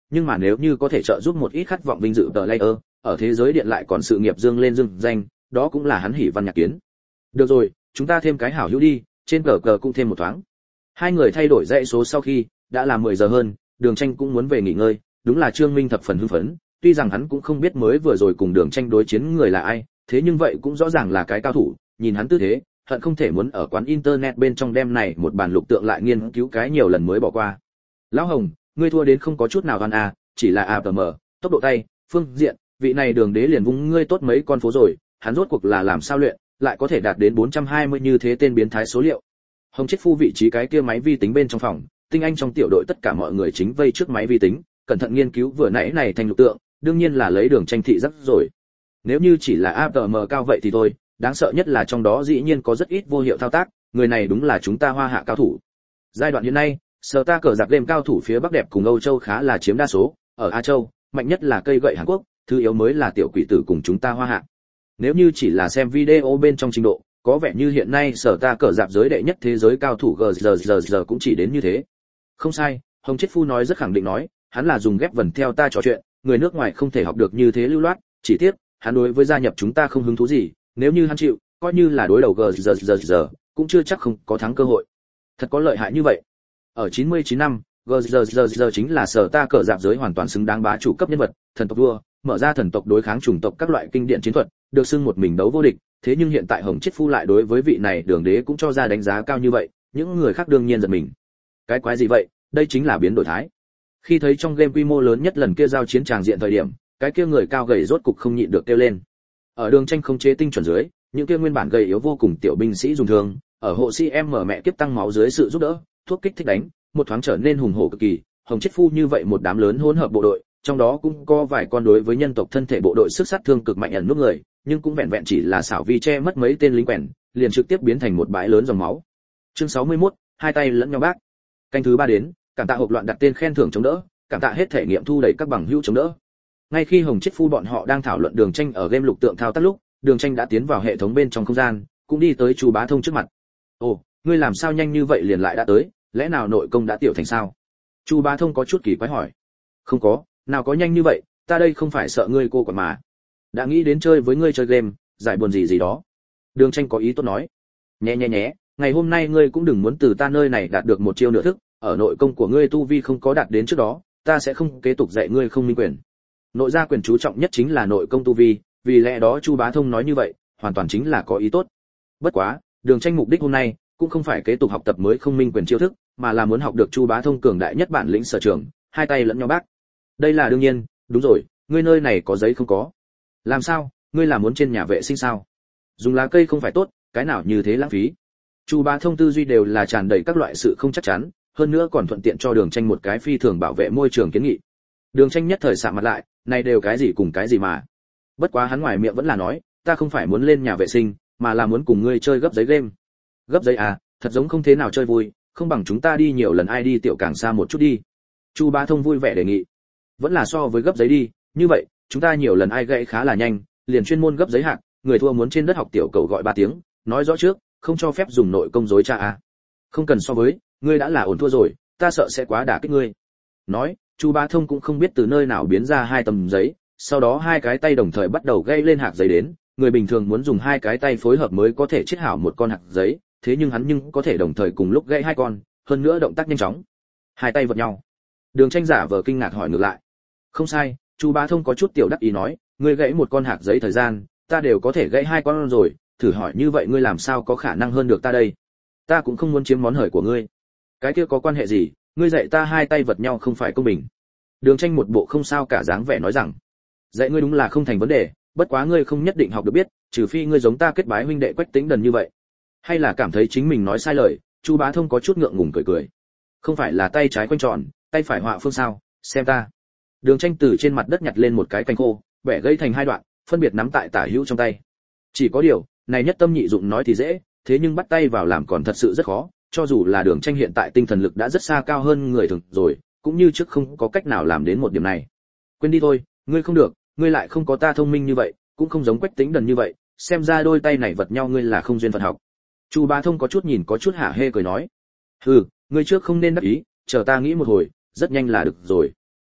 nhưng mà nếu như có thể trợ giúp một ít khát vọng vinh dự tờ layer, ở thế giới điện lại còn sự nghiệp dương lên dương danh, đó cũng là hắn hỉ văn nhạc kiến. Được rồi, chúng ta thêm cái hảo hữu đi, trên cờ cờ cũng thêm một thoáng. Hai người thay đổi dãy số sau khi, đã là mười giờ hơn, Đường Tranh cũng muốn về nghỉ ngơi, đúng là Trương Minh thập phần hưng phấn, tuy rằng hắn cũng không biết mới vừa rồi cùng Đường Tranh đối chiến người là ai, thế nhưng vậy cũng rõ ràng là cái cao thủ, nhìn hắn tư thế, hận không thể muốn ở quán internet bên trong đem này một bản lục tượng lại nghiên cứu cái nhiều lần mới bỏ qua. Lão Hồng, ngươi thua đến không có chút nào gan à, chỉ là a tm, tốc độ tay, phương diện, vị này Đường Đế liền vung ngươi tốt mấy con phố rồi, hắn rốt cuộc là làm sao luyện, lại có thể đạt đến bốn trăm hai mươi như thế tên biến thái số liệu. Hồng chết phu vị trí cái kia máy vi tính bên trong phòng, tinh anh trong tiểu đội tất cả mọi người chính vây trước máy vi tính, cẩn thận nghiên cứu vừa nãy này thành lục tượng, đương nhiên là lấy Đường Tranh thị rất rồi. Nếu như chỉ là a tm cao vậy thì thôi, đáng sợ nhất là trong đó dĩ nhiên có rất ít vô hiệu thao tác, người này đúng là chúng ta Hoa Hạ cao thủ. Giai đoạn hiện nay, sở ta cờ giặc game cao thủ phía Bắc đẹp cùng Âu Châu khá là chiếm đa số, ở A Châu, mạnh nhất là cây gậy Hàn Quốc, thứ yếu mới là tiểu quỷ tử cùng chúng ta Hoa Hạ. Nếu như chỉ là xem video bên trong trình độ, có vẻ như hiện nay sở ta cờ giặc giới đệ nhất thế giới cao thủ gờ giờ giờ giờ cũng chỉ đến như thế. Không sai, Hồng Chết Phu nói rất khẳng định nói, hắn là dùng ghép vần theo ta trò chuyện, người nước ngoài không thể học được như thế lưu loát, chỉ tiếc, hắn đối với gia nhập chúng ta không hứng thú gì, nếu như hắn chịu, coi như là đối đầu gờ giờ giờ giờ, cũng chưa chắc không có thắng cơ hội. Thật có lợi hại như vậy. Ở chín mươi chín năm, gờ giờ giờ giờ chính là sở ta cờ giặc giới hoàn toàn xứng đáng bá chủ cấp nhân vật, thần tộc vua, mở ra thần tộc đối kháng chủng tộc các loại kinh điển chiến thuật, được xưng một mình đấu vô địch, thế nhưng hiện tại Hồng Chết Phu lại đối với vị này Đường Đế cũng cho ra đánh giá cao như vậy, những người khác đương nhiên giật mình. Cái quái gì vậy, đây chính là biến đổi thái. Khi thấy trong game quy mô lớn nhất lần kia giao chiến tràng diện thời điểm, cái kia người cao gầy rốt cục không nhịn được kêu lên. Ở Đường Tranh không chế tinh chuẩn dưới, những kia nguyên bản gầy yếu vô cùng tiểu binh sĩ dùng thường, ở hộ sĩ em mở mẹ kiếp tăng máu dưới sự giúp đỡ, thuốc kích thích đánh, một thoáng trở nên hùng hổ cực kỳ. Hồng Chết Phu như vậy một đám lớn hỗn hợp bộ đội, trong đó cũng có vài con đối với nhân tộc thân thể bộ đội sức sát thương cực mạnh ẩn nút người, nhưng cũng vẹn vẹn chỉ là xảo vi che mất mấy tên lính quèn, liền trực tiếp biến thành một bãi lớn dòng máu. Chương sáu mươi mốt, hai tay lẫn nhau bác. Canh thứ ba đến, cảm tạ hộp loạn đặt tên khen thưởng chống đỡ, cảm tạ hết thể nghiệm thu đẩy các bằng hữu chống đỡ. Ngay khi Hồng Chết Phu bọn họ đang thảo luận Đường Tranh ở game lục tượng thao tác lúc, Đường Tranh đã tiến vào hệ thống bên trong không gian, cũng đi tới Chu Bá Thông trước mặt. "Ồ, ngươi làm sao nhanh như vậy liền lại đã tới, lẽ nào nội công đã tiểu thành sao?" Chu Bá Thông có chút kỳ quái hỏi. "Không có, nào có nhanh như vậy, ta đây không phải sợ ngươi cô quản mà. Đã nghĩ đến chơi với ngươi chơi game, giải buồn gì gì đó." Đường Tranh có ý tốt nói. "Nhé nhé nhé, ngày hôm nay ngươi cũng đừng muốn từ ta nơi này đạt được một chiêu nửa thức, ở nội công của ngươi tu vi không có đạt đến trước đó, ta sẽ không kế tục dạy ngươi không minh quyền. Nội gia quyền chú trọng nhất chính là nội công tu vi, vì lẽ đó Chu Bá Thông nói như vậy, hoàn toàn chính là có ý tốt. Bất quá, Đường Tranh mục đích hôm nay cũng không phải kế tục học tập mới không minh quyền chiêu thức, mà là muốn học được Chu Bá Thông cường đại nhất bản lĩnh sở trường, hai tay lẫn nhau bác. Đây là đương nhiên, đúng rồi, ngươi nơi này có giấy không có? Làm sao, ngươi là muốn trên nhà vệ sinh sao? Dùng lá cây không phải tốt, cái nào như thế lãng phí." Chu Bá Thông tư duy đều là tràn đầy các loại sự không chắc chắn, hơn nữa còn thuận tiện cho Đường Tranh một cái phi thường bảo vệ môi trường kiến nghị. Đường Tranh nhất thời sạm mặt lại, này đều cái gì cùng cái gì mà. Bất quá hắn ngoài miệng vẫn là nói, ta không phải muốn lên nhà vệ sinh, mà là muốn cùng ngươi chơi gấp giấy game. Gấp giấy à, thật giống không thế nào chơi vui, không bằng chúng ta đi nhiều lần ai đi tiểu càng xa một chút đi. Chu Bá Thông vui vẻ đề nghị. Vẫn là so với gấp giấy đi, như vậy, chúng ta nhiều lần ai gãy khá là nhanh, liền chuyên môn gấp giấy hạng, người thua muốn trên đất học tiểu cầu gọi ba tiếng, nói rõ trước, không cho phép dùng nội công dối cha à. Không cần so với, ngươi đã là ổn thua rồi, ta sợ sẽ quá đả kích ngươi. Nói, Chu Bá Thông cũng không biết từ nơi nào biến ra hai tấm giấy, sau đó hai cái tay đồng thời bắt đầu gây lên hạt giấy đến, người bình thường muốn dùng hai cái tay phối hợp mới có thể chiết hảo một con hạt giấy, thế nhưng hắn nhưng có thể đồng thời cùng lúc gãy hai con, hơn nữa động tác nhanh chóng. Hai tay vật nhau. Đường Tranh giả vờ kinh ngạc hỏi ngược lại. Không sai, Chu Bá Thông có chút tiểu đắc ý nói, ngươi gãy một con hạt giấy thời gian, ta đều có thể gãy hai con rồi, thử hỏi như vậy ngươi làm sao có khả năng hơn được ta đây? Ta cũng không muốn chiếm món hời của ngươi. Cái kia có quan hệ gì, ngươi dạy ta hai tay vật nhau không phải công bình. Đường Tranh một bộ không sao cả dáng vẻ nói rằng, dạy ngươi đúng là không thành vấn đề, bất quá ngươi không nhất định học được biết, trừ phi ngươi giống ta kết bái huynh đệ Quách Tĩnh Đần như vậy. Hay là cảm thấy chính mình nói sai lời, Chu Bá Thông có chút ngượng ngùng cười cười. Không phải là tay trái quanh tròn, tay phải họa phương sao, xem ta. Đường Tranh từ trên mặt đất nhặt lên một cái cành khô, bẻ gây thành hai đoạn, phân biệt nắm tại tả hữu trong tay. Chỉ có điều, này nhất tâm nhị dụng nói thì dễ, thế nhưng bắt tay vào làm còn thật sự rất khó, cho dù là Đường Tranh hiện tại tinh thần lực đã rất xa cao hơn người thường rồi, cũng như trước không có cách nào làm đến một điểm này. Quên đi thôi, ngươi không được, ngươi lại không có ta thông minh như vậy, cũng không giống Quách Tĩnh Đần như vậy, xem ra đôi tay này vật nhau ngươi là không duyên phận học. Chu Bá Thông có chút nhìn có chút hả hê cười nói, hừ, ngươi trước không nên đắc ý, chờ ta nghĩ một hồi, rất nhanh là được rồi.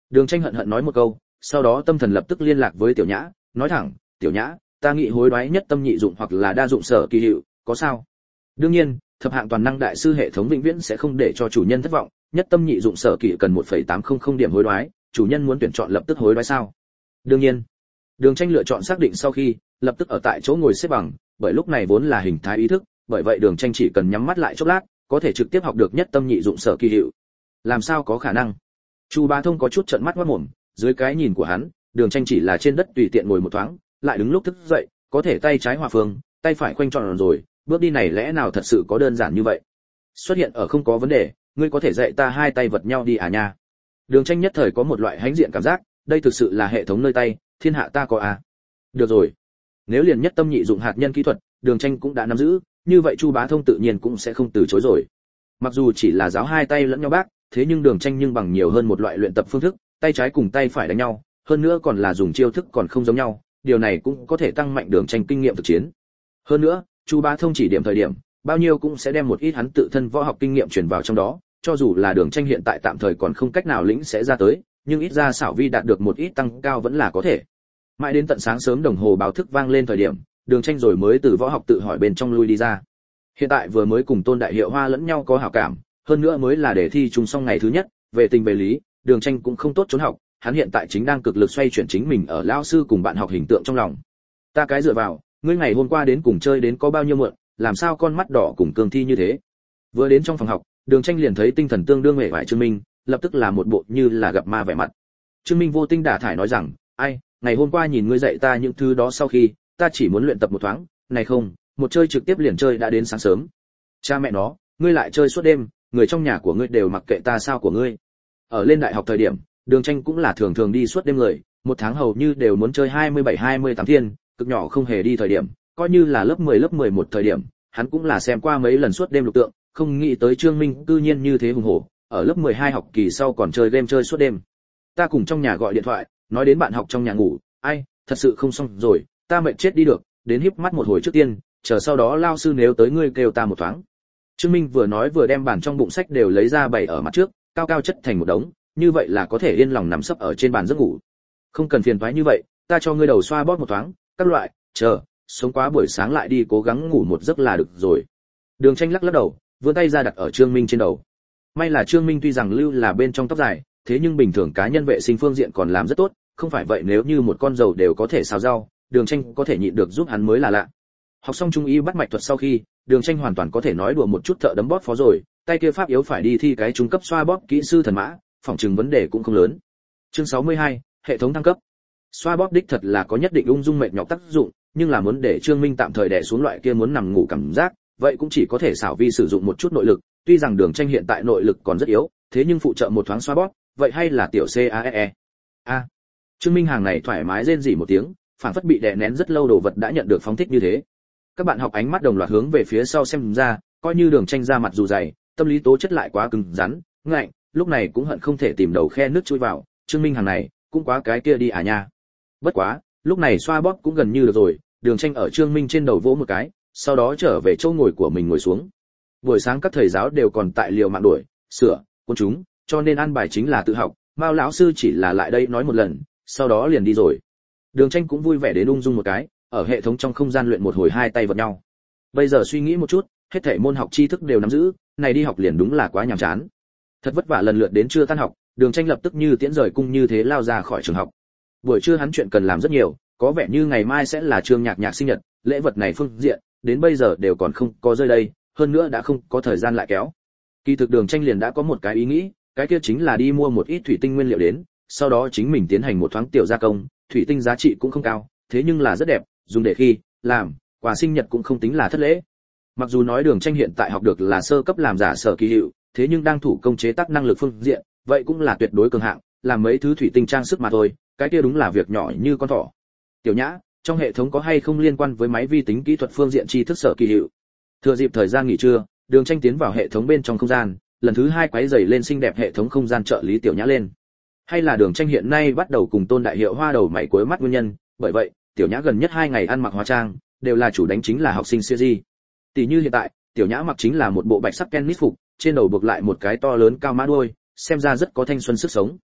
Đường Tranh hận hận nói một câu, sau đó tâm thần lập tức liên lạc với Tiểu Nhã, nói thẳng, "Tiểu Nhã, ta nghĩ hối đoái nhất tâm nhị dụng hoặc là đa dụng sở kỳ hiệu, có sao?" Đương nhiên, thập hạng toàn năng đại sư hệ thống vĩnh viễn sẽ không để cho chủ nhân thất vọng, nhất tâm nhị dụng sở kỳ cần một phẩy tám không không điểm hối đoái, chủ nhân muốn tuyển chọn lập tức hối đoái sao? Đương nhiên. Đường Tranh lựa chọn xác định sau khi, lập tức ở tại chỗ ngồi xếp bằng, bởi lúc này vốn là hình thái ý thức, bởi vậy Đường Tranh chỉ cần nhắm mắt lại chốc lát, có thể trực tiếp học được nhất tâm nhị dụng sở kỳ hiệu. Làm sao có khả năng? Chu Bá Thông có chút trợn mắt ngoác mồm, dưới cái nhìn của hắn, Đường Tranh chỉ là trên đất tùy tiện ngồi một thoáng, lại đứng lúc thức dậy, có thể tay trái hòa phương, tay phải khoanh tròn rồi, bước đi này lẽ nào thật sự có đơn giản như vậy? Xuất hiện ở không có vấn đề, ngươi có thể dạy ta hai tay vật nhau đi à nha. Đường Tranh nhất thời có một loại hãnh diện cảm giác, đây thực sự là hệ thống nơi tay, thiên hạ ta có à. Được rồi, nếu liền nhất tâm nhị dụng hạt nhân kỹ thuật, Đường Tranh cũng đã nắm giữ, như vậy Chu Bá Thông tự nhiên cũng sẽ không từ chối rồi. Mặc dù chỉ là giáo hai tay lẫn nhau bác, thế nhưng Đường Tranh nhưng bằng nhiều hơn một loại luyện tập phương thức, tay trái cùng tay phải đánh nhau, hơn nữa còn là dùng chiêu thức còn không giống nhau, điều này cũng có thể tăng mạnh Đường Tranh kinh nghiệm thực chiến. Hơn nữa, Chu Bá Thông chỉ điểm thời điểm, bao nhiêu cũng sẽ đem một ít hắn tự thân võ học kinh nghiệm truyền vào trong đó, cho dù là Đường Tranh hiện tại tạm thời còn không cách nào lĩnh sẽ ra tới, nhưng ít ra xảo vi đạt được một ít tăng cao vẫn là có thể. Mãi đến tận sáng sớm đồng hồ báo thức vang lên thời điểm, Đường Tranh rồi mới từ võ học tự hỏi bên trong lui đi ra. Hiện tại vừa mới cùng Tôn Đại Hiệu Hoa lẫn nhau có hảo cảm, hơn nữa mới là đề thi chung xong ngày thứ nhất, về tình về lý, Đường Tranh cũng không tốt trốn học, hắn hiện tại chính đang cực lực xoay chuyển chính mình ở lão sư cùng bạn học hình tượng trong lòng. Ta cái dựa vào, ngươi ngày hôm qua đến cùng chơi đến có bao nhiêu muộn, làm sao con mắt đỏ cùng cương thi như thế? Vừa đến trong phòng học, Đường Tranh liền thấy tinh thần tương đương mệt mỏi Trương Minh, lập tức là một bộ như là gặp ma vẻ mặt. Trương Minh vô tinh đả thải nói rằng, ai, ngày hôm qua nhìn ngươi dạy ta những thứ đó sau khi, ta chỉ muốn luyện tập một thoáng, này không, một chơi trực tiếp liền chơi đã đến sáng sớm. Cha mẹ nó, ngươi lại chơi suốt đêm, người trong nhà của ngươi đều mặc kệ ta sao của ngươi. Ở lên đại học thời điểm, Đường Tranh cũng là thường thường đi suốt đêm người, một tháng hầu như đều muốn chơi hai mươi bảy hai mươi tám thiên, cực nhỏ không hề đi thời điểm, coi như là lớp mười lớp mười một thời điểm, hắn cũng là xem qua mấy lần suốt đêm lục tượng, không nghĩ tới Trương Minh cư nhiên như thế hùng hổ, ở lớp mười hai học kỳ sau còn chơi game chơi suốt đêm. Ta cùng trong nhà gọi điện thoại, nói đến bạn học trong nhà ngủ, ai, thật sự không xong rồi, ta mệt chết đi được, đến híp mắt một hồi trước tiên, chờ sau đó lao sư nếu tới ngươi kêu ta một thoáng. Trương Minh vừa nói vừa đem bàn trong bụng sách đều lấy ra bày ở mặt trước, cao cao chất thành một đống, như vậy là có thể yên lòng nằm sấp ở trên bàn giấc ngủ. Không cần phiền toái như vậy, ta cho ngươi đầu xoa bóp một thoáng, các loại, chờ, sống quá buổi sáng lại đi cố gắng ngủ một giấc là được rồi. Đường Tranh lắc lắc đầu, vươn tay ra đặt ở Trương Minh trên đầu. May là Trương Minh tuy rằng lưu là bên trong tóc dài, thế nhưng bình thường cá nhân vệ sinh phương diện còn làm rất tốt, không phải vậy nếu như một con dầu đều có thể xào rau, Đường Tranh có thể nhịn được giúp hắn mới là lạ. Học xong trung y bắt mạch thuật sau khi, Đường Tranh hoàn toàn có thể nói đùa một chút thợ đấm bóp phó rồi, tay kia pháp yếu phải đi thi cái trung cấp xoa bóp kỹ sư thần mã, phòng trừng vấn đề cũng không lớn. Chương sáu mươi hai, hệ thống thăng cấp. Xoa bóp đích thật là có nhất định ung dung mệt nhọc tác dụng, nhưng là muốn để Trương Minh tạm thời đè xuống loại kia muốn nằm ngủ cảm giác, vậy cũng chỉ có thể xảo vi sử dụng một chút nội lực, tuy rằng Đường Tranh hiện tại nội lực còn rất yếu, thế nhưng phụ trợ một thoáng xoa bóp, vậy hay là tiểu C A E E. A. Trương Minh hàng này thoải mái rên rỉ một tiếng, phản phất bị đè nén rất lâu đồ vật đã nhận được phóng thích như thế. Các bạn học ánh mắt đồng loạt hướng về phía sau xem ra, coi như Đường Tranh ra mặt dù dày, tâm lý tố chất lại quá cứng rắn, ngạnh, lúc này cũng hận không thể tìm đầu khe nước chui vào, Trương Minh hàng này, cũng quá cái kia đi à nha. Bất quá, lúc này xoa bóp cũng gần như được rồi, Đường Tranh ở Trương Minh trên đầu vỗ một cái, sau đó trở về chỗ ngồi của mình ngồi xuống. Buổi sáng các thầy giáo đều còn tại liều mạng đuổi, sửa, cuốn chúng, cho nên ăn bài chính là tự học, Mao lão sư chỉ là lại đây nói một lần, sau đó liền đi rồi. Đường Tranh cũng vui vẻ đến ung dung một cái, ở hệ thống trong không gian luyện một hồi hai tay vật nhau. Bây giờ suy nghĩ một chút, hết thảy môn học tri thức đều nắm giữ, này đi học liền đúng là quá nhàm chán. Thật vất vả lần lượt đến trưa tan học, Đường Tranh lập tức như tiễn rời cung như thế lao ra khỏi trường học. Buổi trưa hắn chuyện cần làm rất nhiều, có vẻ như ngày mai sẽ là Trương Nhạc Nhạc sinh nhật, lễ vật này phương diện, đến bây giờ đều còn không có rơi đây, hơn nữa đã không có thời gian lại kéo. Kỳ thực Đường Tranh liền đã có một cái ý nghĩ, cái kia chính là đi mua một ít thủy tinh nguyên liệu đến, sau đó chính mình tiến hành một thoáng tiểu gia công, thủy tinh giá trị cũng không cao, thế nhưng là rất đẹp, dùng để khi làm quà sinh nhật cũng không tính là thất lễ. Mặc dù nói Đường Tranh hiện tại học được là sơ cấp làm giả sở kỳ hiệu, thế nhưng đang thủ công chế tác năng lực phương diện, vậy cũng là tuyệt đối cường hạng, làm mấy thứ thủy tinh trang sức mà thôi, cái kia đúng là việc nhỏ như con thỏ. Tiểu Nhã, trong hệ thống có hay không liên quan với máy vi tính kỹ thuật phương diện tri thức sở kỳ hiệu? Thừa dịp thời gian nghỉ trưa, Đường Tranh tiến vào hệ thống bên trong không gian, lần thứ hai quấy rầy lên xinh đẹp hệ thống không gian trợ lý Tiểu Nhã lên. Hay là Đường Tranh hiện nay bắt đầu cùng Tôn Đại Hiệu Hoa đầu mày cuối mắt nguyên nhân, bởi vậy, Tiểu Nhã gần nhất hai ngày ăn mặc hóa trang, đều là chủ đánh chính là học sinh series. Tỷ như hiện tại, Tiểu Nhã mặc chính là một bộ bạch sắc tennis phục, trên đầu buộc lại một cái to lớn cao mã đuôi, xem ra rất có thanh xuân sức sống.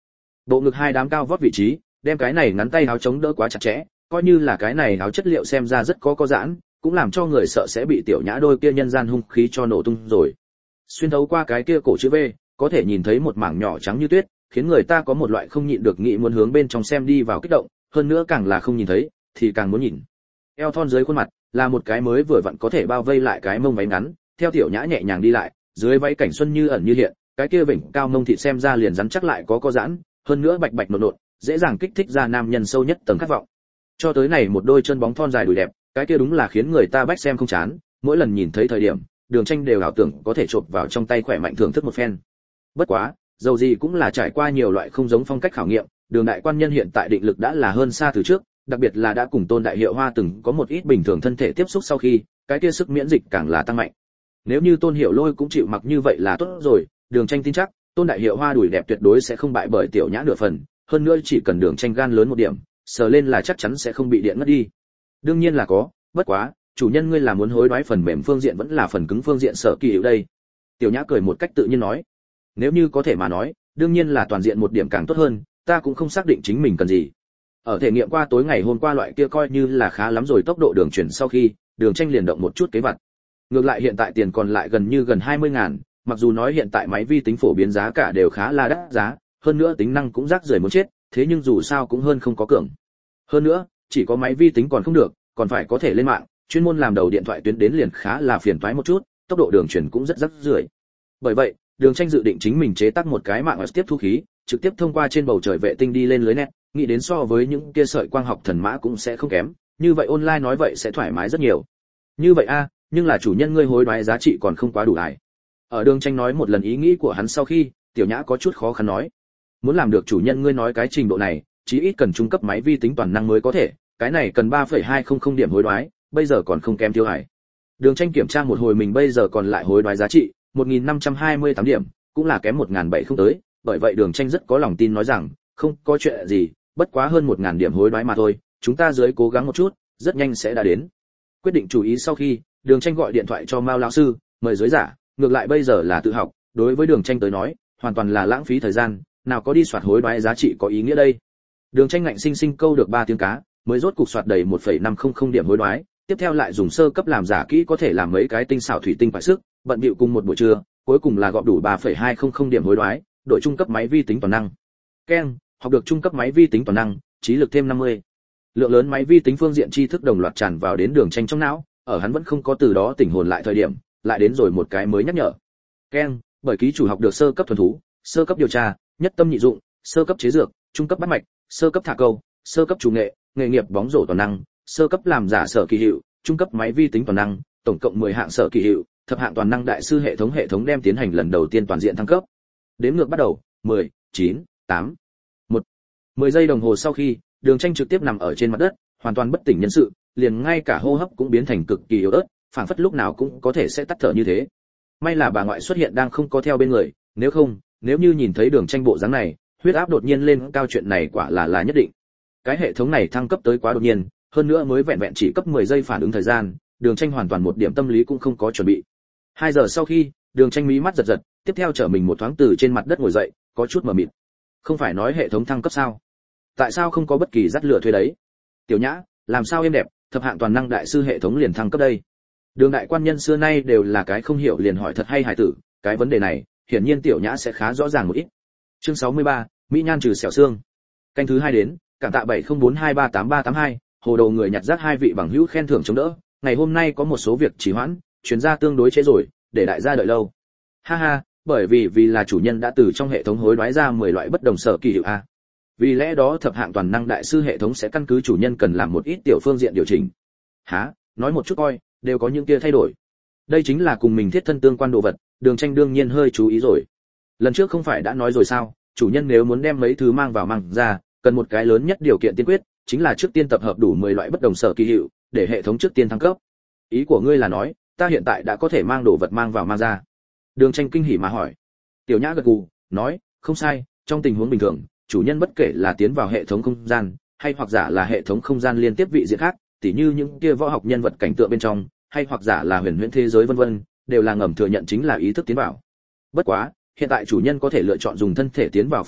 Bộ ngực hai đám cao vót vị trí, đem cái này ngắn tay áo chống đỡ quá chặt chẽ, coi như là cái này áo chất liệu xem ra rất có có giãn, cũng làm cho người sợ sẽ bị tiểu nhã đôi kia nhân gian hung khí cho nổ tung rồi. Xuyên thấu qua cái kia cổ chữ V, có thể nhìn thấy một mảng nhỏ trắng như tuyết, khiến người ta có một loại không nhịn được nghĩ muốn hướng bên trong xem đi vào kích động, hơn nữa càng là không nhìn thấy thì càng muốn nhìn. Eo thon dưới khuôn mặt là một cái mới vừa vặn có thể bao vây lại cái mông váy ngắn, theo tiểu nhã nhẹ nhàng đi lại, dưới váy cảnh xuân như ẩn như hiện, cái kia vểnh cao mông thịt xem ra liền rắn chắc lại có co giãn, hơn nữa bạch bạch nộn nộn, dễ dàng kích thích ra nam nhân sâu nhất tầng khát vọng. Cho tới này một đôi chân bóng thon dài đùi đẹp, cái kia đúng là khiến người ta bách xem không chán, mỗi lần nhìn thấy thời điểm, Đường Tranh đều ảo tưởng có thể chộp vào trong tay khỏe mạnh thưởng thức một phen. Bất quá, dầu gì cũng là trải qua nhiều loại không giống phong cách khảo nghiệm, Đường đại quan nhân hiện tại định lực đã là hơn xa từ trước, đặc biệt là đã cùng Tôn đại hiệu hoa từng có một ít bình thường thân thể tiếp xúc sau khi, cái kia sức miễn dịch càng là tăng mạnh. Nếu như Tôn Hiểu Lôi cũng chịu mặc như vậy là tốt rồi, Đường Tranh tin chắc, Tôn đại hiệu hoa đùi đẹp tuyệt đối sẽ không bại bởi tiểu nhã nửa phần, hơn nữa chỉ cần Đường Tranh gan lớn một điểm, sờ lên là chắc chắn sẽ không bị điện ngất đi. Đương nhiên là có, bất quá, chủ nhân ngươi là muốn hối đoái phần mềm phương diện vẫn là phần cứng phương diện sở kỳ hiệu đây. Tiểu nhã cười một cách tự nhiên nói, nếu như có thể mà nói, đương nhiên là toàn diện một điểm càng tốt hơn, ta cũng không xác định chính mình cần gì. Ở thể nghiệm qua tối ngày hôm qua loại kia coi như là khá lắm rồi tốc độ đường chuyển sau khi, Đường Tranh liền động một chút kế vặt. Ngược lại hiện tại tiền còn lại gần như gần hai mươi ngàn, mặc dù nói hiện tại máy vi tính phổ biến giá cả đều khá là đắt giá, hơn nữa tính năng cũng rác rưởi muốn chết, thế nhưng dù sao cũng hơn không có cường. Hơn nữa, chỉ có máy vi tính còn không được, còn phải có thể lên mạng, chuyên môn làm đầu điện thoại tuyến đến liền khá là phiền toái một chút, tốc độ đường truyền cũng rất rác rưởi. Bởi vậy, Đường Tranh dự định chính mình chế tác một cái mạng tiếp thu khí, trực tiếp thông qua trên bầu trời vệ tinh đi lên lưới net, nghĩ đến so với những kia sợi quang học thần mã cũng sẽ không kém, như vậy online nói vậy sẽ thoải mái rất nhiều. Như vậy a, nhưng là chủ nhân ngươi hối đoái giá trị còn không quá đủ ải. Ở Đường Tranh nói một lần ý nghĩ của hắn sau khi, Tiểu Nhã có chút khó khăn nói, muốn làm được chủ nhân ngươi nói cái trình độ này, chí ít cần trung cấp máy vi tính toàn năng mới có thể, cái này cần ba phẩy hai không không điểm hối đoái, bây giờ còn không kém thiếu hải. Đường Tranh kiểm tra một hồi mình bây giờ còn lại hối đoái giá trị, một nghìn năm trăm hai mươi tám điểm, cũng là kém một nghìn bảy trăm không tới, bởi vậy Đường Tranh rất có lòng tin nói rằng, không có chuyện gì, bất quá hơn một nghìn điểm hối đoái mà thôi, chúng ta dưới cố gắng một chút, rất nhanh sẽ đã đến. Quyết định chủ ý sau khi, Đường Tranh gọi điện thoại cho Mao lão sư, mời dưới giả, ngược lại bây giờ là tự học, đối với Đường Tranh tới nói, hoàn toàn là lãng phí thời gian, nào có đi soạt hối đoái giá trị có ý nghĩa đây. Đường Tranh ngạnh sinh sinh câu được ba tiếng cá, mới rốt cục soạt đầy một phẩy năm không không điểm hối đoái, tiếp theo lại dùng sơ cấp làm giả kỹ có thể làm mấy cái tinh xảo thủy tinh phải sức, bận bịu cùng một buổi trưa, cuối cùng là gọp đủ ba phẩy hai không không điểm hối đoái, đội trung cấp máy vi tính toàn năng. Keng, học được trung cấp máy vi tính toàn năng, trí lực thêm năm mươi. Lượng lớn máy vi tính phương diện tri thức đồng loạt tràn vào đến Đường Tranh trong não, ở hắn vẫn không có từ đó tỉnh hồn lại thời điểm, lại đến rồi một cái mới nhắc nhở. Keng, bởi ký chủ học được sơ cấp thuần thú, sơ cấp điều tra, nhất tâm nhị dụng, sơ cấp chế dược, trung cấp bắt mạch, sơ cấp thả câu, sơ cấp chủ nghệ, nghề nghiệp bóng rổ toàn năng, sơ cấp làm giả sở kỳ hiệu, trung cấp máy vi tính toàn năng, tổng cộng mười hạng sở kỳ hiệu, thập hạng toàn năng đại sư hệ thống hệ thống đem tiến hành lần đầu tiên toàn diện thăng cấp. Đếm ngược bắt đầu, mười, chín, tám, một. mười giây đồng hồ sau khi, Đường Tranh trực tiếp nằm ở trên mặt đất, hoàn toàn bất tỉnh nhân sự, liền ngay cả hô hấp cũng biến thành cực kỳ yếu ớt, phảng phất lúc nào cũng có thể sẽ tắt thở như thế. May là bà ngoại xuất hiện đang không có theo bên người, nếu không, nếu như nhìn thấy Đường Tranh bộ dáng này, huyết áp đột nhiên lên cao chuyện này quả là là nhất định. Cái hệ thống này thăng cấp tới quá đột nhiên, hơn nữa mới vẹn vẹn chỉ cấp mười giây phản ứng thời gian, Đường Tranh hoàn toàn một điểm tâm lý cũng không có chuẩn bị. hai giờ sau khi, Đường Tranh mí mắt giật giật, tiếp theo trở mình một thoáng từ trên mặt đất ngồi dậy, có chút mờ mịt. Không phải nói hệ thống thăng cấp sao? Tại sao không có bất kỳ dắt lửa thuê đấy? Tiểu Nhã, làm sao êm đẹp, thập hạng toàn năng đại sư hệ thống liền thăng cấp đây? Đường đại quan nhân xưa nay đều là cái không hiểu liền hỏi thật hay hài tử, cái vấn đề này, hiển nhiên Tiểu Nhã sẽ khá rõ ràng một ít. Chương sáu mươi ba, Mỹ Nhan trừ xẻo xương. Canh thứ hai đến, cảm tạ bảy không bốn hai ba tám ba tám hai, hồ đầu người nhặt rác hai vị bằng hữu khen thưởng chống đỡ, ngày hôm nay có một số việc trì hoãn, chuyến ra tương đối trễ rồi, để đại gia đợi lâu. Ha ha, bởi vì vì là chủ nhân đã từ trong hệ thống hối đoái ra mười loại bất đồng sở kỳ hiệu a. Vì lẽ đó thập hạng toàn năng đại sư hệ thống sẽ căn cứ chủ nhân cần làm một ít tiểu phương diện điều chỉnh. Hả, nói một chút coi, đều có những kia thay đổi. Đây chính là cùng mình thiết thân tương quan đồ vật, Đường Tranh đương nhiên hơi chú ý rồi. Lần trước không phải đã nói rồi sao, chủ nhân nếu muốn đem mấy thứ mang vào mang ra, cần một cái lớn nhất điều kiện tiên quyết, chính là trước tiên tập hợp đủ mười loại bất đồng sở kỳ hiệu, để hệ thống trước tiên thăng cấp. Ý của ngươi là nói, ta hiện tại đã có thể mang đồ vật mang vào mang ra? Đường Tranh kinh hỉ mà hỏi. Tiểu Nhã gật gù, nói, không sai, trong tình huống bình thường, chủ nhân bất kể là tiến vào hệ thống không gian, hay hoặc giả là hệ thống không gian liên tiếp vị diện khác, tỉ như những kia võ học nhân vật cảnh tượng bên trong, hay hoặc giả là huyền huyễn thế giới vân vân, đều là ngầm thừa nhận chính là ý thức tiến vào. Bất quá, hiện tại chủ nhân có thể lựa chọn dùng thân thể tiến vào phương thức,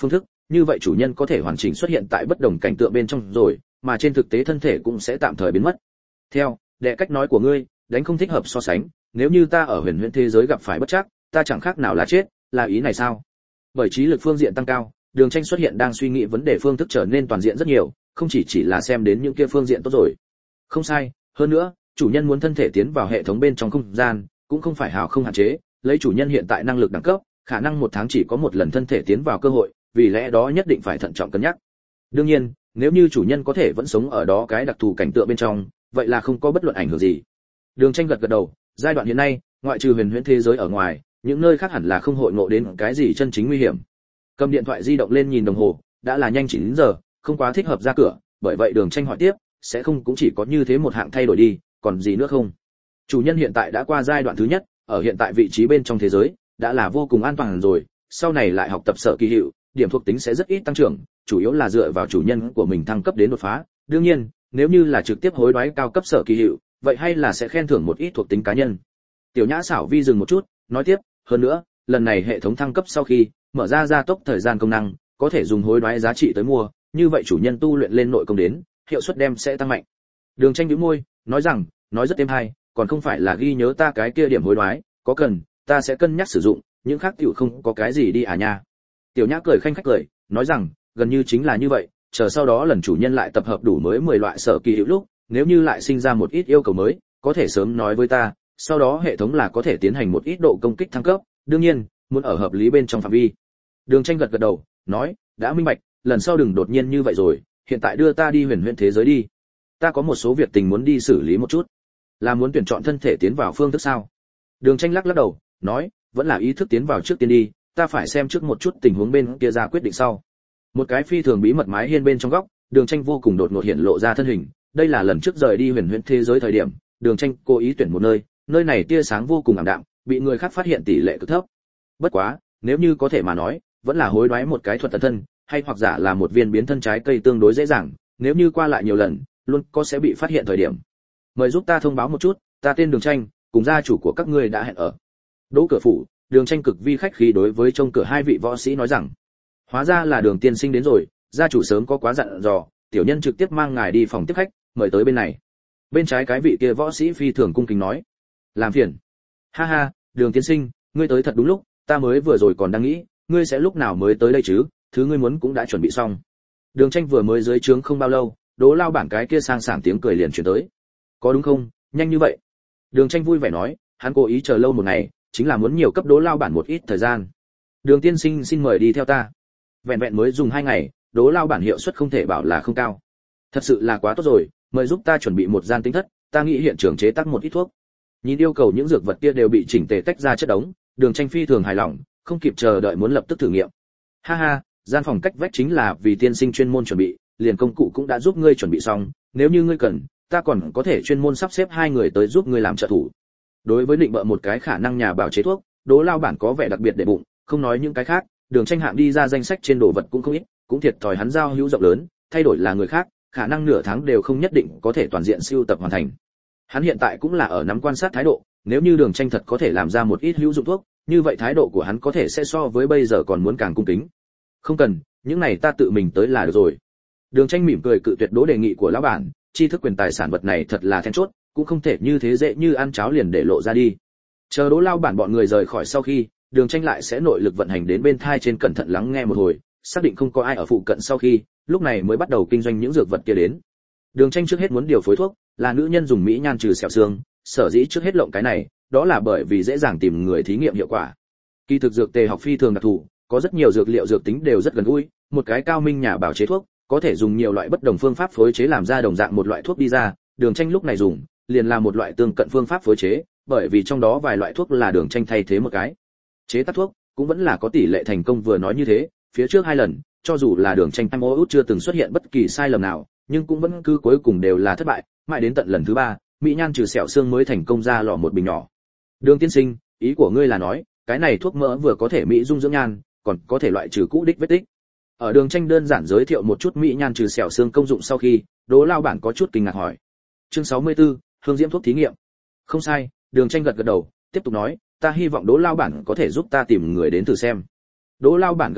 như vậy chủ nhân có thể hoàn chỉnh xuất hiện tại bất đồng cảnh tượng bên trong rồi, mà trên thực tế thân thể cũng sẽ tạm thời biến mất. Theo đệ cách nói của ngươi, đánh không thích hợp so sánh, nếu như ta ở huyền huyễn thế giới gặp phải bất trắc, ta chẳng khác nào là chết, là ý này sao? Bởi trí lực phương diện tăng cao, Đường Tranh xuất hiện đang suy nghĩ vấn đề phương thức trở nên toàn diện rất nhiều, không chỉ chỉ là xem đến những kia phương diện tốt rồi. Không sai, hơn nữa, chủ nhân muốn thân thể tiến vào hệ thống bên trong không gian, cũng không phải hào không hạn chế, lấy chủ nhân hiện tại năng lực đẳng cấp, khả năng một tháng chỉ có một lần thân thể tiến vào cơ hội, vì lẽ đó nhất định phải thận trọng cân nhắc. Đương nhiên, nếu như chủ nhân có thể vẫn sống ở đó cái đặc thù cảnh tượng bên trong, vậy là không có bất luận ảnh hưởng gì. Đường Tranh gật gật đầu, giai đoạn hiện nay, ngoại trừ huyền huyễn thế giới ở ngoài, những nơi khác hẳn là không hội ngộ đến cái gì chân chính nguy hiểm. Cầm điện thoại di động lên nhìn đồng hồ, đã là nhanh chín giờ, không quá thích hợp ra cửa, bởi vậy Đường Tranh hỏi tiếp, sẽ không cũng chỉ có như thế một hạng thay đổi đi, còn gì nữa không? Chủ nhân hiện tại đã qua giai đoạn thứ nhất, ở hiện tại vị trí bên trong thế giới, đã là vô cùng an toàn rồi, sau này lại học tập sở kỳ hiệu, điểm thuộc tính sẽ rất ít tăng trưởng, chủ yếu là dựa vào chủ nhân của mình thăng cấp đến đột phá. Đương nhiên, nếu như là trực tiếp hối đoái cao cấp sở kỳ hiệu, vậy hay là sẽ khen thưởng một ít thuộc tính cá nhân. Tiểu Nhã xảo vi dừng một chút, nói tiếp, hơn nữa, lần này hệ thống thăng cấp sau khi mở ra gia tốc thời gian công năng, có thể dùng hối đoái giá trị tới mua, như vậy chủ nhân tu luyện lên nội công đến, hiệu suất đem sẽ tăng mạnh. Đường Tranh nhíu môi, nói rằng, nói rất êm hay, còn không phải là ghi nhớ ta cái kia điểm hối đoái, có cần, ta sẽ cân nhắc sử dụng, những khác tiểu không có cái gì đi à nha. Tiểu Nhã cười khanh khách cười, nói rằng, gần như chính là như vậy, chờ sau đó lần chủ nhân lại tập hợp đủ mới mười loại sở kỳ hiệu lúc, nếu như lại sinh ra một ít yêu cầu mới, có thể sớm nói với ta, sau đó hệ thống là có thể tiến hành một ít độ công kích thăng cấp, đương nhiên, muốn ở hợp lý bên trong phạm vi. Đường Tranh gật gật đầu, nói, đã minh bạch, lần sau đừng đột nhiên như vậy rồi, hiện tại đưa ta đi huyền huyễn thế giới đi. Ta có một số việc tình muốn đi xử lý một chút. Là muốn tuyển chọn thân thể tiến vào phương thức sao? Đường Tranh lắc lắc đầu, nói, vẫn là ý thức tiến vào trước tiên đi, ta phải xem trước một chút tình huống bên kia ra quyết định sau. Một cái phi thường bí mật mái hiên bên trong góc, Đường Tranh vô cùng đột ngột hiện lộ ra thân hình, đây là lần trước rời đi huyền huyễn thế giới thời điểm, Đường Tranh cố ý tuyển một nơi, nơi này tia sáng vô cùng ảm đạm, bị người khác phát hiện tỷ lệ cực thấp. Bất quá, nếu như có thể mà nói, vẫn là hối đoái một cái thuật tận thân, hay hoặc giả là một viên biến thân trái cây tương đối dễ dàng, nếu như qua lại nhiều lần, luôn có sẽ bị phát hiện thời điểm. Mời giúp ta thông báo một chút, ta tên Đường Tranh, cùng gia chủ của các ngươi đã hẹn ở. Đỗ cửa phủ, Đường Tranh cực vi khách khí đối với trông cửa hai vị võ sĩ nói rằng, hóa ra là Đường tiên sinh đến rồi, gia chủ sớm có quá dặn dò, tiểu nhân trực tiếp mang ngài đi phòng tiếp khách, mời tới bên này. Bên trái cái vị kia võ sĩ phi thường cung kính nói, làm phiền. Ha ha, Đường tiên sinh, ngươi tới thật đúng lúc, ta mới vừa rồi còn đang nghĩ, ngươi sẽ lúc nào mới tới đây chứ, thứ ngươi muốn cũng đã chuẩn bị xong. Đường Tranh vừa mới dưới trướng không bao lâu, Đỗ lao bản cái kia sang sảng tiếng cười liền truyền tới. Có đúng không, nhanh như vậy? Đường Tranh vui vẻ nói, hắn cố ý chờ lâu một ngày, chính là muốn nhiều cấp Đỗ lao bản một ít thời gian. Đường tiên sinh xin mời đi theo ta. Vẹn vẹn mới dùng hai ngày, Đỗ lao bản hiệu suất không thể bảo là không cao. Thật sự là quá tốt rồi, mời giúp ta chuẩn bị một gian tính thất, ta nghĩ hiện trường chế tác một ít thuốc. Nhìn yêu cầu những dược vật kia đều bị chỉnh tề tách ra chất đống, Đường Tranh phi thường hài lòng, không kịp chờ đợi muốn lập tức thử nghiệm. Ha ha, gian phòng cách vách chính là vì tiên sinh chuyên môn chuẩn bị, liền công cụ cũng đã giúp ngươi chuẩn bị xong, nếu như ngươi cần, ta còn có thể chuyên môn sắp xếp hai người tới giúp ngươi làm trợ thủ. Đối với định bợ một cái khả năng nhà bào chế thuốc, Đỗ lao bản có vẻ đặc biệt để bụng, không nói những cái khác, Đường Tranh hạng đi ra danh sách trên đồ vật cũng không ít, cũng thiệt thòi hắn giao hữu rộng lớn, thay đổi là người khác, khả năng nửa tháng đều không nhất định có thể toàn diện siêu tập hoàn thành. Hắn hiện tại cũng là ở nắm quan sát thái độ, nếu như Đường Tranh thật có thể làm ra một ít hữu dụng thuốc, như vậy thái độ của hắn có thể sẽ so với bây giờ còn muốn càng cung kính. Không cần, những này ta tự mình tới là được rồi. Đường Tranh mỉm cười cự tuyệt Đỗ đề nghị của lão bản, tri thức quyền tài sản vật này thật là then chốt, cũng không thể như thế dễ như ăn cháo liền để lộ ra đi. Chờ Đỗ lao bản bọn người rời khỏi sau khi, Đường Tranh lại sẽ nội lực vận hành đến bên thai trên cẩn thận lắng nghe một hồi, xác định không có ai ở phụ cận sau khi, lúc này mới bắt đầu kinh doanh những dược vật kia đến. Đường Tranh trước hết muốn điều phối thuốc, là nữ nhân dùng mỹ nhan trừ sẹo xương, sở dĩ trước hết lộng cái này, đó là bởi vì dễ dàng tìm người thí nghiệm hiệu quả. Kỳ thực dược tề học phi thường đặc thù, có rất nhiều dược liệu dược tính đều rất gần gũi, một cái cao minh nhà bảo chế thuốc, có thể dùng nhiều loại bất đồng phương pháp phối chế làm ra đồng dạng một loại thuốc đi ra, Đường Tranh lúc này dùng, liền là một loại tương cận phương pháp phối chế, bởi vì trong đó vài loại thuốc là Đường Tranh thay thế một cái. Chế tác thuốc cũng vẫn là có tỷ lệ thành công vừa nói như thế, phía trước hai lần, cho dù là Đường Tranh mô út chưa từng xuất hiện bất kỳ sai lầm nào, nhưng cũng vẫn cứ cuối cùng đều là thất bại, mãi đến tận lần thứ ba, mỹ nhan trừ sẹo xương mới thành công ra lò một bình nhỏ. Đường tiên sinh, ý của ngươi là nói, cái này thuốc mỡ vừa có thể mỹ dung dưỡng nhan, còn có thể loại trừ cũ đích vết tích. Ở Đường Tranh đơn giản giới thiệu một chút mỹ nhan trừ sẹo xương công dụng sau khi, Đỗ lao bản có chút kinh ngạc hỏi. Chương sáu mươi tư, hương diễm thuốc thí nghiệm. Không sai, Đường Tranh gật gật đầu, tiếp tục nói, ta hy vọng Đỗ lao bản có thể giúp ta tìm người đến thử xem. Đỗ lao bản gật gù,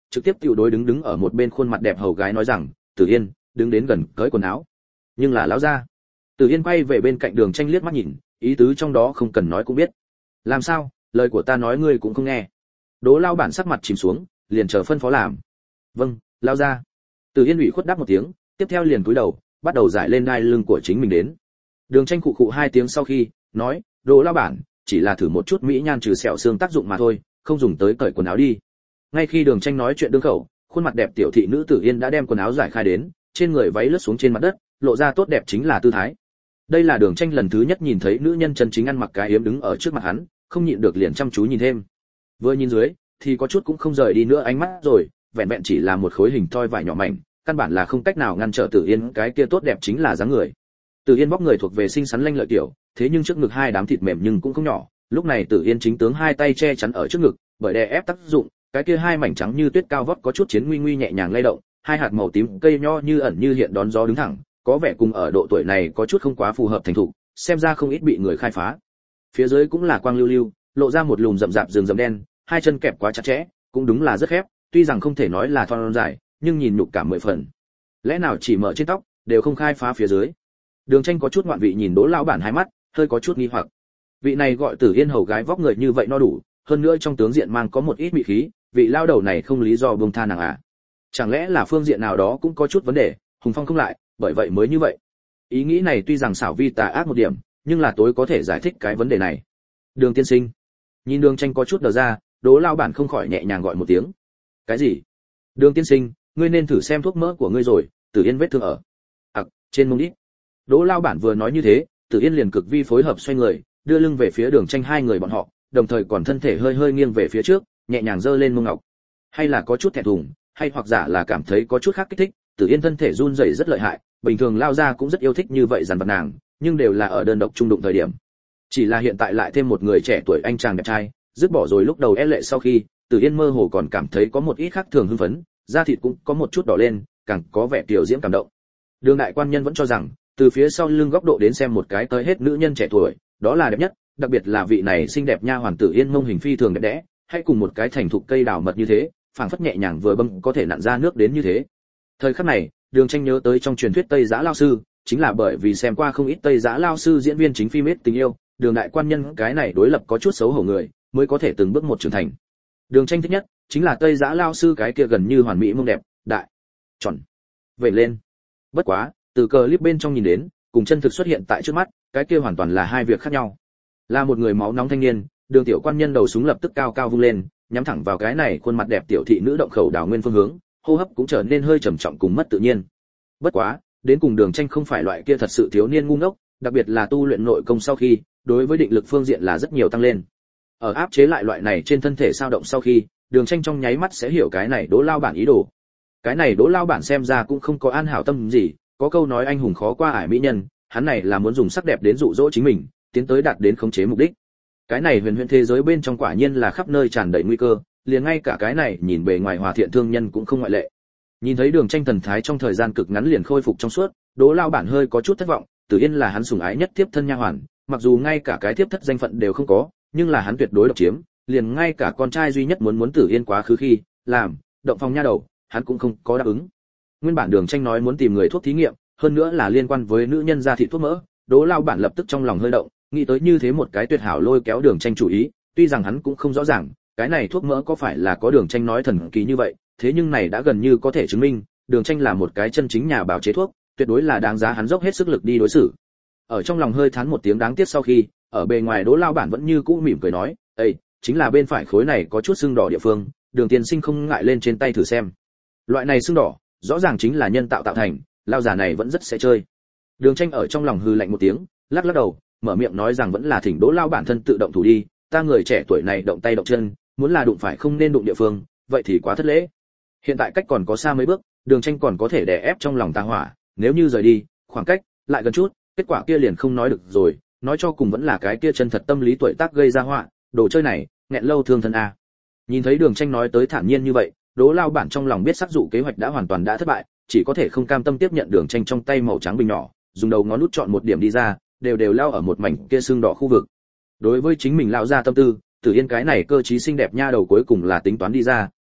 trực tiếp tiểu đối đứng đứng ở một bên khuôn mặt đẹp hầu gái nói rằng, Tử Yên, đứng đến gần cởi quần áo. Nhưng là lão gia. Tử Yên quay về bên cạnh Đường Tranh liếc mắt nhìn, ý tứ trong đó không cần nói cũng biết. Làm sao, lời của ta nói ngươi cũng không nghe. Đỗ lao bản sắc mặt chìm xuống, liền chờ phân phó làm. Vâng, lao gia. Tử Yên ủy khuất đáp một tiếng, tiếp theo liền cúi đầu, bắt đầu giải lên đai lưng của chính mình đến. Đường Tranh khụ khụ hai tiếng sau khi, nói, Đỗ lao bản, chỉ là thử một chút mỹ nhan trừ sẹo xương tác dụng mà thôi, không dùng tới cởi quần áo đi. Ngay khi Đường Tranh nói chuyện đương khẩu, khuôn mặt đẹp tiểu thị nữ Tử Yên đã đem quần áo giải khai đến, trên người váy lướt xuống trên mặt đất, lộ ra tốt đẹp chính là tư thái. Đây là Đường Tranh lần thứ nhất nhìn thấy nữ nhân chân chính ăn mặc cái yếm đứng ở trước mặt hắn, không nhịn được liền chăm chú nhìn thêm. Vừa nhìn dưới, thì có chút cũng không rời đi nữa ánh mắt rồi, vẹn vẹn chỉ là một khối hình thoi vải nhỏ mảnh, căn bản là không cách nào ngăn trở Tử Yên cái kia tốt đẹp chính là dáng người. Tử Yên vóc người thuộc về xinh xắn lanh lợi tiểu, thế nhưng trước ngực hai đám thịt mềm nhưng cũng không nhỏ, lúc này Tử Yên chính tướng hai tay che chắn ở trước ngực, bởi đè ép tác dụng, cái kia hai mảnh trắng như tuyết cao vóc có chút chiến nguy nguy nhẹ nhàng lay động, hai hạt màu tím cây nho như ẩn như hiện đón gió đứng thẳng, có vẻ cùng ở độ tuổi này có chút không quá phù hợp thành thục, xem ra không ít bị người khai phá. Phía dưới cũng là quang lưu lưu, lộ ra một lùm rậm rạp rừng rậm đen, hai chân kẹp quá chặt chẽ, cũng đúng là rất khép, tuy rằng không thể nói là thon dài, nhưng nhìn nhục cảm mười phần. Lẽ nào chỉ mở trên tóc, đều không khai phá phía dưới. Đường Tranh có chút ngoạn vị nhìn Đỗ lão bản hai mắt, hơi có chút nghi hoặc. Vị này gọi Tử Yên hầu gái vóc người như vậy no đủ, hơn nữa trong tướng diện mang có một ít mị khí, vị lao đầu này không lý do buông tha nàng à? Chẳng lẽ là phương diện nào đó cũng có chút vấn đề, hùng phong không lại, bởi vậy mới như vậy. Ý nghĩ này tuy rằng xảo vi tà ác một điểm, nhưng là tối có thể giải thích cái vấn đề này. Đường tiên sinh. Nhìn Đường Tranh có chút đờ ra, Đỗ lão bản không khỏi nhẹ nhàng gọi một tiếng. Cái gì? Đường tiên sinh, ngươi nên thử xem thuốc mỡ của ngươi rồi, Tử Yên vết thương ở. Ặc, trên mông đít. Đỗ lão bản vừa nói như thế, Tử Yên liền cực vi phối hợp xoay người, đưa lưng về phía Đường Tranh hai người bọn họ, đồng thời còn thân thể hơi hơi nghiêng về phía trước, nhẹ nhàng giơ lên mông ngọc. Hay là có chút thẹn thùng, hay hoặc giả là cảm thấy có chút khác kích thích, Tử Yên thân thể run rẩy rất lợi hại, bình thường lao ra cũng rất yêu thích như vậy dằn vặt nàng, nhưng đều là ở đơn độc trung đụng thời điểm. Chỉ là hiện tại lại thêm một người trẻ tuổi anh chàng đẹp trai, dứt bỏ rồi lúc đầu e lệ sau khi, Tử Yên mơ hồ còn cảm thấy có một ít khác thường hưng phấn, da thịt cũng có một chút đỏ lên, càng có vẻ tiểu diễm cảm động. Đường đại quan nhân vẫn cho rằng, từ phía sau lưng góc độ đến xem một cái tới hết nữ nhân trẻ tuổi, đó là đẹp nhất, đặc biệt là vị này xinh đẹp nha hoàn Tử Yên mông hình phi thường đẹp đẽ, hay cùng một cái thành thục cây đào mật như thế, phảng phất nhẹ nhàng vừa bâm có thể nặn ra nước đến như thế. Thời khắc này, Đường Tranh nhớ tới trong truyền thuyết Tây Giã lao sư, chính là bởi vì xem qua không ít Tây Giã lao sư diễn viên chính phim ít tình yêu, Đường đại quan nhân cái này đối lập có chút xấu hổ người, mới có thể từng bước một trưởng thành. Đường Tranh thích nhất chính là Tây Giã lao sư cái kia gần như hoàn mỹ mông đẹp, đại, tròn, vậy lên. Bất quá, từ clip bên trong nhìn đến, cùng chân thực xuất hiện tại trước mắt, cái kia hoàn toàn là hai việc khác nhau. Là một người máu nóng thanh niên, Đường tiểu quan nhân đầu súng lập tức cao cao vung lên, nhắm thẳng vào cái này khuôn mặt đẹp tiểu thị nữ động khẩu đảo nguyên phương hướng, hô hấp cũng trở nên hơi trầm trọng cùng mất tự nhiên. Bất quá, đến cùng Đường Tranh không phải loại kia thật sự thiếu niên ngu ngốc, đặc biệt là tu luyện nội công sau khi, đối với định lực phương diện là rất nhiều tăng lên. Ở áp chế lại loại này trên thân thể sao động sau khi, Đường Tranh trong nháy mắt sẽ hiểu cái này Đỗ lao bản ý đồ. Cái này Đỗ lao bản xem ra cũng không có an hảo tâm gì, có câu nói anh hùng khó qua ải mỹ nhân, hắn này là muốn dùng sắc đẹp đến dụ dỗ chính mình, tiến tới đạt đến khống chế mục đích. Cái này huyền huyền thế giới bên trong quả nhiên là khắp nơi tràn đầy nguy cơ, liền ngay cả cái này nhìn bề ngoài hòa thiện thương nhân cũng không ngoại lệ. Nhìn thấy Đường Tranh thần thái trong thời gian cực ngắn liền khôi phục trong suốt, Đỗ lao bản hơi có chút thất vọng, Tử Yên là hắn sủng ái nhất tiếp thân nha hoàn, mặc dù ngay cả cái tiếp thất danh phận đều không có, nhưng là hắn tuyệt đối độc chiếm, liền ngay cả con trai duy nhất muốn muốn Tử Yên quá khứ khi làm động phòng nha đầu, hắn cũng không có đáp ứng. Nguyên bản Đường Tranh nói muốn tìm người thuốc thí nghiệm, hơn nữa là liên quan với nữ nhân da thịt thuốc mỡ, Đỗ lao bản lập tức trong lòng hơi động, nghĩ tới như thế một cái tuyệt hảo lôi kéo Đường Tranh chủ ý, tuy rằng hắn cũng không rõ ràng, cái này thuốc mỡ có phải là có Đường Tranh nói thần kỳ như vậy, thế nhưng này đã gần như có thể chứng minh, Đường Tranh là một cái chân chính nhà bào chế thuốc, tuyệt đối là đáng giá hắn dốc hết sức lực đi đối xử. Ở trong lòng hơi thán một tiếng đáng tiếc sau khi, ở bề ngoài Đỗ lao bản vẫn như cũ mỉm cười nói, "Ê, chính là bên phải khối này có chút sưng đỏ địa phương, Đường tiên sinh không ngại lên trên tay thử xem." Loại này sưng đỏ, rõ ràng chính là nhân tạo tạo thành, lao già này vẫn rất sẽ chơi. Đường Tranh ở trong lòng hừ lạnh một tiếng, lắc lắc đầu, mở miệng nói rằng vẫn là thỉnh Đỗ lao bản thân tự động thủ đi, ta người trẻ tuổi này động tay động chân, muốn là đụng phải không nên đụng địa phương, vậy thì quá thất lễ. Hiện tại cách còn có xa mấy bước, Đường Tranh còn có thể đè ép trong lòng ta hỏa, nếu như rời đi, khoảng cách lại gần chút, kết quả kia liền không nói được rồi, nói cho cùng vẫn là cái kia chân thật tâm lý tuổi tác gây ra họa, đồ chơi này, nghẹn lâu thương thân a. Nhìn thấy Đường Tranh nói tới thản nhiên như vậy, Đỗ lao bản trong lòng biết sắc dụ kế hoạch đã hoàn toàn đã thất bại, chỉ có thể không cam tâm tiếp nhận Đường Tranh trong tay màu trắng bình nhỏ, dùng đầu ngón nút chọn một điểm đi ra, đều đều lao ở một mảnh kia xương đỏ khu vực. Đối với chính mình lão ra tâm tư, Tử Yên cái này cơ trí xinh đẹp nha đầu cuối cùng là tính toán đi ra,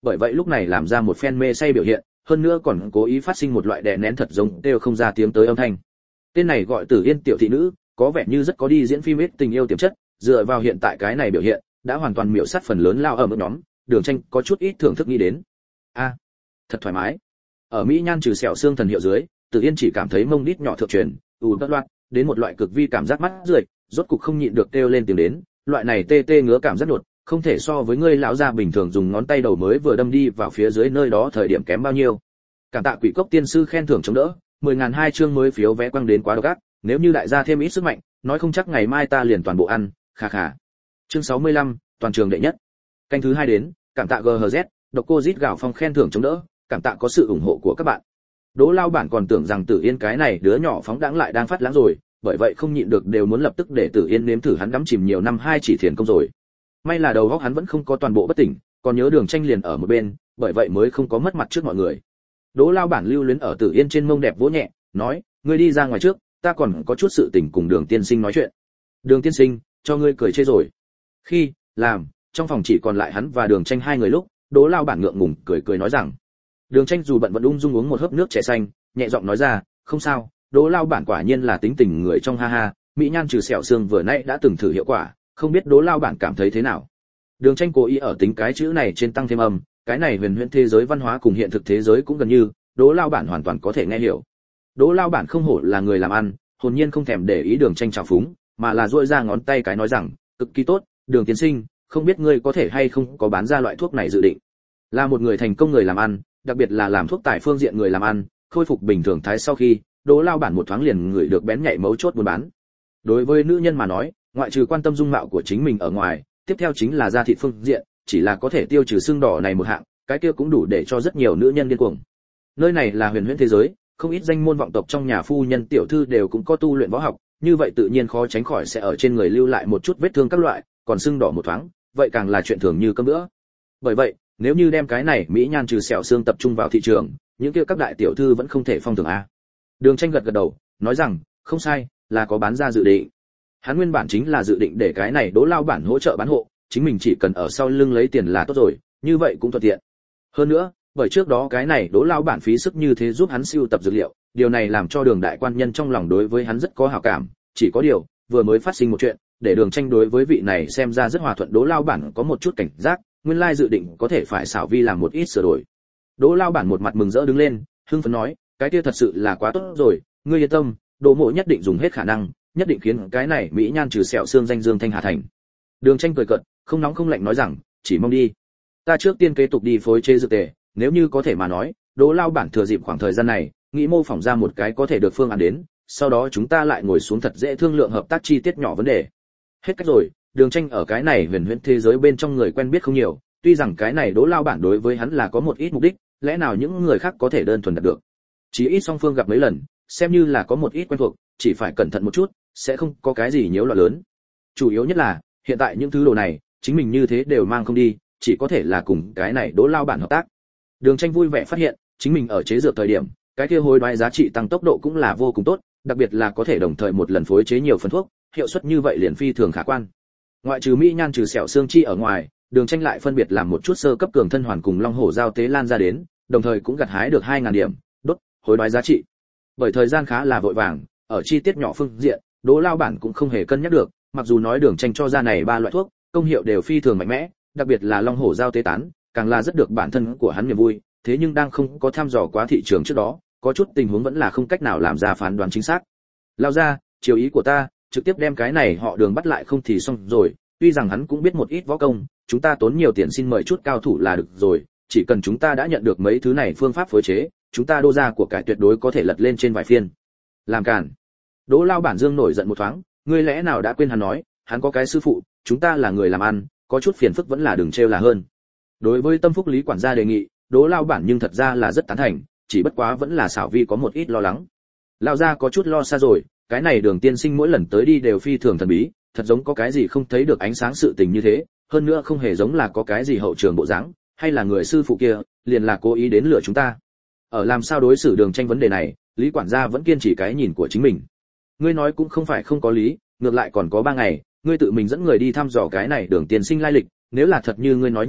bởi vậy lúc này làm ra một phen mê say biểu hiện, hơn nữa còn cố ý phát sinh một loại đè nén thật giống đều không ra tiếng tới âm thanh. Tên này gọi Tử Yên tiểu thị nữ, có vẻ như rất có đi diễn phim ít tình yêu tiềm chất, dựa vào hiện tại cái này biểu hiện, đã hoàn toàn miểu sát phần lớn lao ở mức nhóm, Đường Tranh có chút ít thưởng thức nghĩ đến. A, thật thoải mái. Ở mỹ nhan trừ sẹo xương thần hiệu dưới, Tử Yên chỉ cảm thấy mông đít nhỏ thượng truyền, ù bất loạn, đến một loại cực vi cảm giác mắt rượi, rốt cục không nhịn được kêu lên tiếng đến, loại này tê tê ngứa cảm rất đột, không thể so với ngươi lão gia bình thường dùng ngón tay đầu mới vừa đâm đi vào phía dưới nơi đó thời điểm kém bao nhiêu. Cảm tạ Quỷ Cốc tiên sư khen thưởng chống đỡ, mười ngàn hai chương mới phiếu vé quăng đến quá độc ác, nếu như đại gia thêm ít sức mạnh, nói không chắc ngày mai ta liền toàn bộ ăn, khà khà. Chương sáu mươi lăm, toàn trường đệ nhất. Canh thứ hai đến, cảm tạ giê hát zét, độc cô rít gạo phong khen thưởng chống đỡ, cảm tạ có sự ủng hộ của các bạn. Đỗ Lao bản còn tưởng rằng Tử Yên cái này đứa nhỏ phóng đãng lại đang phát lãng rồi, bởi vậy không nhịn được đều muốn lập tức để Tử Yên nếm thử hắn đắm chìm nhiều năm hai chỉ thiền công rồi. May là đầu óc hắn vẫn không có toàn bộ bất tỉnh, còn nhớ Đường Tranh liền ở một bên, bởi vậy mới không có mất mặt trước mọi người. Đỗ Lao bản lưu luyến ở Tử Yên trên mông đẹp vỗ nhẹ, nói, ngươi đi ra ngoài trước, ta còn có chút sự tình cùng Đường tiên sinh nói chuyện. Đường tiên sinh, cho ngươi cười chê rồi. Khi làm, trong phòng chỉ còn lại hắn và Đường Tranh hai người lúc, Đỗ Lao bản ngượng ngùng cười cười nói rằng, Đường Tranh dù bận vẫn ung dung uống một hớp nước chè xanh, nhẹ giọng nói ra, không sao, Đỗ Lao bản quả nhiên là tính tình người trong ha ha, mỹ nhan trừ sẹo xương vừa nãy đã từng thử hiệu quả, không biết Đỗ Lao bản cảm thấy thế nào. Đường Tranh cố ý ở tính cái chữ này trên tăng thêm âm, cái này huyền huyễn thế giới văn hóa cùng hiện thực thế giới cũng gần như, Đỗ Lao bản hoàn toàn có thể nghe hiểu. Đỗ Lao bản không hổ là người làm ăn, hồn nhiên không thèm để ý Đường Tranh trào phúng, mà là duỗi ra ngón tay cái nói rằng, cực kỳ tốt, Đường tiên sinh, không biết ngươi có thể hay không có bán ra loại thuốc này dự định. Là một người thành công người làm ăn, đặc biệt là làm thuốc tại phương diện người làm ăn, khôi phục bình thường thái sau khi, Đỗ Lao bản một thoáng liền người được bén nhạy mấu chốt buôn bán. Đối với nữ nhân mà nói, ngoại trừ quan tâm dung mạo của chính mình ở ngoài, tiếp theo chính là da thịt phương diện, chỉ là có thể tiêu trừ xương đỏ này một hạng, cái kia cũng đủ để cho rất nhiều nữ nhân điên cuồng. Nơi này là huyền huyễn thế giới, không ít danh môn vọng tộc trong nhà phu nhân tiểu thư đều cũng có tu luyện võ học, như vậy tự nhiên khó tránh khỏi sẽ ở trên người lưu lại một chút vết thương các loại, còn xương đỏ một thoáng, vậy càng là chuyện thường như cơm bữa. Bởi vậy, nếu như đem cái này mỹ nhan trừ sẹo xương tập trung vào thị trường, những kia các đại tiểu thư vẫn không thể phong thường a. Đường Tranh gật gật đầu, nói rằng, không sai, là có bán ra dự định. Hắn nguyên bản chính là dự định để cái này Đỗ Lao bản hỗ trợ bán hộ, chính mình chỉ cần ở sau lưng lấy tiền là tốt rồi, như vậy cũng thuận tiện. Hơn nữa, bởi trước đó cái này Đỗ Lao bản phí sức như thế giúp hắn sưu tập dược liệu, điều này làm cho Đường đại quan nhân trong lòng đối với hắn rất có hảo cảm, chỉ có điều, vừa mới phát sinh một chuyện, để Đường Tranh đối với vị này xem ra rất hòa thuận Đỗ Lao bản có một chút cảnh giác, nguyên lai dự định có thể phải xảo vi làm một ít sửa đổi. Đỗ Lao bản một mặt mừng rỡ đứng lên, hưng phấn nói, cái kia thật sự là quá tốt rồi, ngươi yên tâm, Đỗ mộ nhất định dùng hết khả năng, nhất định khiến cái này mỹ nhan trừ sẹo xương danh dương thanh hà thành. Đường Tranh cười cợt, không nóng không lạnh nói rằng, chỉ mong đi. Ta trước tiên kế tục đi phối chế dược tề, nếu như có thể mà nói, Đỗ Lao bản thừa dịp khoảng thời gian này, nghĩ mô phỏng ra một cái có thể được phương án đến, sau đó chúng ta lại ngồi xuống thật dễ thương lượng hợp tác chi tiết nhỏ vấn đề. Hết cách rồi, Đường Tranh ở cái này huyền huyễn thế giới bên trong người quen biết không nhiều, tuy rằng cái này Đỗ Lao bản đối với hắn là có một ít mục đích, lẽ nào những người khác có thể đơn thuần đạt được. Chỉ ít song phương gặp mấy lần, xem như là có một ít quen thuộc, chỉ phải cẩn thận một chút, sẽ không có cái gì nhiễu loạn lớn. Chủ yếu nhất là, hiện tại những thứ đồ này, chính mình như thế đều mang không đi, chỉ có thể là cùng cái này Đỗ Lao bản hợp tác. Đường Tranh vui vẻ phát hiện, chính mình ở chế dược thời điểm, cái kia hối đoái giá trị tăng tốc độ cũng là vô cùng tốt, đặc biệt là có thể đồng thời một lần phối chế nhiều phần thuốc, hiệu suất như vậy liền phi thường khả quan. Ngoại trừ mỹ nhan trừ sẹo xương chi ở ngoài, Đường Tranh lại phân biệt làm một chút sơ cấp cường thân hoàn cùng long hổ giao tế lan ra đến, đồng thời cũng gặt hái được hai nghìn điểm, đốt, hối đoái giá trị. Bởi thời gian khá là vội vàng, ở chi tiết nhỏ phương diện, Đỗ Lao bản cũng không hề cân nhắc được, mặc dù nói Đường Tranh cho ra này ba loại thuốc, công hiệu đều phi thường mạnh mẽ, đặc biệt là long hổ giao tế tán, càng là rất được bản thân của hắn niềm vui, thế nhưng đang không có thăm dò quá thị trường trước đó, có chút tình huống vẫn là không cách nào làm ra phán đoán chính xác. Lao ra, chiều ý của ta, trực tiếp đem cái này họ Đường bắt lại không thì xong rồi, tuy rằng hắn cũng biết một ít võ công, chúng ta tốn nhiều tiền xin mời chút cao thủ là được rồi, chỉ cần chúng ta đã nhận được mấy thứ này phương pháp phối chế, chúng ta đô ra của cải tuyệt đối có thể lật lên trên vài phiên. Làm cản. Đỗ Lao bản dương nổi giận một thoáng, ngươi lẽ nào đã quên hắn nói, hắn có cái sư phụ, chúng ta là người làm ăn, có chút phiền phức vẫn là đừng trêu là hơn. Đối với Tâm Phúc Lý quản gia đề nghị, Đỗ Lao bản nhưng thật ra là rất tán thành, chỉ bất quá vẫn là xảo vi có một ít lo lắng. Lao gia có chút lo xa rồi, cái này Đường tiên sinh mỗi lần tới đi đều phi thường thần bí, thật giống có cái gì không thấy được ánh sáng sự tình như thế, hơn nữa không hề giống là có cái gì hậu trường bộ dáng, hay là người sư phụ kia, liền là cố ý đến lừa chúng ta. Ở làm sao đối xử Đường Tranh vấn đề này, Lý quản gia vẫn kiên trì cái nhìn của chính mình. Ngươi nói cũng không phải không có lý, ngược lại còn có ba ngày, ngươi tự mình dẫn người đi thăm dò cái này Đường tiên sinh lai lịch, nếu là thật như ngươi nói như vậy,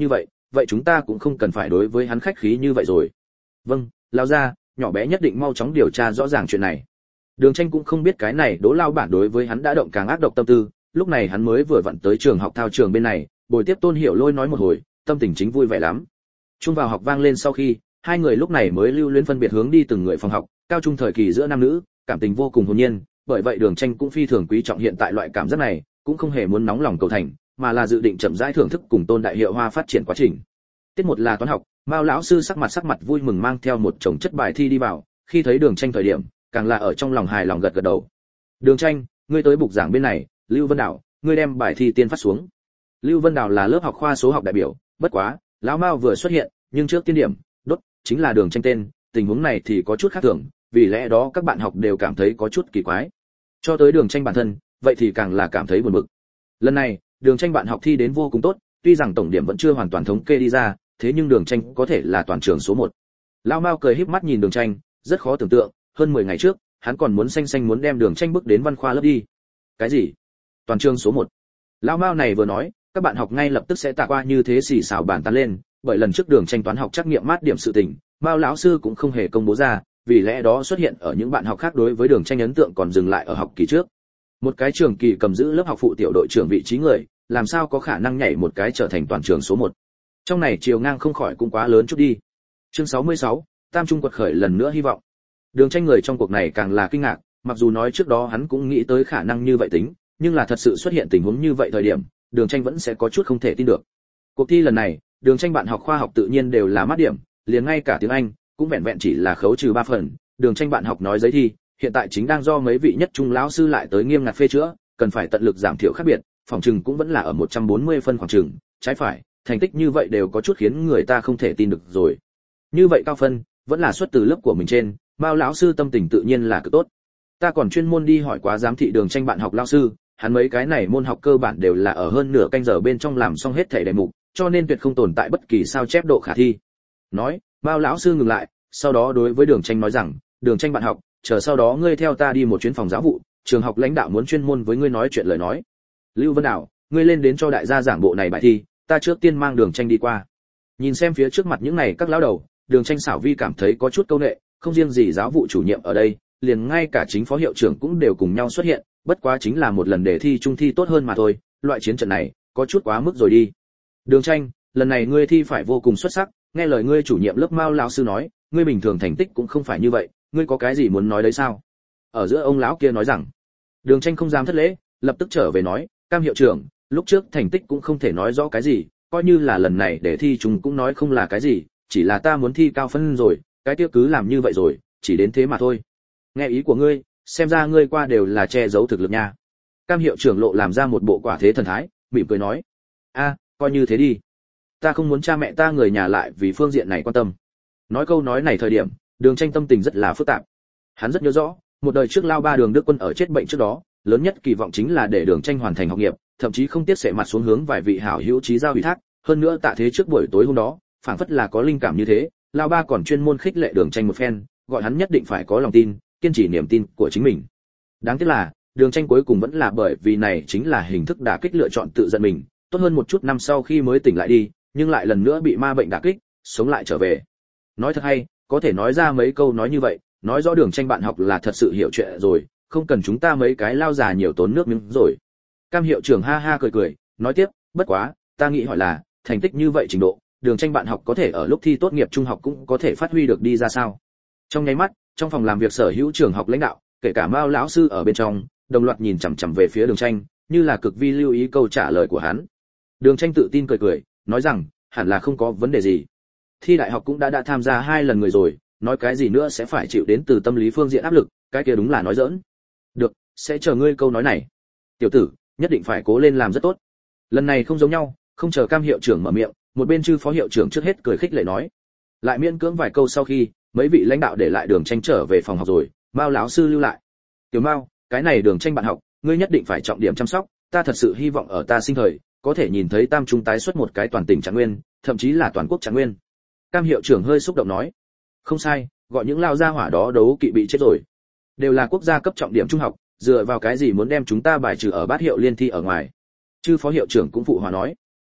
vậy chúng ta cũng không cần phải đối với hắn khách khí như vậy rồi. Vâng, lão gia, nhỏ bé nhất định mau chóng điều tra rõ ràng chuyện này. Đường Tranh cũng không biết cái này Đỗ lao bản đối với hắn đã động càng ác độc tâm tư, lúc này hắn mới vừa vặn tới trường học thao trường bên này, bồi tiếp Tôn Hiểu Lôi nói một hồi, tâm tình chính vui vẻ lắm. Chung vào học vang lên sau khi, hai người lúc này mới lưu luyến phân biệt hướng đi từng người phòng học, cao trung thời kỳ giữa nam nữ, cảm tình vô cùng hồn nhiên, bởi vậy Đường Tranh cũng phi thường quý trọng hiện tại loại cảm giác này, cũng không hề muốn nóng lòng cầu thành, mà là dự định chậm rãi thưởng thức cùng Tôn Đại Hiệu Hoa phát triển quá trình. Tiết một là toán học, Mao lão sư sắc mặt sắc mặt vui mừng mang theo một chồng chất bài thi đi vào, khi thấy Đường Tranh thời điểm, càng là ở trong lòng hài lòng gật gật đầu. Đường Tranh, ngươi tới bục giảng bên này, Lưu Vân Đào, ngươi đem bài thi tiên phát xuống. Lưu Vân Đào là lớp học khoa số học đại biểu, bất quá, lão Mao vừa xuất hiện, nhưng trước tiên điểm, đốt, chính là Đường Tranh tên, tình huống này thì có chút khác thường, vì lẽ đó các bạn học đều cảm thấy có chút kỳ quái. Cho tới Đường Tranh bản thân, vậy thì càng là cảm thấy buồn bực. Lần này, Đường Tranh bạn học thi đến vô cùng tốt, tuy rằng tổng điểm vẫn chưa hoàn toàn thống kê đi ra, thế nhưng Đường Tranh có thể là toàn trường số một. Lão Mao cười híp mắt nhìn Đường Tranh, rất khó tưởng tượng, hơn mười ngày trước, hắn còn muốn xanh xanh muốn đem Đường Tranh bước đến văn khoa lớp đi. Cái gì? Toàn trường số một? Lão Mao này vừa nói, các bạn học ngay lập tức sẽ tạ qua như thế xì xào bàn tán lên, bởi lần trước Đường Tranh toán học trắc nghiệm mát điểm sự tình, Mao lão sư cũng không hề công bố ra, vì lẽ đó xuất hiện ở những bạn học khác đối với Đường Tranh ấn tượng còn dừng lại ở học kỳ trước. Một cái trường kỳ cầm giữ lớp học phụ tiểu đội trưởng vị trí người, làm sao có khả năng nhảy một cái trở thành toàn trường số một? Trong này chiều ngang không khỏi cũng quá lớn chút đi. Chương sáu mươi sáu, Tam Trung quật khởi lần nữa hy vọng. Đường Tranh người trong cuộc này càng là kinh ngạc, mặc dù nói trước đó hắn cũng nghĩ tới khả năng như vậy tính, nhưng là thật sự xuất hiện tình huống như vậy thời điểm, Đường Tranh vẫn sẽ có chút không thể tin được. Cuộc thi lần này, Đường Tranh bạn học khoa học tự nhiên đều là mát điểm, liền ngay cả tiếng Anh cũng vẹn vẹn chỉ là khấu trừ ba phần. Đường Tranh bạn học nói giấy thi, hiện tại chính đang do mấy vị nhất trung lão sư lại tới nghiêm ngặt phê chữa, cần phải tận lực giảm thiểu khác biệt, phòng trừng cũng vẫn là ở một trăm bốn mươi phân khoảng chừng, trái phải, thành tích như vậy đều có chút khiến người ta không thể tin được rồi. Như vậy cao phân, vẫn là xuất từ lớp của mình trên, Mao lão sư tâm tình tự nhiên là cực tốt. Ta còn chuyên môn đi hỏi quá giám thị Đường Tranh bạn học lão sư, hắn mấy cái này môn học cơ bản đều là ở hơn nửa canh giờ bên trong làm xong hết thảy đề mục, cho nên tuyệt không tồn tại bất kỳ sao chép độ khả thi. Nói, Mao lão sư ngừng lại, sau đó đối với Đường Tranh nói rằng, Đường Tranh bạn học, chờ sau đó ngươi theo ta đi một chuyến phòng giáo vụ, trường học lãnh đạo muốn chuyên môn với ngươi nói chuyện lời nói. Lưu Vân Đào, ngươi lên đến cho đại gia giảng bộ này bài thi, ta trước tiên mang Đường Tranh đi qua. Nhìn xem phía trước mặt những này các lão đầu, Đường Tranh xảo vi cảm thấy có chút câu nệ, không riêng gì giáo vụ chủ nhiệm ở đây, liền ngay cả chính phó hiệu trưởng cũng đều cùng nhau xuất hiện, bất quá chính là một lần đề thi trung thi tốt hơn mà thôi, loại chiến trận này có chút quá mức rồi đi. Đường Tranh, lần này ngươi thi phải vô cùng xuất sắc, nghe lời ngươi chủ nhiệm lớp Mao lão sư nói, ngươi bình thường thành tích cũng không phải như vậy, ngươi có cái gì muốn nói đấy sao? Ở giữa ông lão kia nói rằng. Đường Tranh không dám thất lễ, lập tức trở về nói, Cam hiệu trưởng, lúc trước thành tích cũng không thể nói rõ cái gì, coi như là lần này để thi chúng cũng nói không là cái gì, chỉ là ta muốn thi cao phân rồi, cái kia cứ làm như vậy rồi, chỉ đến thế mà thôi. Nghe ý của ngươi, xem ra ngươi qua đều là che giấu thực lực nha. Cam hiệu trưởng lộ làm ra một bộ quả thế thần thái, mỉm cười nói, a, coi như thế đi. Ta không muốn cha mẹ ta người nhà lại vì phương diện này quan tâm. Nói câu nói này thời điểm, Đường Tranh tâm tình rất là phức tạp. Hắn rất nhớ rõ, một đời trước lao ba Đường Đức Quân ở chết bệnh trước đó, lớn nhất kỳ vọng chính là để Đường Tranh hoàn thành học nghiệp, thậm chí không tiếc sẻ mặt xuống hướng vài vị hảo hữu trí giao ủy thác, hơn nữa tạ thế trước buổi tối hôm đó, phảng phất là có linh cảm như thế, lao ba còn chuyên môn khích lệ Đường Tranh một phen, gọi hắn nhất định phải có lòng tin, kiên trì niềm tin của chính mình. Đáng tiếc là, Đường Tranh cuối cùng vẫn là bởi vì này chính là hình thức đả kích lựa chọn tự giận mình, tốt hơn một chút năm sau khi mới tỉnh lại đi, nhưng lại lần nữa bị ma bệnh đả kích, sống lại trở về. Nói thật hay, có thể nói ra mấy câu nói như vậy, nói rõ Đường Tranh bạn học là thật sự hiểu chuyện rồi, không cần chúng ta mấy cái lao già nhiều tốn nước miếng rồi. Cam hiệu trưởng ha ha cười cười, nói tiếp, bất quá, ta nghĩ hỏi là, thành tích như vậy trình độ, Đường Tranh bạn học có thể ở lúc thi tốt nghiệp trung học cũng có thể phát huy được đi ra sao? Trong nháy mắt, trong phòng làm việc sở hữu trường học lãnh đạo, kể cả Mao lão sư ở bên trong, đồng loạt nhìn chằm chằm về phía Đường Tranh, như là cực vi lưu ý câu trả lời của hắn. Đường Tranh tự tin cười cười, nói rằng, hẳn là không có vấn đề gì. Thi đại học cũng đã đã tham gia hai lần người rồi, nói cái gì nữa sẽ phải chịu đến từ tâm lý phương diện áp lực, cái kia đúng là nói giỡn. Được, sẽ chờ ngươi câu nói này. Tiểu tử, nhất định phải cố lên làm rất tốt. Lần này không giống nhau, không chờ Cam hiệu trưởng mở miệng, một bên chư phó hiệu trưởng trước hết cười khích lệ nói. Lại miễn cưỡng vài câu sau khi, mấy vị lãnh đạo để lại Đường Tranh trở về phòng học rồi, Mao lão sư lưu lại. Tiểu Mao, cái này Đường Tranh bạn học, ngươi nhất định phải trọng điểm chăm sóc, ta thật sự hy vọng ở ta sinh thời, có thể nhìn thấy Tam Trung tái xuất một cái toàn tỉnh Trạng Nguyên, thậm chí là toàn quốc Trạng Nguyên. Cam hiệu trưởng hơi xúc động nói. Không sai, gọi những lao gia hỏa đó đấu kỵ bị chết rồi. Đều là quốc gia cấp trọng điểm trung học, dựa vào cái gì muốn đem chúng ta bài trừ ở bát hiệu liên thi ở ngoài. Chư phó hiệu trưởng cũng phụ hòa nói. Ai,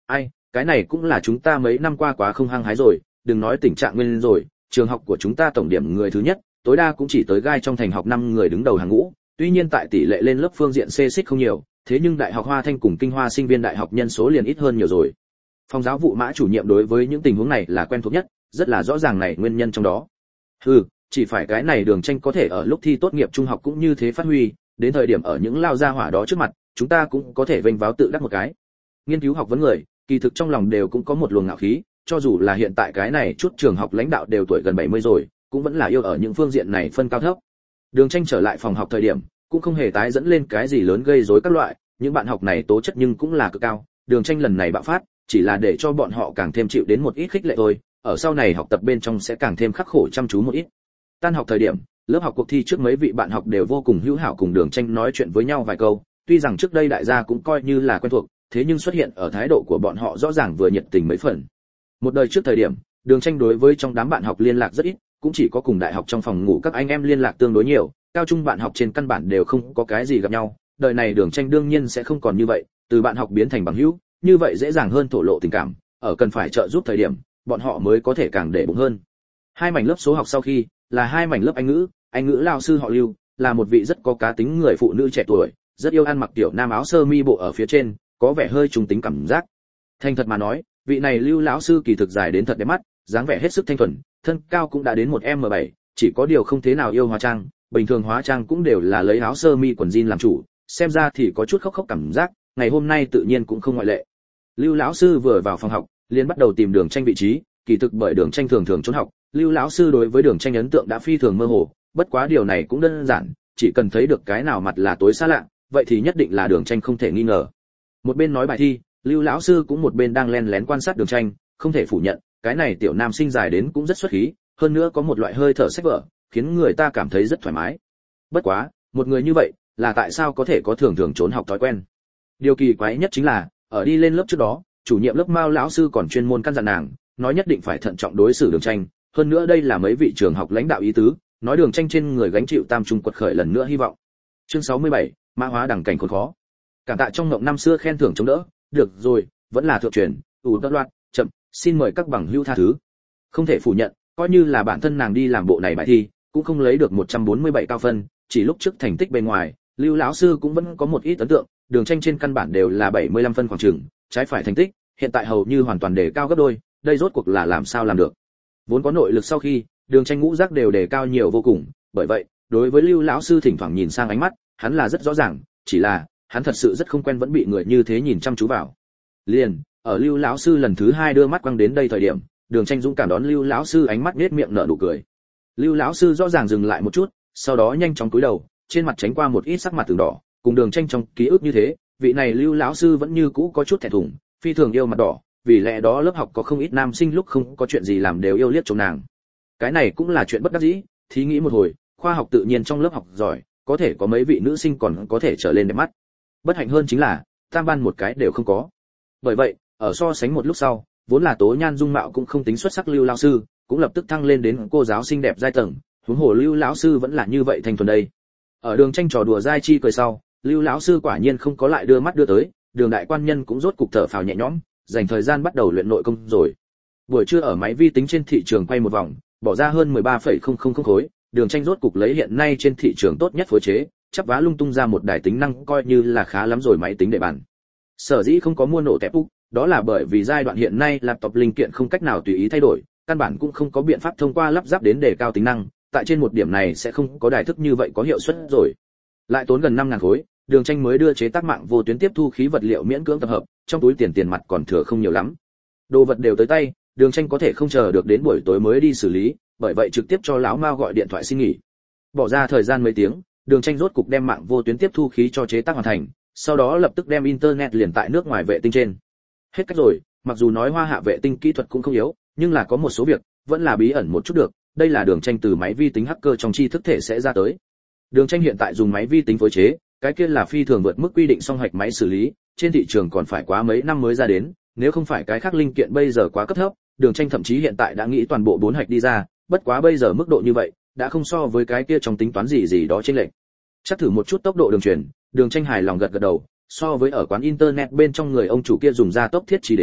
cái này cũng là chúng ta mấy năm qua quá không hăng hái rồi, đừng nói tình trạng nguyên rồi, trường học của chúng ta tổng điểm người thứ nhất, tối đa cũng chỉ tới gai trong thành học năm người đứng đầu hàng ngũ, tuy nhiên tại tỷ lệ lên lớp phương diện xê xích không nhiều, thế nhưng đại học Hoa Thanh cùng Kinh Hoa sinh viên đại học nhân số liền ít hơn nhiều rồi. Phòng giáo vụ Mã chủ nhiệm đối với những tình huống này là quen thuộc nhất, rất là rõ ràng này nguyên nhân trong đó. Hừ, chỉ phải cái này Đường Tranh có thể ở lúc thi tốt nghiệp trung học cũng như thế phát huy, đến thời điểm ở những lao gia hỏa đó trước mặt, chúng ta cũng có thể vênh váo tự đắc một cái. Nghiên cứu học vấn người, kỳ thực trong lòng đều cũng có một luồng ngạo khí, cho dù là hiện tại cái này chút trường học lãnh đạo đều tuổi gần bảy mươi rồi, cũng vẫn là yêu ở những phương diện này phân cao thấp. Đường Tranh trở lại phòng học thời điểm, cũng không hề tái dẫn lên cái gì lớn gây rối các loại, những bạn học này tố chất nhưng cũng là cực cao, Đường Tranh lần này bạo phát, chỉ là để cho bọn họ càng thêm chịu đến một ít khích lệ thôi, ở sau này học tập bên trong sẽ càng thêm khắc khổ chăm chú một ít. Tan học thời điểm, lớp học cuộc thi trước mấy vị bạn học đều vô cùng hữu hảo cùng Đường Tranh nói chuyện với nhau vài câu, tuy rằng trước đây đại gia cũng coi như là quen thuộc, thế nhưng xuất hiện ở thái độ của bọn họ rõ ràng vừa nhiệt tình mấy phần. Một đời trước thời điểm, Đường Tranh đối với trong đám bạn học liên lạc rất ít, cũng chỉ có cùng đại học trong phòng ngủ các anh em liên lạc tương đối nhiều, cao trung bạn học trên căn bản đều không có cái gì gặp nhau. Đời này Đường Tranh đương nhiên sẽ không còn như vậy, từ bạn học biến thành bằng hữu, như vậy dễ dàng hơn thổ lộ tình cảm, ở cần phải trợ giúp thời điểm, bọn họ mới có thể càng để bụng hơn. Hai mảnh lớp số học sau khi, là hai mảnh lớp Anh ngữ, Anh ngữ lao sư họ Lưu, là một vị rất có cá tính người phụ nữ trẻ tuổi, rất yêu ăn mặc tiểu nam áo sơ mi bộ ở phía trên, có vẻ hơi trung tính cảm giác. Thành thật mà nói, vị này Lưu lão sư kỳ thực dài đến thật đẹp mắt, dáng vẻ hết sức thanh thuần, thân cao cũng đã đến một mét bảy, chỉ có điều không thế nào yêu hóa trang, bình thường hóa trang cũng đều là lấy áo sơ mi quần jean làm chủ, xem ra thì có chút khóc khóc cảm giác, ngày hôm nay tự nhiên cũng không ngoại lệ. Lưu lão sư vừa vào phòng học, liền bắt đầu tìm Đường Tranh vị trí, kỳ thực bởi Đường Tranh thường thường trốn học, Lưu lão sư đối với Đường Tranh ấn tượng đã phi thường mơ hồ, bất quá điều này cũng đơn giản, chỉ cần thấy được cái nào mặt là tối xa lạ, vậy thì nhất định là Đường Tranh không thể nghi ngờ. Một bên nói bài thi, Lưu lão sư cũng một bên đang lén lén quan sát Đường Tranh, không thể phủ nhận, cái này tiểu nam sinh dài đến cũng rất xuất khí, hơn nữa có một loại hơi thở sách vở, khiến người ta cảm thấy rất thoải mái. Bất quá, một người như vậy, là tại sao có thể có thường thường trốn học thói quen? Điều kỳ quái nhất chính là, ở đi lên lớp trước đó, chủ nhiệm lớp Mao lão sư còn chuyên môn căn dặn nàng, nói nhất định phải thận trọng đối xử Đường Tranh, hơn nữa đây là mấy vị trường học lãnh đạo ý tứ, nói Đường Tranh trên người gánh chịu tam trung quật khởi lần nữa hy vọng. Chương sáu mươi bảy, mã hóa đẳng cảnh khốn khó. Cảm tạ trong ngộng năm xưa khen thưởng chống đỡ, được rồi, vẫn là thượng truyền, ủ tất loạt, chậm, xin mời các bằng hữu tha thứ. Không thể phủ nhận, coi như là bản thân nàng đi làm bộ này bài thi, cũng không lấy được một trăm bốn mươi bảy cao phân, chỉ lúc trước thành tích bên ngoài, Lưu lão sư cũng vẫn có một ít ấn tượng, Đường Tranh trên căn bản đều là bảy mươi lăm phân khoảng chừng, trái phải thành tích, hiện tại hầu như hoàn toàn đề cao gấp đôi, đây rốt cuộc là làm sao làm được. Vốn có nội lực sau khi, Đường Tranh ngũ giác đều đề cao nhiều vô cùng, bởi vậy, đối với Lưu lão sư thỉnh thoảng nhìn sang ánh mắt, hắn là rất rõ ràng, chỉ là, hắn thật sự rất không quen vẫn bị người như thế nhìn chăm chú vào. Liền, ở Lưu lão sư lần thứ hai đưa mắt quăng đến đây thời điểm, Đường Tranh dũng cảm đón Lưu lão sư ánh mắt nhếch miệng nở nụ cười. Lưu lão sư rõ ràng dừng lại một chút, sau đó nhanh chóng cúi đầu, trên mặt tránh qua một ít sắc mặt từng đỏ, cùng Đường Tranh trong ký ức như thế, vị này Lưu lão sư vẫn như cũ có chút thẹn thùng, phi thường yêu mặt đỏ, vì lẽ đó lớp học có không ít nam sinh lúc không có chuyện gì làm đều yêu liếc trông nàng. Cái này cũng là chuyện bất đắc dĩ, thí nghĩ một hồi, khoa học tự nhiên trong lớp học giỏi, có thể có mấy vị nữ sinh còn có thể trở lên đẹp mắt. Bất hạnh hơn chính là, tam ban một cái đều không có. Bởi vậy, ở so sánh một lúc sau, vốn là tố nhan dung mạo cũng không tính xuất sắc Lưu lão sư, cũng lập tức thăng lên đến cô giáo xinh đẹp giai tầng, huống hồ Lưu lão sư vẫn là như vậy thanh thuần đây. Ở Đường Tranh trò đùa dai chi cười sau, Lưu lão sư quả nhiên không có lại đưa mắt đưa tới, Đường đại quan nhân cũng rốt cục thở phào nhẹ nhõm, dành thời gian bắt đầu luyện nội công rồi. Buổi trưa ở máy vi tính trên thị trường quay một vòng, bỏ ra hơn mười ba phẩy không không không khối, Đường Tranh rốt cục lấy hiện nay trên thị trường tốt nhất phối chế, chắp vá lung tung ra một đài tính năng coi như là khá lắm rồi máy tính để bàn. Sở dĩ không có mua nổ tẹp úc, đó là bởi vì giai đoạn hiện nay laptop linh kiện không cách nào tùy ý thay đổi, căn bản cũng không có biện pháp thông qua lắp ráp đến đề cao tính năng, tại trên một điểm này sẽ không có đài thức như vậy có hiệu suất rồi. Lại tốn gần năm ngàn khối, Đường Tranh mới đưa chế tác mạng vô tuyến tiếp thu khí vật liệu miễn cưỡng tập hợp, trong túi tiền tiền mặt còn thừa không nhiều lắm. Đồ vật đều tới tay, Đường Tranh có thể không chờ được đến buổi tối mới đi xử lý, bởi vậy trực tiếp cho lão Mao gọi điện thoại xin nghỉ. Bỏ ra thời gian mấy tiếng, Đường Tranh rốt cục đem mạng vô tuyến tiếp thu khí cho chế tác hoàn thành, sau đó lập tức đem internet liền tại nước ngoài vệ tinh trên. Hết cách rồi, mặc dù nói Hoa Hạ vệ tinh kỹ thuật cũng không yếu, nhưng là có một số việc vẫn là bí ẩn một chút được, đây là Đường Tranh từ máy vi tính hacker trong tri thức thể sẽ ra tới. Đường Tranh hiện tại dùng máy vi tính phối chế, cái kia là phi thường vượt mức quy định song hạch máy xử lý, trên thị trường còn phải quá mấy năm mới ra đến, nếu không phải cái khác linh kiện bây giờ quá cấp thấp, Đường Tranh thậm chí hiện tại đã nghĩ toàn bộ bốn hạch đi ra, bất quá bây giờ mức độ như vậy, đã không so với cái kia trong tính toán gì gì đó chênh lệch. Chắc thử một chút tốc độ đường truyền, Đường Tranh hài lòng gật gật đầu, so với ở quán internet bên trong người ông chủ kia dùng ra tốc thiết trí đến,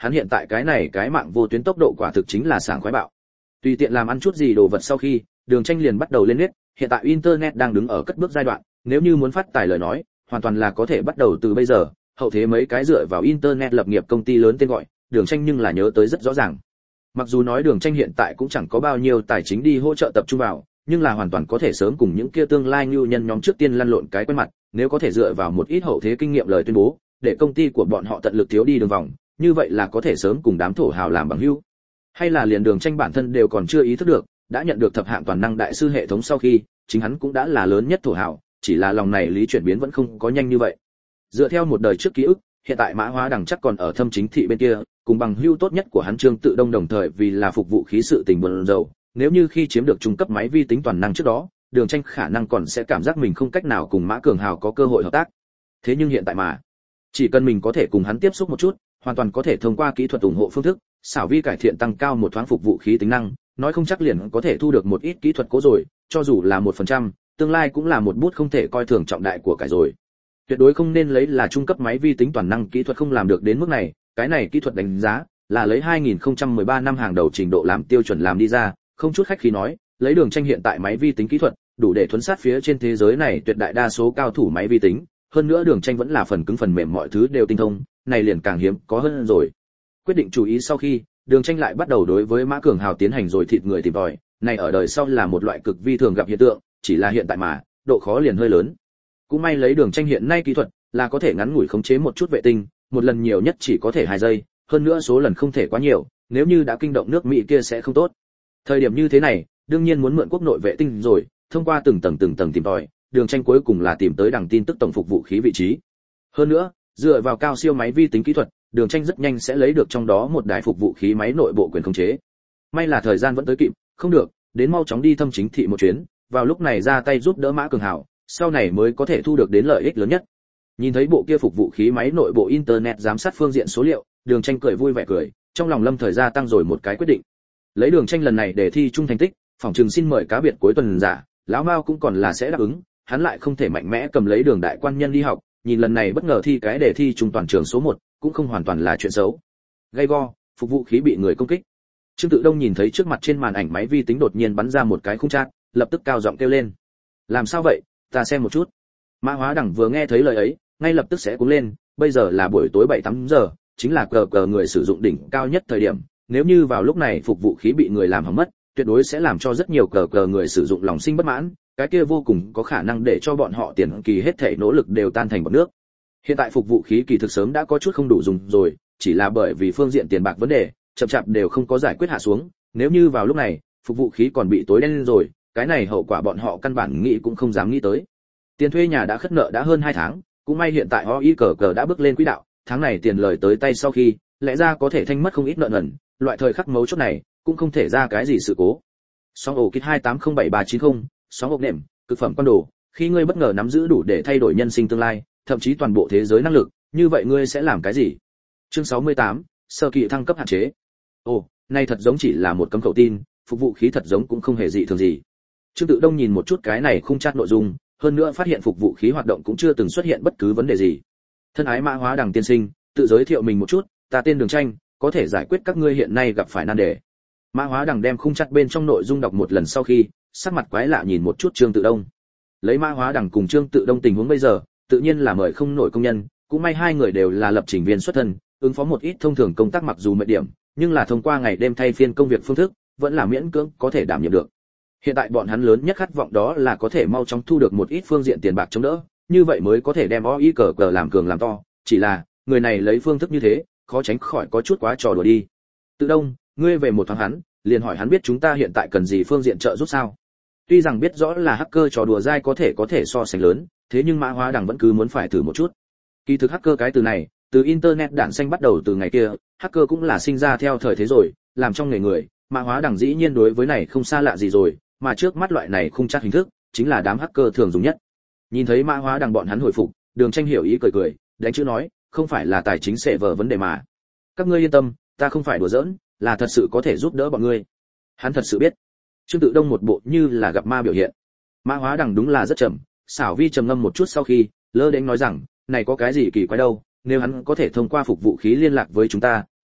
hắn hiện tại cái này cái mạng vô tuyến tốc độ quả thực chính là sảng khoái bạo. Tùy tiện làm ăn chút gì đồ vật sau khi, Đường Tranh liền bắt đầu lên nét, hiện tại internet đang đứng ở cất bước giai đoạn, nếu như muốn phát tài lời nói, hoàn toàn là có thể bắt đầu từ bây giờ, hậu thế mấy cái dựa vào internet lập nghiệp công ty lớn tên gọi, Đường Tranh nhưng là nhớ tới rất rõ ràng. Mặc dù nói Đường Tranh hiện tại cũng chẳng có bao nhiêu tài chính đi hỗ trợ tập trung vào, nhưng là hoàn toàn có thể sớm cùng những kia tương lai nhu nhân nhóm trước tiên lăn lộn cái quen mặt, nếu có thể dựa vào một ít hậu thế kinh nghiệm lời tuyên bố, để công ty của bọn họ tận lực thiếu đi đường vòng, như vậy là có thể sớm cùng đám thổ hào làm bằng hữu. Hay là liền Đường Tranh bản thân đều còn chưa ý thức được, đã nhận được thập hạng toàn năng đại sư hệ thống sau khi, chính hắn cũng đã là lớn nhất thổ hào, chỉ là lòng này lý chuyển biến vẫn không có nhanh như vậy. Dựa theo một đời trước ký ức, hiện tại Mã Hóa Đằng chắc còn ở Thâm Chính thị bên kia, cùng bằng hữu tốt nhất của hắn Trương Tự Đông đồng thời vì là phục vụ khí sự tình buồn rầu, nếu như khi chiếm được trung cấp máy vi tính toàn năng trước đó, Đường Tranh khả năng còn sẽ cảm giác mình không cách nào cùng Mã Cường Hào có cơ hội hợp tác. Thế nhưng hiện tại mà, chỉ cần mình có thể cùng hắn tiếp xúc một chút, hoàn toàn có thể thông qua kỹ thuật ủng hộ phương thức, xảo vi cải thiện tăng cao một thoáng phục vụ khí tính năng, nói không chắc liền có thể thu được một ít kỹ thuật cố rồi, cho dù là một phần trăm, tương lai cũng là một bút không thể coi thường trọng đại của cải rồi. Tuyệt đối không nên lấy là trung cấp máy vi tính toàn năng kỹ thuật không làm được đến mức này, cái này kỹ thuật đánh giá là lấy hai nghìn không trăm mười ba năm hàng đầu trình độ làm tiêu chuẩn làm đi ra, không chút khách khí nói, lấy Đường Tranh hiện tại máy vi tính kỹ thuật, đủ để thuấn sát phía trên thế giới này tuyệt đại đa số cao thủ máy vi tính, hơn nữa Đường Tranh vẫn là phần cứng phần mềm mọi thứ đều tinh thông, này liền càng hiếm có hơn rồi. Quyết định chú ý sau khi, Đường Tranh lại bắt đầu đối với Mã Cường Hào tiến hành rồi thịt người tìm tòi, này ở đời sau là một loại cực vi thường gặp hiện tượng, chỉ là hiện tại mà, độ khó liền hơi lớn. Cũng may lấy Đường Tranh hiện nay kỹ thuật, là có thể ngắn ngủi khống chế một chút vệ tinh, một lần nhiều nhất chỉ có thể hai giây, hơn nữa số lần không thể quá nhiều, nếu như đã kinh động nước Mỹ kia sẽ không tốt. Thời điểm như thế này, đương nhiên muốn mượn quốc nội vệ tinh rồi, thông qua từng tầng từng tầng tìm tòi, Đường Tranh cuối cùng là tìm tới đằng tin tức tổng phục vụ khí vị trí. Hơn nữa, dựa vào cao siêu máy vi tính kỹ thuật, Đường Tranh rất nhanh sẽ lấy được trong đó một đài phục vụ khí máy nội bộ quyền khống chế. May là thời gian vẫn tới kịp, không được, đến mau chóng đi Thâm Chính thị một chuyến, vào lúc này ra tay giúp đỡ Mã Cường Hào, sau này mới có thể thu được đến lợi ích lớn nhất. Nhìn thấy bộ kia phục vụ khí máy nội bộ internet giám sát phương diện số liệu, Đường Tranh cười vui vẻ cười, trong lòng lâm thời gia tăng rồi một cái quyết định. Lấy Đường Tranh lần này để thi trung thành tích, phòng trường xin mời cá biệt cuối tuần giả, lão Mao cũng còn là sẽ đáp ứng, hắn lại không thể mạnh mẽ cầm lấy Đường đại quan nhân đi học, nhìn lần này bất ngờ thi cái đề thi trung toàn trường số một, cũng không hoàn toàn là chuyện xấu. Gay go, phục vụ khí bị người công kích. Trương Tự Đông nhìn thấy trước mặt trên màn ảnh máy vi tính đột nhiên bắn ra một cái khung chat, lập tức cao giọng kêu lên. Làm sao vậy, ta xem một chút. Mã Hóa Đằng vừa nghe thấy lời ấy, ngay lập tức sẽ cuống lên, bây giờ là buổi tối bảy tám giờ, chính là cờ cờ người sử dụng đỉnh cao nhất thời điểm, nếu như vào lúc này phục vụ khí bị người làm hỏng mất, tuyệt đối sẽ làm cho rất nhiều cờ cờ người sử dụng lòng sinh bất mãn, cái kia vô cùng có khả năng để cho bọn họ tiền kỳ hết thảy nỗ lực đều tan thành bọt nước. Hiện tại phục vụ khí kỳ thực sớm đã có chút không đủ dùng rồi, chỉ là bởi vì phương diện tiền bạc vấn đề, chậm chạp đều không có giải quyết hạ xuống, nếu như vào lúc này, phục vụ khí còn bị tối đen lên rồi, cái này hậu quả bọn họ căn bản nghĩ cũng không dám nghĩ tới. Tiền thuê nhà đã khất nợ đã hơn hai tháng, cũng may hiện tại o i cờ cờ đã bước lên quỹ đạo, tháng này tiền lời tới tay sau khi, lẽ ra có thể thanh mất không ít nợ nần, loại thời khắc mấu chốt này, cũng không thể ra cái gì sự cố. Song ổ kit hai tám không bảy ba chín không, sóng ốc nệm, cực phẩm quan đồ, khi ngươi bất ngờ nắm giữ đủ để thay đổi nhân sinh tương lai, thậm chí toàn bộ thế giới năng lực, như vậy ngươi sẽ làm cái gì? Chương sáu mươi tám, sơ kỳ thăng cấp hạn chế. Ồ, này thật giống chỉ là một cấm khẩu tin, phục vụ khí thật giống cũng không hề dị thường gì. Trương Tự Đông nhìn một chút cái này khung chat nội dung, hơn nữa phát hiện phục vụ khí hoạt động cũng chưa từng xuất hiện bất cứ vấn đề gì. Thân ái Mã Hóa Đằng tiên sinh, tự giới thiệu mình một chút, ta tên Đường Tranh, có thể giải quyết các ngươi hiện nay gặp phải nan đề. Mã Hóa Đằng đem khung chat bên trong nội dung đọc một lần sau khi, sắc mặt quái lạ nhìn một chút Trương Tự Đông. Lấy Mã Hóa Đằng cùng Trương Tự Đông tình huống bây giờ, tự nhiên là mời không nổi công nhân, cũng may hai người đều là lập trình viên xuất thân, ứng phó một ít thông thường công tác mặc dù mệt điểm, nhưng là thông qua ngày đêm thay phiên công việc phương thức, vẫn là miễn cưỡng có thể đảm nhiệm được. Hiện tại bọn hắn lớn nhất khát vọng đó là có thể mau chóng thu được một ít phương diện tiền bạc chống đỡ, như vậy mới có thể đem o i cờ cờ làm cường làm to, chỉ là, người này lấy phương thức như thế, khó tránh khỏi có chút quá trò đùa đi. Tự Đông, ngươi về một thoáng hắn, liền hỏi hắn biết chúng ta hiện tại cần gì phương diện trợ giúp sao? Tuy rằng biết rõ là hacker trò đùa dai có thể có thể so sánh lớn, thế nhưng Mã Hóa Đằng vẫn cứ muốn phải thử một chút. Kỳ thực hacker cái từ này, từ internet đản xanh bắt đầu từ ngày kia, hacker cũng là sinh ra theo thời thế rồi, làm trong nghề người, Mã Hóa Đằng dĩ nhiên đối với này không xa lạ gì rồi, mà trước mắt loại này không chắc hình thức, chính là đám hacker thường dùng nhất. Nhìn thấy Mã Hóa Đằng bọn hắn hồi phục, Đường Tranh hiểu ý cười cười, đánh chữ nói, không phải là tài chính sẽ vờ vấn đề mà. Các ngươi yên tâm, ta không phải đùa giỡn, là thật sự có thể giúp đỡ bọn ngươi. Hắn thật sự biết. Trương Tự Đông một bộ như là gặp ma biểu hiện. Mã Hóa Đằng đúng là rất chậm, xảo vi trầm ngâm một chút sau khi, lơ đến nói rằng, này có cái gì kỳ quái đâu, nếu hắn có thể thông qua phục vụ khí liên lạc với chúng ta,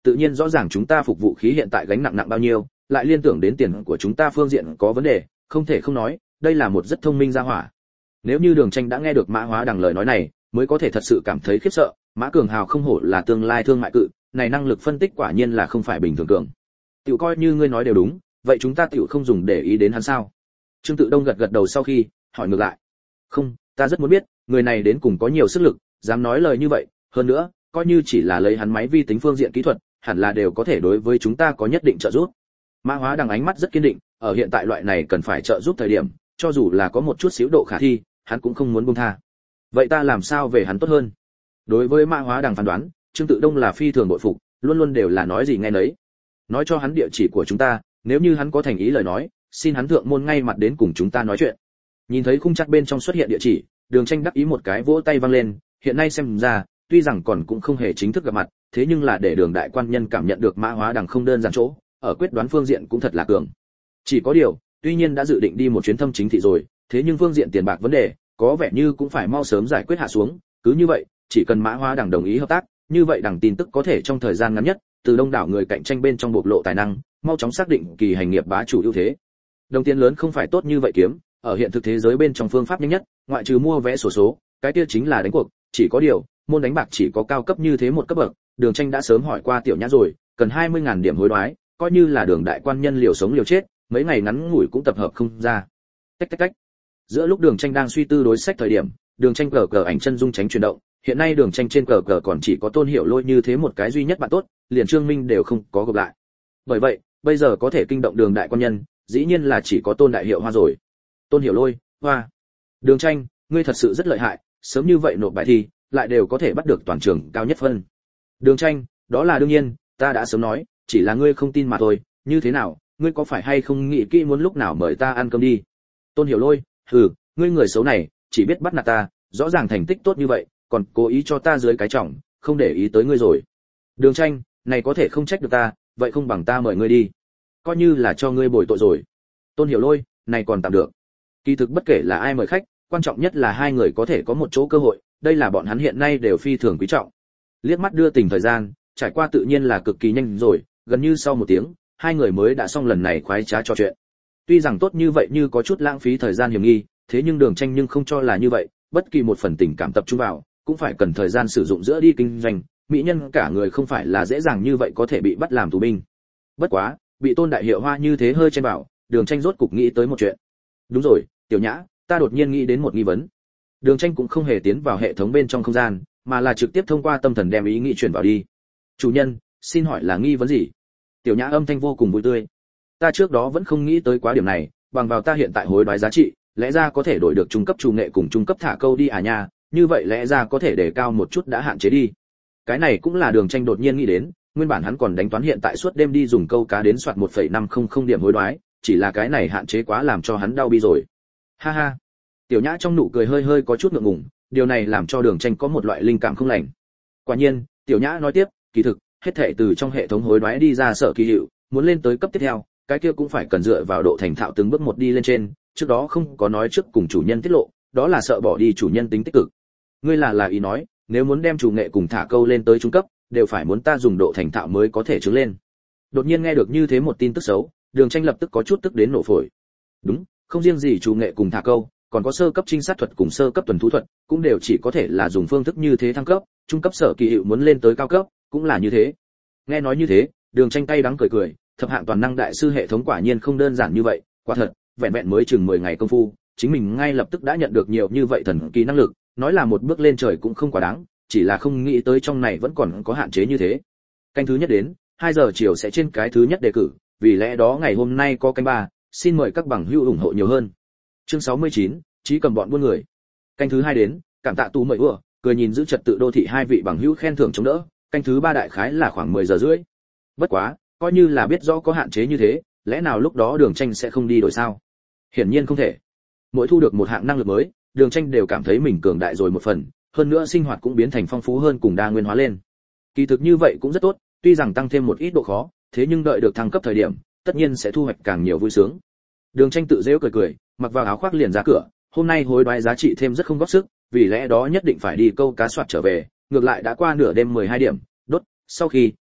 tự nhiên rõ ràng chúng ta phục vụ khí hiện tại gánh nặng nặng bao nhiêu, lại liên tưởng đến tiền của chúng ta phương diện có vấn đề, không thể không nói, đây là một rất thông minh gia hỏa. Nếu như Đường Tranh đã nghe được Mã Hóa Đằng lời nói này, mới có thể thật sự cảm thấy khiếp sợ, Mã Cường Hào không hổ là tương lai thương mại cự, này năng lực phân tích quả nhiên là không phải bình thường cường. Tiểu coi như ngươi nói đều đúng, vậy chúng ta tiểu không dùng để ý đến hắn sao? Trương Tự Đông gật gật đầu sau khi hỏi ngược lại. Không, ta rất muốn biết, người này đến cùng có nhiều sức lực, dám nói lời như vậy, hơn nữa, coi như chỉ là lấy hắn máy vi tính phương diện kỹ thuật, hẳn là đều có thể đối với chúng ta có nhất định trợ giúp. Mã Hóa Đằng ánh mắt rất kiên định, ở hiện tại loại này cần phải trợ giúp thời điểm, cho dù là có một chút xíu độ khả thi, hắn cũng không muốn buông tha. Vậy ta làm sao về hắn tốt hơn? Đối với Mã Hóa Đằng phán đoán, Trương Tự Đông là phi thường bội phục, luôn luôn đều là nói gì nghe nấy. Nói cho hắn địa chỉ của chúng ta, nếu như hắn có thành ý lời nói, xin hắn thượng môn ngay mặt đến cùng chúng ta nói chuyện. Nhìn thấy khung chắc bên trong xuất hiện địa chỉ, Đường Tranh đắc ý một cái vỗ tay vang lên, hiện nay xem ra, tuy rằng còn cũng không hề chính thức gặp mặt, thế nhưng là để Đường đại quan nhân cảm nhận được Mã Hóa Đằng không đơn giản chỗ, ở quyết đoán phương diện cũng thật là cường. Chỉ có điều, tuy nhiên đã dự định đi một chuyến thăm chính thị rồi, thế nhưng phương diện tiền bạc vấn đề, có vẻ như cũng phải mau sớm giải quyết hạ xuống, cứ như vậy, chỉ cần Mã Hóa Đằng đồng ý hợp tác, như vậy đằng tin tức có thể trong thời gian ngắn nhất, từ đông đảo người cạnh tranh bên trong bộc lộ tài năng, mau chóng xác định kỳ hành nghiệp bá chủ ưu thế. Đồng tiền lớn không phải tốt như vậy kiếm, ở hiện thực thế giới bên trong phương pháp nhanh nhất, ngoại trừ mua vé sổ số, cái kia chính là đánh cuộc, chỉ có điều, môn đánh bạc chỉ có cao cấp như thế một cấp bậc, Đường Tranh đã sớm hỏi qua Tiểu Nhã rồi, cần hai mươi ngàn điểm hối đoái, coi như là Đường đại quan nhân liều sống liều chết, mấy ngày ngắn ngủi cũng tập hợp không ra. Tách tách tách. Giữa lúc Đường Tranh đang suy tư đối sách thời điểm, Đường Tranh cờ cờ ảnh chân dung tránh chuyển động, hiện nay Đường Tranh trên cờ cờ còn chỉ có Tôn Hiểu Lôi như thế một cái duy nhất bạn tốt, liền Trương Minh đều không có gặp lại. Bởi vậy, bây giờ có thể kinh động Đường đại quan nhân, dĩ nhiên là chỉ có Tôn đại hiệu Hoa rồi. Tôn Hiểu Lôi, Hoa. Đường Tranh, ngươi thật sự rất lợi hại, sớm như vậy nộp bài thi, lại đều có thể bắt được toàn trường cao nhất phân. Đường Tranh, đó là đương nhiên, ta đã sớm nói, chỉ là ngươi không tin mà thôi, như thế nào, ngươi có phải hay không nghĩ kỹ muốn lúc nào mời ta ăn cơm đi? Tôn Hiểu Lôi, hừ, ngươi người xấu này, chỉ biết bắt nạt ta, rõ ràng thành tích tốt như vậy, còn cố ý cho ta dưới cái trọng, không để ý tới ngươi rồi. Đường Tranh, này có thể không trách được ta, vậy không bằng ta mời ngươi đi, coi như là cho ngươi bồi tội rồi. Tôn Hiểu Lôi, này còn tạm được. Kỳ thực bất kể là ai mời khách, quan trọng nhất là hai người có thể có một chỗ cơ hội, đây là bọn hắn hiện nay đều phi thường quý trọng. Liếc mắt đưa tình thời gian, trải qua tự nhiên là cực kỳ nhanh rồi, gần như sau một tiếng, hai người mới đã xong lần này khoái trá trò chuyện. Tuy rằng tốt như vậy như có chút lãng phí thời gian hiểm nghi, thế nhưng Đường Tranh nhưng không cho là như vậy, bất kỳ một phần tình cảm tập trung vào, cũng phải cần thời gian sử dụng giữa đi kinh doanh, mỹ nhân cả người không phải là dễ dàng như vậy có thể bị bắt làm tù binh. Bất quá, bị Tôn đại hiệu Hoa như thế hơi chen vào, Đường Tranh rốt cục nghĩ tới một chuyện. Đúng rồi, Tiểu Nhã, ta đột nhiên nghĩ đến một nghi vấn. Đường Tranh cũng không hề tiến vào hệ thống bên trong không gian, mà là trực tiếp thông qua tâm thần đem ý nghĩ truyền vào đi. Chủ nhân, xin hỏi là nghi vấn gì? Tiểu Nhã âm thanh vô cùng vui tươi. Ta trước đó vẫn không nghĩ tới quá điểm này, bằng vào ta hiện tại hối đoái giá trị, lẽ ra có thể đổi được trung cấp chủ nghệ cùng trung cấp thả câu đi à nha, như vậy lẽ ra có thể để cao một chút đã hạn chế đi. Cái này cũng là Đường Tranh đột nhiên nghĩ đến, nguyên bản hắn còn đánh toán hiện tại suốt đêm đi dùng câu cá đến soạt một phẩy năm không không điểm hối đoái, chỉ là cái này hạn chế quá làm cho hắn đau bi rồi. Ha ha. Tiểu Nhã trong nụ cười hơi hơi có chút ngượng ngùng, điều này làm cho Đường Tranh có một loại linh cảm không lành. Quả nhiên, Tiểu Nhã nói tiếp, kỳ thực, hết thảy từ trong hệ thống hối đoái đi ra sở kỳ hiệu, muốn lên tới cấp tiếp theo, cái kia cũng phải cần dựa vào độ thành thạo từng bước một đi lên trên, trước đó không có nói trước cùng chủ nhân tiết lộ, đó là sợ bỏ đi chủ nhân tính tích cực. Ngươi là là ý nói, nếu muốn đem chủ nghệ cùng thả câu lên tới trung cấp, đều phải muốn ta dùng độ thành thạo mới có thể chứng lên. Đột nhiên nghe được như thế một tin tức xấu, Đường Tranh lập tức có chút tức đến nổ phổi. Đúng, không riêng gì chủ nghệ cùng thả câu, còn có sơ cấp trinh sát thuật cùng sơ cấp tuần thú thuật, cũng đều chỉ có thể là dùng phương thức như thế thăng cấp, trung cấp sở kỳ hiệu muốn lên tới cao cấp, cũng là như thế. Nghe nói như thế, Đường Tranh tay đắng cười cười, thập hạng toàn năng đại sư hệ thống quả nhiên không đơn giản như vậy, quả thật, vẹn vẹn mới chừng mười ngày công phu, chính mình ngay lập tức đã nhận được nhiều như vậy thần kỳ năng lực, nói là một bước lên trời cũng không quá đáng, chỉ là không nghĩ tới trong này vẫn còn có hạn chế như thế. Canh thứ nhất đến, hai giờ chiều sẽ trên cái thứ nhất đề cử, vì lẽ đó ngày hôm nay có canh ba, xin mời các bằng hữu ủng hộ nhiều hơn. Chương sáu mươi chín, Chí cầm bọn buôn người. Canh thứ hai đến, cảm tạ tú mời ưa, cười nhìn giữ trật tự đô thị hai vị bằng hữu khen thưởng chống đỡ, canh thứ ba đại khái là khoảng mười giờ rưỡi. Bất quá, coi như là biết rõ có hạn chế như thế, lẽ nào lúc đó Đường Tranh sẽ không đi đổi sao? Hiển nhiên không thể. Mỗi thu được một hạng năng lực mới, Đường Tranh đều cảm thấy mình cường đại rồi một phần, hơn nữa sinh hoạt cũng biến thành phong phú hơn cùng đa nguyên hóa lên. Kỳ thực như vậy cũng rất tốt, tuy rằng tăng thêm một ít độ khó, thế nhưng đợi được thăng cấp thời điểm, tất nhiên sẽ thu hoạch càng nhiều vui sướng. Đường Tranh tự giễu cười cười, mặc vào áo khoác liền ra cửa, hôm nay hối đoái giá trị thêm rất không góp sức, vì lẽ đó nhất định phải đi câu cá soạt trở về, ngược lại đã qua nửa đêm mười hai điểm, đốt, sau khi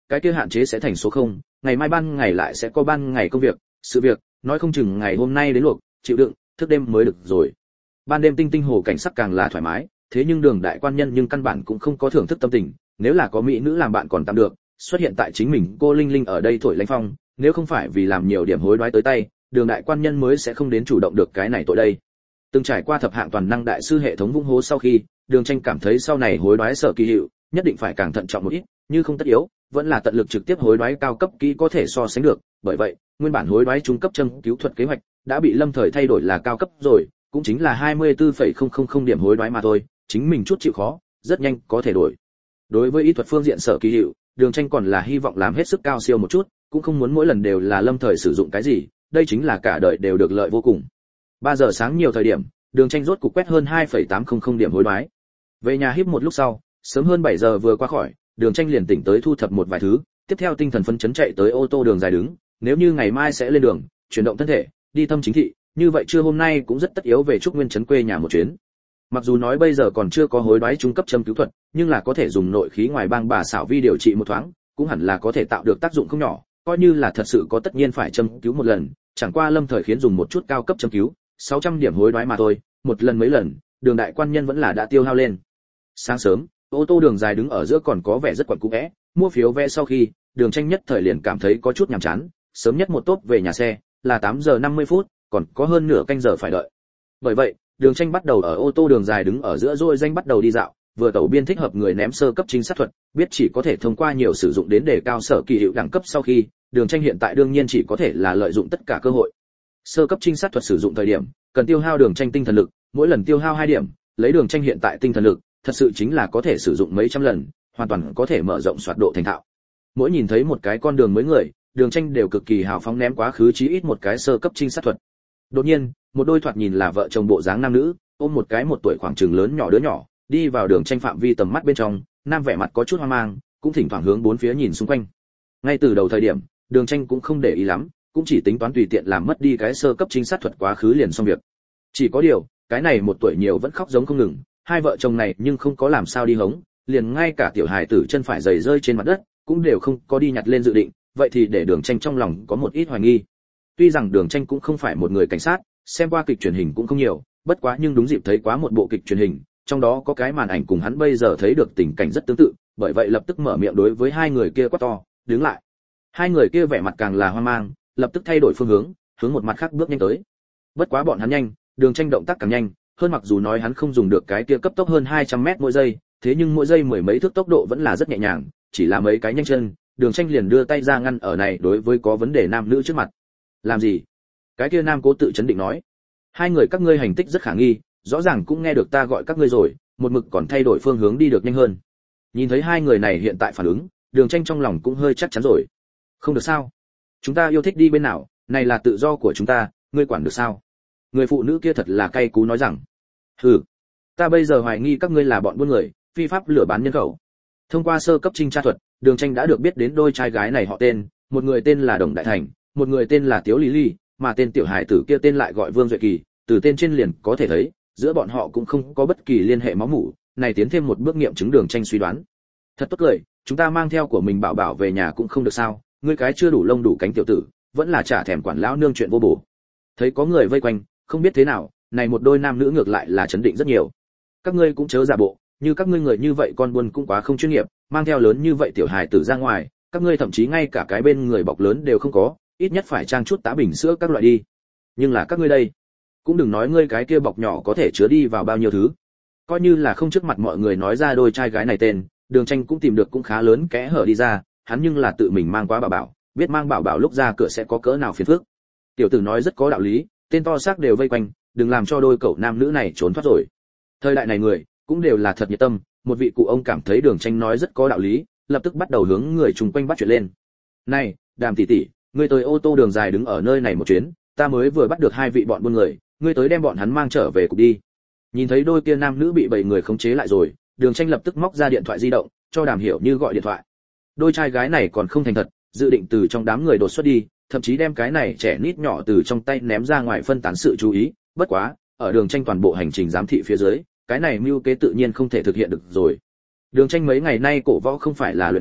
cái kia hạn chế sẽ thành số không, ngày mai ban ngày lại sẽ có ban ngày công việc, sự việc, nói không chừng ngày hôm nay đến luộc, chịu đựng, thức đêm mới được rồi. Ban đêm tinh tinh hồ cảnh sắc càng là thoải mái, thế nhưng Đường đại quan nhân nhưng căn bản cũng không có thưởng thức tâm tình, nếu là có mỹ nữ làm bạn còn tạm được, xuất hiện tại chính mình cô Linh Linh ở đây thổi lãnh phong, nếu không phải vì làm nhiều điểm hối đoái tới tay, Đường đại quan nhân mới sẽ không đến chủ động được cái này tội đây. Từng trải qua thập hạng toàn năng đại sư hệ thống vung hố sau khi, Đường Tranh cảm thấy sau này hối đoái sở kỳ hiệu, nhất định phải càng thận trọng một ít, như không tất yếu, vẫn là tận lực trực tiếp hối đoái cao cấp kỹ có thể so sánh được, bởi vậy, nguyên bản hối đoái trung cấp châm cứu thuật kế hoạch đã bị lâm thời thay đổi là cao cấp rồi, cũng chính là hai mươi tư phẩy không không không điểm hối đoái mà thôi, chính mình chút chịu khó, rất nhanh có thể đổi. Đối với y thuật phương diện sở kỳ hiệu, Đường Tranh còn là hy vọng làm hết sức cao siêu một chút, cũng không muốn mỗi lần đều là lâm thời sử dụng cái gì, đây chính là cả đời đều được lợi vô cùng. ba giờ sáng nhiều thời điểm, Đường Tranh rốt cục quét hơn hai phẩy tám không không điểm hối đoái. Về nhà híp một lúc sau, sớm hơn bảy giờ vừa qua khỏi, Đường Tranh liền tỉnh tới thu thập một vài thứ, tiếp theo tinh thần phấn chấn chạy tới ô tô đường dài đứng, nếu như ngày mai sẽ lên đường, chuyển động thân thể, đi thăm chính thị, như vậy trưa hôm nay cũng rất tất yếu về Trúc Nguyên trấn quê nhà một chuyến. Mặc dù nói bây giờ còn chưa có hối đoái trung cấp châm cứu thuật, nhưng là có thể dùng nội khí ngoài bang bà xảo vi điều trị một thoáng, cũng hẳn là có thể tạo được tác dụng không nhỏ, coi như là thật sự có tất nhiên phải châm cứu một lần, chẳng qua lâm thời khiến dùng một chút cao cấp châm cứu, sáu trăm điểm hối đoái mà thôi, một lần mấy lần, Đường đại quan nhân vẫn là đã tiêu hao lên. Sáng sớm, ô tô đường dài đứng ở giữa còn có vẻ rất quẩn cũ vẽ, mua phiếu vé sau khi, Đường Tranh nhất thời liền cảm thấy có chút nhàm chán, sớm nhất một tốp về nhà xe là tám giờ năm mươi phút, còn có hơn nửa canh giờ phải đợi. Bởi vậy, Đường Tranh bắt đầu ở ô tô đường dài đứng ở giữa rồi danh bắt đầu đi dạo, vừa tẩu biên thích hợp người ném sơ cấp trinh sát thuật, biết chỉ có thể thông qua nhiều sử dụng đến để cao sở kỳ hiệu đẳng cấp sau khi, Đường Tranh hiện tại đương nhiên chỉ có thể là lợi dụng tất cả cơ hội. Sơ cấp trinh sát thuật sử dụng thời điểm, cần tiêu hao Đường Tranh tinh thần lực, mỗi lần tiêu hao hai điểm, lấy Đường Tranh hiện tại tinh thần lực, thật sự chính là có thể sử dụng mấy trăm lần, hoàn toàn có thể mở rộng soạt độ thành thạo. Mỗi nhìn thấy một cái con đường mới người, Đường Tranh đều cực kỳ hào phóng ném quá khứ chí ít một cái sơ cấp trinh sát thuật. Đột nhiên, một đôi thoạt nhìn là vợ chồng bộ dáng nam nữ, ôm một cái một tuổi khoảng chừng lớn nhỏ đứa nhỏ, đi vào Đường Tranh phạm vi tầm mắt bên trong, nam vẻ mặt có chút hoang mang, cũng thỉnh thoảng hướng bốn phía nhìn xung quanh. Ngay từ đầu thời điểm, Đường Tranh cũng không để ý lắm, cũng chỉ tính toán tùy tiện làm mất đi cái sơ cấp trinh sát thuật quá khứ liền xong việc. Chỉ có điều, cái này một tuổi nhiều vẫn khóc giống không ngừng, hai vợ chồng này nhưng không có làm sao đi hống, liền ngay cả tiểu hài tử chân phải giày rơi trên mặt đất, cũng đều không có đi nhặt lên dự định, vậy thì để Đường Tranh trong lòng có một ít hoài nghi. Tuy rằng Đường Tranh cũng không phải một người cảnh sát, xem qua kịch truyền hình cũng không nhiều, bất quá nhưng đúng dịp thấy quá một bộ kịch truyền hình, trong đó có cái màn ảnh cùng hắn bây giờ thấy được tình cảnh rất tương tự, bởi vậy lập tức mở miệng đối với hai người kia quát to, đứng lại. Hai người kia vẻ mặt càng là hoang mang, lập tức thay đổi phương hướng, hướng một mặt khác bước nhanh tới. Bất quá bọn hắn nhanh, Đường Tranh động tác càng nhanh, hơn mặc dù nói hắn không dùng được cái kia cấp tốc hơn hai trăm mét mỗi giây, thế nhưng mỗi giây mười mấy thước tốc độ vẫn là rất nhẹ nhàng, chỉ là mấy cái nhanh chân, Đường Tranh liền đưa tay ra ngăn ở này đối với có vấn đề nam nữ trước mặt. Làm gì? Cái kia nam cố tự chấn định nói. Hai người các ngươi hành tích rất khả nghi, rõ ràng cũng nghe được ta gọi các ngươi rồi, một mực còn thay đổi phương hướng đi được nhanh hơn. Nhìn thấy hai người này hiện tại phản ứng, Đường Tranh trong lòng cũng hơi chắc chắn rồi. Không được sao? Chúng ta yêu thích đi bên nào, này là tự do của chúng ta, ngươi quản được sao? Người phụ nữ kia thật là cay cú nói rằng. Hừ, ta bây giờ hoài nghi các ngươi là bọn buôn người, phi pháp lừa bán nhân khẩu. Thông qua sơ cấp trinh tra thuật, Đường Tranh đã được biết đến đôi trai gái này họ tên, một người tên là Đồng Đại Thành, một người tên là Tiếu Lý Ly, mà tên tiểu hài tử kia tên lại gọi Vương Duệ Kỳ, từ tên trên liền có thể thấy, giữa bọn họ cũng không có bất kỳ liên hệ máu mủ, này tiến thêm một bước nghiệm chứng Đường Tranh suy đoán. Thật tốt lời, chúng ta mang theo của mình bảo bảo về nhà cũng không được sao, ngươi cái chưa đủ lông đủ cánh tiểu tử, vẫn là trả thèm quản lão nương chuyện vô bổ. Thấy có người vây quanh, không biết thế nào, này một đôi nam nữ ngược lại là chấn định rất nhiều. Các ngươi cũng chớ giả bộ, như các ngươi người như vậy con buôn cũng quá không chuyên nghiệp, mang theo lớn như vậy tiểu hài tử ra ngoài, các ngươi thậm chí ngay cả cái bên người bọc lớn đều không có, ít nhất phải trang chút tá bình sữa các loại đi. Nhưng là các ngươi đây, cũng đừng nói ngươi cái kia bọc nhỏ có thể chứa đi vào bao nhiêu thứ. Coi như là không trước mặt mọi người nói ra đôi trai gái này tên, Đường Tranh cũng tìm được cũng khá lớn kẽ hở đi ra, hắn nhưng là tự mình mang quá bảo bảo, biết mang bảo bảo lúc ra cửa sẽ có cỡ nào phiền phức. Tiểu tử nói rất có đạo lý, tên to xác đều vây quanh, đừng làm cho đôi cậu nam nữ này trốn thoát rồi. Thời đại này người cũng đều là thật nhiệt tâm, một vị cụ ông cảm thấy Đường Tranh nói rất có đạo lý, lập tức bắt đầu hướng người chung quanh bắt chuyện lên. Này, Đàm tỷ tỷ, ngươi tới ô tô đường dài đứng ở nơi này một chuyến, ta mới vừa bắt được hai vị bọn buôn người, ngươi tới đem bọn hắn mang trở về cục đi. Nhìn thấy đôi kia nam nữ bị bảy người khống chế lại rồi, Đường Tranh lập tức móc ra điện thoại di động, cho Đàm Hiểu Như gọi điện thoại. Đôi trai gái này còn không thành thật, dự định từ trong đám người đột xuất đi, thậm chí đem cái này trẻ nít nhỏ từ trong tay ném ra ngoài phân tán sự chú ý, bất quá, ở Đường Tranh toàn bộ hành trình giám thị phía dưới, cái này mưu kế tự nhiên không thể thực hiện được rồi. Đường Tranh mấy ngày nay cổ võ không phải là luyện không,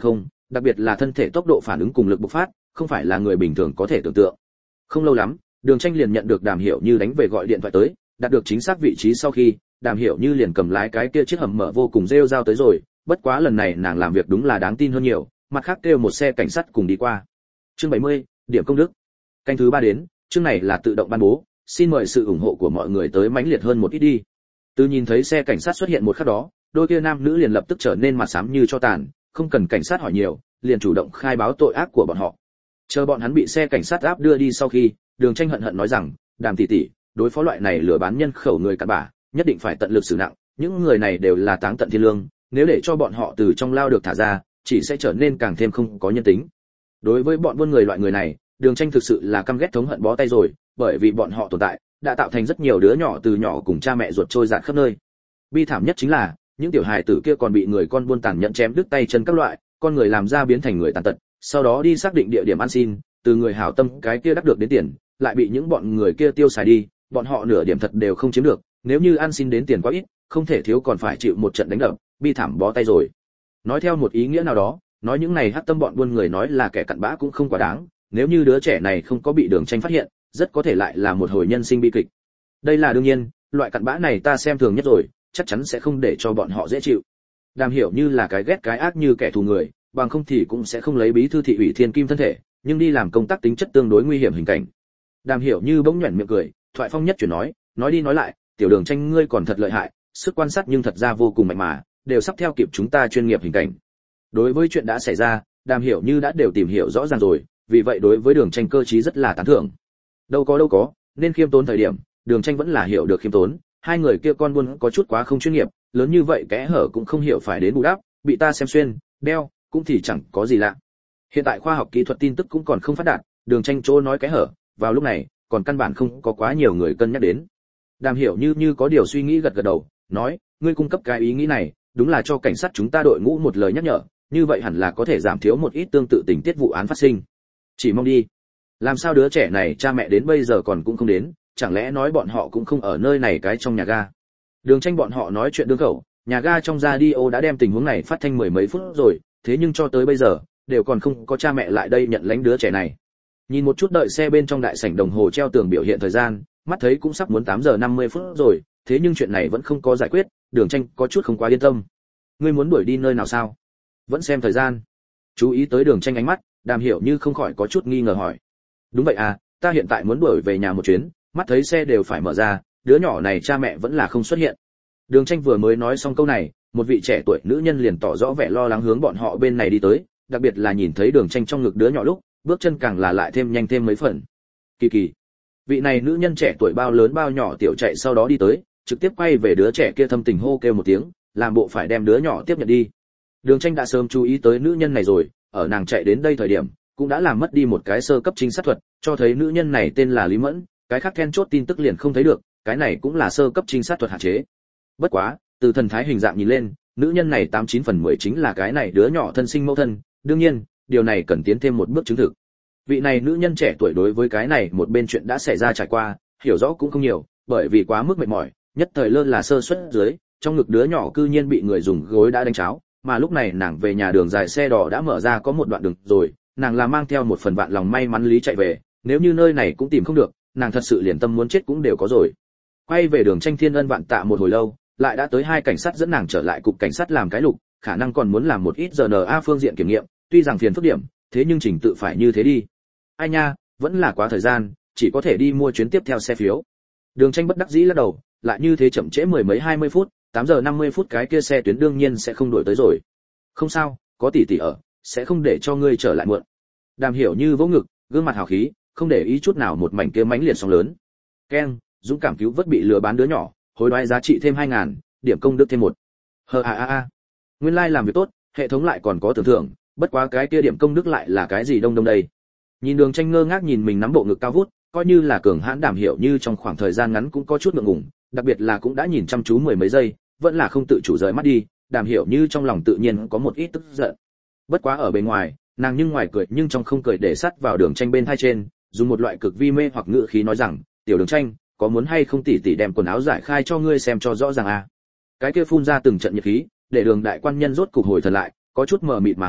đặc biệt là thân thể tốc độ phản ứng cùng lực bộc phát, không phải là người bình thường có thể tưởng tượng. Không lâu lắm, Đường Tranh liền nhận được Đàm Hiểu Như đánh về gọi điện thoại tới, đạt được chính xác vị trí sau khi, Đàm Hiểu Như liền cầm lái cái kia chiếc hầm mở vô cùng rêu rao tới rồi, bất quá lần này nàng làm việc đúng là đáng tin hơn nhiều, mặt khác kêu một xe cảnh sát cùng đi qua. Chương bảy mươi, điểm công đức. Canh thứ ba đến, chương này là tự động ban bố, xin mời sự ủng hộ của mọi người tới mãnh liệt hơn một ít đi. Từ nhìn thấy xe cảnh sát xuất hiện một khắc đó, đôi kia nam nữ liền lập tức trở nên mặt xám như cho tàn, không cần cảnh sát hỏi nhiều, liền chủ động khai báo tội ác của bọn họ. Chờ bọn hắn bị xe cảnh sát áp đưa đi sau khi, Đường Tranh hận hận nói rằng, Đàm tỷ tỷ, đối phó loại này lừa bán nhân khẩu người cặn bã, nhất định phải tận lực xử nặng, những người này đều là táng tận thiên lương, nếu để cho bọn họ từ trong lao được thả ra, chỉ sẽ trở nên càng thêm không có nhân tính. Đối với bọn buôn người loại người này, Đường Tranh thực sự là căm ghét thống hận bó tay rồi, bởi vì bọn họ tồn tại đã tạo thành rất nhiều đứa nhỏ từ nhỏ cùng cha mẹ ruột trôi dạt khắp nơi. Bi thảm nhất chính là, những tiểu hài tử kia còn bị người con buôn tàn nhẫn chém đứt tay chân các loại, con người làm ra biến thành người tàn tật, sau đó đi xác định địa điểm ăn xin, từ người hảo tâm cái kia đắc được đến tiền, lại bị những bọn người kia tiêu xài đi, bọn họ nửa điểm thật đều không chiếm được, nếu như ăn xin đến tiền quá ít, không thể thiếu còn phải chịu một trận đánh đập, bi thảm bó tay rồi. Nói theo một ý nghĩa nào đó, nói những này hắc tâm bọn buôn người nói là kẻ cặn bã cũng không quá đáng, nếu như đứa trẻ này không có bị Đường Tranh phát hiện, rất có thể lại là một hồi nhân sinh bi kịch. Đây là đương nhiên, loại cặn bã này ta xem thường nhất rồi, chắc chắn sẽ không để cho bọn họ dễ chịu. Đàm Hiểu Như là cái ghét cái ác như kẻ thù người, bằng không thì cũng sẽ không lấy bí thư thị ủy thiên kim thân thể, nhưng đi làm công tác tính chất tương đối nguy hiểm hình cảnh. Đàm Hiểu Như bỗng nhuyễn miệng cười, thoại phong nhất chuyển nói, nói đi nói lại, tiểu Đường Tranh ngươi còn thật lợi hại, sức quan sát nhưng thật ra vô cùng mạnh mà, đều sắp theo kịp chúng ta chuyên nghiệp hình cảnh. Đối với chuyện đã xảy ra, Đàm Hiểu Như đã đều tìm hiểu rõ ràng rồi, vì vậy đối với Đường Tranh cơ trí rất là tán thưởng. Đâu có đâu có, nên khiêm tốn thời điểm, Đường Tranh vẫn là hiểu được khiêm tốn, hai người kia con buôn có chút quá không chuyên nghiệp, lớn như vậy kẽ hở cũng không hiểu phải đến bù đắp, bị ta xem xuyên, đeo, cũng thì chẳng có gì lạ. Hiện tại khoa học kỹ thuật tin tức cũng còn không phát đạt, Đường Tranh chỗ nói kẽ hở, vào lúc này, còn căn bản không có quá nhiều người cân nhắc đến. Đàm Hiểu Như như có điều suy nghĩ gật gật đầu, nói, ngươi cung cấp cái ý nghĩ này, đúng là cho cảnh sát chúng ta đội ngũ một lời nhắc nhở, như vậy hẳn là có thể giảm thiểu một ít tương tự tình tiết vụ án phát sinh. Chỉ mong đi. Làm sao đứa trẻ này cha mẹ đến bây giờ còn cũng không đến, chẳng lẽ nói bọn họ cũng không ở nơi này cái trong nhà ga. Đường Tranh bọn họ nói chuyện đương khẩu, nhà ga trong radio đã đem tình huống này phát thanh mười mấy phút rồi, thế nhưng cho tới bây giờ đều còn không có cha mẹ lại đây nhận lãnh đứa trẻ này. Nhìn một chút đợi xe bên trong đại sảnh đồng hồ treo tường biểu hiện thời gian, mắt thấy cũng sắp muốn tám giờ năm mươi phút rồi, thế nhưng chuyện này vẫn không có giải quyết, Đường Tranh có chút không quá yên tâm. Ngươi muốn đuổi đi nơi nào sao? Vẫn xem thời gian. Chú ý tới Đường Tranh ánh mắt, Đàm Hiểu Như không khỏi có chút nghi ngờ hỏi. Đúng vậy à, ta hiện tại muốn đuổi về nhà một chuyến, mắt thấy xe đều phải mở ra, đứa nhỏ này cha mẹ vẫn là không xuất hiện. Đường Tranh vừa mới nói xong câu này, một vị trẻ tuổi nữ nhân liền tỏ rõ vẻ lo lắng hướng bọn họ bên này đi tới, đặc biệt là nhìn thấy Đường Tranh trong ngực đứa nhỏ lúc, bước chân càng là lại thêm nhanh thêm mấy phần. Kỳ kỳ. Vị này nữ nhân trẻ tuổi bao lớn bao nhỏ tiểu chạy sau đó đi tới, trực tiếp quay về đứa trẻ kia thâm tình hô kêu một tiếng, làm bộ phải đem đứa nhỏ tiếp nhận đi. Đường Tranh đã sớm chú ý tới nữ nhân này rồi, ở nàng chạy đến đây thời điểm, cũng đã làm mất đi một cái sơ cấp trinh sát thuật, cho thấy nữ nhân này tên là Lý Mẫn, cái khác then chốt tin tức liền không thấy được, cái này cũng là sơ cấp trinh sát thuật hạn chế. Bất quá, từ thần thái hình dạng nhìn lên, nữ nhân này tám chín phần mười chính là cái này đứa nhỏ thân sinh mẫu thân, đương nhiên, điều này cần tiến thêm một bước chứng thực. Vị này nữ nhân trẻ tuổi đối với cái này một bên chuyện đã xảy ra trải qua, hiểu rõ cũng không nhiều, bởi vì quá mức mệt mỏi, nhất thời lơ là sơ suất dưới, trong ngực đứa nhỏ cư nhiên bị người dùng gối đã đánh cháo, mà lúc này nàng về nhà đường dài xe đỏ đã mở ra có một đoạn đường rồi, nàng là mang theo một phần vạn lòng may mắn lý chạy về, nếu như nơi này cũng tìm không được, nàng thật sự liền tâm muốn chết cũng đều có rồi. Quay về Đường Tranh thiên ân vạn tạ một hồi lâu, lại đã tới hai cảnh sát dẫn nàng trở lại cục cảnh sát làm cái lục, khả năng còn muốn làm một ít rờ en a phương diện kiểm nghiệm, tuy rằng phiền phức điểm, thế nhưng trình tự phải như thế đi. Ai nha, vẫn là quá thời gian, chỉ có thể đi mua chuyến tiếp theo xe phiếu. Đường Tranh bất đắc dĩ lắc đầu, lại như thế chậm trễ mười mấy hai mươi phút, tám giờ năm mươi phút cái kia xe tuyến đương nhiên sẽ không đổi tới rồi. Không sao, có tỷ tỷ ở, sẽ không để cho ngươi trở lại muộn. Đàm Hiểu Như vỗ ngực, gương mặt hào khí, không để ý chút nào một mảnh kia mãnh liệt sóng lớn. Keng, dũng cảm cứu vớt bị lừa bán đứa nhỏ, hối đoái giá trị thêm hai ngàn, điểm công đức thêm một. Hờ a a a. Nguyên lai like làm việc tốt, hệ thống lại còn có tưởng thưởng, bất quá cái kia điểm công đức lại là cái gì đông đông đây. Nhìn Đường Tranh ngơ ngác nhìn mình nắm bộ ngực cao vút, coi như là cường hãn Đàm Hiểu Như trong khoảng thời gian ngắn cũng có chút ngượng ngùng, đặc biệt là cũng đã nhìn chăm chú mười mấy giây, vẫn là không tự chủ rời mắt đi, Đàm Hiểu Như trong lòng tự nhiên có một ít tức giận. Bất quá ở bên ngoài, nàng nhưng ngoài cười nhưng trong không cười để sát vào Đường Tranh bên hai trên, dùng một loại cực vi mê hoặc ngữ khí nói rằng, "Tiểu Đường Tranh, có muốn hay không tỷ tỷ đem quần áo giải khai cho ngươi xem cho rõ ràng à?" Cái kia phun ra từng trận nhiệt khí, để Đường đại quan nhân rốt cục hồi thần lại, có chút mờ mịt mà hỏi,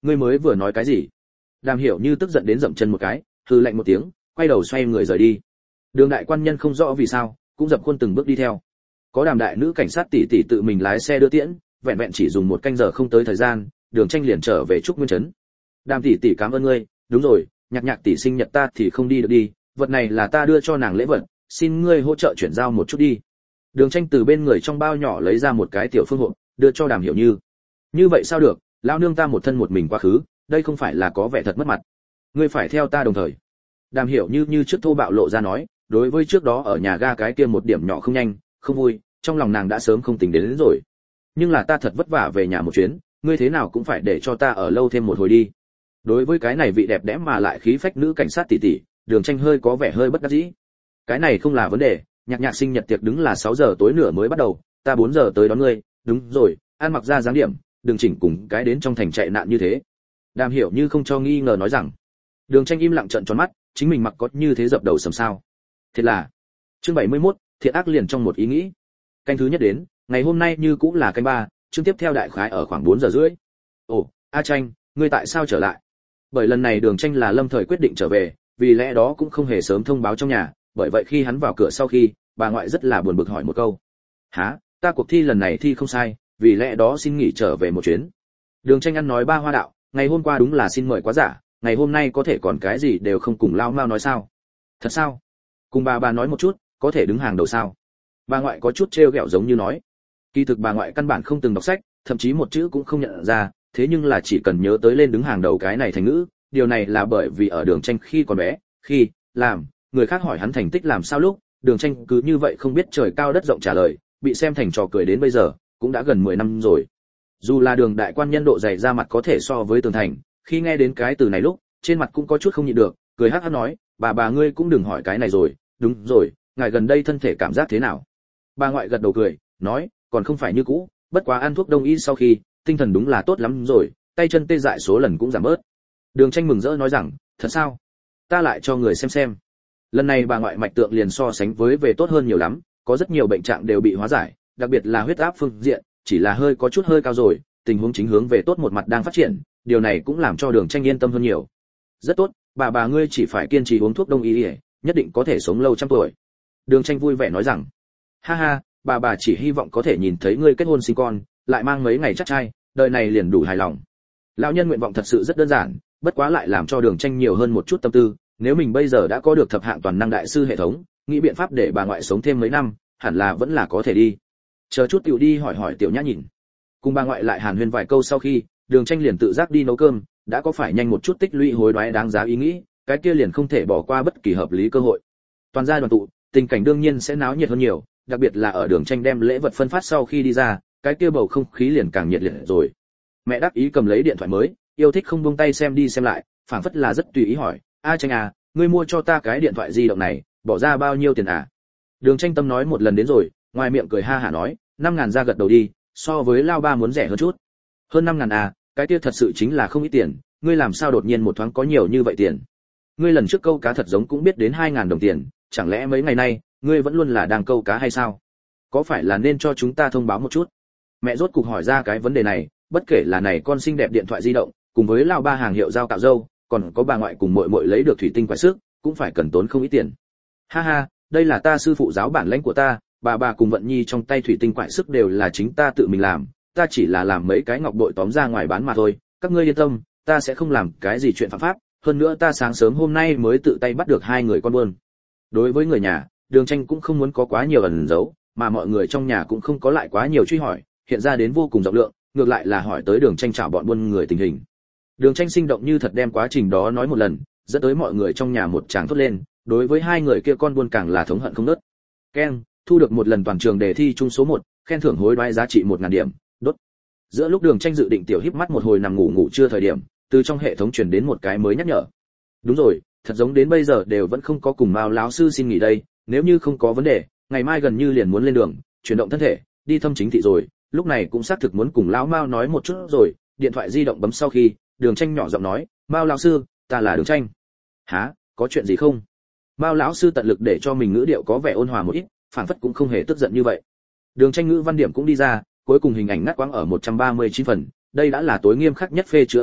ngươi mới vừa nói cái gì? Đàm Hiểu Như tức giận đến dậm chân một cái, hừ lạnh một tiếng, quay đầu xoay người rời đi. Đường đại quan nhân không rõ vì sao, cũng dập khuôn từng bước đi theo. Có Đàm đại nữ cảnh sát tỷ tỷ tự mình lái xe đưa tiễn, vẹn vẹn chỉ dùng một canh giờ không tới thời gian, Đường Tranh liền trở về Trúc Nguyên trấn. Đàm tỷ tỷ cảm ơn ngươi, đúng rồi, Nhạc Nhạc tỷ sinh nhật ta thì không đi được đi, vật này là ta đưa cho nàng lễ vật, xin ngươi hỗ trợ chuyển giao một chút đi. Đường Tranh từ bên người trong bao nhỏ lấy ra một cái tiểu phương hộp, đưa cho Đàm Hiểu Như. Như vậy sao được, lão nương ta một thân một mình quá khứ, đây không phải là có vẻ thật mất mặt. Ngươi phải theo ta đồng thời. Đàm Hiểu Như như trước thô bạo lộ ra nói, đối với trước đó ở nhà ga cái kia một điểm nhỏ không nhanh, không vui, trong lòng nàng đã sớm không tính đến, đến rồi. Nhưng là ta thật vất vả về nhà một chuyến, ngươi thế nào cũng phải để cho ta ở lâu thêm một hồi đi. Đối với cái này vị đẹp đẽ mà lại khí phách nữ cảnh sát tỷ tỷ, Đường Tranh hơi có vẻ hơi bất đắc dĩ. Cái này không là vấn đề, Nhạc Nhạc sinh nhật tiệc đứng là sáu giờ tối nửa mới bắt đầu, ta bốn giờ tới đón ngươi, đúng rồi, ăn mặc ra dáng điểm, đừng chỉnh cùng cái đến trong thành chạy nạn như thế. Đàm Hiểu Như không cho nghi ngờ nói rằng. Đường Tranh im lặng trợn tròn mắt, chính mình mặc có như thế dập đầu sầm sao? Thiệt là. Chương bảy mươi mốt, thiện ác liền trong một ý nghĩ. Canh thứ nhất đến, ngày hôm nay như cũng là canh ba, chương tiếp theo đại khái ở khoảng bốn giờ rưỡi. Ồ, A Tranh, ngươi tại sao trở lại? Bởi lần này Đường Tranh là lâm thời quyết định trở về, vì lẽ đó cũng không hề sớm thông báo trong nhà, bởi vậy khi hắn vào cửa sau khi, bà ngoại rất là buồn bực hỏi một câu. Hả, ta cuộc thi lần này thi không sai, vì lẽ đó xin nghỉ trở về một chuyến. Đường Tranh ăn nói ba hoa đạo, ngày hôm qua đúng là xin mời quá giả, ngày hôm nay có thể còn cái gì đều không cùng lao mao nói sao? Thật sao? Cùng bà bà nói một chút, có thể đứng hàng đầu sao? Bà ngoại có chút trêu ghẹo giống như nói. Kỳ thực bà ngoại căn bản không từng đọc sách, thậm chí một chữ cũng không nhận ra, thế nhưng là chỉ cần nhớ tới lên đứng hàng đầu cái này thành ngữ, điều này là bởi vì ở Đường Tranh khi còn bé, khi làm, người khác hỏi hắn thành tích làm sao lúc, Đường Tranh cứ như vậy không biết trời cao đất rộng trả lời, bị xem thành trò cười đến bây giờ, cũng đã gần mười năm rồi. Dù là Đường đại quan nhân độ dày ra mặt có thể so với Tường Thành, khi nghe đến cái từ này lúc, trên mặt cũng có chút không nhịn được, cười hắc hắc nói, bà bà ngươi cũng đừng hỏi cái này rồi, đúng rồi, ngài gần đây thân thể cảm giác thế nào? Bà ngoại gật đầu cười, nói, còn không phải như cũ, bất quá ăn thuốc đông y sau khi, tinh thần đúng là tốt lắm rồi, tay chân tê dại số lần cũng giảm bớt. Đường Tranh mừng rỡ nói rằng, thật sao? Ta lại cho người xem xem. Lần này bà ngoại mạch tượng liền so sánh với về tốt hơn nhiều lắm, có rất nhiều bệnh trạng đều bị hóa giải, đặc biệt là huyết áp phương diện, chỉ là hơi có chút hơi cao rồi, tình huống chính hướng về tốt một mặt đang phát triển, điều này cũng làm cho Đường Tranh yên tâm hơn nhiều. Rất tốt, bà bà ngươi chỉ phải kiên trì uống thuốc đông y, nhất định có thể sống lâu trăm tuổi. Đường Tranh vui vẻ nói rằng, ha ha, bà bà chỉ hy vọng có thể nhìn thấy ngươi kết hôn sinh con, lại mang mấy ngày chắc trai, đời này liền đủ hài lòng. Lão nhân nguyện vọng thật sự rất đơn giản, bất quá lại làm cho Đường Tranh nhiều hơn một chút tâm tư, nếu mình bây giờ đã có được thập hạng toàn năng đại sư hệ thống, nghĩ biện pháp để bà ngoại sống thêm mấy năm, hẳn là vẫn là có thể đi. Chờ chút tiểu đi hỏi hỏi tiểu Nhã nhìn. Cùng bà ngoại lại hàn huyên vài câu sau khi, Đường Tranh liền tự giác đi nấu cơm, đã có phải nhanh một chút tích lũy hối đoái đáng giá ý nghĩ, cái kia liền không thể bỏ qua bất kỳ hợp lý cơ hội. Toàn gia đoàn tụ, tình cảnh đương nhiên sẽ náo nhiệt hơn nhiều, đặc biệt là ở Đường Tranh đem lễ vật phân phát sau khi đi ra, cái kia bầu không khí liền càng nhiệt liệt rồi. Mẹ đáp ý cầm lấy điện thoại mới, yêu thích không buông tay xem đi xem lại, phảng phất là rất tùy ý hỏi, A Tranh à, ngươi mua cho ta cái điện thoại di động này, bỏ ra bao nhiêu tiền à? Đường Tranh tâm nói một lần đến rồi, ngoài miệng cười ha hả nói, năm ngàn ra gật đầu đi, so với lao ba muốn rẻ hơn chút. Hơn năm ngàn à, cái kia thật sự chính là không ít tiền, ngươi làm sao đột nhiên một thoáng có nhiều như vậy tiền? Ngươi lần trước câu cá thật giống cũng biết đến hai ngàn đồng tiền, chẳng lẽ mấy ngày nay ngươi vẫn luôn là đang câu cá hay sao? Có phải là nên cho chúng ta thông báo một chút? Mẹ rốt cục hỏi ra cái vấn đề này, bất kể là này con xinh đẹp điện thoại di động, cùng với lao ba hàng hiệu dao cạo râu, còn có bà ngoại cùng muội muội lấy được thủy tinh quải sức, cũng phải cần tốn không ít tiền. Ha ha, đây là ta sư phụ giáo bản lãnh của ta, bà bà cùng Vận Nhi trong tay thủy tinh quải sức đều là chính ta tự mình làm, ta chỉ là làm mấy cái ngọc bội tóm ra ngoài bán mà thôi, các ngươi yên tâm, ta sẽ không làm cái gì chuyện phạm pháp, hơn nữa ta sáng sớm hôm nay mới tự tay bắt được hai người con buôn. Đối với người nhà, Đường Tranh cũng không muốn có quá nhiều ẩn giấu, mà mọi người trong nhà cũng không có lại quá nhiều truy hỏi, hiện ra đến vô cùng rộng lượng, ngược lại là hỏi tới Đường Tranh chào bọn buôn người tình hình. Đường Tranh sinh động như thật đem quá trình đó nói một lần, dẫn tới mọi người trong nhà một tràng thốt lên, đối với hai người kia con buôn càng là thống hận không ngớt. Ken, thu được một lần toàn trường đề thi chung số một, khen thưởng hối đoái giá trị một nghìn điểm, đốt. Giữa lúc Đường Tranh dự định tiểu híp mắt một hồi nằm ngủ ngủ trưa thời điểm, từ trong hệ thống truyền đến một cái mới nhắc nhở. Đúng rồi, thật giống đến bây giờ đều vẫn không có cùng Mao lão sư xin nghỉ đây, nếu như không có vấn đề, ngày mai gần như liền muốn lên đường, chuyển động thân thể, đi thăm chính thị rồi, lúc này cũng xác thực muốn cùng lão Mao nói một chút rồi, điện thoại di động bấm sau khi, Đường Tranh nhỏ giọng nói, "Mao lão sư, ta là Đường Tranh." "Hả, có chuyện gì không?" Mao lão sư tận lực để cho mình ngữ điệu có vẻ ôn hòa một ít, phản phất cũng không hề tức giận như vậy. Đường Tranh ngữ văn điểm cũng đi ra, cuối cùng hình ảnh ngắt quãng ở một trăm ba mươi chín phần, đây đã là tối nghiêm khắc nhất phê chữa phương thức,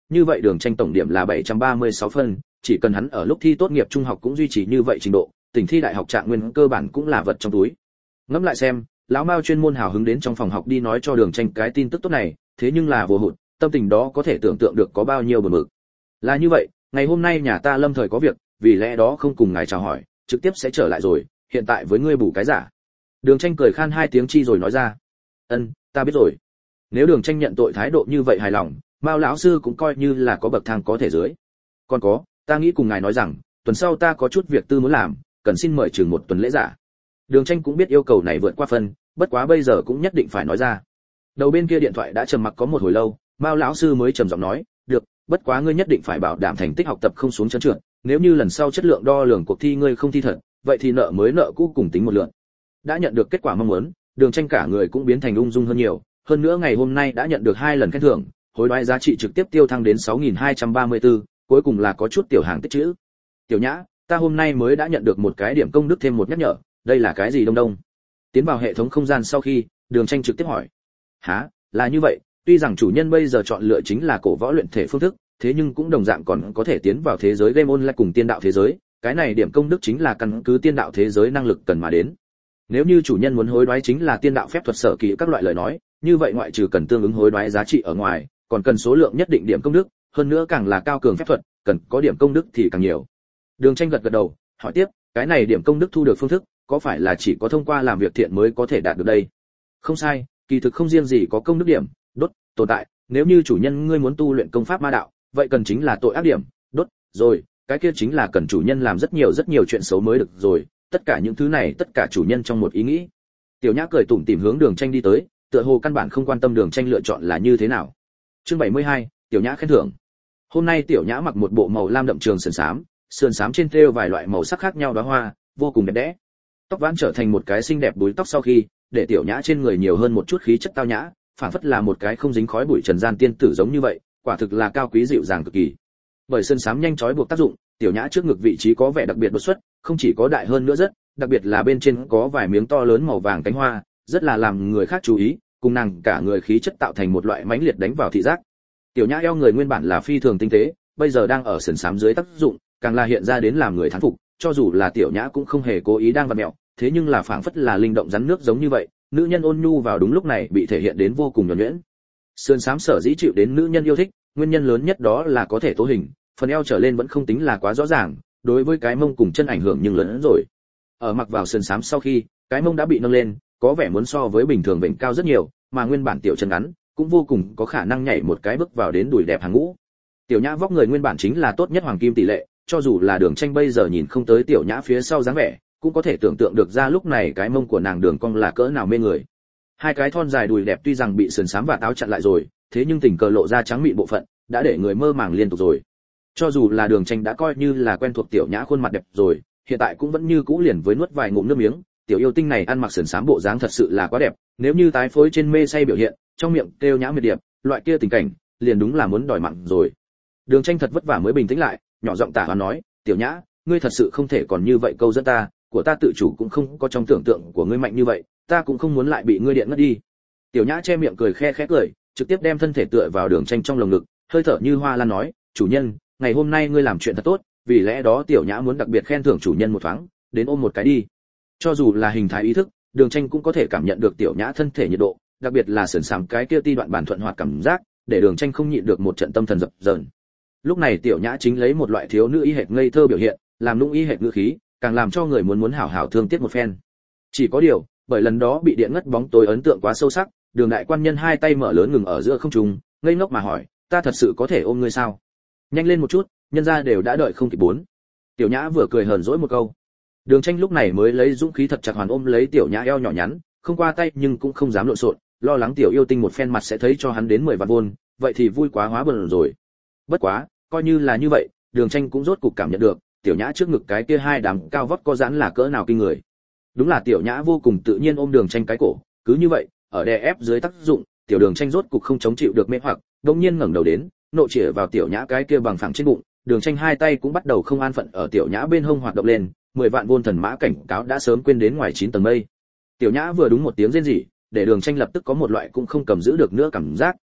như vậy Đường Tranh tổng điểm là bảy trăm ba mươi sáu phân, chỉ cần hắn ở lúc thi tốt nghiệp trung học cũng duy trì như vậy trình độ, tỉnh thi đại học trạng nguyên cơ bản cũng là vật trong túi. Ngẫm lại xem, lão Mao chuyên môn hào hứng đến trong phòng học đi nói cho Đường Tranh cái tin tức tốt này, thế nhưng là vô hụt, tâm tình đó có thể tưởng tượng được có bao nhiêu buồn bực. Là như vậy, ngày hôm nay nhà ta Lâm thời có việc, vì lẽ đó không cùng ngài chào hỏi, trực tiếp sẽ trở lại rồi, hiện tại với ngươi bù cái giả. Đường Tranh cười khan hai tiếng chi rồi nói ra. Ân, ta biết rồi. Nếu Đường Tranh nhận tội thái độ như vậy hài lòng, Mao lão sư cũng coi như là có bậc thang có thể dưới. Còn có, ta nghĩ cùng ngài nói rằng, tuần sau ta có chút việc tư muốn làm, cần xin mời chừng một tuần lễ giả. Đường Tranh cũng biết yêu cầu này vượt qua phân, bất quá bây giờ cũng nhất định phải nói ra. Đầu bên kia điện thoại đã trầm mặc có một hồi lâu, Mao lão sư mới trầm giọng nói, "Được, bất quá ngươi nhất định phải bảo đảm thành tích học tập không xuống chân trượt, nếu như lần sau chất lượng đo lường cuộc thi ngươi không thi thật, vậy thì nợ mới nợ cũ cùng tính một lượt." Đã nhận được kết quả mong muốn, Đường Tranh cả người cũng biến thành ung dung hơn nhiều, hơn nữa ngày hôm nay đã nhận được hai lần khen thưởng, hối đoái giá trị trực tiếp tiêu thăng đến sáu nghìn hai trăm ba mươi tư, cuối cùng là có chút tiểu hàng tích trữ. "Tiểu Nhã, ta hôm nay mới đã nhận được một cái điểm công đức thêm một nhắc nhở, đây là cái gì đông đông?" Tiến vào hệ thống không gian sau khi, Đường Tranh trực tiếp hỏi. "Hả, là như vậy, tuy rằng chủ nhân bây giờ chọn lựa chính là cổ võ luyện thể phương thức, thế nhưng cũng đồng dạng còn có thể tiến vào thế giới game online cùng tiên đạo thế giới, cái này điểm công đức chính là căn cứ tiên đạo thế giới năng lực cần mà đến. Nếu như chủ nhân muốn hối đoái chính là tiên đạo phép thuật sở kỳ các loại lời nói, như vậy ngoại trừ cần tương ứng hối đoái giá trị ở ngoài, còn cần số lượng nhất định điểm công đức, hơn nữa càng là cao cường phép thuật, cần có điểm công đức thì càng nhiều." Đường Tranh gật gật đầu, hỏi tiếp, "Cái này điểm công đức thu được phương thức, có phải là chỉ có thông qua làm việc thiện mới có thể đạt được đây?" "Không sai, kỳ thực không riêng gì có công đức điểm, đốt, tồn tại, nếu như chủ nhân ngươi muốn tu luyện công pháp ma đạo, vậy cần chính là tội ác điểm, đốt, rồi, cái kia chính là cần chủ nhân làm rất nhiều rất nhiều chuyện xấu mới được rồi, tất cả những thứ này tất cả chủ nhân trong một ý nghĩ." Tiểu Nhã cười tủm tỉm hướng Đường Tranh đi tới, tựa hồ căn bản không quan tâm Đường Tranh lựa chọn là như thế nào. Chương bảy mươi hai, Tiểu Nhã khen thưởng. Hôm nay Tiểu Nhã mặc một bộ màu lam đậm trường sườn xám, sườn xám trên thêu vài loại màu sắc khác nhau đóa hoa, vô cùng đẹp đẽ. Tóc vãn trở thành một cái xinh đẹp búi tóc sau khi, để Tiểu Nhã trên người nhiều hơn một chút khí chất tao nhã, phản phất là một cái không dính khói bụi trần gian tiên tử giống như vậy, quả thực là cao quý dịu dàng cực kỳ. Bởi sườn xám nhanh chói buộc tác dụng, Tiểu Nhã trước ngực vị trí có vẻ đặc biệt đột xuất, không chỉ có đại hơn nữa rất, đặc biệt là bên trên có vài miếng to lớn màu vàng cánh hoa, rất là làm người khác chú ý, cùng nàng cả người khí chất tạo thành một loại mãnh liệt đánh vào thị giác. Tiểu Nhã eo người nguyên bản là phi thường tinh tế, bây giờ đang ở sườn xám dưới tác dụng, càng là hiện ra đến làm người thán phục, cho dù là Tiểu Nhã cũng không hề cố ý đang vặn mẹo, thế nhưng là phảng phất là linh động rắn nước giống như vậy, nữ nhân ôn nhu vào đúng lúc này bị thể hiện đến vô cùng nhuần nhuyễn. Sườn xám sở dĩ chịu đến nữ nhân yêu thích, nguyên nhân lớn nhất đó là có thể tố hình, phần eo trở lên vẫn không tính là quá rõ ràng, đối với cái mông cùng chân ảnh hưởng nhưng lớn hơn rồi. Ở mặc vào sườn xám sau khi, cái mông đã bị nâng lên, có vẻ muốn so với bình thường vểnh cao rất nhiều, mà nguyên bản tiểu chân ngắn cũng vô cùng có khả năng nhảy một cái bước vào đến đùi đẹp hàng ngũ. Tiểu Nhã vóc người nguyên bản chính là tốt nhất hoàng kim tỷ lệ, cho dù là Đường Tranh bây giờ nhìn không tới Tiểu Nhã phía sau dáng vẻ, cũng có thể tưởng tượng được ra lúc này cái mông của nàng đường cong là cỡ nào mê người. Hai cái thon dài đùi đẹp tuy rằng bị sườn xám và áo chặn lại rồi, thế nhưng tình cờ lộ ra trắng mịn bộ phận, đã để người mơ màng liên tục rồi. Cho dù là Đường Tranh đã coi như là quen thuộc Tiểu Nhã khuôn mặt đẹp rồi, hiện tại cũng vẫn như cũ liền với nuốt vài ngụm nước miếng, tiểu yêu tinh này ăn mặc sườn xám bộ dáng thật sự là quá đẹp, nếu như tái phối trên mê say biểu hiện, trong miệng kêu nhã miệt điệp, loại kia tình cảnh, liền đúng là muốn đòi mạng rồi. Đường Tranh thật vất vả mới bình tĩnh lại, nhỏ giọng tả hoán nói, "Tiểu Nhã, ngươi thật sự không thể còn như vậy câu dẫn ta, của ta tự chủ cũng không có trong tưởng tượng của ngươi mạnh như vậy, ta cũng không muốn lại bị ngươi điện ngất đi." Tiểu Nhã che miệng cười khe khẽ cười, trực tiếp đem thân thể tựa vào Đường Tranh trong lồng ngực, hơi thở như hoa lan nói, "Chủ nhân, ngày hôm nay ngươi làm chuyện thật tốt, vì lẽ đó Tiểu Nhã muốn đặc biệt khen thưởng chủ nhân một thoáng, đến ôm một cái đi." Cho dù là hình thái ý thức, Đường Tranh cũng có thể cảm nhận được Tiểu Nhã thân thể nhiệt độ, đặc biệt là sườn xám cái kia ti đoạn bản thuận hoạt cảm giác, để Đường Tranh không nhịn được một trận tâm thần dập dờn. Lúc này Tiểu Nhã chính lấy một loại thiếu nữ y hệt ngây thơ biểu hiện, làm nũng y hệt ngữ khí, càng làm cho người muốn muốn hảo hảo thương tiếc một phen. Chỉ có điều, bởi lần đó bị điện ngất bóng tối ấn tượng quá sâu sắc, Đường đại quan nhân hai tay mở lớn ngừng ở giữa không trung, ngây ngốc mà hỏi, "Ta thật sự có thể ôm ngươi sao? Nhanh lên một chút, nhân gia đều đã đợi không kịp bốn." Tiểu Nhã vừa cười hờn dỗi một câu. Đường Tranh lúc này mới lấy dũng khí thật chặt hoàn ôm lấy Tiểu Nhã eo nhỏ nhắn, không qua tay nhưng cũng không dám lộn xộn, lo lắng tiểu yêu tinh một phen mặt sẽ thấy cho hắn đến mười vạn vôn, vậy thì vui quá hóa bần rồi. Bất quá, coi như là như vậy, Đường Tranh cũng rốt cục cảm nhận được, Tiểu Nhã trước ngực cái kia hai đám cao vót có giãn là cỡ nào kinh người. Đúng là Tiểu Nhã vô cùng tự nhiên ôm Đường Tranh cái cổ, cứ như vậy, ở đè ép dưới tác dụng, tiểu Đường Tranh rốt cục không chống chịu được mê hoặc, đột nhiên ngẩng đầu đến, nộ chĩa vào Tiểu Nhã cái kia bằng phẳng trên bụng, Đường Tranh hai tay cũng bắt đầu không an phận ở Tiểu Nhã bên hông hoạt động lên, mười vạn vôn thần mã cảnh cáo đã sớm quên đến ngoài chín tầng mây. Tiểu Nhã vừa đúng một tiếng rên rỉ, để Đường Tranh lập tức có một loại cũng không cầm giữ được nữa cảm giác,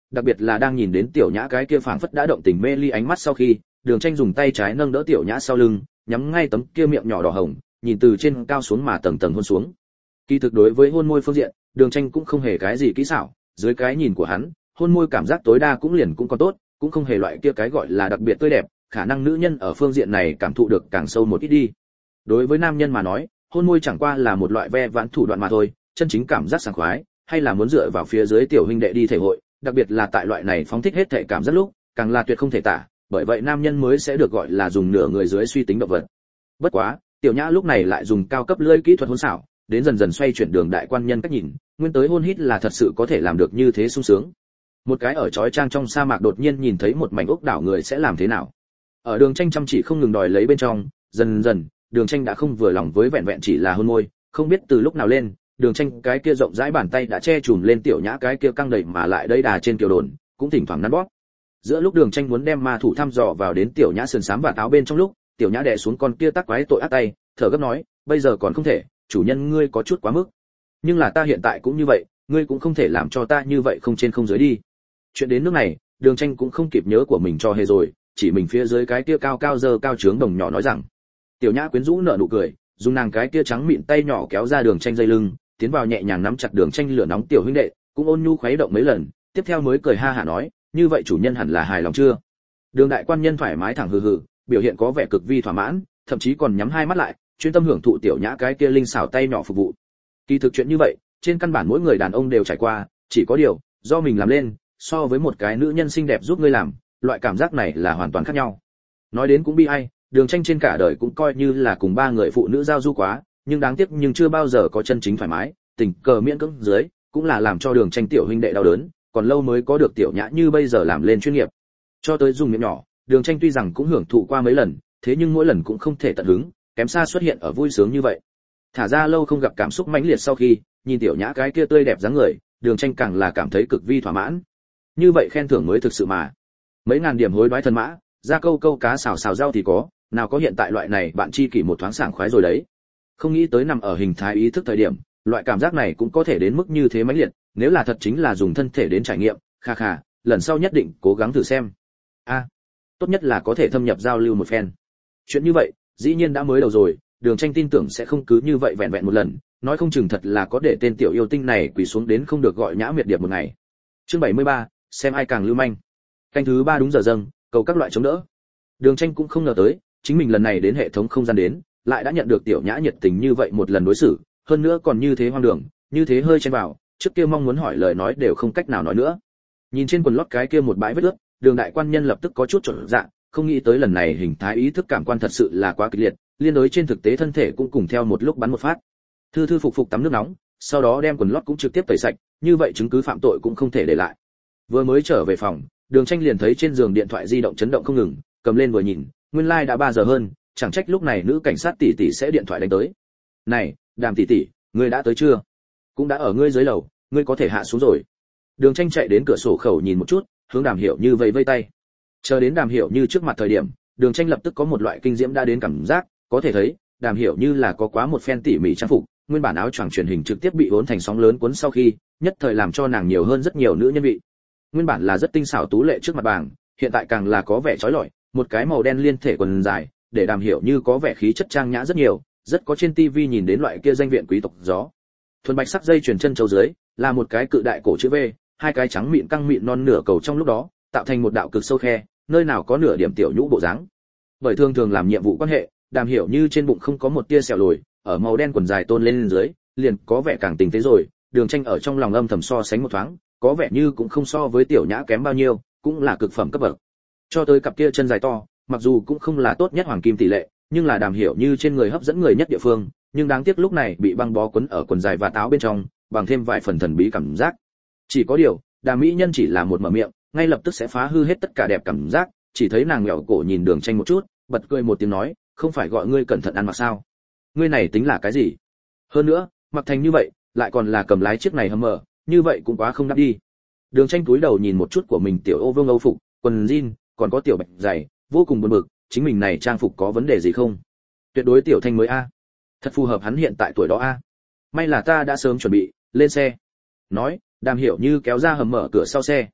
đặc biệt là đang nhìn đến tiểu nhã cái kia phảng phất đã động tình mê ly ánh mắt sau khi, Đường Tranh dùng tay trái nâng đỡ tiểu nhã sau lưng, nhắm ngay tấm kia miệng nhỏ đỏ hồng, nhìn từ trên cao xuống mà tầng tầng hôn xuống. Kỳ thực đối với hôn môi phương diện, Đường Tranh cũng không hề cái gì kỹ xảo, dưới cái nhìn của hắn, hôn môi cảm giác tối đa cũng liền cũng còn tốt, cũng không hề loại kia cái gọi là đặc biệt tươi đẹp, khả năng nữ nhân ở phương diện này cảm thụ được càng sâu một ít đi. Đối với nam nhân mà nói, hôn môi chẳng qua là một loại ve vãn thủ đoạn mà thôi, chân chính cảm giác sảng khoái, hay là muốn dựa vào phía dưới tiểu huynh đệ đi thể hội, đặc biệt là tại loại này phóng thích hết thể cảm giác lúc, càng là tuyệt không thể tả, bởi vậy nam nhân mới sẽ được gọi là dùng nửa người dưới suy tính động vật. Bất quá, tiểu nhã lúc này lại dùng cao cấp lưỡi kỹ thuật hôn xảo, đến dần dần xoay chuyển Đường đại quan nhân cách nhìn, nguyên tới hôn hít là thật sự có thể làm được như thế sung sướng. Một cái ở chói trang trong sa mạc đột nhiên nhìn thấy một mảnh ốc đảo người sẽ làm thế nào? Ở Đường Tranh chăm chỉ không ngừng đòi lấy bên trong, dần dần, Đường Tranh đã không vừa lòng với vẹn vẹn chỉ là hôn môi, không biết từ lúc nào lên, Đường Tranh cái kia rộng rãi bàn tay đã che chùm lên tiểu nhã cái kia căng đầy mà lại đây đà trên kiều đồn, cũng thỉnh thoảng nắn bóp. Giữa lúc Đường Tranh muốn đem ma thủ thăm dò vào đến tiểu nhã sườn xám và táo bên trong lúc, tiểu nhã đè xuống con kia tác quái tội ác tay, thở gấp nói, bây giờ còn không thể, chủ nhân ngươi có chút quá mức. Nhưng là ta hiện tại cũng như vậy, ngươi cũng không thể làm cho ta như vậy không trên không dưới đi. Chuyện đến nước này, Đường Tranh cũng không kịp nhớ của mình cho hề rồi, chỉ mình phía dưới cái kia cao cao dơ cao trướng đồng nhỏ nói rằng. Tiểu nhã quyến rũ nở nụ cười, dùng nàng cái kia trắng mịn tay nhỏ kéo ra Đường Tranh dây lưng, tiến vào nhẹ nhàng nắm chặt Đường Tranh lửa nóng tiểu huynh đệ, cũng ôn nhu khuấy động mấy lần, tiếp theo mới cười ha hả nói, như vậy chủ nhân hẳn là hài lòng chưa? Đường đại quan nhân thoải mái thẳng hừ hừ, biểu hiện có vẻ cực vi thỏa mãn, thậm chí còn nhắm hai mắt lại, chuyên tâm hưởng thụ tiểu nhã cái kia linh xảo tay nhỏ phục vụ. Kỳ thực chuyện như vậy, trên căn bản mỗi người đàn ông đều trải qua, chỉ có điều, do mình làm lên, so với một cái nữ nhân xinh đẹp giúp ngươi làm, loại cảm giác này là hoàn toàn khác nhau. Nói đến cũng bi ai, Đường Tranh trên cả đời cũng coi như là cùng ba người phụ nữ giao du quá, nhưng đáng tiếc nhưng chưa bao giờ có chân chính thoải mái, tình cờ miễn cưỡng dưới, cũng là làm cho Đường Tranh tiểu huynh đệ đau đớn, còn lâu mới có được tiểu nhã như bây giờ làm lên chuyên nghiệp. Cho tới dùng miệng nhỏ, Đường Tranh tuy rằng cũng hưởng thụ qua mấy lần, thế nhưng mỗi lần cũng không thể tận hứng, kém xa xuất hiện ở vui sướng như vậy. Thả ra lâu không gặp cảm xúc mãnh liệt sau khi, nhìn tiểu nhã cái kia tươi đẹp dáng người, Đường Tranh càng là cảm thấy cực vi thỏa mãn. Như vậy khen thưởng mới thực sự mà. Mấy ngàn điểm hối đoái thân mã, ra câu câu cá xào xào rau thì có, nào có hiện tại loại này bạn chi kỷ một thoáng sảng khoái rồi đấy. Không nghĩ tới nằm ở hình thái ý thức thời điểm, loại cảm giác này cũng có thể đến mức như thế mãnh liệt, nếu là thật chính là dùng thân thể đến trải nghiệm, kha kha, lần sau nhất định cố gắng thử xem. A, à, tốt nhất là có thể thâm nhập giao lưu một phen. Chuyện như vậy, dĩ nhiên đã mới đầu rồi, Đường Tranh tin tưởng sẽ không cứ như vậy vẹn vẹn một lần, nói không chừng thật là có để tên tiểu yêu tinh này quỳ xuống đến không được gọi nhã miệt điệp một ngày. Chương bảy mươi ba, xem ai càng lưu manh. Canh thứ ba đúng giờ dâng, cầu các loại chống đỡ. Đường Tranh cũng không ngờ tới, chính mình lần này đến hệ thống không gian đến, lại đã nhận được tiểu nhã nhiệt tình như vậy một lần đối xử, hơn nữa còn như thế hoang đường, như thế hơi chen vào, trước kia mong muốn hỏi lời nói đều không cách nào nói nữa. Nhìn trên quần lót cái kia một bãi vết ướt, Đường đại quan nhân lập tức có chút chột dạ, không nghĩ tới lần này hình thái ý thức cảm quan thật sự là quá kịch liệt, liên đối trên thực tế thân thể cũng cùng theo một lúc bắn một phát. Thư thư phục phục tắm nước nóng, sau đó đem quần lót cũng trực tiếp tẩy sạch, như vậy chứng cứ phạm tội cũng không thể để lại. Vừa mới trở về phòng, Đường Tranh liền thấy trên giường điện thoại di động chấn động không ngừng, cầm lên vừa nhìn, nguyên lai like đã ba giờ hơn, chẳng trách lúc này nữ cảnh sát tỷ tỷ sẽ điện thoại đánh tới. "Này, Đàm tỷ tỷ, ngươi đã tới chưa?" "Cũng đã ở ngươi dưới lầu, ngươi có thể hạ xuống rồi." Đường Tranh chạy đến cửa sổ khẩu nhìn một chút, hướng Đàm Hiểu Như vẫy vẫy tay. Chờ đến Đàm Hiểu Như trước mặt thời điểm, Đường Tranh lập tức có một loại kinh diễm đã đến cảm giác, có thể thấy, Đàm Hiểu Như là có quá một phen tỉ mỉ trang phục, nguyên bản áo choàng truyền hình trực tiếp bị vốn thành sóng lớn cuốn sau khi, nhất thời làm cho nàng nhiều hơn rất nhiều nữ nhân vị. Nguyên bản là rất tinh xảo tú lệ trước mặt bảng, hiện tại càng là có vẻ chói lọi, một cái màu đen liên thể quần dài, để Đàm Hiểu Như có vẻ khí chất trang nhã rất nhiều, rất có trên tivi nhìn đến loại kia danh viện quý tộc gió. Thuần bạch sắc dây chuyền chân châu dưới, là một cái cự đại cổ chữ V, hai cái trắng mịn căng mịn non nửa cầu trong lúc đó, tạo thành một đạo cực sâu khe, nơi nào có nửa điểm tiểu nhũ bộ dáng. Bởi thường thường làm nhiệm vụ quan hệ, Đàm Hiểu Như trên bụng không có một tia sẹo lồi, ở màu đen quần dài tôn lên dưới, liền có vẻ càng tinh tế rồi. Đường Tranh ở trong lòng âm thầm so sánh một thoáng, có vẻ như cũng không so với tiểu nhã kém bao nhiêu, cũng là cực phẩm cấp bậc. Cho tới cặp kia chân dài to, mặc dù cũng không là tốt nhất hoàng kim tỷ lệ, nhưng là Đàm Hiểu Như trên người hấp dẫn người nhất địa phương, nhưng đáng tiếc lúc này bị băng bó quấn ở quần dài và táo bên trong, bằng thêm vài phần thần bí cảm giác. Chỉ có điều, Đàm mỹ nhân chỉ là một mở miệng, ngay lập tức sẽ phá hư hết tất cả đẹp cảm giác, chỉ thấy nàng nghẹo cổ nhìn Đường Tranh một chút, bật cười một tiếng nói, không phải gọi ngươi cẩn thận ăn mặc sao? Ngươi này tính là cái gì? Hơn nữa, mặc thành như vậy, lại còn là cầm lái chiếc này hâm mở, như vậy cũng quá không đáp đi. Đường Tranh cúi đầu nhìn một chút của mình tiểu ô vương âu phục, quần jean, còn có tiểu bạch giày, vô cùng buồn bực, chính mình này trang phục có vấn đề gì không? Tuyệt đối tiểu thanh mới a. Thật phù hợp hắn hiện tại tuổi đó a. May là ta đã sớm chuẩn bị, lên xe. Nói, Đàm Hiểu Như kéo ra hầm mở cửa sau xe.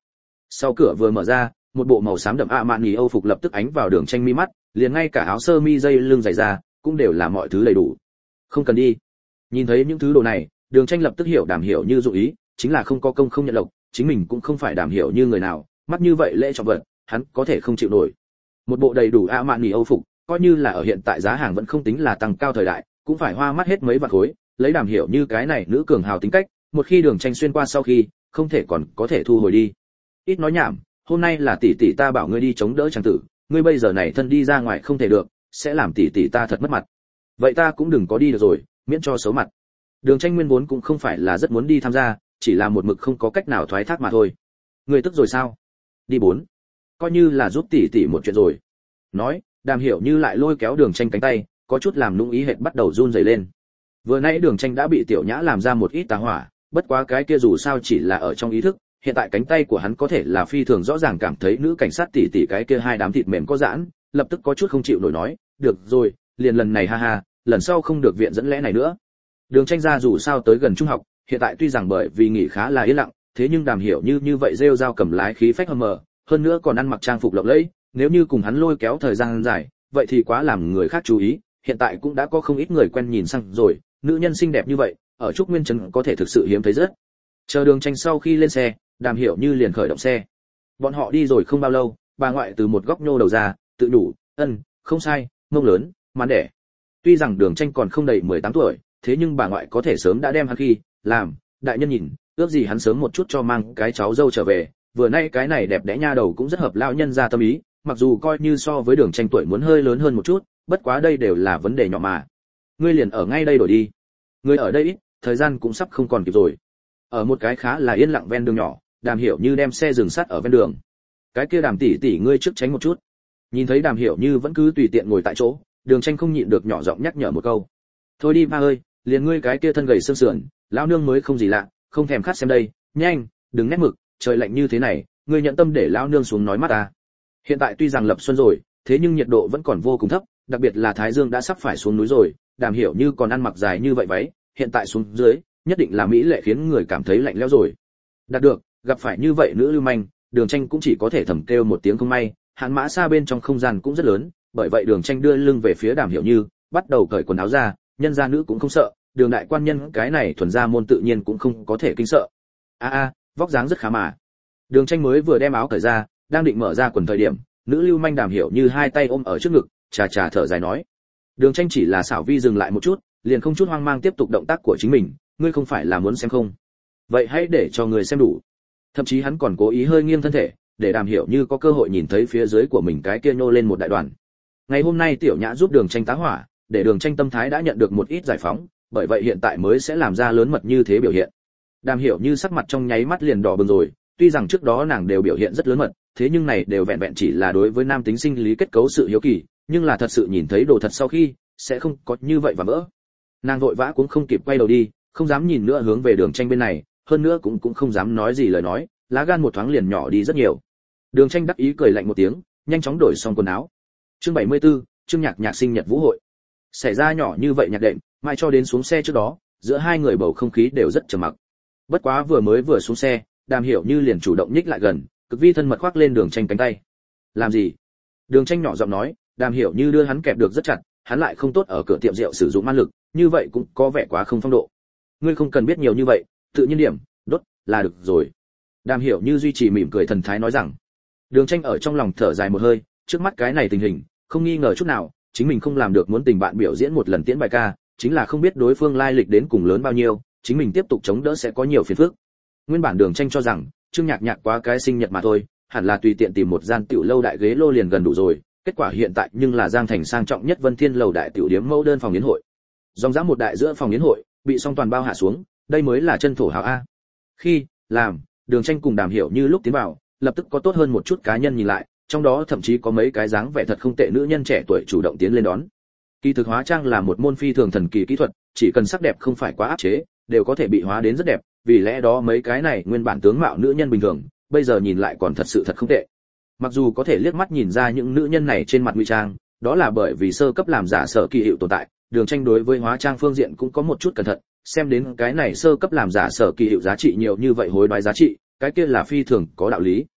Sau cửa vừa mở ra, một bộ màu xám đậm ạ mạn nhì Âu phục lập tức ánh vào Đường Tranh mi mắt, liền ngay cả áo sơ mi dây lưng dày ra, cũng đều là mọi thứ đầy đủ. Không cần đi. Nhìn thấy những thứ đồ này, Đường Tranh lập tức hiểu Đàm Hiểu Như dụng ý, chính là không có công không nhận lộc, chính mình cũng không phải Đàm Hiểu Như người nào, mắt như vậy lễ trọng vật, hắn có thể không chịu nổi. Một bộ đầy đủ ạ mạn nhì Âu phục, coi như là ở hiện tại giá hàng vẫn không tính là tăng cao thời đại, cũng phải hoa mắt hết mấy vạn khối, lấy Đàm Hiểu Như cái này nữ cường hào tính cách, một khi Đường Tranh xuyên qua sau khi, không thể còn có thể thu hồi đi. Ít nói nhảm, hôm nay là tỷ tỷ ta bảo ngươi đi chống đỡ chàng tử, ngươi bây giờ này thân đi ra ngoài không thể được, sẽ làm tỷ tỷ ta thật mất mặt. Vậy ta cũng đừng có đi được rồi, miễn cho xấu mặt. Đường Tranh nguyên vốn cũng không phải là rất muốn đi tham gia, chỉ là một mực không có cách nào thoái thác mà thôi. Ngươi tức rồi sao? Đi bốn. Coi như là giúp tỷ tỷ một chuyện rồi. Nói, Đàm Hiểu Như lại lôi kéo Đường Tranh cánh tay, có chút làm nũng ý hệt bắt đầu run rẩy lên. Vừa nãy Đường Tranh đã bị Tiểu Nhã làm ra một ít tà hỏa, bất quá cái kia dù sao chỉ là ở trong ý thức, hiện tại cánh tay của hắn có thể là phi thường rõ ràng cảm thấy nữ cảnh sát tỷ tỷ cái kia hai đám thịt mềm có giãn, lập tức có chút không chịu nổi nói, được rồi, liền lần này ha ha, lần sau không được viện dẫn lẽ này nữa. Đường Tranh ra dù sao tới gần trung học, hiện tại tuy rằng bởi vì nghỉ khá là yên lặng, thế nhưng Đàm Hiểu Như như vậy rêu rao cầm lái khí phách hầm mờ, hơn nữa còn ăn mặc trang phục lộng lẫy, nếu như cùng hắn lôi kéo thời gian dài, vậy thì quá làm người khác chú ý, hiện tại cũng đã có không ít người quen nhìn sang rồi, nữ nhân xinh đẹp như vậy, ở Trúc Nguyên Trấn có thể thực sự hiếm thấy rất. Chờ Đường Tranh sau khi lên xe, Đàm Hiểu Như liền khởi động xe. Bọn họ đi rồi không bao lâu, bà ngoại từ một góc nhô đầu ra, tự đủ, ân, không sai, mông lớn, mán đẻ. Tuy rằng Đường Tranh còn không đầy mười tám tuổi, thế nhưng bà ngoại có thể sớm đã đem hắn khi làm đại nhân nhìn, ước gì hắn sớm một chút cho mang cái cháu dâu trở về, vừa nay cái này đẹp đẽ nha đầu cũng rất hợp lão nhân ra tâm ý, mặc dù coi như so với Đường Tranh tuổi muốn hơi lớn hơn một chút, bất quá đây đều là vấn đề nhỏ mà. Ngươi liền ở ngay đây đổi đi. Ngươi ở đây ít, thời gian cũng sắp không còn kịp rồi. Ở một cái khá là yên lặng ven đường nhỏ, Đàm Hiểu Như đem xe dừng sát ở ven đường. Cái kia Đàm tỷ tỷ ngươi trước tránh một chút. Nhìn thấy Đàm Hiểu Như vẫn cứ tùy tiện ngồi tại chỗ, Đường Tranh không nhịn được nhỏ giọng nhắc nhở một câu. Thôi đi ba ơi, liền ngươi cái kia thân gầy xương sườn, lão nương mới không gì lạ, không thèm khát xem đây, nhanh, đừng nét mực, trời lạnh như thế này, ngươi nhận tâm để lão nương xuống nói mắt ta. Hiện tại tuy rằng lập xuân rồi, thế nhưng nhiệt độ vẫn còn vô cùng thấp, đặc biệt là thái dương đã sắp phải xuống núi rồi, Đàm Hiểu Như còn ăn mặc dài như vậy váy, hiện tại xuống dưới, nhất định là mỹ lệ khiến người cảm thấy lạnh lẽo rồi. Đạt được, gặp phải như vậy nữ lưu manh, Đường Tranh cũng chỉ có thể thầm kêu một tiếng không may, Hàn Mã Sa bên trong không gian cũng rất lớn, bởi vậy Đường Tranh đưa lưng về phía Đàm Hiểu Như, bắt đầu cởi quần áo ra, nhân gia nữ cũng không sợ, Đường đại quan nhân cái này thuần gia môn tự nhiên cũng không có thể kinh sợ. A a, vóc dáng rất khá mà. Đường Tranh mới vừa đem áo cởi ra, đang định mở ra quần thời điểm, nữ lưu manh Đàm Hiểu Như hai tay ôm ở trước ngực, chà chà thở dài nói. Đường Tranh chỉ là xảo vi dừng lại một chút, liền không chút hoang mang tiếp tục động tác của chính mình, ngươi không phải là muốn xem không? Vậy hãy để cho người xem đủ. Thậm chí hắn còn cố ý hơi nghiêng thân thể, để Đàm Hiểu Như có cơ hội nhìn thấy phía dưới của mình cái kia nhô lên một đại đoàn. Ngày hôm nay Tiểu Nhã giúp Đường Tranh tá hỏa, để Đường Tranh tâm thái đã nhận được một ít giải phóng, bởi vậy hiện tại mới sẽ làm ra lớn mật như thế biểu hiện. Đàm Hiểu Như sắc mặt trong nháy mắt liền đỏ bừng rồi, tuy rằng trước đó nàng đều biểu hiện rất lớn mật, thế nhưng này đều vẹn vẹn chỉ là đối với nam tính sinh lý kết cấu sự hiếu kỳ, nhưng là thật sự nhìn thấy đồ thật sau khi, sẽ không có như vậy và vỡ. Nàng vội vã cũng không kịp quay đầu đi, không dám nhìn nữa hướng về Đường Tranh bên này, hơn nữa cũng cũng không dám nói gì lời nói, lá gan một thoáng liền nhỏ đi rất nhiều. Đường Tranh đắc ý cười lạnh một tiếng, nhanh chóng đổi xong quần áo. Chương bảy mươi tư, chương nhạc nhạc sinh nhật vũ hội. Xảy ra nhỏ như vậy nhạc đệm, mai cho đến xuống xe trước đó, giữa hai người bầu không khí đều rất trầm mặc. Bất quá vừa mới vừa xuống xe, Đàm Hiểu Như liền chủ động nhích lại gần, cực vi thân mật khoác lên Đường Tranh cánh tay. Làm gì? Đường Tranh nhỏ giọng nói, Đàm Hiểu Như đưa hắn kẹp được rất chặt, hắn lại không tốt ở cửa tiệm rượu sử dụng man lực, như vậy cũng có vẻ quá không phong độ. Ngươi không cần biết nhiều như vậy, tự nhiên điểm, đốt là được rồi. Đàm Hiểu Như duy trì mỉm cười thần thái nói rằng. Đường Tranh ở trong lòng thở dài một hơi, trước mắt cái này tình hình, không nghi ngờ chút nào, chính mình không làm được muốn tình bạn biểu diễn một lần tiễn bài ca, chính là không biết đối phương lai lịch đến cùng lớn bao nhiêu, chính mình tiếp tục chống đỡ sẽ có nhiều phiền phức. Nguyên bản Đường Tranh cho rằng, Trương Nhạc Nhạc quá cái sinh nhật mà thôi, hẳn là tùy tiện tìm một gian tiểu lâu đại ghế lô liền gần đủ rồi, kết quả hiện tại nhưng là Giang Thành sang trọng nhất Vân Thiên lầu đại tiểu điếm mẫu đơn phòng yến hội. Dòng dã một đại giữa phòng yến hội, bị song toàn bao hạ xuống, đây mới là chân thổ hào a. Khi làm, Đường Tranh cùng Đàm Hiểu Như lúc tiến vào, lập tức có tốt hơn một chút cá nhân nhìn lại, trong đó thậm chí có mấy cái dáng vẻ thật không tệ nữ nhân trẻ tuổi chủ động tiến lên đón. Kỳ thực hóa trang là một môn phi thường thần kỳ kỹ thuật, chỉ cần sắc đẹp không phải quá áp chế, đều có thể bị hóa đến rất đẹp, vì lẽ đó mấy cái này nguyên bản tướng mạo nữ nhân bình thường, bây giờ nhìn lại còn thật sự thật không tệ. Mặc dù có thể liếc mắt nhìn ra những nữ nhân này trên mặt ngụy trang, đó là bởi vì sơ cấp làm giả sở kỳ hiệu tồn tại, Đường Tranh đối với hóa trang phương diện cũng có một chút cẩn thận, xem đến cái này sơ cấp làm giả sở kỳ hiệu giá trị nhiều như vậy hối đoái giá trị, cái kia là phi thường có đạo lý.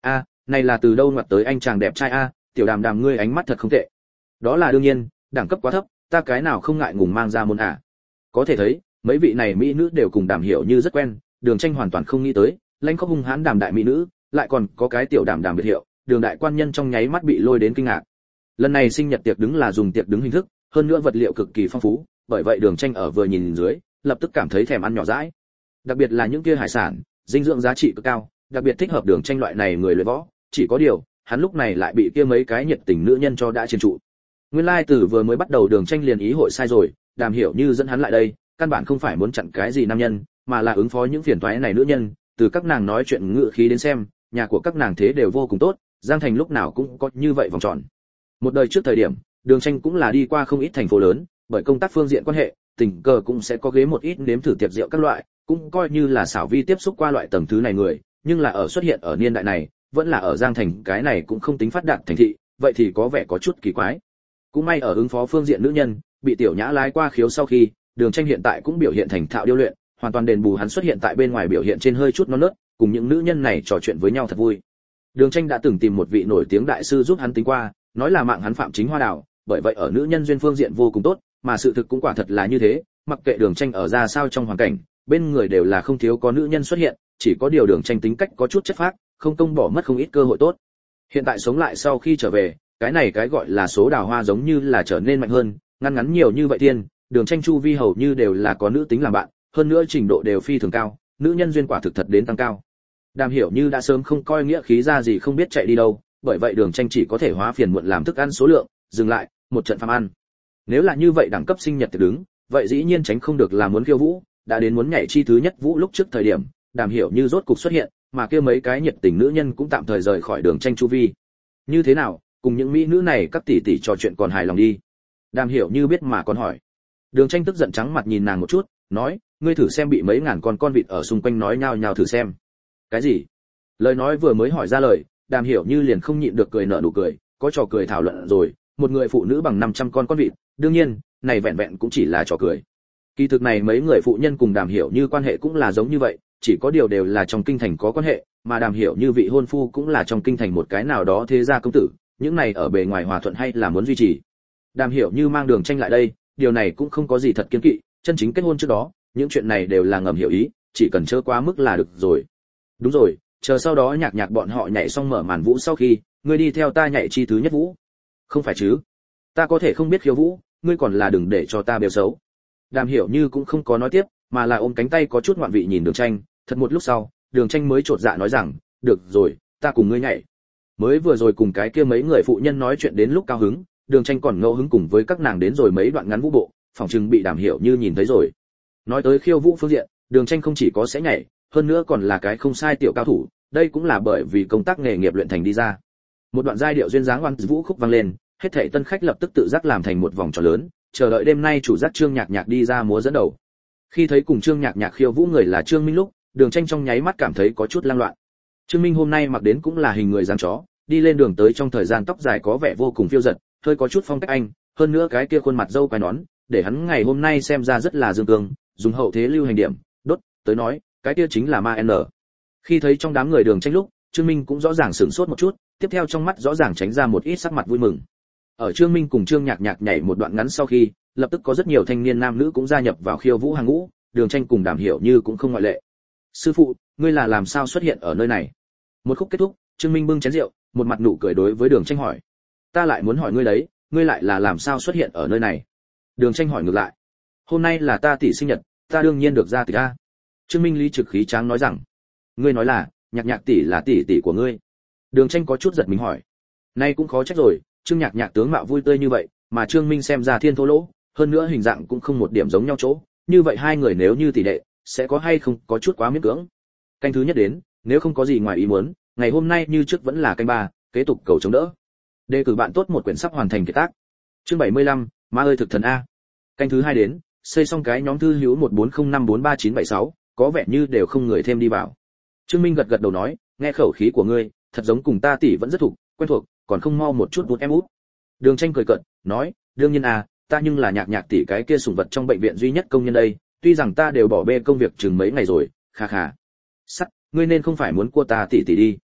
A, này là từ đâu ngoặt tới anh chàng đẹp trai a, tiểu Đàm Đàm ngươi ánh mắt thật không tệ. Đó là đương nhiên, đẳng cấp quá thấp, ta cái nào không ngại ngùng mang ra môn à. Có thể thấy, mấy vị này mỹ nữ đều cùng Đàm Hiểu Như rất quen, Đường Tranh hoàn toàn không nghĩ tới, lãnh khốc hung hãn Đàm đại mỹ nữ, lại còn có cái tiểu Đàm Đàm biệt hiệu, Đường đại quan nhân trong nháy mắt bị lôi đến kinh ngạc. Lần này sinh nhật tiệc đứng là dùng tiệc đứng hình thức, hơn nữa vật liệu cực kỳ phong phú, bởi vậy Đường Tranh ở vừa nhìn dưới, lập tức cảm thấy thèm ăn nhỏ dãi. Đặc biệt là những kia hải sản, dinh dưỡng giá trị cực cao, đặc biệt thích hợp Đường Tranh loại này người luyện võ, chỉ có điều, hắn lúc này lại bị kia mấy cái nhiệt tình nữ nhân cho đã chiếm trụ. Nguyên lai từ vừa mới bắt đầu Đường Tranh liền ý hội sai rồi, Đàm Hiểu Như dẫn hắn lại đây, căn bản không phải muốn chặn cái gì nam nhân, mà là ứng phó những phiền toái này nữ nhân, từ các nàng nói chuyện ngữ khí đến xem, nhà của các nàng thế đều vô cùng tốt, Giang Thành lúc nào cũng có như vậy vòng tròn. Một đời trước thời điểm, Đường Tranh cũng là đi qua không ít thành phố lớn, bởi công tác phương diện quan hệ, tình cờ cũng sẽ có ghế một ít nếm thử tiệc rượu các loại, cũng coi như là xảo vi tiếp xúc qua loại tầng thứ này người, nhưng là ở xuất hiện ở niên đại này, vẫn là ở Giang Thành, cái này cũng không tính phát đạt thành thị, vậy thì có vẻ có chút kỳ quái. Cũng may ở ứng phó phương diện nữ nhân, bị tiểu nhã lái qua khiếu sau khi, Đường Tranh hiện tại cũng biểu hiện thành thạo điêu luyện, hoàn toàn đền bù hắn xuất hiện tại bên ngoài biểu hiện trên hơi chút non nớt, cùng những nữ nhân này trò chuyện với nhau thật vui. Đường Tranh đã từng tìm một vị nổi tiếng đại sư giúp hắn tính qua, nói là mạng hắn Phạm Chính Hoa Đào, bởi vậy ở nữ nhân duyên phương diện vô cùng tốt, mà sự thực cũng quả thật là như thế, mặc kệ Đường Tranh ở ra sao trong hoàn cảnh, bên người đều là không thiếu có nữ nhân xuất hiện, chỉ có điều Đường Tranh tính cách có chút chất phác, không công bỏ mất không ít cơ hội tốt. Hiện tại sống lại sau khi trở về, cái này cái gọi là số đào hoa giống như là trở nên mạnh hơn, ngăn ngắn nhiều như vậy tiên, Đường Tranh chu vi hầu như đều là có nữ tính làm bạn, hơn nữa trình độ đều phi thường cao, nữ nhân duyên quả thực thật đến tăng cao. Đàm Hiểu Như đã sớm không coi nghĩa khí ra gì không biết chạy đi đâu, bởi vậy Đường Tranh chỉ có thể hóa phiền muộn làm thức ăn số lượng, dừng lại, một trận phàm ăn. Nếu là như vậy đẳng cấp sinh nhật tiệc đứng, vậy dĩ nhiên tránh không được là muốn khiêu vũ, đã đến muốn nhảy chi thứ nhất vũ lúc trước thời điểm, Đàm Hiểu Như rốt cục xuất hiện, mà kia mấy cái nhiệt tình nữ nhân cũng tạm thời rời khỏi Đường Tranh chu vi. Như thế nào, cùng những mỹ nữ này các tỷ tỷ trò chuyện còn hài lòng đi? Đàm Hiểu Như biết mà còn hỏi. Đường Tranh tức giận trắng mặt nhìn nàng một chút, nói, ngươi thử xem bị mấy ngàn con con vịt ở xung quanh nói nhao nhao thử xem. Cái gì? Lời nói vừa mới hỏi ra lời, Đàm Hiểu Như liền không nhịn được cười nở nụ cười, có trò cười thảo luận rồi, một người phụ nữ bằng năm trăm con con vịt, đương nhiên, này vẹn vẹn cũng chỉ là trò cười. Kỳ thực này mấy người phụ nhân cùng Đàm Hiểu Như quan hệ cũng là giống như vậy, chỉ có điều đều là trong kinh thành có quan hệ, mà Đàm Hiểu Như vị hôn phu cũng là trong kinh thành một cái nào đó thế gia công tử, những này ở bề ngoài hòa thuận hay là muốn duy trì. Đàm Hiểu Như mang Đường Tranh lại đây, điều này cũng không có gì thật kiêng kỵ, chân chính kết hôn trước đó, những chuyện này đều là ngầm hiểu ý, chỉ cần chớ quá mức là được rồi. Đúng rồi, chờ sau đó nhạc nhạc bọn họ nhảy xong mở màn vũ sau khi, ngươi đi theo ta nhảy chi thứ nhất vũ. Không phải chứ? Ta có thể không biết khiêu vũ, ngươi còn là đừng để cho ta bêu xấu. Đàm Hiểu Như cũng không có nói tiếp, mà là ôm cánh tay có chút ngoạn vị nhìn Đường Tranh, thật một lúc sau, Đường Tranh mới chột dạ nói rằng, được rồi, ta cùng ngươi nhảy. Mới vừa rồi cùng cái kia mấy người phụ nhân nói chuyện đến lúc cao hứng, Đường Tranh còn ngẫu hứng cùng với các nàng đến rồi mấy đoạn ngắn vũ bộ, phòng trừng bị Đàm Hiểu Như nhìn thấy rồi. Nói tới khiêu vũ phương diện, Đường Tranh không chỉ có sẽ nhảy, hơn nữa còn là cái không sai tiểu cao thủ, đây cũng là bởi vì công tác nghề nghiệp luyện thành đi ra. Một đoạn giai điệu duyên dáng oan vũ khúc vang lên, hết thảy tân khách lập tức tự giác làm thành một vòng tròn lớn, chờ đợi đêm nay chủ giác Trương Nhạc Nhạc đi ra múa dẫn đầu. Khi thấy cùng Trương Nhạc Nhạc khiêu vũ người là Trương Minh lúc, Đường Tranh trong nháy mắt cảm thấy có chút lang loạn. Trương Minh hôm nay mặc đến cũng là hình người dáng chó, đi lên đường tới trong thời gian tóc dài có vẻ vô cùng phiêu dật, hơi có chút phong cách Anh, hơn nữa cái kia khuôn mặt râu quai nón, để hắn ngày hôm nay xem ra rất là dương cương, dùng hậu thế lưu hành điểm, đốt, tới nói, cái kia chính là ma N. Khi thấy trong đám người Đường Tranh lúc, Trương Minh cũng rõ ràng sửng sốt một chút, tiếp theo trong mắt rõ ràng tránh ra một ít sắc mặt vui mừng. Ở Trương Minh cùng Trương Nhạc Nhạc nhảy một đoạn ngắn sau khi, lập tức có rất nhiều thanh niên nam nữ cũng gia nhập vào khiêu vũ hàng ngũ, Đường Tranh cùng Đàm Hiểu Như cũng không ngoại lệ. Sư phụ, ngươi là làm sao xuất hiện ở nơi này? Một khúc kết thúc, Trương Minh bưng chén rượu, một mặt nụ cười đối với Đường Tranh hỏi. Ta lại muốn hỏi ngươi đấy, ngươi lại là làm sao xuất hiện ở nơi này? Đường Tranh hỏi ngược lại. Hôm nay là ta tỷ sinh nhật, ta đương nhiên được ra tỷ a. Trương Minh lý trực khí tráng nói rằng. Ngươi nói là, Nhạc Nhạc tỷ là tỷ tỷ của ngươi? Đường Tranh có chút giật mình hỏi. Nay cũng khó trách rồi, Trương Nhạc Nhạc tướng mạo vui tươi như vậy, mà Trương Minh xem ra thiên thô lỗ, hơn nữa hình dạng cũng không một điểm giống nhau chỗ, như vậy hai người nếu như tỷ đệ, sẽ có hay không có chút quá miễn cưỡng. Canh thứ nhất đến, nếu không có gì ngoài ý muốn, ngày hôm nay như trước vẫn là canh ba, kế tục cầu chống đỡ. Đề cử bạn tốt một quyển sắp hoàn thành kiệt tác. Chương bảy mươi lăm, Ma ơi thực thần a. Canh thứ hai đến, xây xong cái nhóm thư hữu một bốn không năm bốn ba chín bảy sáu, có vẻ như đều không người thêm đi vào. Trương Minh gật gật đầu nói, nghe khẩu khí của ngươi, thật giống cùng ta tỷ vẫn rất thuộc, quen thuộc, còn không mau một chút bút em út. Đường Tranh cười cợt, nói, đương nhiên à, ta nhưng là Nhạc Nhạc tỷ cái kia sủng vật trong bệnh viện duy nhất công nhân đây, tuy rằng ta đều bỏ bê công việc chừng mấy ngày rồi, kha kha. Sắt, ngươi nên không phải muốn cua ta tỷ tỷ đi.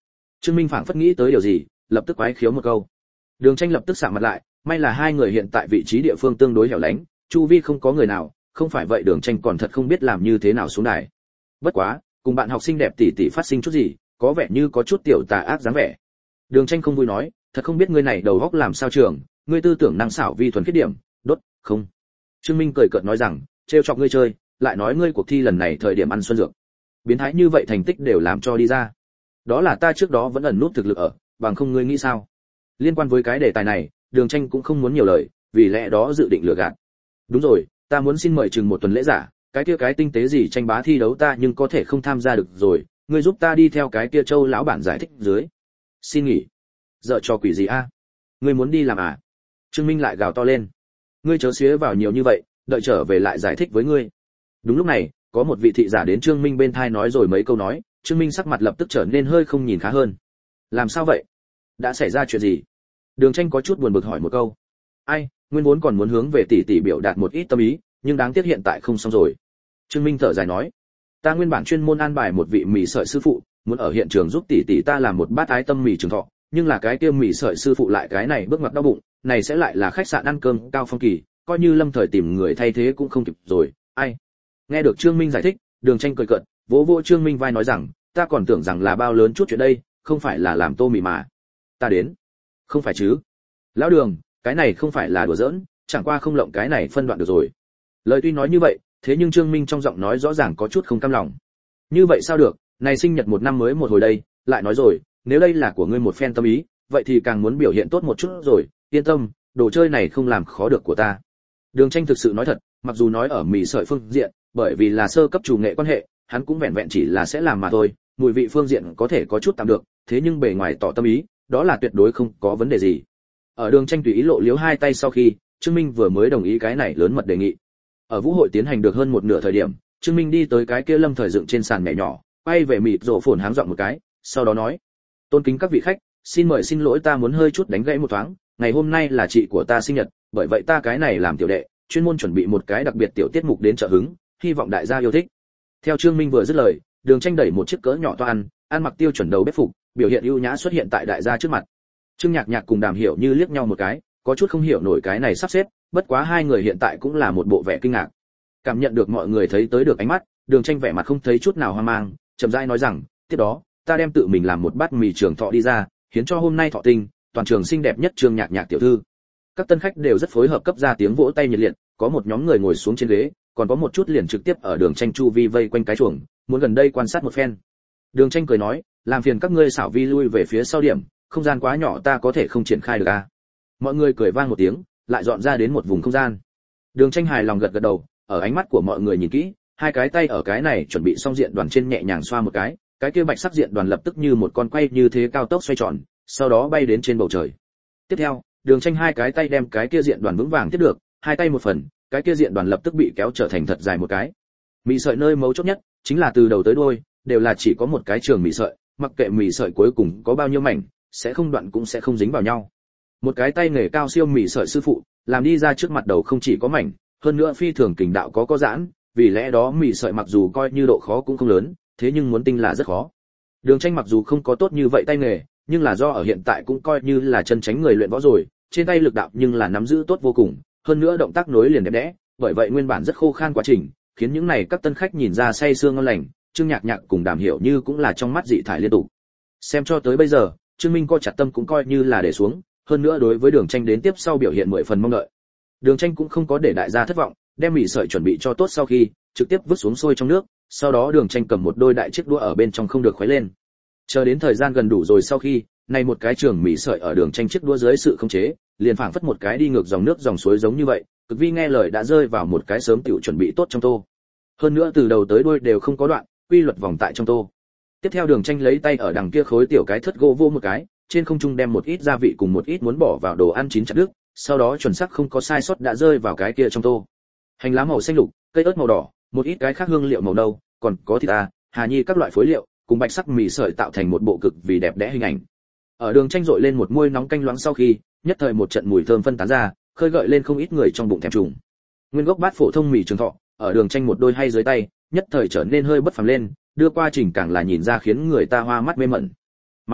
Trương Minh phảng phất nghĩ tới điều gì, lập tức quái khiếu một câu. Đường Tranh lập tức sạm mặt lại, may là hai người hiện tại vị trí địa phương tương đối hẻo lánh, chu vi không có người nào, không phải vậy Đường Tranh còn thật không biết làm như thế nào xuống đài. Bất quá, cùng bạn học sinh đẹp tỷ tỷ phát sinh chút gì, có vẻ như có chút tiểu tà ác dáng vẻ. Đường Tranh không vui nói, thật không biết ngươi này đầu óc làm sao trường, ngươi tư tưởng năng xảo vi thuần khiết điểm, đốt, không. Trương Minh cười cợt nói rằng, trêu chọc ngươi chơi, lại nói ngươi cuộc thi lần này thời điểm ăn xuân dược. Biến thái như vậy thành tích đều làm cho đi ra. Đó là ta trước đó vẫn ẩn nút thực lực ở, bằng không ngươi nghĩ sao? Liên quan với cái đề tài này, Đường Tranh cũng không muốn nhiều lời, vì lẽ đó dự định lừa gạt. Đúng rồi, ta muốn xin mời chừng một tuần lễ giả, cái kia cái tinh tế gì tranh bá thi đấu ta nhưng có thể không tham gia được rồi, ngươi giúp ta đi theo cái kia Châu lão bản giải thích dưới. Xin nghỉ. Dợ cho quỷ gì a? Ngươi muốn đi làm à? Trương Minh lại gào to lên. Ngươi chớ xía vào nhiều như vậy, đợi trở về lại giải thích với ngươi. Đúng lúc này, có một vị thị giả đến Trương Minh bên thai nói rồi mấy câu nói, Trương Minh sắc mặt lập tức trở nên hơi không nhìn khá hơn. Làm sao vậy? Đã xảy ra chuyện gì? Đường Tranh có chút buồn bực hỏi một câu. Ai, nguyên vốn còn muốn hướng về tỷ tỷ biểu đạt một ít tâm ý, nhưng đáng tiếc hiện tại không xong rồi. Trương Minh thở dài nói, ta nguyên bản chuyên môn an bài một vị mì sợi sư phụ, muốn ở hiện trường giúp tỷ tỷ ta làm một bát ái tâm mì trường thọ, nhưng là cái kia mì sợi sư phụ lại cái này bước ngoặt đau bụng, này sẽ lại là khách sạn ăn cơm cao phong kỳ, coi như lâm thời tìm người thay thế cũng không kịp rồi. Ai? Nghe được Trương Minh giải thích, Đường Tranh cười cợt, vỗ vỗ Trương Minh vai nói rằng, ta còn tưởng rằng là bao lớn chút chuyện đây, không phải là làm tô mì mà. Ta đến. Không phải chứ? Lão Đường, cái này không phải là đùa giỡn, chẳng qua không lộng cái này phân đoạn được rồi. Lời tuy nói như vậy, thế nhưng Trương Minh trong giọng nói rõ ràng có chút không cam lòng. Như vậy sao được, này sinh nhật một năm mới một hồi đây, lại nói rồi, nếu đây là của ngươi một phen tâm ý, vậy thì càng muốn biểu hiện tốt một chút rồi, yên tâm, đồ chơi này không làm khó được của ta. Đường Tranh thực sự nói thật, mặc dù nói ở mì sợi phương diện, bởi vì là sơ cấp chủ nghệ quan hệ, hắn cũng vẹn vẹn chỉ là sẽ làm mà thôi, mùi vị phương diện có thể có chút tạm được, thế nhưng bề ngoài tỏ tâm ý, đó là tuyệt đối không có vấn đề gì. Ở Đường Tranh tùy ý lộ liếu hai tay sau khi, Trương Minh vừa mới đồng ý cái này lớn mật đề nghị. Ở vũ hội tiến hành được hơn một nửa thời điểm, Trương Minh đi tới cái kia lâm thời dựng trên sàn nhảy nhỏ, quay về mịt rộ phồn háng giọng một cái, sau đó nói: "Tôn kính các vị khách, xin mời xin lỗi ta muốn hơi chút đánh gãy một thoáng, ngày hôm nay là chị của ta sinh nhật, bởi vậy ta cái này làm tiểu đệ, chuyên môn chuẩn bị một cái đặc biệt tiểu tiết mục đến trợ hứng, hy vọng đại gia yêu thích." Theo Trương Minh vừa dứt lời, Đường Tranh đẩy một chiếc cỡ nhỏ toa ăn, ăn mặc tiêu chuẩn đầu bếp phục, biểu hiện ưu nhã xuất hiện tại đại gia trước mặt. Trương Nhạc Nhạc cùng Đàm Hiểu Như liếc nhau một cái, có chút không hiểu nổi cái này sắp xếp, bất quá hai người hiện tại cũng là một bộ vẻ kinh ngạc. Cảm nhận được mọi người thấy tới được ánh mắt, Đường Tranh vẻ mặt không thấy chút nào hoang mang, chậm rãi nói rằng, tiếp đó, ta đem tự mình làm một bát mì trường thọ đi ra, hiến cho hôm nay thọ tinh, toàn trường xinh đẹp nhất Trương Nhạc Nhạc tiểu thư. Các tân khách đều rất phối hợp cấp ra tiếng vỗ tay nhiệt liệt, có một nhóm người ngồi xuống trên ghế, còn có một chút liền trực tiếp ở Đường Tranh chu vi vây quanh cái chuồng, muốn gần đây quan sát một phen. Đường Tranh cười nói, làm phiền các ngươi xảo vi lui về phía sau điểm, không gian quá nhỏ ta có thể không triển khai được à. Mọi người cười vang một tiếng, lại dọn ra đến một vùng không gian. Đường Tranh hài lòng gật gật đầu, ở ánh mắt của mọi người nhìn kỹ, hai cái tay ở cái này chuẩn bị xong diện đoàn trên nhẹ nhàng xoa một cái, cái kia bạch sắc diện đoàn lập tức như một con quay như thế cao tốc xoay tròn, sau đó bay đến trên bầu trời. Tiếp theo, Đường Tranh hai cái tay đem cái kia diện đoàn vững vàng tiếp được, hai tay một phần, cái kia diện đoàn lập tức bị kéo trở thành thật dài một cái. Mì sợi nơi mấu chốt nhất chính là từ đầu tới đuôi đều là chỉ có một cái trường mì sợi, mặc kệ mì sợi cuối cùng có bao nhiêu mảnh, sẽ không đoạn cũng sẽ không dính vào nhau. Một cái tay nghề cao siêu mì sợi sư phụ, làm đi ra trước mặt đầu không chỉ có mảnh, hơn nữa phi thường kình đạo có có giãn, vì lẽ đó mì sợi mặc dù coi như độ khó cũng không lớn, thế nhưng muốn tinh là rất khó. Đường Tranh mặc dù không có tốt như vậy tay nghề, nhưng là do ở hiện tại cũng coi như là chân chánh người luyện võ rồi, trên tay lực đạo nhưng là nắm giữ tốt vô cùng, hơn nữa động tác nối liền đẹp đẽ, bởi vậy nguyên bản rất khô khan quá trình, khiến những này các tân khách nhìn ra say sưa ngon lành, Trương Nhạc Nhạc cùng Đàm Hiểu Như cũng là trong mắt dị thải liên tục. Xem cho tới bây giờ, Trương Minh co chặt tâm cũng coi như là để xuống, hơn nữa đối với Đường Tranh đến tiếp sau biểu hiện mười phần mong đợi. Đường Tranh cũng không có để đại gia thất vọng, đem mì sợi chuẩn bị cho tốt sau khi, trực tiếp vứt xuống sôi trong nước, sau đó Đường Tranh cầm một đôi đại chiếc đũa ở bên trong không được khuấy lên. Chờ đến thời gian gần đủ rồi sau khi, này một cái trường mì sợi ở Đường Tranh chiếc đũa dưới sự khống chế, liền phảng phất một cái đi ngược dòng nước dòng suối giống như vậy, cực vi nghe lời đã rơi vào một cái sớm tiểu chuẩn bị tốt trong tô. Hơn nữa từ đầu tới đuôi đều không có đoạn, quy luật vòng tại trong tô. Tiếp theo Đường Tranh lấy tay ở đằng kia khối tiểu cái thất gỗ vô một cái, trên không trung đem một ít gia vị cùng một ít muốn bỏ vào đồ ăn chín chặt đứt, sau đó chuẩn xác không có sai sót đã rơi vào cái kia trong tô. Hành lá màu xanh lục, cây ớt màu đỏ, một ít cái khác hương liệu màu nâu, còn có thịt à, hà nhi các loại phối liệu, cùng bạch sắc mì sợi tạo thành một bộ cực vì đẹp đẽ hình ảnh. Ở Đường Tranh dội lên một muôi nóng canh loãng sau khi, nhất thời một trận mùi thơm phân tán ra, khơi gợi lên không ít người trong bụng thèm trùng. Nguyên gốc bát phổ thông mì trường thọ, ở Đường Tranh một đôi hay dưới tay, nhất thời trở nên hơi bất phàm lên, đưa qua trình càng là nhìn ra khiến người ta hoa mắt mê mẩn. Má ơi,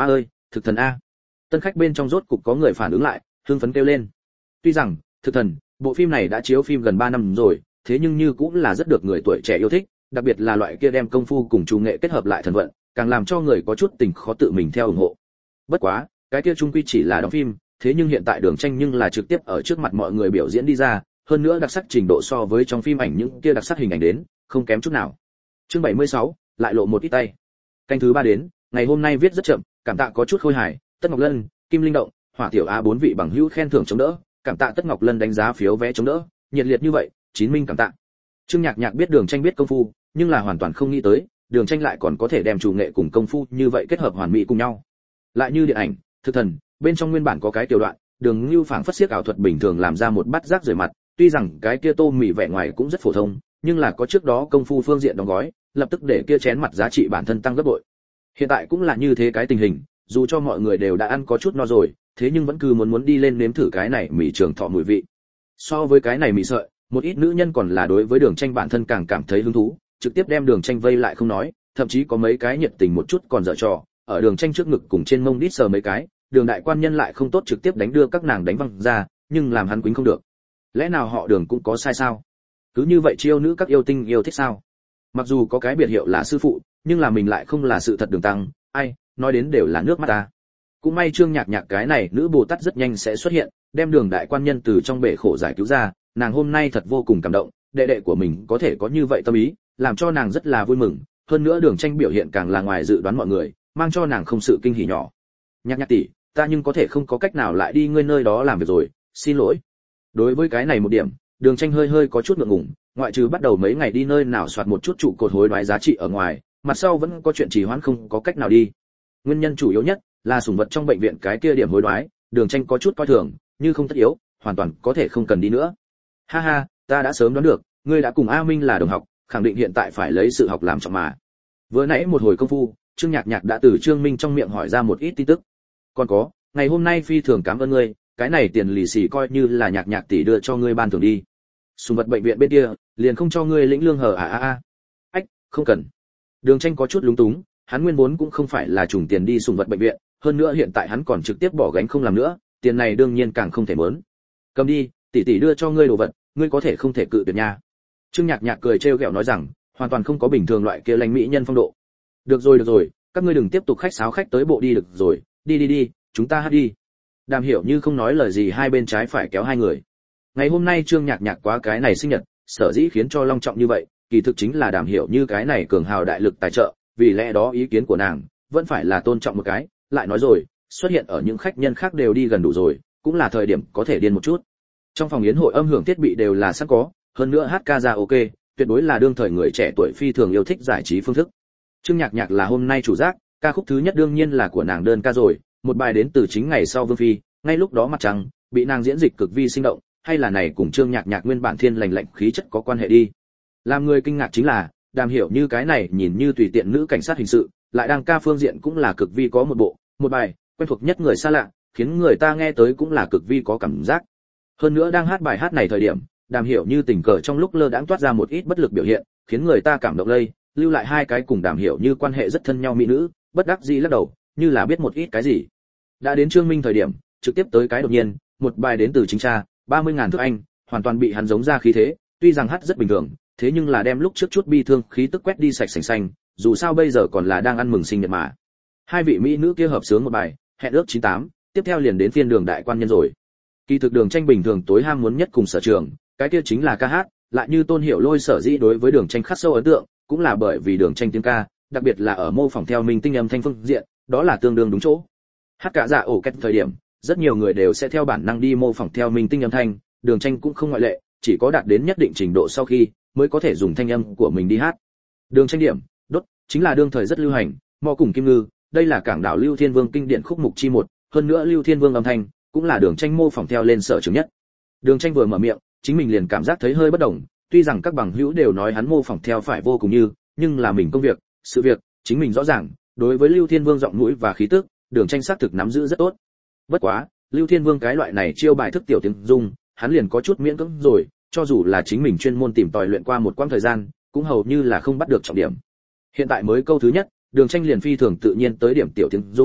thực thần a. Tân khách bên trong rốt cục có người phản ứng lại, hưng phấn kêu lên. Tuy rằng, thực thần, bộ phim này đã chiếu phim gần ba năm rồi, thế nhưng như cũng là rất được người tuổi trẻ yêu thích, đặc biệt là loại kia đem công phu cùng trù nghệ kết hợp lại thần vận, càng làm cho người có chút tình khó tự mình theo ủng hộ. Bất quá, cái kia chung quy chỉ là đóng phim, thế nhưng hiện tại Đường Tranh nhưng là trực tiếp ở trước mặt mọi người biểu diễn đi ra, hơn nữa đặc sắc trình độ so với trong phim ảnh những kia đặc sắc hình ảnh đến, không kém chút nào. Chương bảy mươi sáu, lại lộ một ít tay. Canh thứ ba đến, ngày hôm nay viết rất chậm, cảm tạ có chút khôi hài, Tất Ngọc Lân, Kim Linh Động, Hỏa Tiểu Á bốn vị bằng hữu khen thưởng chống đỡ, cảm tạ Tất Ngọc Lân đánh giá phiếu vé chống đỡ, nhiệt liệt như vậy, chín minh cảm tạ. Trương Nhạc Nhạc biết Đường Tranh biết công phu, nhưng là hoàn toàn không nghĩ tới, Đường Tranh lại còn có thể đem chủ nghệ cùng công phu như vậy kết hợp hoàn mỹ cùng nhau. Lại như điện ảnh, thực thần, bên trong nguyên bản có cái tiểu đoạn, Đường Nưu phảng phất xiếc ảo thuật bình thường làm ra một bát rác rưởi mặt, tuy rằng cái kia tô mì vẻ ngoài cũng rất phổ thông, nhưng là có trước đó công phu phương diện đóng gói, lập tức để kia chén mặt giá trị bản thân tăng gấp bội. Hiện tại cũng là như thế cái tình hình, dù cho mọi người đều đã ăn có chút no rồi, thế nhưng vẫn cứ muốn muốn đi lên nếm thử cái này mì trường thọ mùi vị. So với cái này mì sợi, một ít nữ nhân còn là đối với Đường Tranh bản thân càng cảm thấy hứng thú, trực tiếp đem Đường Tranh vây lại không nói, thậm chí có mấy cái nhiệt tình một chút còn giở trò, ở Đường Tranh trước ngực cùng trên mông đít sờ mấy cái, Đường đại quan nhân lại không tốt trực tiếp đánh đưa các nàng đánh văng ra, nhưng làm hắn quýnh không được. Lẽ nào họ Đường cũng có sai sao? Cứ như vậy chiêu nữ các yêu tinh yêu thích sao? Mặc dù có cái biệt hiệu là sư phụ, nhưng là mình lại không là sự thật Đường Tăng, ai, nói đến đều là nước mắt ta. Cũng may Trương Nhạc Nhạc cái này nữ Bồ Tát rất nhanh sẽ xuất hiện, đem Đường đại quan nhân từ trong bể khổ giải cứu ra, nàng hôm nay thật vô cùng cảm động, đệ đệ của mình có thể có như vậy tâm ý, làm cho nàng rất là vui mừng, hơn nữa Đường Tranh biểu hiện càng là ngoài dự đoán mọi người, mang cho nàng không sự kinh hỉ nhỏ. Nhạc Nhạc tỷ, ta nhưng có thể không có cách nào lại đi ngươi nơi đó làm việc rồi, xin lỗi. Đối với cái này một điểm, Đường Tranh hơi hơi có chút ngượng ngùng, ngoại trừ bắt đầu mấy ngày đi nơi nào soạt một chút trụ cột hối đoái giá trị ở ngoài, mặt sau vẫn có chuyện trì hoãn không có cách nào đi. Nguyên nhân chủ yếu nhất là sủng vật trong bệnh viện cái kia điểm hối đoái, Đường Tranh có chút coi thường, như không tất yếu, hoàn toàn có thể không cần đi nữa. Ha ha, ta đã sớm đoán được, ngươi đã cùng A Minh là đồng học, khẳng định hiện tại phải lấy sự học làm trọng mà. Vừa nãy một hồi công phu, Trương Nhạc Nhạc đã từ Trương Minh trong miệng hỏi ra một ít tin tức. Còn có, ngày hôm nay phi thường cảm ơn ngươi, cái này tiền lì xì coi như là Nhạc Nhạc tỷ đưa cho ngươi ban thưởng đi. Sủng vật bệnh viện bên kia, liền không cho ngươi lĩnh lương hở à a a. Ách, không cần. Đường Tranh có chút lúng túng, hắn nguyên vốn cũng không phải là trùng tiền đi sủng vật bệnh viện, hơn nữa hiện tại hắn còn trực tiếp bỏ gánh không làm nữa, tiền này đương nhiên càng không thể muốn. Cầm đi, tỷ tỷ đưa cho ngươi đồ vật, ngươi có thể không thể cự tuyệt nha. Trương Nhạc Nhạc cười trêu ghẹo nói rằng, hoàn toàn không có bình thường loại kia lãnh mỹ nhân phong độ. Được rồi được rồi, các ngươi đừng tiếp tục khách sáo khách tới bộ đi được rồi, đi đi đi, chúng ta hát đi. Đàm Hiểu Như không nói lời gì hai bên trái phải kéo hai người. Ngày hôm nay Trương Nhạc Nhạc quá cái này sinh nhật, sở dĩ khiến cho long trọng như vậy, kỳ thực chính là Đàm Hiểu Như cái này cường hào đại lực tài trợ, vì lẽ đó ý kiến của nàng vẫn phải là tôn trọng một cái, lại nói rồi, xuất hiện ở những khách nhân khác đều đi gần đủ rồi, cũng là thời điểm có thể điên một chút. Trong phòng yến hội âm hưởng thiết bị đều là sẵn có, hơn nữa hát ca ra ok, tuyệt đối là đương thời người trẻ tuổi phi thường yêu thích giải trí phương thức. Trương Nhạc Nhạc là hôm nay chủ giác, ca khúc thứ nhất đương nhiên là của nàng đơn ca rồi, một bài đến từ chính ngày sau Vương Phi, ngay lúc đó mặt trăng bị nàng diễn dịch cực vi sinh động, hay là này cùng Trương Nhạc Nhạc nguyên bản thiên lành lạnh khí chất có quan hệ đi. Làm người kinh ngạc chính là, Đàm Hiểu Như cái này nhìn như tùy tiện nữ cảnh sát hình sự, lại đang ca phương diện cũng là cực vi có một bộ, một bài quen thuộc nhất người xa lạ, khiến người ta nghe tới cũng là cực vi có cảm giác. Hơn nữa đang hát bài hát này thời điểm, Đàm Hiểu Như tình cờ trong lúc lơ đãng toát ra một ít bất lực biểu hiện, khiến người ta cảm động lây, lưu lại hai cái cùng Đàm Hiểu Như quan hệ rất thân nhau mỹ nữ, bất đắc dĩ lắc đầu, như là biết một ít cái gì. Đã đến Trương Minh thời điểm, trực tiếp tới cái đột nhiên, một bài đến từ chính cha, ba mươi ngàn thước anh, hoàn toàn bị hắn giống ra khí thế, tuy rằng hát rất bình thường, thế nhưng là đem lúc trước chút bi thương khí tức quét đi sạch sành xanh, dù sao bây giờ còn là đang ăn mừng sinh nhật mà. Hai vị mỹ nữ kia hợp sướng một bài, hẹn ước chín tám, tiếp theo liền đến phiên Đường đại quan nhân rồi. Kỳ thực Đường Tranh bình thường tối ham muốn nhất cùng sở trường, cái kia chính là ca hát, lại như Tôn Hiểu Lôi sở dĩ đối với Đường Tranh khắc sâu ấn tượng, cũng là bởi vì Đường Tranh tiếng ca, đặc biệt là ở mô phỏng theo minh tinh âm thanh phương diện, đó là tương đương đúng chỗ. Hát cả dạ ổ kết thời điểm, rất nhiều người đều sẽ theo bản năng đi mô phỏng theo minh tinh âm thanh, Đường Tranh cũng không ngoại lệ, chỉ có đạt đến nhất định trình độ sau khi mới có thể dùng thanh âm của mình đi hát. Đường Tranh điểm, đốt, chính là đương thời rất lưu hành, mò cùng kim ngư, đây là cảng đảo Lưu Thiên Vương kinh điển khúc mục chi một, hơn nữa Lưu Thiên Vương âm thanh cũng là Đường Tranh mô phỏng theo lên sở trường nhất. Đường Tranh vừa mở miệng, chính mình liền cảm giác thấy hơi bất đồng, tuy rằng các bằng hữu đều nói hắn mô phỏng theo phải vô cùng như, nhưng là mình công việc, sự việc, chính mình rõ ràng, đối với Lưu Thiên Vương giọng mũi và khí tức, Đường Tranh xác thực nắm giữ rất tốt. Bất quá, Lưu Thiên Vương cái loại này chiêu bài thức tiểu tiếng dung, hắn liền có chút miễn cưỡng rồi, cho dù là chính mình chuyên môn tìm tòi luyện qua một quãng thời gian, cũng hầu như là không bắt được trọng điểm. Hiện tại mới câu thứ nhất, Đường Tranh liền phi thường tự nhiên tới điểm tiểu tiếng dung,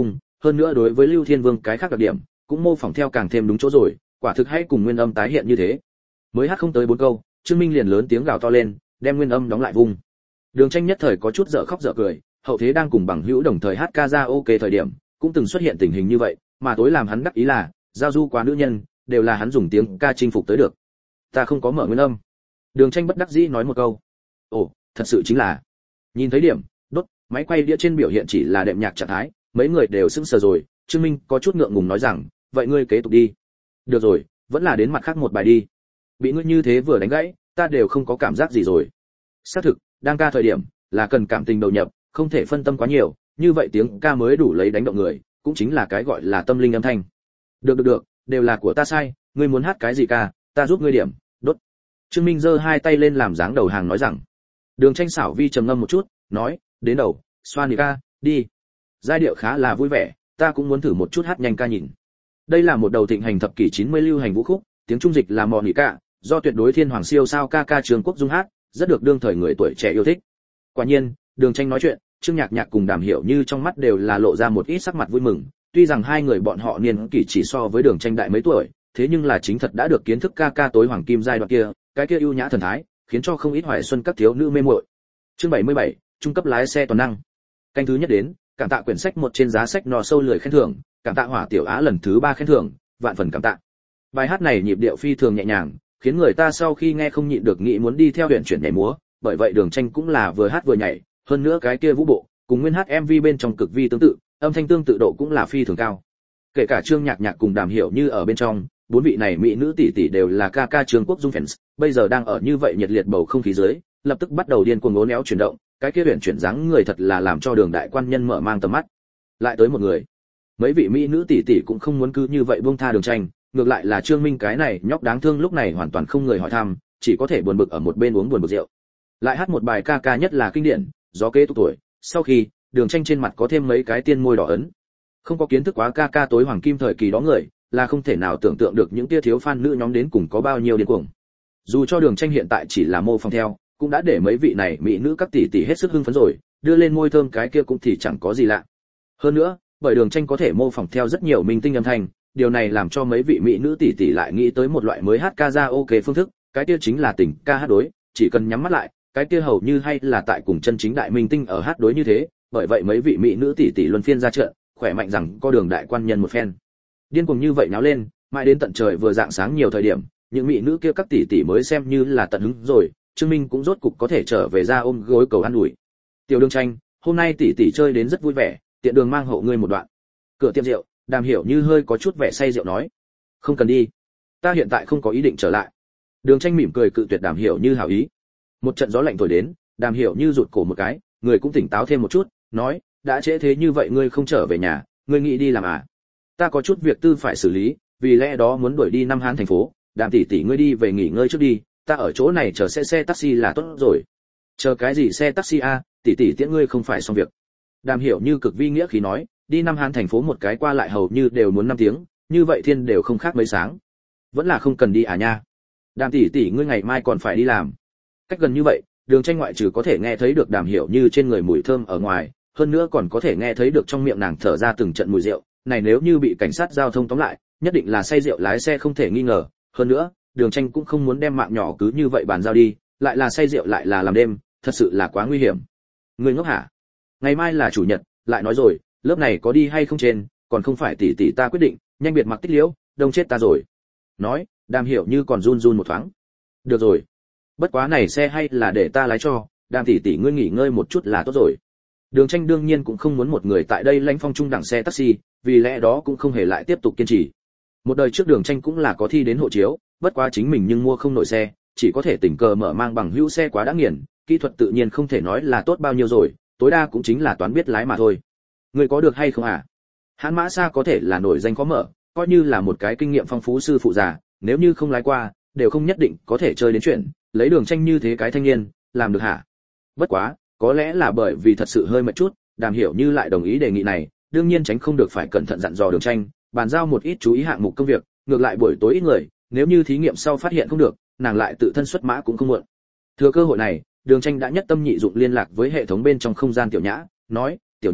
hơn nữa đối với Lưu Thiên Vương cái khác đặc điểm, cũng mô phỏng theo càng thêm đúng chỗ rồi, quả thực hay cùng nguyên âm tái hiện như thế. Mới hát không tới bốn câu, Trương Minh liền lớn tiếng gào to lên, đem nguyên âm đóng lại vùng. Đường Tranh nhất thời có chút dở khóc dở cười, hậu thế đang cùng bằng hữu đồng thời hát ca ra ok thời điểm, cũng từng xuất hiện tình hình như vậy, mà tối làm hắn đắc ý là, giao du quá nữ nhân, đều là hắn dùng tiếng ca chinh phục tới được. Ta không có mở nguyên âm. Đường Tranh bất đắc dĩ nói một câu. Ồ, thật sự chính là. Nhìn thấy điểm, đốt, máy quay đĩa trên biểu hiện chỉ là đệm nhạc trạng thái, mấy người đều sững sờ rồi, Trương Minh có chút ngượng ngùng nói rằng, vậy ngươi kế tục đi. Được rồi, vẫn là đến mặt khác một bài đi. Bị ngươi như thế vừa đánh gãy, ta đều không có cảm giác gì rồi. Xác thực, đang ca thời điểm, là cần cảm tình đầu nhập, không thể phân tâm quá nhiều, như vậy tiếng ca mới đủ lấy đánh động người, cũng chính là cái gọi là tâm linh âm thanh. Được được được, đều là của ta sai, ngươi muốn hát cái gì ca, ta giúp ngươi điểm, đốt. Trương Minh giơ hai tay lên làm dáng đầu hàng nói rằng. Đường Tranh xảo vi trầm ngâm một chút, nói, đến đầu, xoa nì ca, đi. Giai điệu khá là vui vẻ, ta cũng muốn thử một chút hát nhanh ca nhìn. Đây là một đầu thịnh hành thập kỷ chín mươi lưu hành vũ khúc, tiếng trung dịch là mò nỉ ca, do tuyệt đối thiên hoàng siêu sao ca ca Trường Quốc Dung hát, rất được đương thời người tuổi trẻ yêu thích. Quả nhiên, Đường Tranh nói chuyện, Trương Nhạc Nhạc cùng Đàm Hiểu Như trong mắt đều là lộ ra một ít sắc mặt vui mừng, tuy rằng hai người bọn họ niên kỷ chỉ so với Đường Tranh đại mấy tuổi, thế nhưng là chính thật đã được kiến thức ca ca tối hoàng kim giai đoạn kia, cái kia ưu nhã thần thái, khiến cho không ít hoài xuân các thiếu nữ mê muội. Chương bảy mươi bảy, trung cấp lái xe toàn năng. Canh thứ nhất đến, cảm tạ quyển sách một trên giá sách nọ sâu lười khen thưởng, cảm tạ Hỏa Tiểu Á lần thứ ba khen thưởng, vạn phần cảm tạ. Bài hát này nhịp điệu phi thường nhẹ nhàng, khiến người ta sau khi nghe không nhịn được nghĩ muốn đi theo huyền chuyển nhảy múa, bởi vậy Đường Tranh cũng là vừa hát vừa nhảy, hơn nữa cái kia vũ bộ, cùng nguyên hát em vê bên trong cực vi tương tự, âm thanh tương tự độ cũng là phi thường cao. Kể cả Trương Nhạc Nhạc cùng Đàm Hiểu Như ở bên trong, bốn vị này mỹ nữ tỷ tỷ đều là ca ca Trường Quốc Dung fans, bây giờ đang ở như vậy nhiệt liệt bầu không khí dưới, lập tức bắt đầu điên cuồng uốn éo chuyển động, cái kia huyền chuyển dáng người thật là làm cho Đường đại quan nhân mở mang tầm mắt. Lại tới một người. Mấy vị mỹ nữ tỷ tỷ cũng không muốn cứ như vậy buông tha Đường Tranh, ngược lại là Trương Minh cái này nhóc đáng thương lúc này hoàn toàn không người hỏi thăm, chỉ có thể buồn bực ở một bên uống buồn bực rượu. Lại hát một bài ca ca nhất là kinh điển, gió kế tục tuổi, sau khi, Đường Tranh trên mặt có thêm mấy cái tiên môi đỏ ấn. Không có kiến thức quá ca ca tối hoàng kim thời kỳ đó người, là không thể nào tưởng tượng được những tia thiếu fan nữ nhóm đến cùng có bao nhiêu điên cuồng. Dù cho Đường Tranh hiện tại chỉ là mô phỏng theo, cũng đã để mấy vị này mỹ nữ các tỷ tỷ hết sức hưng phấn rồi, đưa lên môi thơm cái kia cũng thì chẳng có gì lạ. Hơn nữa, bởi Đường Tranh có thể mô phỏng theo rất nhiều minh tinh âm thanh, điều này làm cho mấy vị mỹ nữ tỷ tỷ lại nghĩ tới một loại mới hát ca ra ok phương thức, cái kia chính là tình ca hát đối, chỉ cần nhắm mắt lại, cái kia hầu như hay là tại cùng chân chính đại minh tinh ở hát đối như thế, bởi vậy mấy vị mỹ nữ tỷ tỷ luân phiên ra trận, khỏe mạnh rằng có Đường đại quan nhân một phen. Điên cuồng như vậy náo lên, mãi đến tận trời vừa rạng sáng nhiều thời điểm, những mỹ nữ kia các tỷ tỷ mới xem như là tận hứng rồi, Trương Minh cũng rốt cục có thể trở về ra ôm gối cầu ăn ủi. Tiểu Đường Tranh, hôm nay tỷ tỷ chơi đến rất vui vẻ, tiện đường mang hộ ngươi một đoạn. Cửa tiệm rượu, Đàm Hiểu Như hơi có chút vẻ say rượu nói, không cần đi, ta hiện tại không có ý định trở lại. Đường Tranh mỉm cười cự tuyệt Đàm Hiểu Như hảo ý. Một trận gió lạnh thổi đến, Đàm Hiểu Như rụt cổ một cái, người cũng tỉnh táo thêm một chút, nói, đã trễ thế như vậy ngươi không trở về nhà, ngươi nghĩ đi làm à? Ta có chút việc tư phải xử lý, vì lẽ đó muốn đuổi đi Nam Hán thành phố, Đàm tỷ tỷ ngươi đi về nghỉ ngơi trước đi, ta ở chỗ này chờ xe xe taxi là tốt rồi. Chờ cái gì xe taxi a, tỷ tỷ tiễn ngươi không phải xong việc. Đàm Hiểu Như cực vi nghĩa khí nói, đi Nam Hán thành phố một cái qua lại hầu như đều muốn năm tiếng, như vậy thiên đều không khác mấy sáng. Vẫn là không cần đi à nha. Đàm tỷ tỷ ngươi ngày mai còn phải đi làm. Cách gần như vậy, Đường Tranh ngoại trừ có thể nghe thấy được Đàm Hiểu Như trên người mùi thơm ở ngoài, hơn nữa còn có thể nghe thấy được trong miệng nàng thở ra từng trận mùi rượu, này nếu như bị cảnh sát giao thông tóm lại, nhất định là say rượu lái xe không thể nghi ngờ, hơn nữa, Đường Tranh cũng không muốn đem mạng nhỏ cứ như vậy bàn giao đi, lại là say rượu lại là làm đêm, thật sự là quá nguy hiểm. Ngươi ngốc hả? Ngày mai là chủ nhật, lại nói rồi, lớp này có đi hay không trên, còn không phải tỷ tỷ ta quyết định, nhanh biệt mặc tích liễu, đông chết ta rồi. Nói, Đàm Hiểu Như còn run run một thoáng. Được rồi, bất quá này xe hay là để ta lái cho, Đàm tỷ tỷ ngươi nghỉ ngơi một chút là tốt rồi. Đường Tranh đương nhiên cũng không muốn một người tại đây lãnh phong trung đẳng xe taxi, vì lẽ đó cũng không hề lại tiếp tục kiên trì. Một đời trước Đường Tranh cũng là có thi đến hộ chiếu, bất quá chính mình nhưng mua không nổi xe, chỉ có thể tình cờ mở mang bằng hữu xe quá đã nghiền, kỹ thuật tự nhiên không thể nói là tốt bao nhiêu rồi, tối đa cũng chính là toán biết lái mà thôi. Người có được hay không à? Hãn Mã Sa có thể là nổi danh khó mở, coi như là một cái kinh nghiệm phong phú sư phụ già, nếu như không lái qua, đều không nhất định có thể chơi đến chuyện, lấy Đường Tranh như thế cái thanh niên, làm được hả? Bất quá, có lẽ là bởi vì thật sự hơi mệt chút, Đàm Hiểu Như lại đồng ý đề nghị này, đương nhiên tránh không được phải cẩn thận dặn dò Đường Tranh, bàn giao một ít chú ý hạng mục công việc, ngược lại buổi tối ít người, nếu như thí nghiệm sau phát hiện không được, nàng lại tự thân xuất mã cũng không muộn. Thừa cơ hội này, Đường Tranh đã nhất tâm nhị dụng liên lạc với hệ thống bên trong không gian Tiểu Nhã, nói, Tiểu Nhã,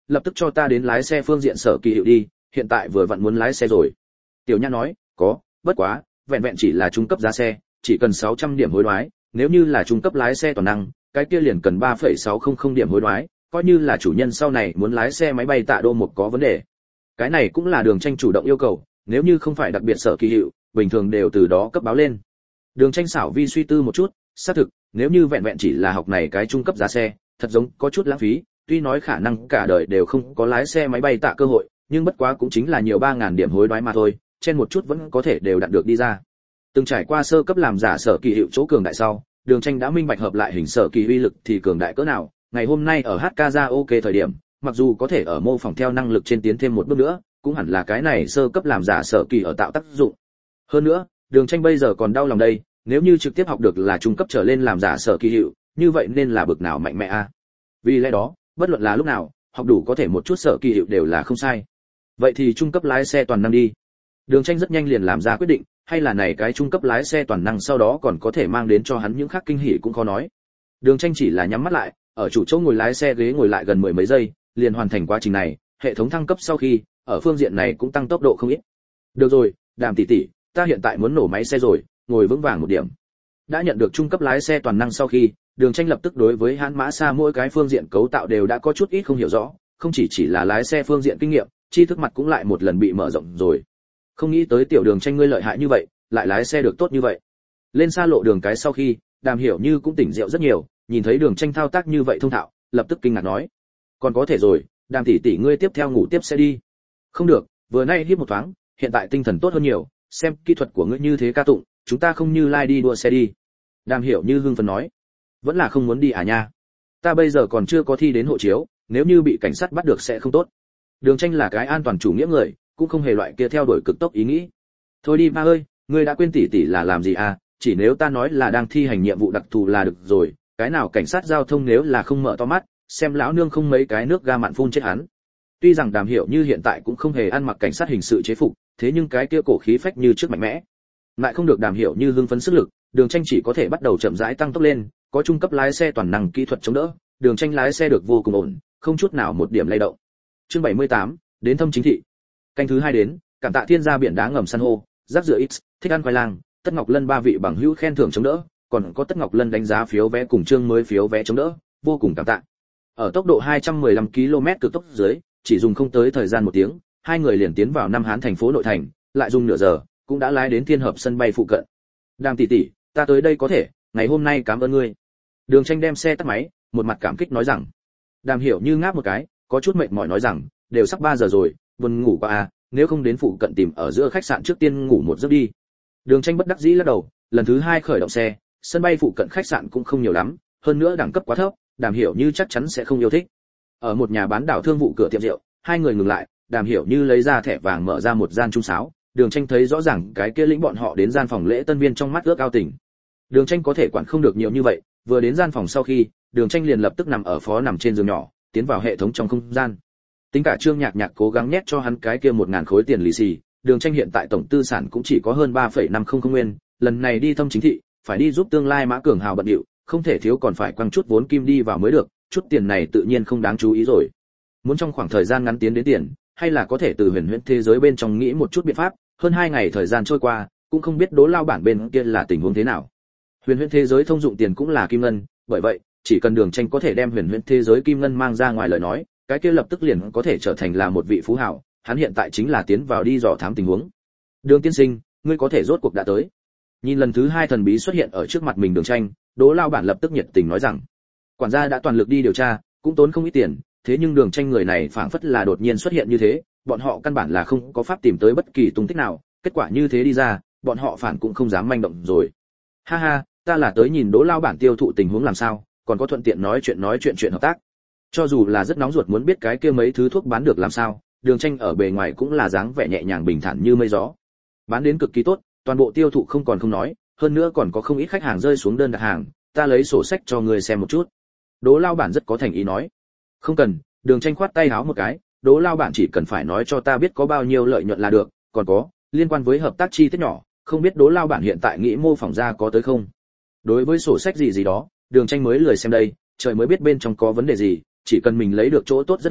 lập tức cho ta đến lái xe phương diện sở kỳ hiệu đi, hiện tại vừa vặn muốn lái xe rồi. Tiểu Nhã nói, có, bất quá, vẹn vẹn chỉ là trung cấp giá xe, chỉ cần sáu trăm điểm hối đoái, nếu như là trung cấp lái xe toàn năng, cái kia liền cần ba phẩy sáu không không điểm hối đoái, coi như là chủ nhân sau này muốn lái xe máy bay tạ đô một có vấn đề. Cái này cũng là Đường Tranh chủ động yêu cầu, nếu như không phải đặc biệt sở kỳ hiệu, bình thường đều từ đó cấp báo lên. Đường Tranh xảo vi suy tư một chút, xác thực, nếu như vẹn vẹn chỉ là học này cái trung cấp giá xe, thật giống có chút lãng phí, tuy nói khả năng cả đời đều không có lái xe máy bay tạ cơ hội, nhưng bất quá cũng chính là nhiều ba nghìn điểm hối đoái mà thôi, trên một chút vẫn có thể đều đạt được đi ra. Từng trải qua sơ cấp làm giả sở kỳ hiệu chỗ cường đại sau, Đường Tranh đã minh bạch hợp lại hình sở kỳ uy lực thì cường đại cỡ nào, ngày hôm nay ở hát karaoke thời điểm, mặc dù có thể ở mô phỏng theo năng lực trên tiến thêm một bước nữa, cũng hẳn là cái này sơ cấp làm giả sở kỳ ở tạo tác dụng. Hơn nữa, Đường Tranh bây giờ còn đau lòng đây, nếu như trực tiếp học được là trung cấp trở lên làm giả sở kỳ hiệu, như vậy nên là bực nào mạnh mẽ a. À? Vì lẽ đó, bất luận là lúc nào, học đủ có thể một chút sở kỳ hiệu đều là không sai. Vậy thì trung cấp lái xe toàn năng đi. Đường Tranh rất nhanh liền làm ra quyết định, hay là này cái trung cấp lái xe toàn năng sau đó còn có thể mang đến cho hắn những khác kinh hỉ cũng khó nói. Đường Tranh chỉ là nhắm mắt lại, ở chủ chỗ ngồi lái xe ghế ngồi lại gần mười mấy giây, liền hoàn thành quá trình này, hệ thống thăng cấp sau khi, ở phương diện này cũng tăng tốc độ không ít. Được rồi, Đàm tỷ tỷ, ta hiện tại muốn nổ máy xe rồi, ngồi vững vàng một điểm. Đã nhận được trung cấp lái xe toàn năng sau khi, Đường Tranh lập tức đối với hãn mã xa mỗi cái phương diện cấu tạo đều đã có chút ít không hiểu rõ, không chỉ chỉ là lái xe phương diện kinh nghiệm, tri thức mặt cũng lại một lần bị mở rộng rồi. Không nghĩ tới tiểu Đường Tranh ngươi lợi hại như vậy, lại lái xe được tốt như vậy. Lên xa lộ đường cái sau khi, Đàm Hiểu Như cũng tỉnh rượu rất nhiều, nhìn thấy Đường Tranh thao tác như vậy thông thạo, lập tức kinh ngạc nói: "Còn có thể rồi, Đàm tỷ tỷ ngươi tiếp theo ngủ tiếp xe đi." "Không được, vừa nay hít một thoáng, hiện tại tinh thần tốt hơn nhiều, xem kỹ thuật của ngươi như thế ca tụng, chúng ta không như lai đi đua xe đi." Đàm Hiểu Như hưng phấn nói: "Vẫn là không muốn đi à nha? Ta bây giờ còn chưa có thi đến hộ chiếu, nếu như bị cảnh sát bắt được sẽ không tốt." Đường Tranh là cái an toàn chủ nghĩa người, cũng không hề loại kia theo đuổi cực tốc ý nghĩ. "Thôi đi ba ơi, ngươi đã quên tỷ tỷ là làm gì à, chỉ nếu ta nói là đang thi hành nhiệm vụ đặc thù là được rồi, cái nào cảnh sát giao thông nếu là không mở to mắt, xem lão nương không mấy cái nước ga mặn phun chết hắn." Tuy rằng Đàm Hiểu Như hiện tại cũng không hề ăn mặc cảnh sát hình sự chế phục, thế nhưng cái kia cổ khí phách như trước mạnh mẽ. Lại không được Đàm Hiểu Như hưng phấn sức lực, Đường Tranh chỉ có thể bắt đầu chậm rãi tăng tốc lên, có trung cấp lái xe toàn năng kỹ thuật chống đỡ, Đường Tranh lái xe được vô cùng ổn, không chút nào một điểm lay động. Chương bảy mươi tám, đến thâm chính thị. Canh thứ hai đến, cảm tạ thiên gia biển đá ngầm san hô, rác rưởi X, thích ăn khoai lang, Tất Ngọc Lân ba vị bằng hữu khen thưởng chống đỡ, còn có Tất Ngọc Lân đánh giá phiếu vé cùng chương mới phiếu vé chống đỡ, vô cùng cảm tạ. Ở tốc độ hai trăm mười lăm ki lô mét cực tốc dưới, chỉ dùng không tới thời gian một tiếng, hai người liền tiến vào Nam Hán thành phố nội thành, lại dùng nửa giờ, cũng đã lái đến Thiên Hợp sân bay phụ cận. "Đàm tỷ tỷ, ta tới đây có thể, ngày hôm nay cảm ơn ngươi." Đường Tranh đem xe tắt máy, một mặt cảm kích nói rằng. Đàm Hiểu Như ngáp một cái, có chút mệt mỏi nói rằng, đều sắp ba giờ rồi, buồn ngủ quá à, nếu không đến phụ cận tìm ở giữa khách sạn trước tiên ngủ một giấc đi. Đường Tranh bất đắc dĩ lắc đầu, lần thứ hai khởi động xe, sân bay phụ cận khách sạn cũng không nhiều lắm, hơn nữa đẳng cấp quá thấp, Đàm Hiểu Như chắc chắn sẽ không yêu thích. Ở một nhà bán đảo thương vụ cửa tiệm rượu, hai người ngừng lại, Đàm Hiểu Như lấy ra thẻ vàng mở ra một gian trung sáo, Đường Tranh thấy rõ ràng cái kia lĩnh bọn họ đến gian phòng lễ tân viên trong mắt ước ao tình. Đường Tranh có thể quản không được nhiều như vậy, vừa đến gian phòng sau khi, Đường Tranh liền lập tức nằm ở phó nằm trên giường nhỏ, tiến vào hệ thống trong không gian. Tính cả Trương Nhạc Nhạc cố gắng nhét cho hắn cái kia một ngàn khối tiền lì xì, Đường Tranh hiện tại tổng tư sản cũng chỉ có hơn ba phẩy năm không không nguyên, lần này đi thâm chính thị, phải đi giúp tương lai Mã Cường Hào bận điệu, không thể thiếu còn phải quăng chút vốn kim đi vào mới được, chút tiền này tự nhiên không đáng chú ý rồi. Muốn trong khoảng thời gian ngắn tiến đến tiền, hay là có thể từ huyền huyễn thế giới bên trong nghĩ một chút biện pháp, hơn hai ngày thời gian trôi qua, cũng không biết Đỗ lao bản bên kia là tình huống thế nào. Huyền huyễn thế giới thông dụng tiền cũng là kim ngân, bởi vậy, chỉ cần Đường Tranh có thể đem huyền huyễn thế giới kim ngân mang ra ngoài lời nói, cái kia lập tức liền có thể trở thành là một vị phú hào, hắn hiện tại chính là tiến vào đi dò thám tình huống. "Đường tiên sinh, ngươi có thể rốt cuộc đã tới." Nhìn lần thứ hai thần bí xuất hiện ở trước mặt mình Đường Tranh, Đỗ lao bản lập tức nhiệt tình nói rằng, quản gia đã toàn lực đi điều tra, cũng tốn không ít tiền, thế nhưng Đường Tranh người này phảng phất là đột nhiên xuất hiện như thế, bọn họ căn bản là không có pháp tìm tới bất kỳ tung tích nào, kết quả như thế đi ra, bọn họ phản cũng không dám manh động rồi. "Ha ha, ta là tới nhìn Đỗ lao bản tiêu thụ tình huống làm sao, còn có thuận tiện nói chuyện nói chuyện chuyện hợp tác." Cho dù là rất nóng ruột muốn biết cái kia mấy thứ thuốc bán được làm sao, Đường Tranh ở bề ngoài cũng là dáng vẻ nhẹ nhàng bình thản như mây gió. Bán đến cực kỳ tốt, toàn bộ tiêu thụ không còn không nói, hơn nữa còn có không ít khách hàng rơi xuống đơn đặt hàng, ta lấy sổ sách cho người xem một chút. Đỗ lao bản rất có thành ý nói. "Không cần." Đường Tranh khoát tay háo một cái, Đỗ lao bản chỉ cần phải nói cho ta biết có bao nhiêu lợi nhuận là được, còn có liên quan với hợp tác chi tiết nhỏ, không biết Đỗ lao bản hiện tại nghĩ mô phỏng ra có tới không. Đối với sổ sách gì gì đó, Đường Tranh mới lười xem đây, trời mới biết bên trong có vấn đề gì, chỉ cần mình lấy được chỗ tốt rất lớn,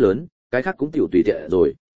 cái khác cũng tiểu tùy tiện rồi.